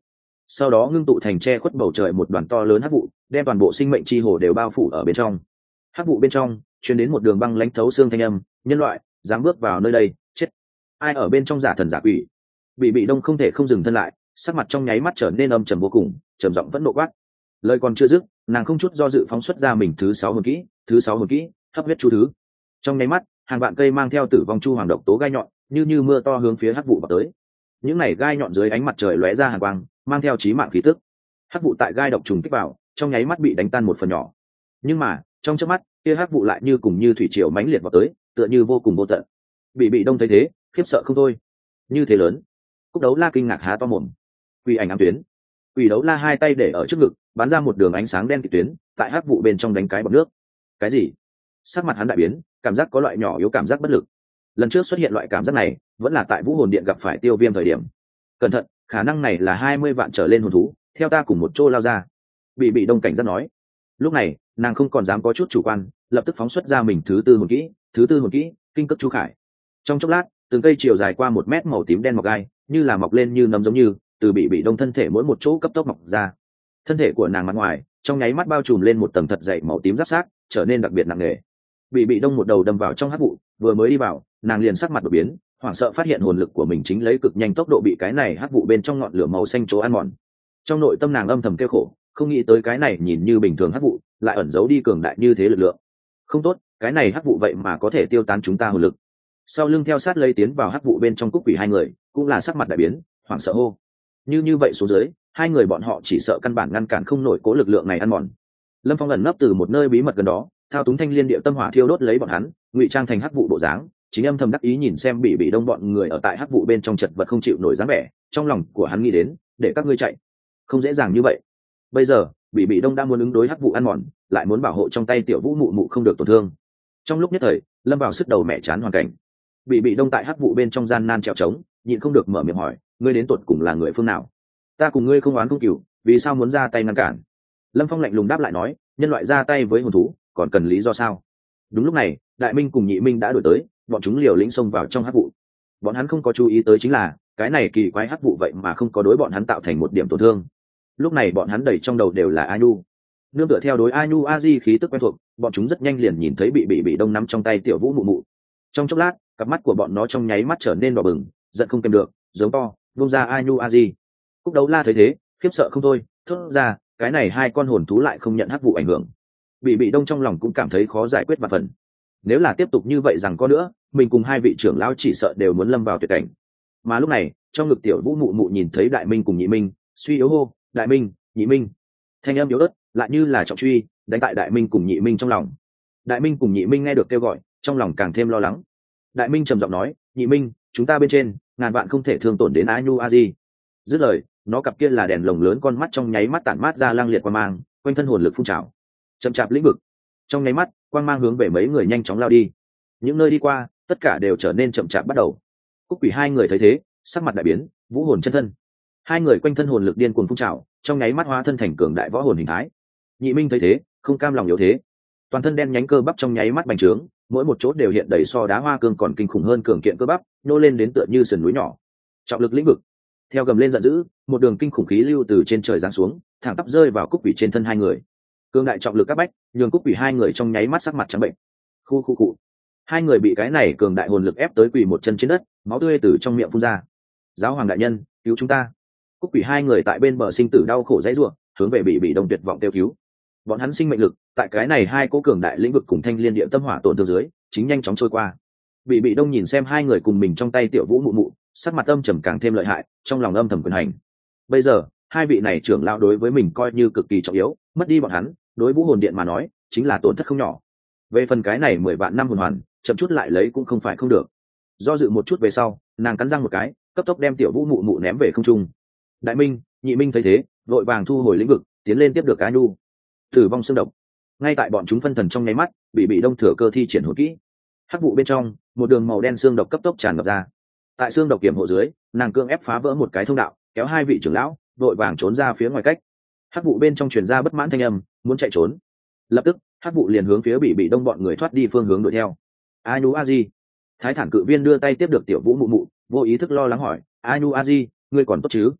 sau đó ngưng tụ thành che khuất bầu trời một đoàn to lớn hắc vụ, đem toàn bộ sinh mệnh chi hồ đều bao phủ ở bên trong. Hắc vụ bên trong truyền đến một đường băng lãnh thấu xương thanh âm, nhân loại dám bước vào nơi đây chết. Ai ở bên trong giả thần giả quỷ? Bị bị đông không thể không dừng thân lại, sắc mặt trong nháy mắt trở nên âm trầm vô cùng, trầm giọng vẫn nộ quát. Lời còn chưa dứt, nàng không chút do dự phóng xuất ra mình thứ sáu hồn kỹ, thứ sáu hồn kỹ hấp huyết chu thứ. Trong nháy mắt, hàng vạn cây mang theo tử vong chu hoàng độc tố gai nhọn như như mưa to hướng phía hắc vụ vào tới. Những này gai nhọn dưới ánh mặt trời lóe ra hàn quang, mang theo chí mạng khí tức. Hắc vụ tại gai độc trùng kích vào, trong nháy mắt bị đánh tan một phần nhỏ. Nhưng mà trong chớp mắt, kia hắc vụ lại như cùng như thủy triều mãnh liệt vào tới, tựa như vô cùng vô tận. Bị bị đông thấy thế, khiếp sợ không thôi. Như thế lớn, Cúc Đấu La kinh ngạc há to mồm. Quỷ ảnh ám tuyến. Quỷ Đấu La hai tay để ở trước ngực, bắn ra một đường ánh sáng đen kịt tuyến, tại hắc vụ bên trong đánh cái bọt nước. Cái gì? Sắc mặt hắn đại biến, cảm giác có loại nhỏ yếu cảm giác bất lực. Lần trước xuất hiện loại cảm giác này, vẫn là tại Vũ Hồn Điện gặp phải Tiêu Viêm thời điểm. Cẩn thận, khả năng này là hai mươi vạn trở lên hồn thú, theo ta cùng một chỗ lao ra. Bị bị đông cảnh giác nói. Lúc này, nàng không còn dám có chút chủ quan, lập tức phóng xuất ra mình thứ tư hồn kỹ, thứ tư hồn kỹ, kinh cấp chu khải. Trong chốc lát, từng cây chiều dài qua một mét màu tím đen mọc gai, như là mọc lên như nấm giống như, từ bị bị đông thân thể mỗi một chỗ cấp tốc mọc ra. Thân thể của nàng mặt ngoài, trong nháy mắt bao trùm lên một tầng thật dày màu tím giáp sát, trở nên đặc biệt nặng nề. Bị bị đông một đầu đâm vào trong hắc vụ, vừa mới đi vào, nàng liền sắc mặt đột biến, hoảng sợ phát hiện hồn lực của mình chính lấy cực nhanh tốc độ bị cái này hắc vụ bên trong ngọn lửa màu xanh chỗ ăn mòn. Trong nội tâm nàng âm thầm kêu khổ, không nghĩ tới cái này nhìn như bình thường hắc vụ, lại ẩn giấu đi cường đại như thế lực lượng. Không tốt, cái này hắc vụ vậy mà có thể tiêu tán chúng ta hồn lực. Sau lưng theo sát lấy tiến vào hắc vụ bên trong Cúc Quỷ hai người, cũng là sắc mặt đại biến, hoảng sợ hô. Như như vậy xuống dưới, hai người bọn họ chỉ sợ căn bản ngăn cản không nổi cố lực lượng này ăn mòn. Lâm Phong ẩn nấp từ một nơi bí mật gần đó, thao túng thanh liên địa tâm hỏa thiêu đốt lấy bọn hắn, ngụy trang thành hắc vụ bộ dáng, chính âm thầm đắc ý nhìn xem bị bị đông bọn người ở tại hắc vụ bên trong chật vật không chịu nổi dáng vẻ, trong lòng của hắn nghĩ đến, để các ngươi chạy, không dễ dàng như vậy. Bây giờ, bị bị đông đang muốn ứng đối hắc vụ ăn mòn, lại muốn bảo hộ trong tay tiểu Vũ mụ mụ không được tổn thương. Trong lúc nhất thời, lâm vào sức đầu mẹ chán hoàn cảnh. Bị bị đông tại hắc vụ bên trong gian nan trèo trống, nhịn không được mở miệng hỏi, ngươi đến tột cùng là người phương nào? Ta cùng ngươi không oán không cừu, vì sao muốn ra tay ngăn cản? Lâm Phong lạnh lùng đáp lại nói, nhân loại ra tay với hồn thú, còn cần lý do sao? Đúng lúc này, Đại Minh cùng Nhị Minh đã đuổi tới, bọn chúng liều lĩnh xông vào trong hắc vụ. Bọn hắn không có chú ý tới chính là, cái này kỳ quái hắc vụ vậy mà không có đối bọn hắn tạo thành một điểm tổn thương. Lúc này bọn hắn đầy trong đầu đều là A Nhu. Nương tựa theo đối A Nhu A Di khí tức quen thuộc, bọn chúng rất nhanh liền nhìn thấy bị bị bị đông nắm trong tay tiểu Vũ mụ mụ. Trong chốc lát, cặp mắt của bọn nó trong nháy mắt trở nên đỏ bừng, giận không kèm được, giống to, vung ra A Nhu A Di. Cúc Đấu La thấy thế, khiếp sợ không thôi, thốt ra, cái này hai con hồn thú lại không nhận hắc vụ ảnh hưởng. Bị bị đông trong lòng cũng cảm thấy khó giải quyết vạn phần. Nếu là tiếp tục như vậy rằng có nữa, mình cùng hai vị trưởng lão chỉ sợ đều muốn lâm vào tuyệt cảnh. Mà lúc này, trong ngực tiểu Vũ mụ mụ nhìn thấy Đại Minh cùng Nhị Minh, suy yếu hô, Đại Minh, Nhị Minh. Thanh âm yếu ớt, lại như là trọng truy, đánh tại Đại Minh cùng Nhị Minh trong lòng. Đại Minh cùng Nhị Minh nghe được kêu gọi, trong lòng càng thêm lo lắng. Đại Minh trầm giọng nói, Nhị Minh, chúng ta bên trên, ngàn vạn không thể thương tổn đến A Nhu A Di. Dứt lời, nó cặp kia là đèn lồng lớn con mắt trong nháy mắt tản mát ra lang liệt quang mang, quanh thân hồn lực phun trào. Chậm chạp lĩnh vực. Trong nháy mắt, quang mang hướng về mấy người nhanh chóng lao đi. Những nơi đi qua, tất cả đều trở nên chậm chạp bắt đầu. Cúc Quỷ hai người thấy thế, sắc mặt đại biến, vũ hồn chân thân. Hai người quanh thân hồn lực điên cuồng phun trào, trong nháy mắt hóa thân thành cường đại võ hồn hình thái. Nhị Minh thấy thế, không cam lòng yếu thế, toàn thân đen nhánh cơ bắp trong nháy mắt bành trướng, mỗi một chỗ đều hiện đầy so đá hoa cương còn kinh khủng hơn cường kiện cơ bắp, nô lên đến tựa như sườn núi nhỏ. Trọng lực lĩnh vực. Theo gầm lên giận dữ, một đường kinh khủng khí lưu từ trên trời giáng xuống, thẳng tắp rơi vào Cúc Quỷ trên thân hai người. Cương đại trọng lực các bách, nhường Cúc Quỷ hai người trong nháy mắt sắc mặt trắng bệnh. Khu khu cụ. Hai người bị cái này cường đại hồn lực ép tới quỳ một chân trên đất, máu tươi từ trong miệng phun ra. Giáo hoàng đại nhân, cứu chúng ta! Cúc Quỷ hai người tại bên bờ sinh tử đau khổ dãy rủa, hướng về bị bị đông tuyệt vọng kêu cứu. Bọn hắn sinh mệnh lực, tại cái này hai cố cường đại lĩnh vực cùng thanh liên địa tâm hỏa tổn thương dưới, chính nhanh chóng trôi qua. Bị bị đông nhìn xem hai người cùng mình trong tay tiểu Vũ mụ mụ, sắc mặt âm trầm càng thêm lợi hại, trong lòng âm thầm quyền hành. Bây giờ, hai vị này trưởng lão đối với mình coi như cực kỳ trọng yếu, mất đi bọn hắn, đối Vũ Hồn Điện mà nói, chính là tổn thất không nhỏ. Về phần cái này mười vạn năm hồn hoàn, chậm chút lại lấy cũng không phải không được. Do dự một chút về sau, nàng cắn răng một cái, cấp tốc đem tiểu Vũ mụ mụ ném về không trung. Đại Minh, Nhị Minh thấy thế, vội vàng thu hồi lĩnh vực, tiến lên tiếp được Á Nhu. Tử vong xương độc. Ngay tại bọn chúng phân thần trong nháy mắt, bị bị đông thừa cơ thi triển hồn kỹ. Hắc vụ bên trong, một đường màu đen xương độc cấp tốc tràn ngập ra. Tại xương độc kiểm hộ dưới, nàng cương ép phá vỡ một cái thông đạo, kéo hai vị trưởng lão vội vàng trốn ra phía ngoài cách. Hắc vụ bên trong truyền ra bất mãn thanh âm, muốn chạy trốn. Lập tức, hắc vụ liền hướng phía bị bị đông bọn người thoát đi phương hướng đuổi theo. A Nhu A Di. Thái thản cự viên đưa tay tiếp được tiểu Vũ mụ mụ, vô ý thức lo lắng hỏi, A Nhu A Di, ngươi còn tốt chứ?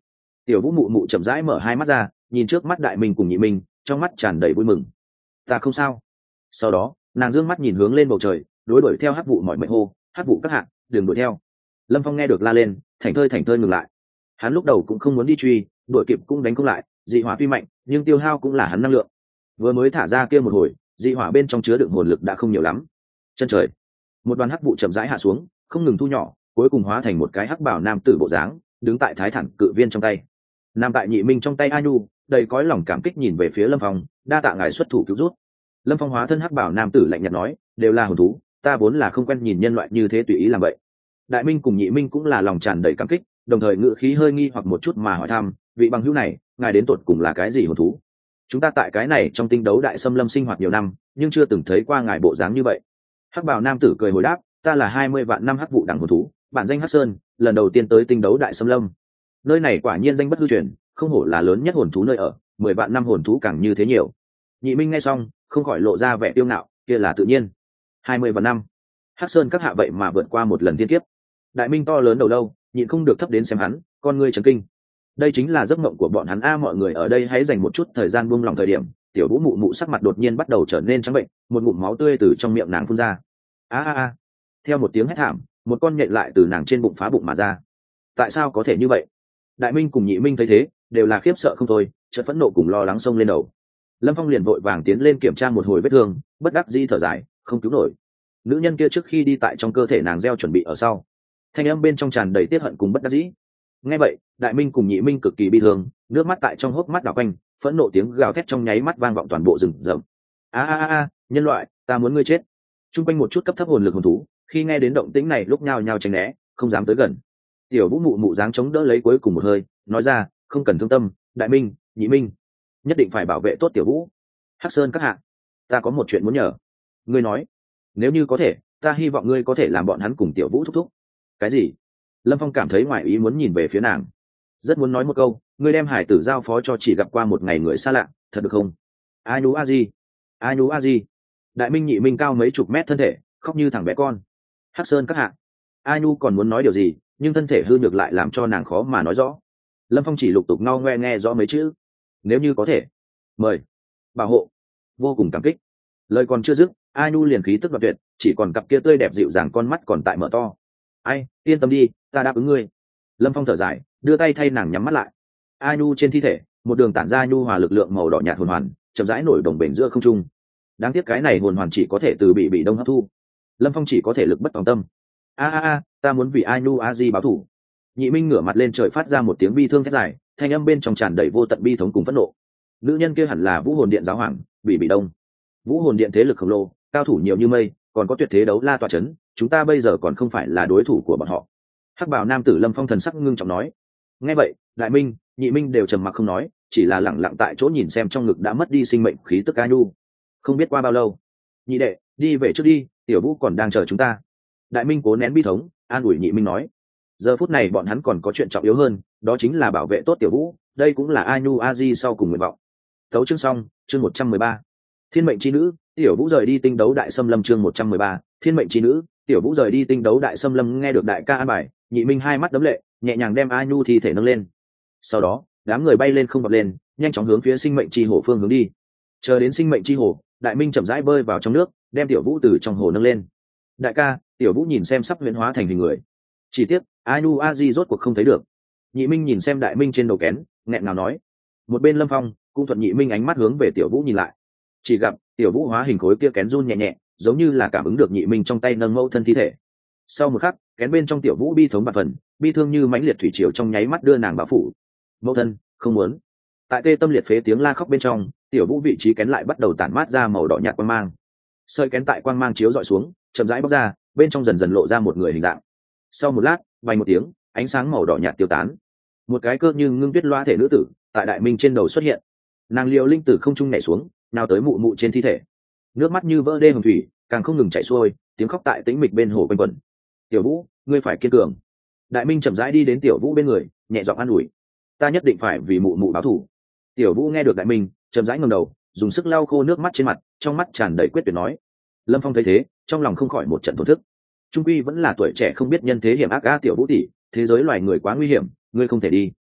Tiểu vũ mụ mụ chậm rãi mở hai mắt ra, nhìn trước mắt đại minh cùng nhị minh, trong mắt tràn đầy vui mừng. Ta không sao. Sau đó nàng dương mắt nhìn hướng lên bầu trời, đối đuổi theo hắc vụ mọi mệnh hô, hắc vụ các hạ, đừng đuổi theo. Lâm Phong nghe được la lên, thảnh thơi thảnh thơi ngừng lại. Hắn lúc đầu cũng không muốn đi truy, đuổi kịp cũng đánh không lại, dị hỏa tuy mạnh nhưng tiêu hao cũng là hắn năng lượng. Vừa mới thả ra kia một hồi, dị hỏa bên trong chứa đựng hồn lực đã không nhiều lắm. Chân trời, một đoàn hắc vụ chậm rãi hạ xuống, không ngừng thu nhỏ, cuối cùng hóa thành một cái hắc bảo nam tử bộ dáng, đứng tại thái thản cự viên trong tay. Nam tại nhị minh trong tay A Nhu, đầy cõi lòng cảm kích nhìn về phía Lâm Phong, đa tạ ngài xuất thủ cứu rút. Lâm Phong hóa thân hắc bảo nam tử lạnh nhạt nói, đều là hồn thú, ta vốn là không quen nhìn nhân loại như thế tùy ý làm vậy. Đại minh cùng nhị minh cũng là lòng tràn đầy cảm kích, đồng thời ngữ khí hơi nghi hoặc một chút mà hỏi thăm, vị bằng hữu này, ngài đến tột cùng là cái gì hồn thú? Chúng ta tại cái này trong tinh đấu đại xâm lâm sinh hoạt nhiều năm, nhưng chưa từng thấy qua ngài bộ dáng như vậy. Hắc bảo nam tử cười hồi đáp, ta là hai mươi vạn năm hắc vụ đẳng hồn thú, bản danh Hắc Sơn, lần đầu tiên tới tinh đấu đại xâm lâm. Nơi này quả nhiên danh bất hư truyền, không hổ là lớn nhất hồn thú nơi ở, mười vạn năm hồn thú càng như thế nhiều. Nhị minh nghe xong, không khỏi lộ ra vẻ tiêu ngạo, kia là tự nhiên. hai mươi vạn năm, Hắc Sơn các hạ vậy mà vượt qua một lần tiên kiếp. Đại minh to lớn đầu lâu, nhịn không được thấp đến xem hắn, con ngươi chấn kinh. Đây chính là giấc mộng của bọn hắn a. Mọi người ở đây hãy dành một chút thời gian buông lòng thời điểm. Tiểu vũ mụ mụ sắc mặt đột nhiên bắt đầu trở nên trắng bệnh, một ngụm máu tươi từ trong miệng nàng phun ra. a a a theo một tiếng hét thảm, một con nhện lại từ nàng trên bụng phá bụng mà ra. Tại sao có thể như vậy? Đại minh cùng nhị minh thấy thế, đều là khiếp sợ không thôi, chợt phẫn nộ cùng lo lắng xông lên đầu. Lâm Phong liền vội vàng tiến lên kiểm tra một hồi vết thương, bất đắc dĩ thở dài, không cứu nổi. Nữ nhân kia trước khi đi tại trong cơ thể nàng gieo chuẩn bị ở sau, thanh âm bên trong tràn đầy tiết hận cùng bất đắc dĩ. Nghe vậy, đại minh cùng nhị minh cực kỳ bi thương, nước mắt tại trong hốc mắt đảo quanh, phẫn nộ tiếng gào thét trong nháy mắt vang vọng toàn bộ rừng rậm. a a a nhân loại, ta muốn ngươi chết. Trung quanh một chút cấp thấp hồn lực hồn thú, khi nghe đến động tĩnh này lúc nhao nhao tránh né, không dám tới gần. Tiểu vũ mụ mụ dáng chống đỡ lấy cuối cùng một hơi, nói ra, không cần thương tâm, đại minh, nhị minh, nhất định phải bảo vệ tốt tiểu vũ. Hắc Sơn các hạ, ta có một chuyện muốn nhờ. Ngươi nói, nếu như có thể, ta hy vọng ngươi có thể làm bọn hắn cùng tiểu vũ thúc thúc. Cái gì? Lâm Phong cảm thấy ngoài ý muốn nhìn về phía nàng, rất muốn nói một câu, ngươi đem hải tử giao phó cho chỉ gặp qua một ngày người xa lạ, thật được không? A nhú a di, a nhú a di. Đại minh nhị minh cao mấy chục mét thân thể, khóc như thằng bé con. Hắc Sơn các hạ. A nhu còn muốn nói điều gì, nhưng thân thể hư nhược lại làm cho nàng khó mà nói rõ. Lâm Phong chỉ lục tục ngao ngoe nghe rõ mấy chữ. Nếu như có thể, mời, bảo hộ, vô cùng cảm kích. Lời còn chưa dứt, A nhu liền khí tức đoạt tuyệt, chỉ còn cặp kia tươi đẹp dịu dàng con mắt còn tại mở to. Ai, yên tâm đi, ta đáp ứng ngươi. Lâm Phong thở dài, đưa tay thay nàng nhắm mắt lại. A nhu trên thi thể, một đường tản ra nhu hòa lực lượng màu đỏ nhạt hồn hoàn, chậm rãi nổi đồng bền giữa không trung. Đáng tiếc cái này hồn hoàn chỉ có thể từ bị bị đông hấp thu. Lâm Phong chỉ có thể lực bất tòng tâm. A a a, ta muốn vì A nhu a di báo thù. Nhị minh ngửa mặt lên trời phát ra một tiếng bi thương thét dài, thanh âm bên trong tràn đầy vô tận bi thống cùng phẫn nộ. Nữ nhân kia hẳn là Vũ Hồn Điện giáo hoàng, bị bị đông. Vũ Hồn Điện thế lực khổng lồ, cao thủ nhiều như mây, còn có tuyệt thế đấu la tọa chấn, chúng ta bây giờ còn không phải là đối thủ của bọn họ. Hắc bào nam tử Lâm Phong thần sắc ngưng trọng nói. Nghe vậy, đại minh, nhị minh đều trầm mặc không nói, chỉ là lặng lặng tại chỗ nhìn xem trong ngực đã mất đi sinh mệnh khí tức A nhu. Không biết qua bao lâu, nhị đệ, đi về trước đi, tiểu vũ còn đang chờ chúng ta. Đại minh cố nén bi thống, an ủi nhị minh nói, giờ phút này bọn hắn còn có chuyện trọng yếu hơn, đó chính là bảo vệ tốt tiểu vũ, đây cũng là A nhu a di sau cùng nguyện vọng. Tấu chương xong, chương một trăm mười ba, thiên mệnh chi nữ, tiểu vũ rời đi tinh đấu đại xâm lâm. Chương một trăm mười ba, thiên mệnh chi nữ, tiểu vũ rời đi tinh đấu đại xâm lâm. Nghe được đại ca an bài, nhị minh hai mắt đấm lệ, nhẹ nhàng đem A nhu thi thể nâng lên. Sau đó, đám người bay lên không bật lên, nhanh chóng hướng phía sinh mệnh chi hồ phương hướng đi. Chờ đến sinh mệnh chi hồ, đại minh chậm rãi bơi vào trong nước, đem tiểu vũ từ trong hồ nâng lên. Đại ca, tiểu vũ nhìn xem sắp huyễn hóa thành hình người, chỉ tiếc A nhu a di rốt cuộc không thấy được. Nhị minh nhìn xem đại minh trên đầu kén, nghẹn ngào nói. Một bên Lâm Phong cũng thuận nhị minh ánh mắt hướng về tiểu vũ nhìn lại, chỉ gặp tiểu vũ hóa hình khối kia kén run nhẹ nhẹ, giống như là cảm ứng được nhị minh trong tay nâng mẫu thân thi thể. Sau một khắc, kén bên trong tiểu vũ bi thống bạt phần, bi thương như mãnh liệt thủy triều trong nháy mắt đưa nàng bao phủ. Mẫu thân, không muốn. Tại tê tâm liệt phế tiếng la khóc bên trong, tiểu vũ vị trí kén lại bắt đầu tản mát ra màu đỏ nhạt quang mang. Sợi kén tại quang mang chiếu dọi xuống, chậm rãi bóc ra, bên trong dần dần lộ ra một người hình dạng. Sau một lát, vang một tiếng, ánh sáng màu đỏ nhạt tiêu tán. Một cái cơ như ngưng tuyết loa thể nữ tử tại đại minh trên đầu xuất hiện. Nàng liều linh tử không trung nhảy xuống, nào tới mụ mụ trên thi thể. Nước mắt như vỡ đê hồng thủy, càng không ngừng chảy xuôi, tiếng khóc tại tĩnh mịch bên hồ quanh quẩn. Tiểu vũ, ngươi phải kiên cường. Đại minh chậm rãi đi đến tiểu vũ bên người, nhẹ giọng an ủi. Ta nhất định phải vì mụ mụ báo thù. Tiểu vũ nghe được đại minh, chậm rãi ngẩng đầu, dùng sức lau khô nước mắt trên mặt, trong mắt tràn đầy quyết tuyệt nói. Lâm Phong thấy thế, trong lòng không khỏi một trận thổn thức. Trung quy vẫn là tuổi trẻ không biết nhân thế hiểm ác a. Tiểu vũ tỷ, thế giới loài người quá nguy hiểm, ngươi không thể đi.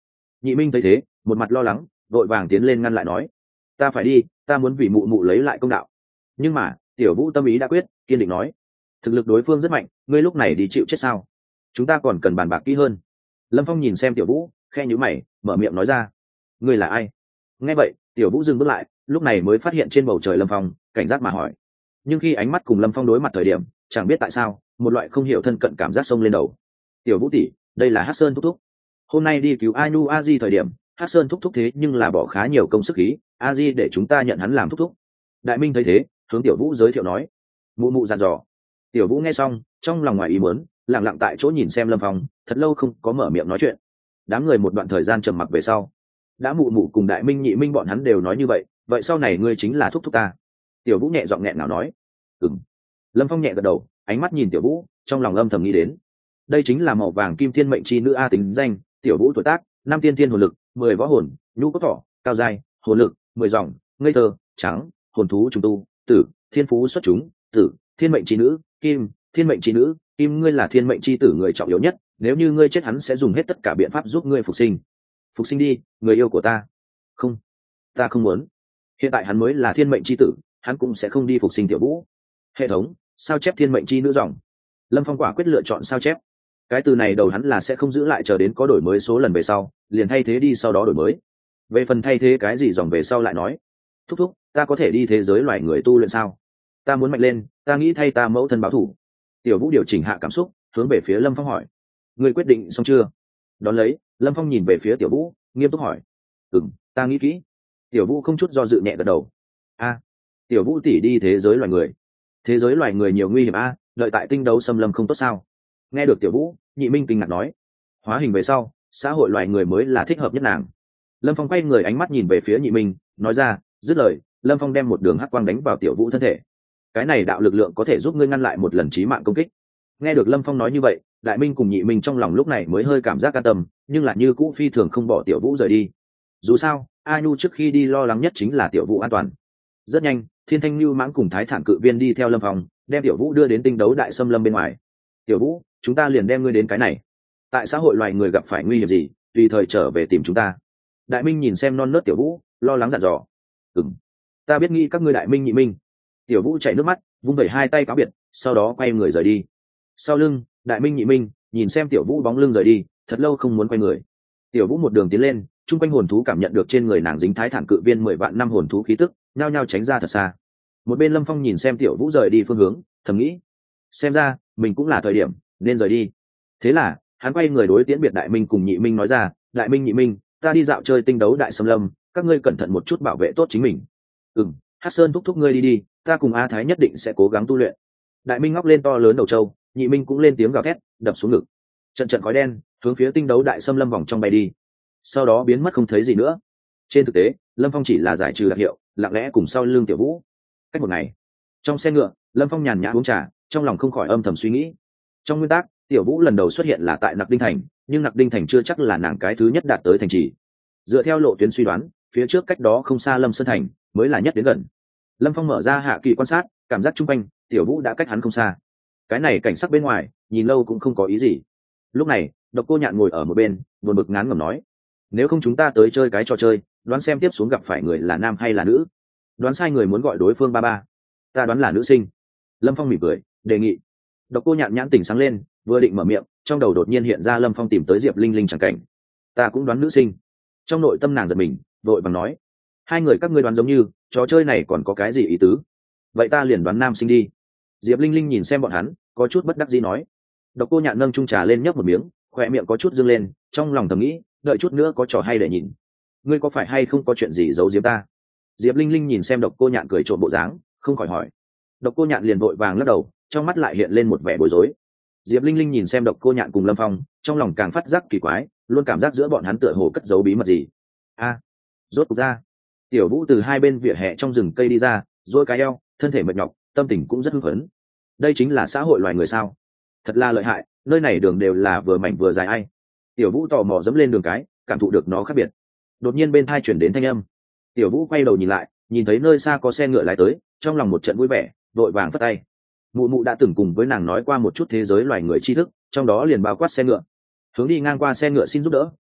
Nhị Minh thấy thế một mặt lo lắng vội vàng tiến lên ngăn lại nói, ta phải đi, ta muốn vì mụ mụ lấy lại công đạo. Nhưng mà Tiểu Vũ tâm ý đã quyết, kiên định nói, thực lực đối phương rất mạnh, ngươi lúc này đi chịu chết sao? Chúng ta còn cần bàn bạc kỹ hơn. Lâm Phong nhìn xem Tiểu Vũ, khe nhíu mày mở miệng nói ra, ngươi là ai? Nghe vậy Tiểu Vũ dừng bước lại, lúc này mới phát hiện trên bầu trời Lâm Phong, cảnh giác mà hỏi. Nhưng khi ánh mắt cùng Lâm Phong đối mặt thời điểm, chẳng biết tại sao một loại không hiểu thân cận cảm giác xông lên đầu. Tiểu Vũ tỷ, đây là Hắc Sơn thúc thúc. Hôm nay đi cứu Anu A Di thời điểm, Hắc Sơn thúc thúc thế nhưng là bỏ khá nhiều công sức khí, A Di để chúng ta nhận hắn làm thúc thúc. Đại Minh thấy thế hướng Tiểu Vũ giới thiệu nói. Mụ mụ dặn dò. Tiểu Vũ nghe xong trong lòng ngoài ý muốn, lặng lặng tại chỗ nhìn xem Lâm Phong, thật lâu không có mở miệng nói chuyện. Đám người một đoạn thời gian trầm mặc về sau, đã mụ mụ cùng Đại Minh nhị Minh bọn hắn đều nói như vậy, vậy sau này ngươi chính là thúc thúc ta. Tiểu Vũ nhẹ giọng nghẹn nào nói. Ừm. Lâm Phong nhẹ gật đầu, ánh mắt nhìn Tiểu Vũ, trong lòng âm thầm nghĩ đến, đây chính là màu vàng kim thiên mệnh chi nữ a. Tính danh Tiểu Vũ, tuổi tác năm tiên thiên hồn lực mười võ hồn, nhu cốt thỏ, cao giai hồn lực mười dòng, ngây thơ trắng, hồn thú trùng tu tử, thiên phú xuất chúng tử, thiên mệnh chi nữ kim, thiên mệnh chi nữ kim, ngươi là thiên mệnh chi tử người trọng yếu nhất, nếu như ngươi chết hắn sẽ dùng hết tất cả biện pháp giúp ngươi phục sinh. Phục sinh đi, người yêu của ta. Không, ta không muốn. Hiện tại hắn mới là thiên mệnh chi tử, hắn cũng sẽ không đi phục sinh Tiểu Vũ. Hệ thống sao chép thiên mệnh chi nữ dòng. Lâm Phong quả quyết lựa chọn sao chép. Cái từ này đầu hắn là sẽ không giữ lại chờ đến có đổi mới số lần về sau liền thay thế đi, sau đó đổi mới. Về phần thay thế cái gì dòng về sau lại nói. Thúc thúc, ta có thể đi thế giới loài người tu luyện sao? Ta muốn mạnh lên, ta nghĩ thay ta mẫu thân báo thủ. Tiểu Vũ điều chỉnh hạ cảm xúc, hướng về phía Lâm Phong hỏi. Ngươi quyết định xong chưa? Đón lấy Lâm Phong nhìn về phía Tiểu Vũ, nghiêm túc hỏi. Ừm, ta nghĩ kỹ. Tiểu Vũ không chút do dự nhẹ gật đầu. A, Tiểu Vũ tỷ đi thế giới loài người. Thế giới loài người nhiều nguy hiểm a, đợi tại tinh đấu xâm lâm không tốt sao? Nghe được Tiểu Vũ, Nhị Minh kinh ngạc nói. Hóa hình về sau, xã hội loài người mới là thích hợp nhất nàng. Lâm Phong quay người ánh mắt nhìn về phía Nhị Minh, nói ra, dứt lời Lâm Phong đem một đường hắc quang đánh vào Tiểu Vũ thân thể. Cái này đạo lực lượng có thể giúp ngươi ngăn lại một lần chí mạng công kích. Nghe được Lâm Phong nói như vậy, Đại Minh cùng Nhị Minh trong lòng lúc này mới hơi cảm giác an tâm, nhưng là như cũ phi thường không bỏ Tiểu Vũ rời đi. Dù sao A Nhu trước khi đi lo lắng nhất chính là Tiểu Vũ an toàn. Rất nhanh Thiên Thanh Nhu Mãng cùng Thái Thản Cự Viên đi theo Lâm Phong, đem Tiểu Vũ đưa đến tinh đấu đại xâm lâm bên ngoài. Tiểu Vũ, chúng ta liền đem ngươi đến cái này, tại xã hội loài người gặp phải nguy hiểm gì tùy thời trở về tìm chúng ta. Đại Minh nhìn xem non nớt Tiểu Vũ, lo lắng dặn dò. Ừm, ta biết nghĩ các ngươi Đại Minh Nhị Minh. Tiểu Vũ chảy nước mắt, vung vẩy hai tay cáo biệt, sau đó quay người rời đi. Sau lưng Đại Minh Nhị Minh nhìn xem Tiểu Vũ bóng lưng rời đi, thật lâu không muốn quay người. Tiểu Vũ một đường tiến lên, chung quanh hồn thú cảm nhận được trên người nàng dính Thái Thản Cự Viên mười vạn năm hồn thú khí tức, nhao nhao tránh ra thật xa. Một bên Lâm Phong nhìn xem Tiểu Vũ rời đi phương hướng, thầm nghĩ, xem ra mình cũng là thời điểm nên rời đi. Thế là hắn quay người đối tiễn biệt Đại Minh cùng Nhị Minh nói ra, Đại Minh Nhị Minh, ta đi dạo chơi tinh đấu đại xâm lâm, các ngươi cẩn thận một chút bảo vệ tốt chính mình. Ừm, Hắc Sơn thúc thúc ngươi đi đi, ta cùng A Thái nhất định sẽ cố gắng tu luyện. Đại Minh ngóc lên to lớn đầu trâu, Nhị Minh cũng lên tiếng gào thét, đập xuống ngực. Trận trận khói đen hướng phía tinh đấu đại xâm lâm vòng trong bay đi, sau đó biến mất không thấy gì nữa. Trên thực tế Lâm Phong chỉ là giải trừ đặc hiệu, lặng lẽ cùng sau lưng Tiểu Vũ. Cách một ngày, trong xe ngựa Lâm Phong nhàn nhã uống trà, trong lòng không khỏi âm thầm suy nghĩ. Trong nguyên tắc Tiểu Vũ lần đầu xuất hiện là tại Nặc Đinh Thành, nhưng Nặc Đinh Thành chưa chắc là nàng cái thứ nhất đạt tới thành trì. Dựa theo lộ tuyến suy đoán, phía trước cách đó không xa Lâm Sơn Thành mới là nhất đến gần. Lâm Phong mở ra hạ kỳ quan sát, cảm giác chung quanh Tiểu Vũ đã cách hắn không xa. Cái này cảnh sắc bên ngoài nhìn lâu cũng không có ý gì. Lúc này Độc Cô Nhạn ngồi ở một bên buồn bực ngán ngẩm nói, nếu không chúng ta tới chơi cái trò chơi, đoán xem tiếp xuống gặp phải người là nam hay là nữ. Đoán sai người muốn gọi đối phương ba ba. Ta đoán là nữ sinh. Lâm Phong mỉm cười đề nghị. Độc Cô Nhạn nhãn tỉnh sáng lên, vừa định mở miệng, trong đầu đột nhiên hiện ra Lâm Phong tìm tới Diệp Linh Linh chẳng cảnh. Ta cũng đoán nữ sinh. Trong nội tâm nàng giật mình, vội vàng nói, hai người các ngươi đoán giống như, trò chơi này còn có cái gì ý tứ? Vậy ta liền đoán nam sinh đi. Diệp Linh Linh nhìn xem bọn hắn, có chút bất đắc dĩ nói. Độc Cô Nhạn nâng chung trà lên nhấp một miếng, khỏe miệng có chút dâng lên, trong lòng thầm nghĩ, đợi chút nữa có trò hay để nhìn. Ngươi có phải hay không có chuyện gì giấu giếm ta? Diệp Linh Linh nhìn xem Độc Cô Nhạn cười trộm bộ dáng, không khỏi hỏi. Độc Cô Nhạn liền vội vàng lắc đầu, trong mắt lại hiện lên một vẻ bối rối. Diệp Linh Linh nhìn xem Độc Cô Nhạn cùng Lâm Phong, trong lòng càng phát giác kỳ quái, luôn cảm giác giữa bọn hắn tựa hồ cất giấu bí mật gì. A, rốt cuộc ra. Tiểu Vũ từ hai bên vỉa hè trong rừng cây đi ra, duỗi cái eo, thân thể mệt nhọc, tâm tình cũng rất hưng phấn. Đây chính là xã hội loài người sao? Thật là lợi hại, nơi này đường đều là vừa mảnh vừa dài ai. Tiểu Vũ tò mò dẫm lên đường cái, cảm thụ được nó khác biệt. Đột nhiên bên tai chuyển đến thanh âm. Tiểu Vũ quay đầu nhìn lại, nhìn thấy nơi xa có xe ngựa lái tới, trong lòng một trận vui vẻ, vội vàng phất tay. Mụ mụ đã từng cùng với nàng nói qua một chút thế giới loài người tri thức, trong đó liền bao quát xe ngựa. Hướng đi ngang qua xe ngựa xin giúp đỡ,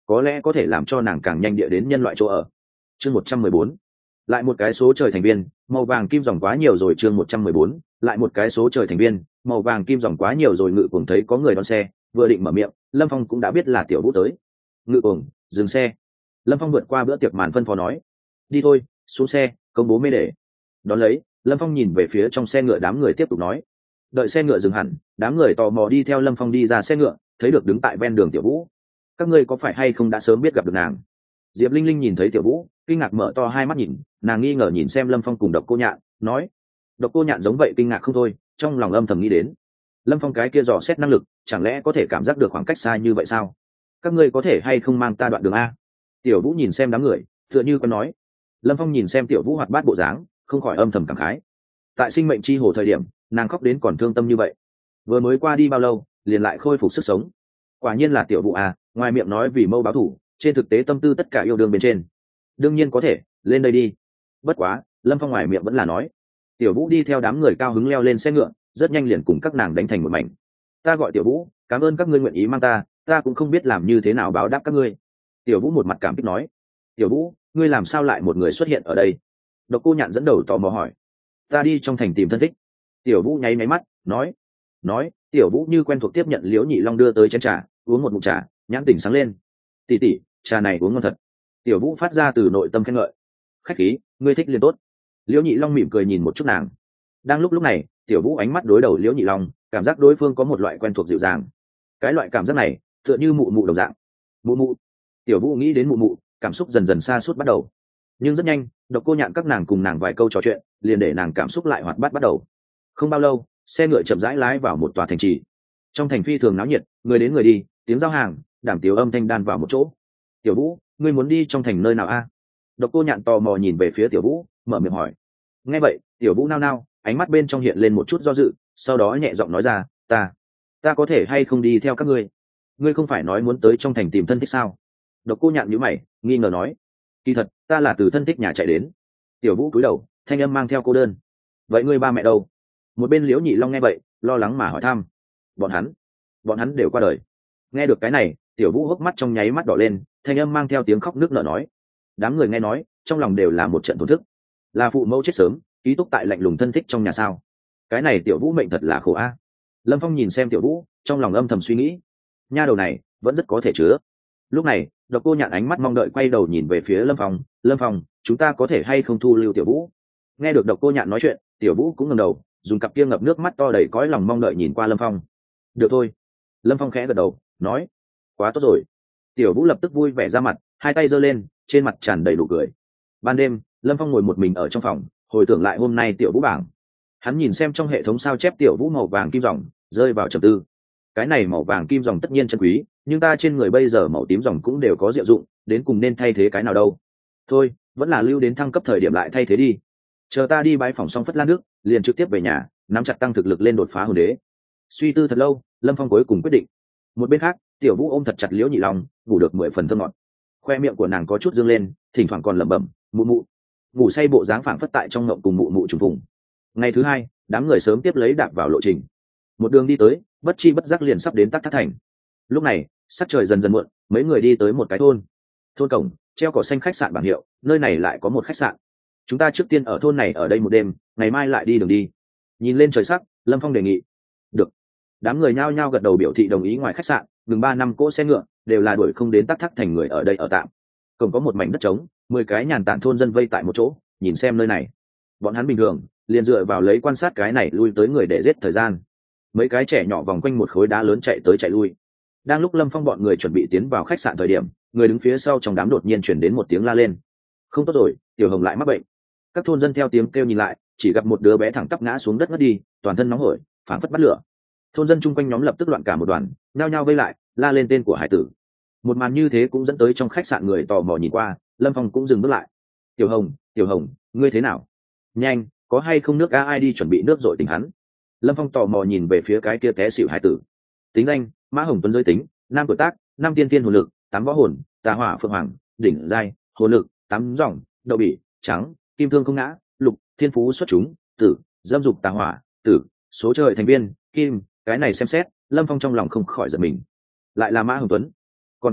có lẽ có thể làm cho nàng càng nhanh địa đến nhân loại chỗ ở. Chương một trăm mười bốn, lại một cái số trời thành viên, màu vàng kim dòng quá nhiều rồi. Chương một trăm mười bốn, lại một cái số trời thành viên, màu vàng kim dòng quá nhiều rồi. Ngự cuồng thấy có người đón xe, vừa định mở miệng, Lâm Phong cũng đã biết là Tiểu Vũ tới. Ngự cuồng, dừng xe. Lâm Phong vượt qua bữa tiệc màn phân phó nói. Đi thôi, xuống xe, công bố mê để. Đón lấy, Lâm Phong nhìn về phía trong xe ngựa đám người tiếp tục nói. Đợi xe ngựa dừng hẳn, đám người tò mò đi theo Lâm Phong đi ra xe ngựa, thấy được đứng tại ven đường Tiểu Vũ. Các ngươi có phải hay không đã sớm biết gặp được nàng? Diệp Linh Linh nhìn thấy Tiểu Vũ, kinh ngạc mở to hai mắt nhìn, nàng nghi ngờ nhìn xem Lâm Phong cùng Độc Cô Nhạn, nói. Độc Cô Nhạn giống vậy kinh ngạc không thôi, trong lòng âm thầm nghĩ đến. Lâm Phong cái kia dò xét năng lực, chẳng lẽ có thể cảm giác được khoảng cách xa như vậy sao? Các ngươi có thể hay không mang ta đoạn đường a? Tiểu Vũ nhìn xem đám người, tựa như có nói. Lâm Phong nhìn xem Tiểu Vũ hoạt bát bộ dáng, không khỏi âm thầm cảm khái. Tại sinh mệnh chi hồ thời điểm, nàng khóc đến còn thương tâm như vậy, vừa mới qua đi bao lâu, liền lại khôi phục sức sống. Quả nhiên là Tiểu Vũ à, ngoài miệng nói vì mâu báo thủ, trên thực tế tâm tư tất cả yêu đương bên trên. Đương nhiên có thể, lên đây đi. Bất quá, Lâm Phong ngoài miệng vẫn là nói. Tiểu Vũ đi theo đám người cao hứng leo lên xe ngựa, rất nhanh liền cùng các nàng đánh thành một mảnh. Ta gọi Tiểu Vũ, cảm ơn các ngươi nguyện ý mang ta, ta cũng không biết làm như thế nào báo đáp các ngươi. Tiểu Vũ một mặt cảm kích nói. Tiểu Vũ, ngươi làm sao lại một người xuất hiện ở đây? Độc Cô Nhạn dẫn đầu tò mò hỏi. Ta đi trong thành tìm thân thích. Tiểu Vũ nháy máy mắt, nói. Nói, Tiểu Vũ như quen thuộc tiếp nhận Liễu Nhị Long đưa tới chén trà, uống một ngụm trà, nhãn tỉnh sáng lên. Tỷ tỷ, trà này uống ngon thật. Tiểu Vũ phát ra từ nội tâm khen ngợi. Khách khí, ngươi thích liền tốt. Liễu Nhị Long mỉm cười nhìn một chút nàng. Đang lúc lúc này, Tiểu Vũ ánh mắt đối đầu Liễu Nhị Long, cảm giác đối phương có một loại quen thuộc dịu dàng. Cái loại cảm giác này, tựa như mụ mụ đồng dạng. Mụ mụ. Tiểu Vũ nghĩ đến mụ mụ, cảm xúc dần dần xa suốt bắt đầu. Nhưng rất nhanh, Độc Cô Nhạn các nàng cùng nàng vài câu trò chuyện, liền để nàng cảm xúc lại hoạt bát bắt đầu. Không bao lâu, xe ngựa chậm rãi lái vào một tòa thành trì. Trong thành phi thường náo nhiệt, người đến người đi, tiếng giao hàng, đàm tiếu âm thanh đan vào một chỗ. Tiểu Vũ, ngươi muốn đi trong thành nơi nào a? Độc Cô Nhạn tò mò nhìn về phía Tiểu Vũ, mở miệng hỏi. Nghe vậy, Tiểu Vũ nao nao, ánh mắt bên trong hiện lên một chút do dự, sau đó nhẹ giọng nói ra, ta, ta có thể hay không đi theo các ngươi? Ngươi không phải nói muốn tới trong thành tìm thân thích sao? Độc Cô Nhạn nhíu mày, nghi ngờ nói. Kỳ thật, ta là từ thân thích nhà chạy đến. Tiểu Vũ cúi đầu, thanh âm mang theo cô đơn. Vậy ngươi ba mẹ đâu? Một bên Liễu Nhị Long nghe vậy, lo lắng mà hỏi thăm. Bọn hắn, bọn hắn đều qua đời. Nghe được cái này, Tiểu Vũ hốc mắt trong nháy mắt đỏ lên, thanh âm mang theo tiếng khóc nước nở nói. Đám người nghe nói, trong lòng đều là một trận thổn thức. Là phụ mẫu chết sớm, ký túc tại lạnh lùng thân thích trong nhà sao? Cái này Tiểu Vũ mệnh thật là khổ a. Lâm Phong nhìn xem Tiểu Vũ, trong lòng âm thầm suy nghĩ. Nha đầu này, vẫn rất có thể chứa. Lúc này, Độc Cô Nhạn ánh mắt mong đợi quay đầu nhìn về phía Lâm Phong. Lâm Phong, chúng ta có thể hay không thu lưu Tiểu Vũ? Nghe được Độc Cô Nhạn nói chuyện, Tiểu Vũ cũng ngẩng đầu, dùng cặp kia ngập nước mắt to đầy cõi lòng mong đợi nhìn qua Lâm Phong. Được thôi. Lâm Phong khẽ gật đầu, nói. Quá tốt rồi. Tiểu Vũ lập tức vui vẻ ra mặt, hai tay giơ lên, trên mặt tràn đầy nụ cười. Ban đêm, Lâm Phong ngồi một mình ở trong phòng, hồi tưởng lại hôm nay Tiểu Vũ bảng. Hắn nhìn xem trong hệ thống sao chép Tiểu Vũ màu vàng kim dòng, rơi vào trầm tư. Cái này màu vàng kim dòng tất nhiên chân quý, nhưng ta trên người bây giờ màu tím dòng cũng đều có diệu dụng, đến cùng nên thay thế cái nào đâu? Thôi, vẫn là lưu đến thăng cấp thời điểm lại thay thế đi. Chờ ta đi bái phòng xong Phất Lan nước, liền trực tiếp về nhà, nắm chặt tăng thực lực lên đột phá hồn đế. Suy tư thật lâu, Lâm Phong cuối cùng quyết định. Một bên khác, Tiểu Vũ ôm thật chặt Liễu Nhị Long, ngủ được mười phần thơm ngọt. Khoe miệng của nàng có chút dương lên, thỉnh thoảng còn lẩm bẩm, mụ mụ. Ngủ say bộ dáng phảng phất tại trong ngộng cùng mụ mụ trùng phùng. Ngày thứ hai, đám người sớm tiếp lấy đạp vào lộ trình. Một đường đi tới, bất chi bất giác liền sắp đến Tắc Thác Thành. Lúc này, sắc trời dần dần muộn, mấy người đi tới một cái thôn. Thôn cổng treo cỏ xanh khách sạn bảng hiệu, nơi này lại có một khách sạn. Chúng ta trước tiên ở thôn này ở đây một đêm, ngày mai lại đi đường đi. Nhìn lên trời sắc, Lâm Phong đề nghị. Được. Đám người nhao nhao gật đầu biểu thị đồng ý. Ngoài khách sạn, ngừng ba năm cỗ xe ngựa, đều là đuổi không đến Tắc Thác Thành người ở đây ở tạm. Cổng có một mảnh đất trống, mười cái nhàn tản thôn dân vây tại một chỗ, nhìn xem nơi này. Bọn hắn bình thường liền dựa vào lấy quan sát cái này lui tới người để giết thời gian. Mấy cái trẻ nhỏ vòng quanh một khối đá lớn chạy tới chạy lui. Đang lúc Lâm Phong bọn người chuẩn bị tiến vào khách sạn thời điểm, người đứng phía sau trong đám đột nhiên chuyển đến một tiếng la lên. Không tốt rồi, Tiểu Hồng lại mắc bệnh. Các thôn dân theo tiếng kêu nhìn lại, chỉ gặp một đứa bé thẳng tắp ngã xuống đất ngất đi, toàn thân nóng hổi, phảng phất bắt lửa. Thôn dân chung quanh nhóm lập tức loạn cả một đoàn, nhao nhao vây lại, la lên tên của hải tử. Một màn như thế cũng dẫn tới trong khách sạn người tò mò nhìn qua, Lâm Phong cũng dừng bước lại. Tiểu Hồng, Tiểu Hồng, ngươi thế nào? Nhanh, có hay không nước ga ai đi chuẩn bị nước rồi tỉnh hắn. Lâm Phong tò mò nhìn về phía cái kia té xỉu hải tử. Tính danh: Mã Hồng Tuấn, giới tính: nam, tuổi tác: năm, tiên tiên hồn lực: tám, võ hồn: tà hỏa phượng hoàng, đỉnh giai: hồn lực: tám, dòng: đậu bỉ, trắng, kim thương không ngã, lục, thiên phú xuất chúng, tử, dâm dục tà hỏa, tử, số trời thành viên, kim. Cái này xem xét, Lâm Phong trong lòng không khỏi giật mình. Lại là Mã Hồng Tuấn. Còn có,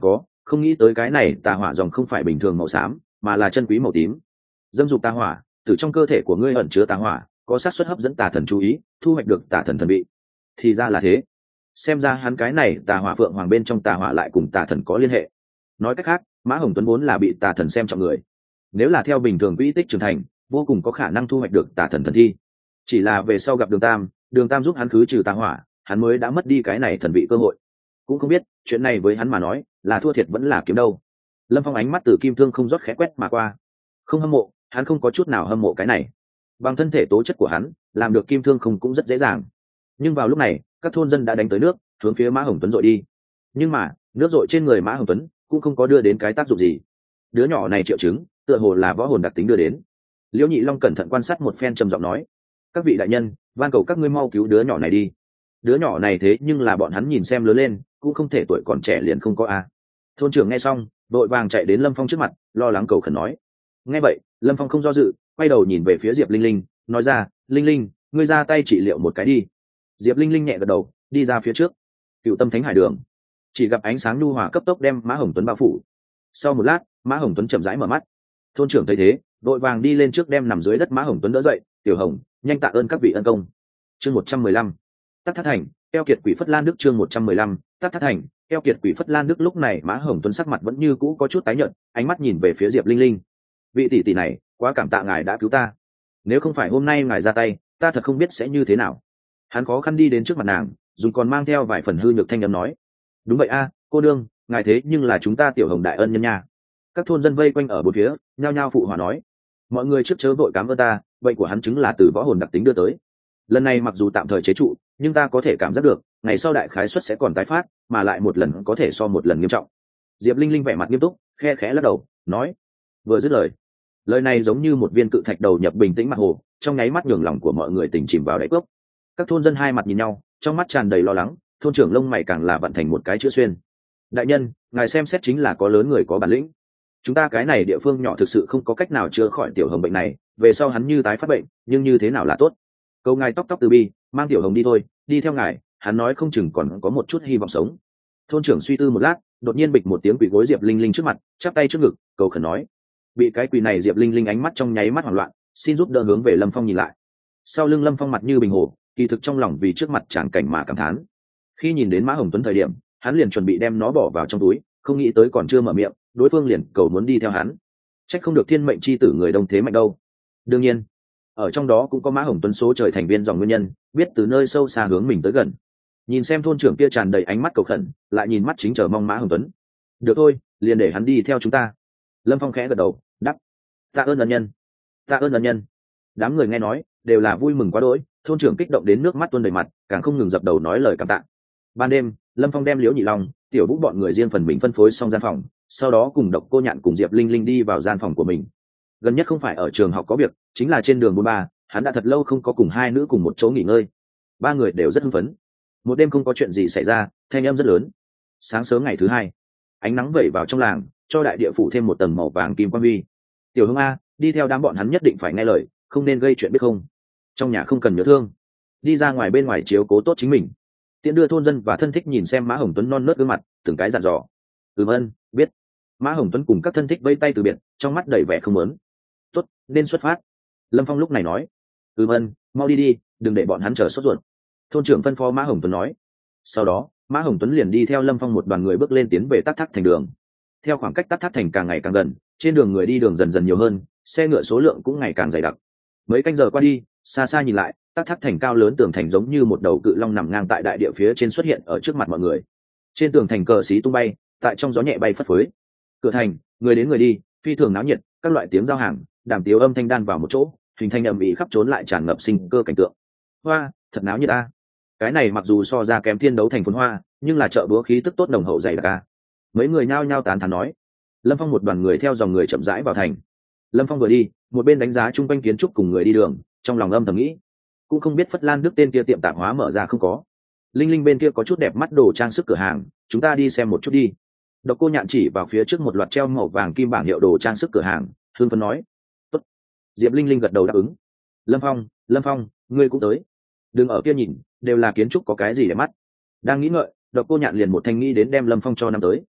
không nghĩ tới cái này tà hỏa dòng không phải bình thường màu xám mà là chân quý màu tím. Dâm dục tà hỏa, từ trong cơ thể của ngươi ẩn chứa tà hỏa, có xác suất hấp dẫn tà thần chú ý, thu hoạch được tà thần thần vị. Thì ra là thế, xem ra hắn cái này tà hỏa phượng hoàng bên trong tà hỏa lại cùng tà thần có liên hệ. Nói cách khác, Mã Hồng Tuấn vốn là bị tà thần xem trọng người, nếu là theo bình thường quỹ tích trưởng thành, vô cùng có khả năng thu hoạch được tà thần thần thi. Chỉ là về sau gặp Đường Tam, Đường Tam giúp hắn khứ trừ tà hỏa, hắn mới đã mất đi cái này thần vị cơ hội. Cũng không biết chuyện này với hắn mà nói là thua thiệt vẫn là kiếm đâu. Lâm Phong ánh mắt từ kim thương không rót khẽ quét mà qua, không hâm mộ, hắn không có chút nào hâm mộ cái này. Bằng thân thể tố chất của hắn, làm được kim thương không cũng rất dễ dàng. Nhưng vào lúc này, các thôn dân đã đánh tới nước, hướng phía Mã Hồng Tuấn dội đi. Nhưng mà nước dội trên người Mã Hồng Tuấn cũng không có đưa đến cái tác dụng gì. Đứa nhỏ này triệu chứng tựa hồ là võ hồn đặc tính đưa đến. Liễu Nhị Long cẩn thận quan sát một phen, trầm giọng nói: các vị đại nhân, van cầu các ngươi mau cứu đứa nhỏ này đi. Đứa nhỏ này thế nhưng là bọn hắn nhìn xem lớn lên, cũng không thể tuổi còn trẻ liền không có a. Thôn trưởng nghe xong đội vàng chạy đến Lâm Phong trước mặt, lo lắng cầu khẩn nói. Nghe vậy Lâm Phong không do dự, quay đầu nhìn về phía Diệp Linh Linh, nói ra: Linh Linh, ngươi ra tay trị liệu một cái đi. Diệp Linh Linh nhẹ gật đầu, đi ra phía trước. Cựu Tâm Thánh Hải Đường, chỉ gặp ánh sáng nhu hòa cấp tốc đem Mã Hồng Tuấn bao phủ. Sau một lát, Mã Hồng Tuấn chậm rãi mở mắt. Thôn trưởng thấy thế, đội vàng đi lên trước đem nằm dưới đất Mã Hồng Tuấn đỡ dậy. Tiểu Hồng, nhanh tạ ơn các vị ân công. Chương một trăm mười lăm, Tắc Thất Thành, Keo Kiệt Quỷ Phất Lan Đức. Chương một trăm mười lăm, Tắc Thất Thành, Keo Kiệt Quỷ Phất Lan Đức. Lúc này Mã Hồng Tuấn sắc mặt vẫn như cũ có chút tái nhợt, ánh mắt nhìn về phía Diệp Linh Linh. Vị tỷ tỷ này, quá cảm tạ ngài đã cứu ta. Nếu không phải hôm nay ngài ra tay, ta thật không biết sẽ như thế nào. Hắn khó khăn đi đến trước mặt nàng, dùng còn mang theo vài phần hư nhược thanh âm nói: đúng vậy a, cô đương, ngài thế nhưng là chúng ta Tiểu Hồng đại ân nhân nha. Các thôn dân vây quanh ở bốn phía, nhao nhao phụ hòa nói: mọi người trước chớ vội cảm ơn ta, bệnh của hắn chứng là từ võ hồn đặc tính đưa tới. Lần này mặc dù tạm thời chế trụ, nhưng ta có thể cảm giác được ngày sau đại khái suất sẽ còn tái phát, mà lại một lần có thể so một lần nghiêm trọng. Diệp Linh Linh vẻ mặt nghiêm túc, khe khẽ lắc đầu nói. Vừa dứt lời, lời này giống như một viên cự thạch đầu nhập bình tĩnh mặt hồ, trong nháy mắt nhường lòng của mọi người tỉnh chìm vào đáy cốc. Các thôn dân hai mặt nhìn nhau, trong mắt tràn đầy lo lắng. Thôn trưởng lông mày càng là vận thành một cái chữ xuyên. Đại nhân, ngài xem xét chính là có lớn người có bản lĩnh. Chúng ta cái này địa phương nhỏ thực sự không có cách nào chữa khỏi Tiểu Hồng bệnh này, về sau hắn như tái phát bệnh, nhưng như thế nào là tốt. Cầu ngài tóc tóc từ bi, mang Tiểu Hồng đi thôi, đi theo ngài, hắn nói không chừng còn có một chút hy vọng sống. Thôn trưởng suy tư một lát, đột nhiên bịch một tiếng quỳ gối Diệp Linh Linh trước mặt, chắp tay trước ngực, cầu khẩn nói. Bị cái quỳ này Diệp Linh Linh ánh mắt trong nháy mắt hoảng loạn, xin giúp đỡ hướng về Lâm Phong nhìn lại. Sau lưng Lâm Phong mặt như bình hồ, kỳ thực trong lòng vì trước mặt tràng cảnh mà cảm thán. Khi nhìn đến Mã Hồng Tuấn thời điểm, hắn liền chuẩn bị đem nó bỏ vào trong túi, không nghĩ tới còn chưa mở miệng, đối phương liền cầu muốn đi theo hắn. Trách không được thiên mệnh chi tử người đông thế mạnh đâu. Đương nhiên, ở trong đó cũng có Mã Hồng Tuấn số trời thành viên dòng nguyên nhân, biết từ nơi sâu xa hướng mình tới gần. Nhìn xem thôn trưởng kia tràn đầy ánh mắt cầu khẩn, lại nhìn mắt chính chờ mong Mã Hồng Tuấn. Được thôi, liền để hắn đi theo chúng ta. Lâm Phong khẽ gật đầu, đáp. Tạ ơn ân nhân, tạ ơn ân nhân. Đám người nghe nói đều là vui mừng quá đỗi, thôn trưởng kích động đến nước mắt tuôn đầy mặt, càng không ngừng dập đầu nói lời cảm tạ. Ban đêm, Lâm Phong đem Liễu Nhị Long, Tiểu Vũ bọn người riêng phần mình phân phối xong gian phòng, sau đó cùng Độc Cô Nhạn cùng Diệp Linh Linh đi vào gian phòng của mình. Gần nhất không phải ở trường học có việc, chính là trên đường buôn ba, hắn đã thật lâu không có cùng hai nữ cùng một chỗ nghỉ ngơi. Ba người đều rất hưng phấn. Một đêm không có chuyện gì xảy ra, thanh âm rất lớn. Sáng sớm ngày thứ hai, ánh nắng vẩy vào trong làng, cho đại địa phủ thêm một tầng màu vàng kim quang huy. Tiểu Hưng a, đi theo đám bọn hắn nhất định phải nghe lời, không nên gây chuyện biết không? Trong nhà không cần nhớ thương, đi ra ngoài bên ngoài chiếu cố tốt chính mình. Tiện đưa thôn dân và thân thích nhìn xem Mã Hồng Tuấn non nớt gương mặt, từng cái dặn dò. Ừm ân, biết. Mã Hồng Tuấn cùng các thân thích vây tay từ biệt, trong mắt đầy vẻ không muốn. Tốt, nên xuất phát. Lâm Phong lúc này nói. Ừm ân, mau đi đi, đừng để bọn hắn chờ sốt ruột. Thôn trưởng phân phó Mã Hồng Tuấn nói. Sau đó, Mã Hồng Tuấn liền đi theo Lâm Phong một đoàn người bước lên tiến về Tắc Thác Thành đường. Theo khoảng cách Tắc Thác Thành càng ngày càng gần, trên đường người đi đường dần dần nhiều hơn, xe ngựa số lượng cũng ngày càng dày đặc. Mấy canh giờ qua đi, xa xa nhìn lại, Tắc Thác Thành cao lớn tường thành giống như một đầu cự long nằm ngang tại đại địa phía trên xuất hiện ở trước mặt mọi người. Trên tường thành cờ xí tung bay, tại trong gió nhẹ bay phất phới. Cửa thành, người đến người đi, phi thường náo nhiệt, các loại tiếng giao hàng, đàm tiếu âm thanh đan vào một chỗ, hình thành ầm ĩ khắp trốn lại tràn ngập sinh cơ cảnh tượng. Hoa, thật náo nhiệt a. Cái này mặc dù so ra kém thiên đấu thành phồn hoa, nhưng là chợ búa khí tức tốt nồng hậu dày đặc a. Mấy người nhao nhao tán thán nói. Lâm Phong một đoàn người theo dòng người chậm rãi vào thành. Lâm Phong vừa đi, một bên đánh giá chung quanh kiến trúc cùng người đi đường, trong lòng âm thầm nghĩ, cũng không biết Phất Lan Đức tên kia tiệm tạp hóa mở ra không có. Linh Linh bên kia có chút đẹp mắt đồ trang sức cửa hàng, chúng ta đi xem một chút đi. Độc Cô Nhạn chỉ vào phía trước một loạt treo màu vàng kim bảng hiệu đồ trang sức cửa hàng, hương phấn nói. Tốt. Diệp Linh Linh gật đầu đáp ứng. Lâm Phong, Lâm Phong, ngươi cũng tới. Đừng ở kia nhìn, đều là kiến trúc có cái gì để mắt. Đang nghĩ ngợi, Độc Cô Nhạn liền một thanh nghĩ đến đem Lâm Phong cho năm tới.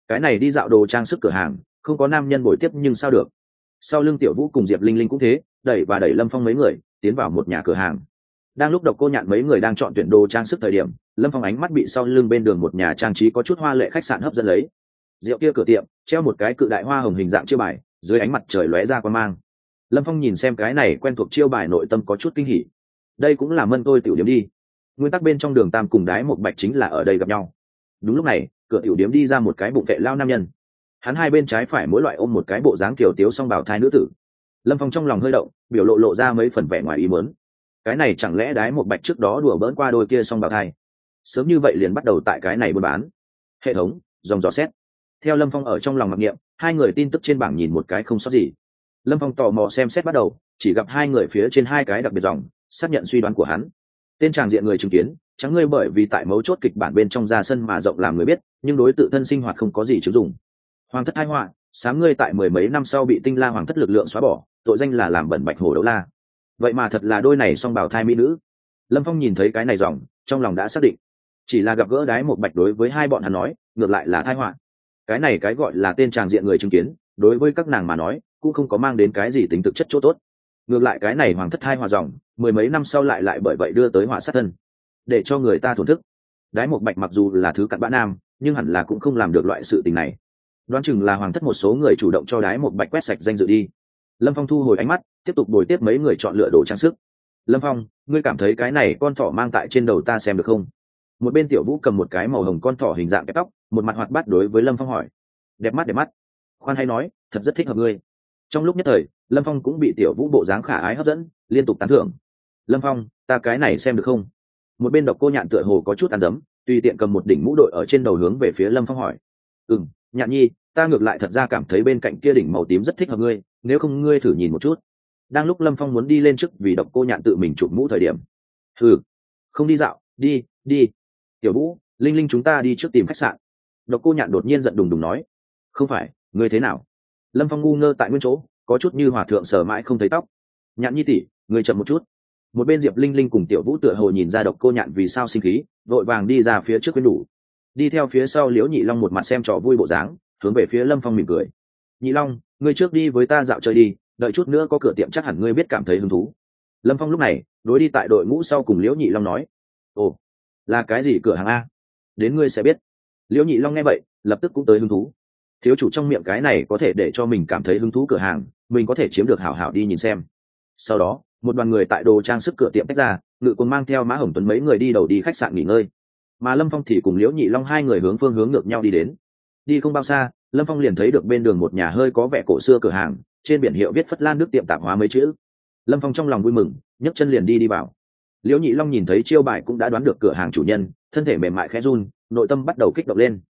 cái này đi dạo đồ trang sức cửa hàng không có nam nhân bồi tiếp nhưng sao được. Sau lưng Tiểu Vũ cùng Diệp Linh Linh cũng thế, đẩy và đẩy Lâm Phong mấy người tiến vào một nhà cửa hàng. Đang lúc Độc Cô Nhạn mấy người đang chọn tuyển đồ trang sức thời điểm, Lâm Phong ánh mắt bị sau lưng bên đường một nhà trang trí có chút hoa lệ khách sạn hấp dẫn lấy. Rượu kia cửa tiệm treo một cái cự đại hoa hồng hình dạng chiêu bài, dưới ánh mặt trời lóe ra quan mang. Lâm Phong nhìn xem cái này quen thuộc chiêu bài, nội tâm có chút kinh hỉ. Đây cũng là Mân Tôi tiểu điếm đi. Nguyên tắc bên trong Đường Tam cùng Đái Một Bạch chính là ở đây gặp nhau. Đúng lúc này, cửa tiểu điếm đi ra một cái bụng vệ lao nam nhân. Hắn hai bên trái phải mỗi loại ôm một cái bộ dáng kiểu tiếu song bảo thai nữ tử. Lâm Phong trong lòng hơi động, biểu lộ lộ ra mấy phần vẻ ngoài ý muốn. Cái này chẳng lẽ Đái Một Bạch trước đó đùa bỡn qua đôi kia song bảo thai, sớm như vậy liền bắt đầu tại cái này buôn bán. Hệ thống dòng dò xét. Theo Lâm Phong ở trong lòng mặc niệm, hai người tin tức trên bảng nhìn một cái không sót gì. Lâm Phong tò mò xem xét bắt đầu, chỉ gặp hai người phía trên hai cái đặc biệt dòng, xác nhận suy đoán của hắn. Tên tràng diện người chứng kiến, chẳng ngươi bởi vì tại mấu chốt kịch bản bên trong ra sân mà rộng làm người biết, nhưng đối tự thân sinh hoạt không có gì chứng dụng. Hoàng thất hai họa, sáng ngươi tại mười mấy năm sau bị Tinh La Hoàng thất lực lượng xóa bỏ, tội danh là làm bẩn bạch hổ đấu la. Vậy mà thật là đôi này song bào thai mỹ nữ. Lâm Phong nhìn thấy cái này dòng, trong lòng đã xác định. Chỉ là gặp gỡ Đái Một Bạch đối với hai bọn hắn nói, ngược lại là tai họa. Cái này cái gọi là tên tràng diện người chứng kiến, đối với các nàng mà nói, cũng không có mang đến cái gì tính thực chất chỗ tốt. Ngược lại cái này hoàng thất hai họa dòng, mười mấy năm sau lại lại bởi vậy đưa tới họa sát thân, để cho người ta thổn thức. Đái Một Bạch mặc dù là thứ cặn bã nam, nhưng hẳn là cũng không làm được loại sự tình này. Đoán chừng là hoàng thất một số người chủ động cho Đái Một Bạch quét sạch danh dự đi. Lâm Phong thu hồi ánh mắt, tiếp tục bồi tiếp mấy người chọn lựa đồ trang sức. Lâm Phong, ngươi cảm thấy cái này con thỏ mang tại trên đầu ta xem được không? Một bên Tiểu Vũ cầm một cái màu hồng con thỏ hình dạng kẹp tóc, một mặt hoạt bát đối với Lâm Phong hỏi. Đẹp mắt đẹp mắt. Khoan hay nói, thật rất thích hợp ngươi. Trong lúc nhất thời, Lâm Phong cũng bị Tiểu Vũ bộ dáng khả ái hấp dẫn, liên tục tán thưởng. Lâm Phong, ta cái này xem được không? Một bên Độc Cô Nhạn tựa hồ có chút ăn dấm, tùy tiện cầm một đỉnh mũ đội ở trên đầu hướng về phía Lâm Phong hỏi. Ừm, Nhạn nhi, ta ngược lại thật ra cảm thấy bên cạnh kia đỉnh màu tím rất thích hợp ngươi, nếu không ngươi thử nhìn một chút. Đang lúc Lâm Phong muốn đi lên trước vì Độc Cô Nhạn tự mình chụp mũ thời điểm. Hừ, không đi dạo, đi, đi. Tiểu Vũ, Linh Linh chúng ta đi trước tìm khách sạn. Độc Cô Nhạn đột nhiên giận đùng đùng nói. Không phải, ngươi thế nào? Lâm Phong ngu ngơ tại nguyên chỗ, có chút như hòa thượng sờ mãi không thấy tóc. Nhạn nhi tỷ, ngươi chậm một chút. Một bên Diệp Linh Linh cùng Tiểu Vũ tựa hồ nhìn ra Độc Cô Nhạn vì sao sinh khí, vội vàng đi ra phía trước quyến đủ. Đi theo phía sau Liễu Nhị Long một mặt xem trò vui bộ dáng, hướng về phía Lâm Phong mỉm cười. Nhị Long, ngươi trước đi với ta dạo chơi đi, đợi chút nữa có cửa tiệm chắc hẳn ngươi biết cảm thấy hứng thú. Lâm Phong lúc này đối đi tại đội ngũ sau cùng Liễu Nhị Long nói. Ồ, là cái gì cửa hàng a? Đến ngươi sẽ biết. Liễu Nhị Long nghe vậy lập tức cũng tới hứng thú. Thiếu chủ trong miệng cái này có thể để cho mình cảm thấy hứng thú cửa hàng, mình có thể chiếm được hảo hảo đi nhìn xem. Sau đó một đoàn người tại đồ trang sức cửa tiệm tách ra, Ngự Quân mang theo Mã Hồng Tuấn mấy người đi đầu đi khách sạn nghỉ ngơi, mà Lâm Phong thì cùng Liễu Nhị Long hai người hướng phương hướng ngược nhau đi đến. Đi không bao xa, Lâm Phong liền thấy được bên đường một nhà hơi có vẻ cổ xưa cửa hàng, trên biển hiệu viết Phất Lan nước tiệm tạp hóa mấy chữ. Lâm Phong trong lòng vui mừng, nhấc chân liền đi đi vào. Liễu Nhị Long nhìn thấy chiêu bài cũng đã đoán được cửa hàng chủ nhân, thân thể mềm mại khẽ run, nội tâm bắt đầu kích động lên.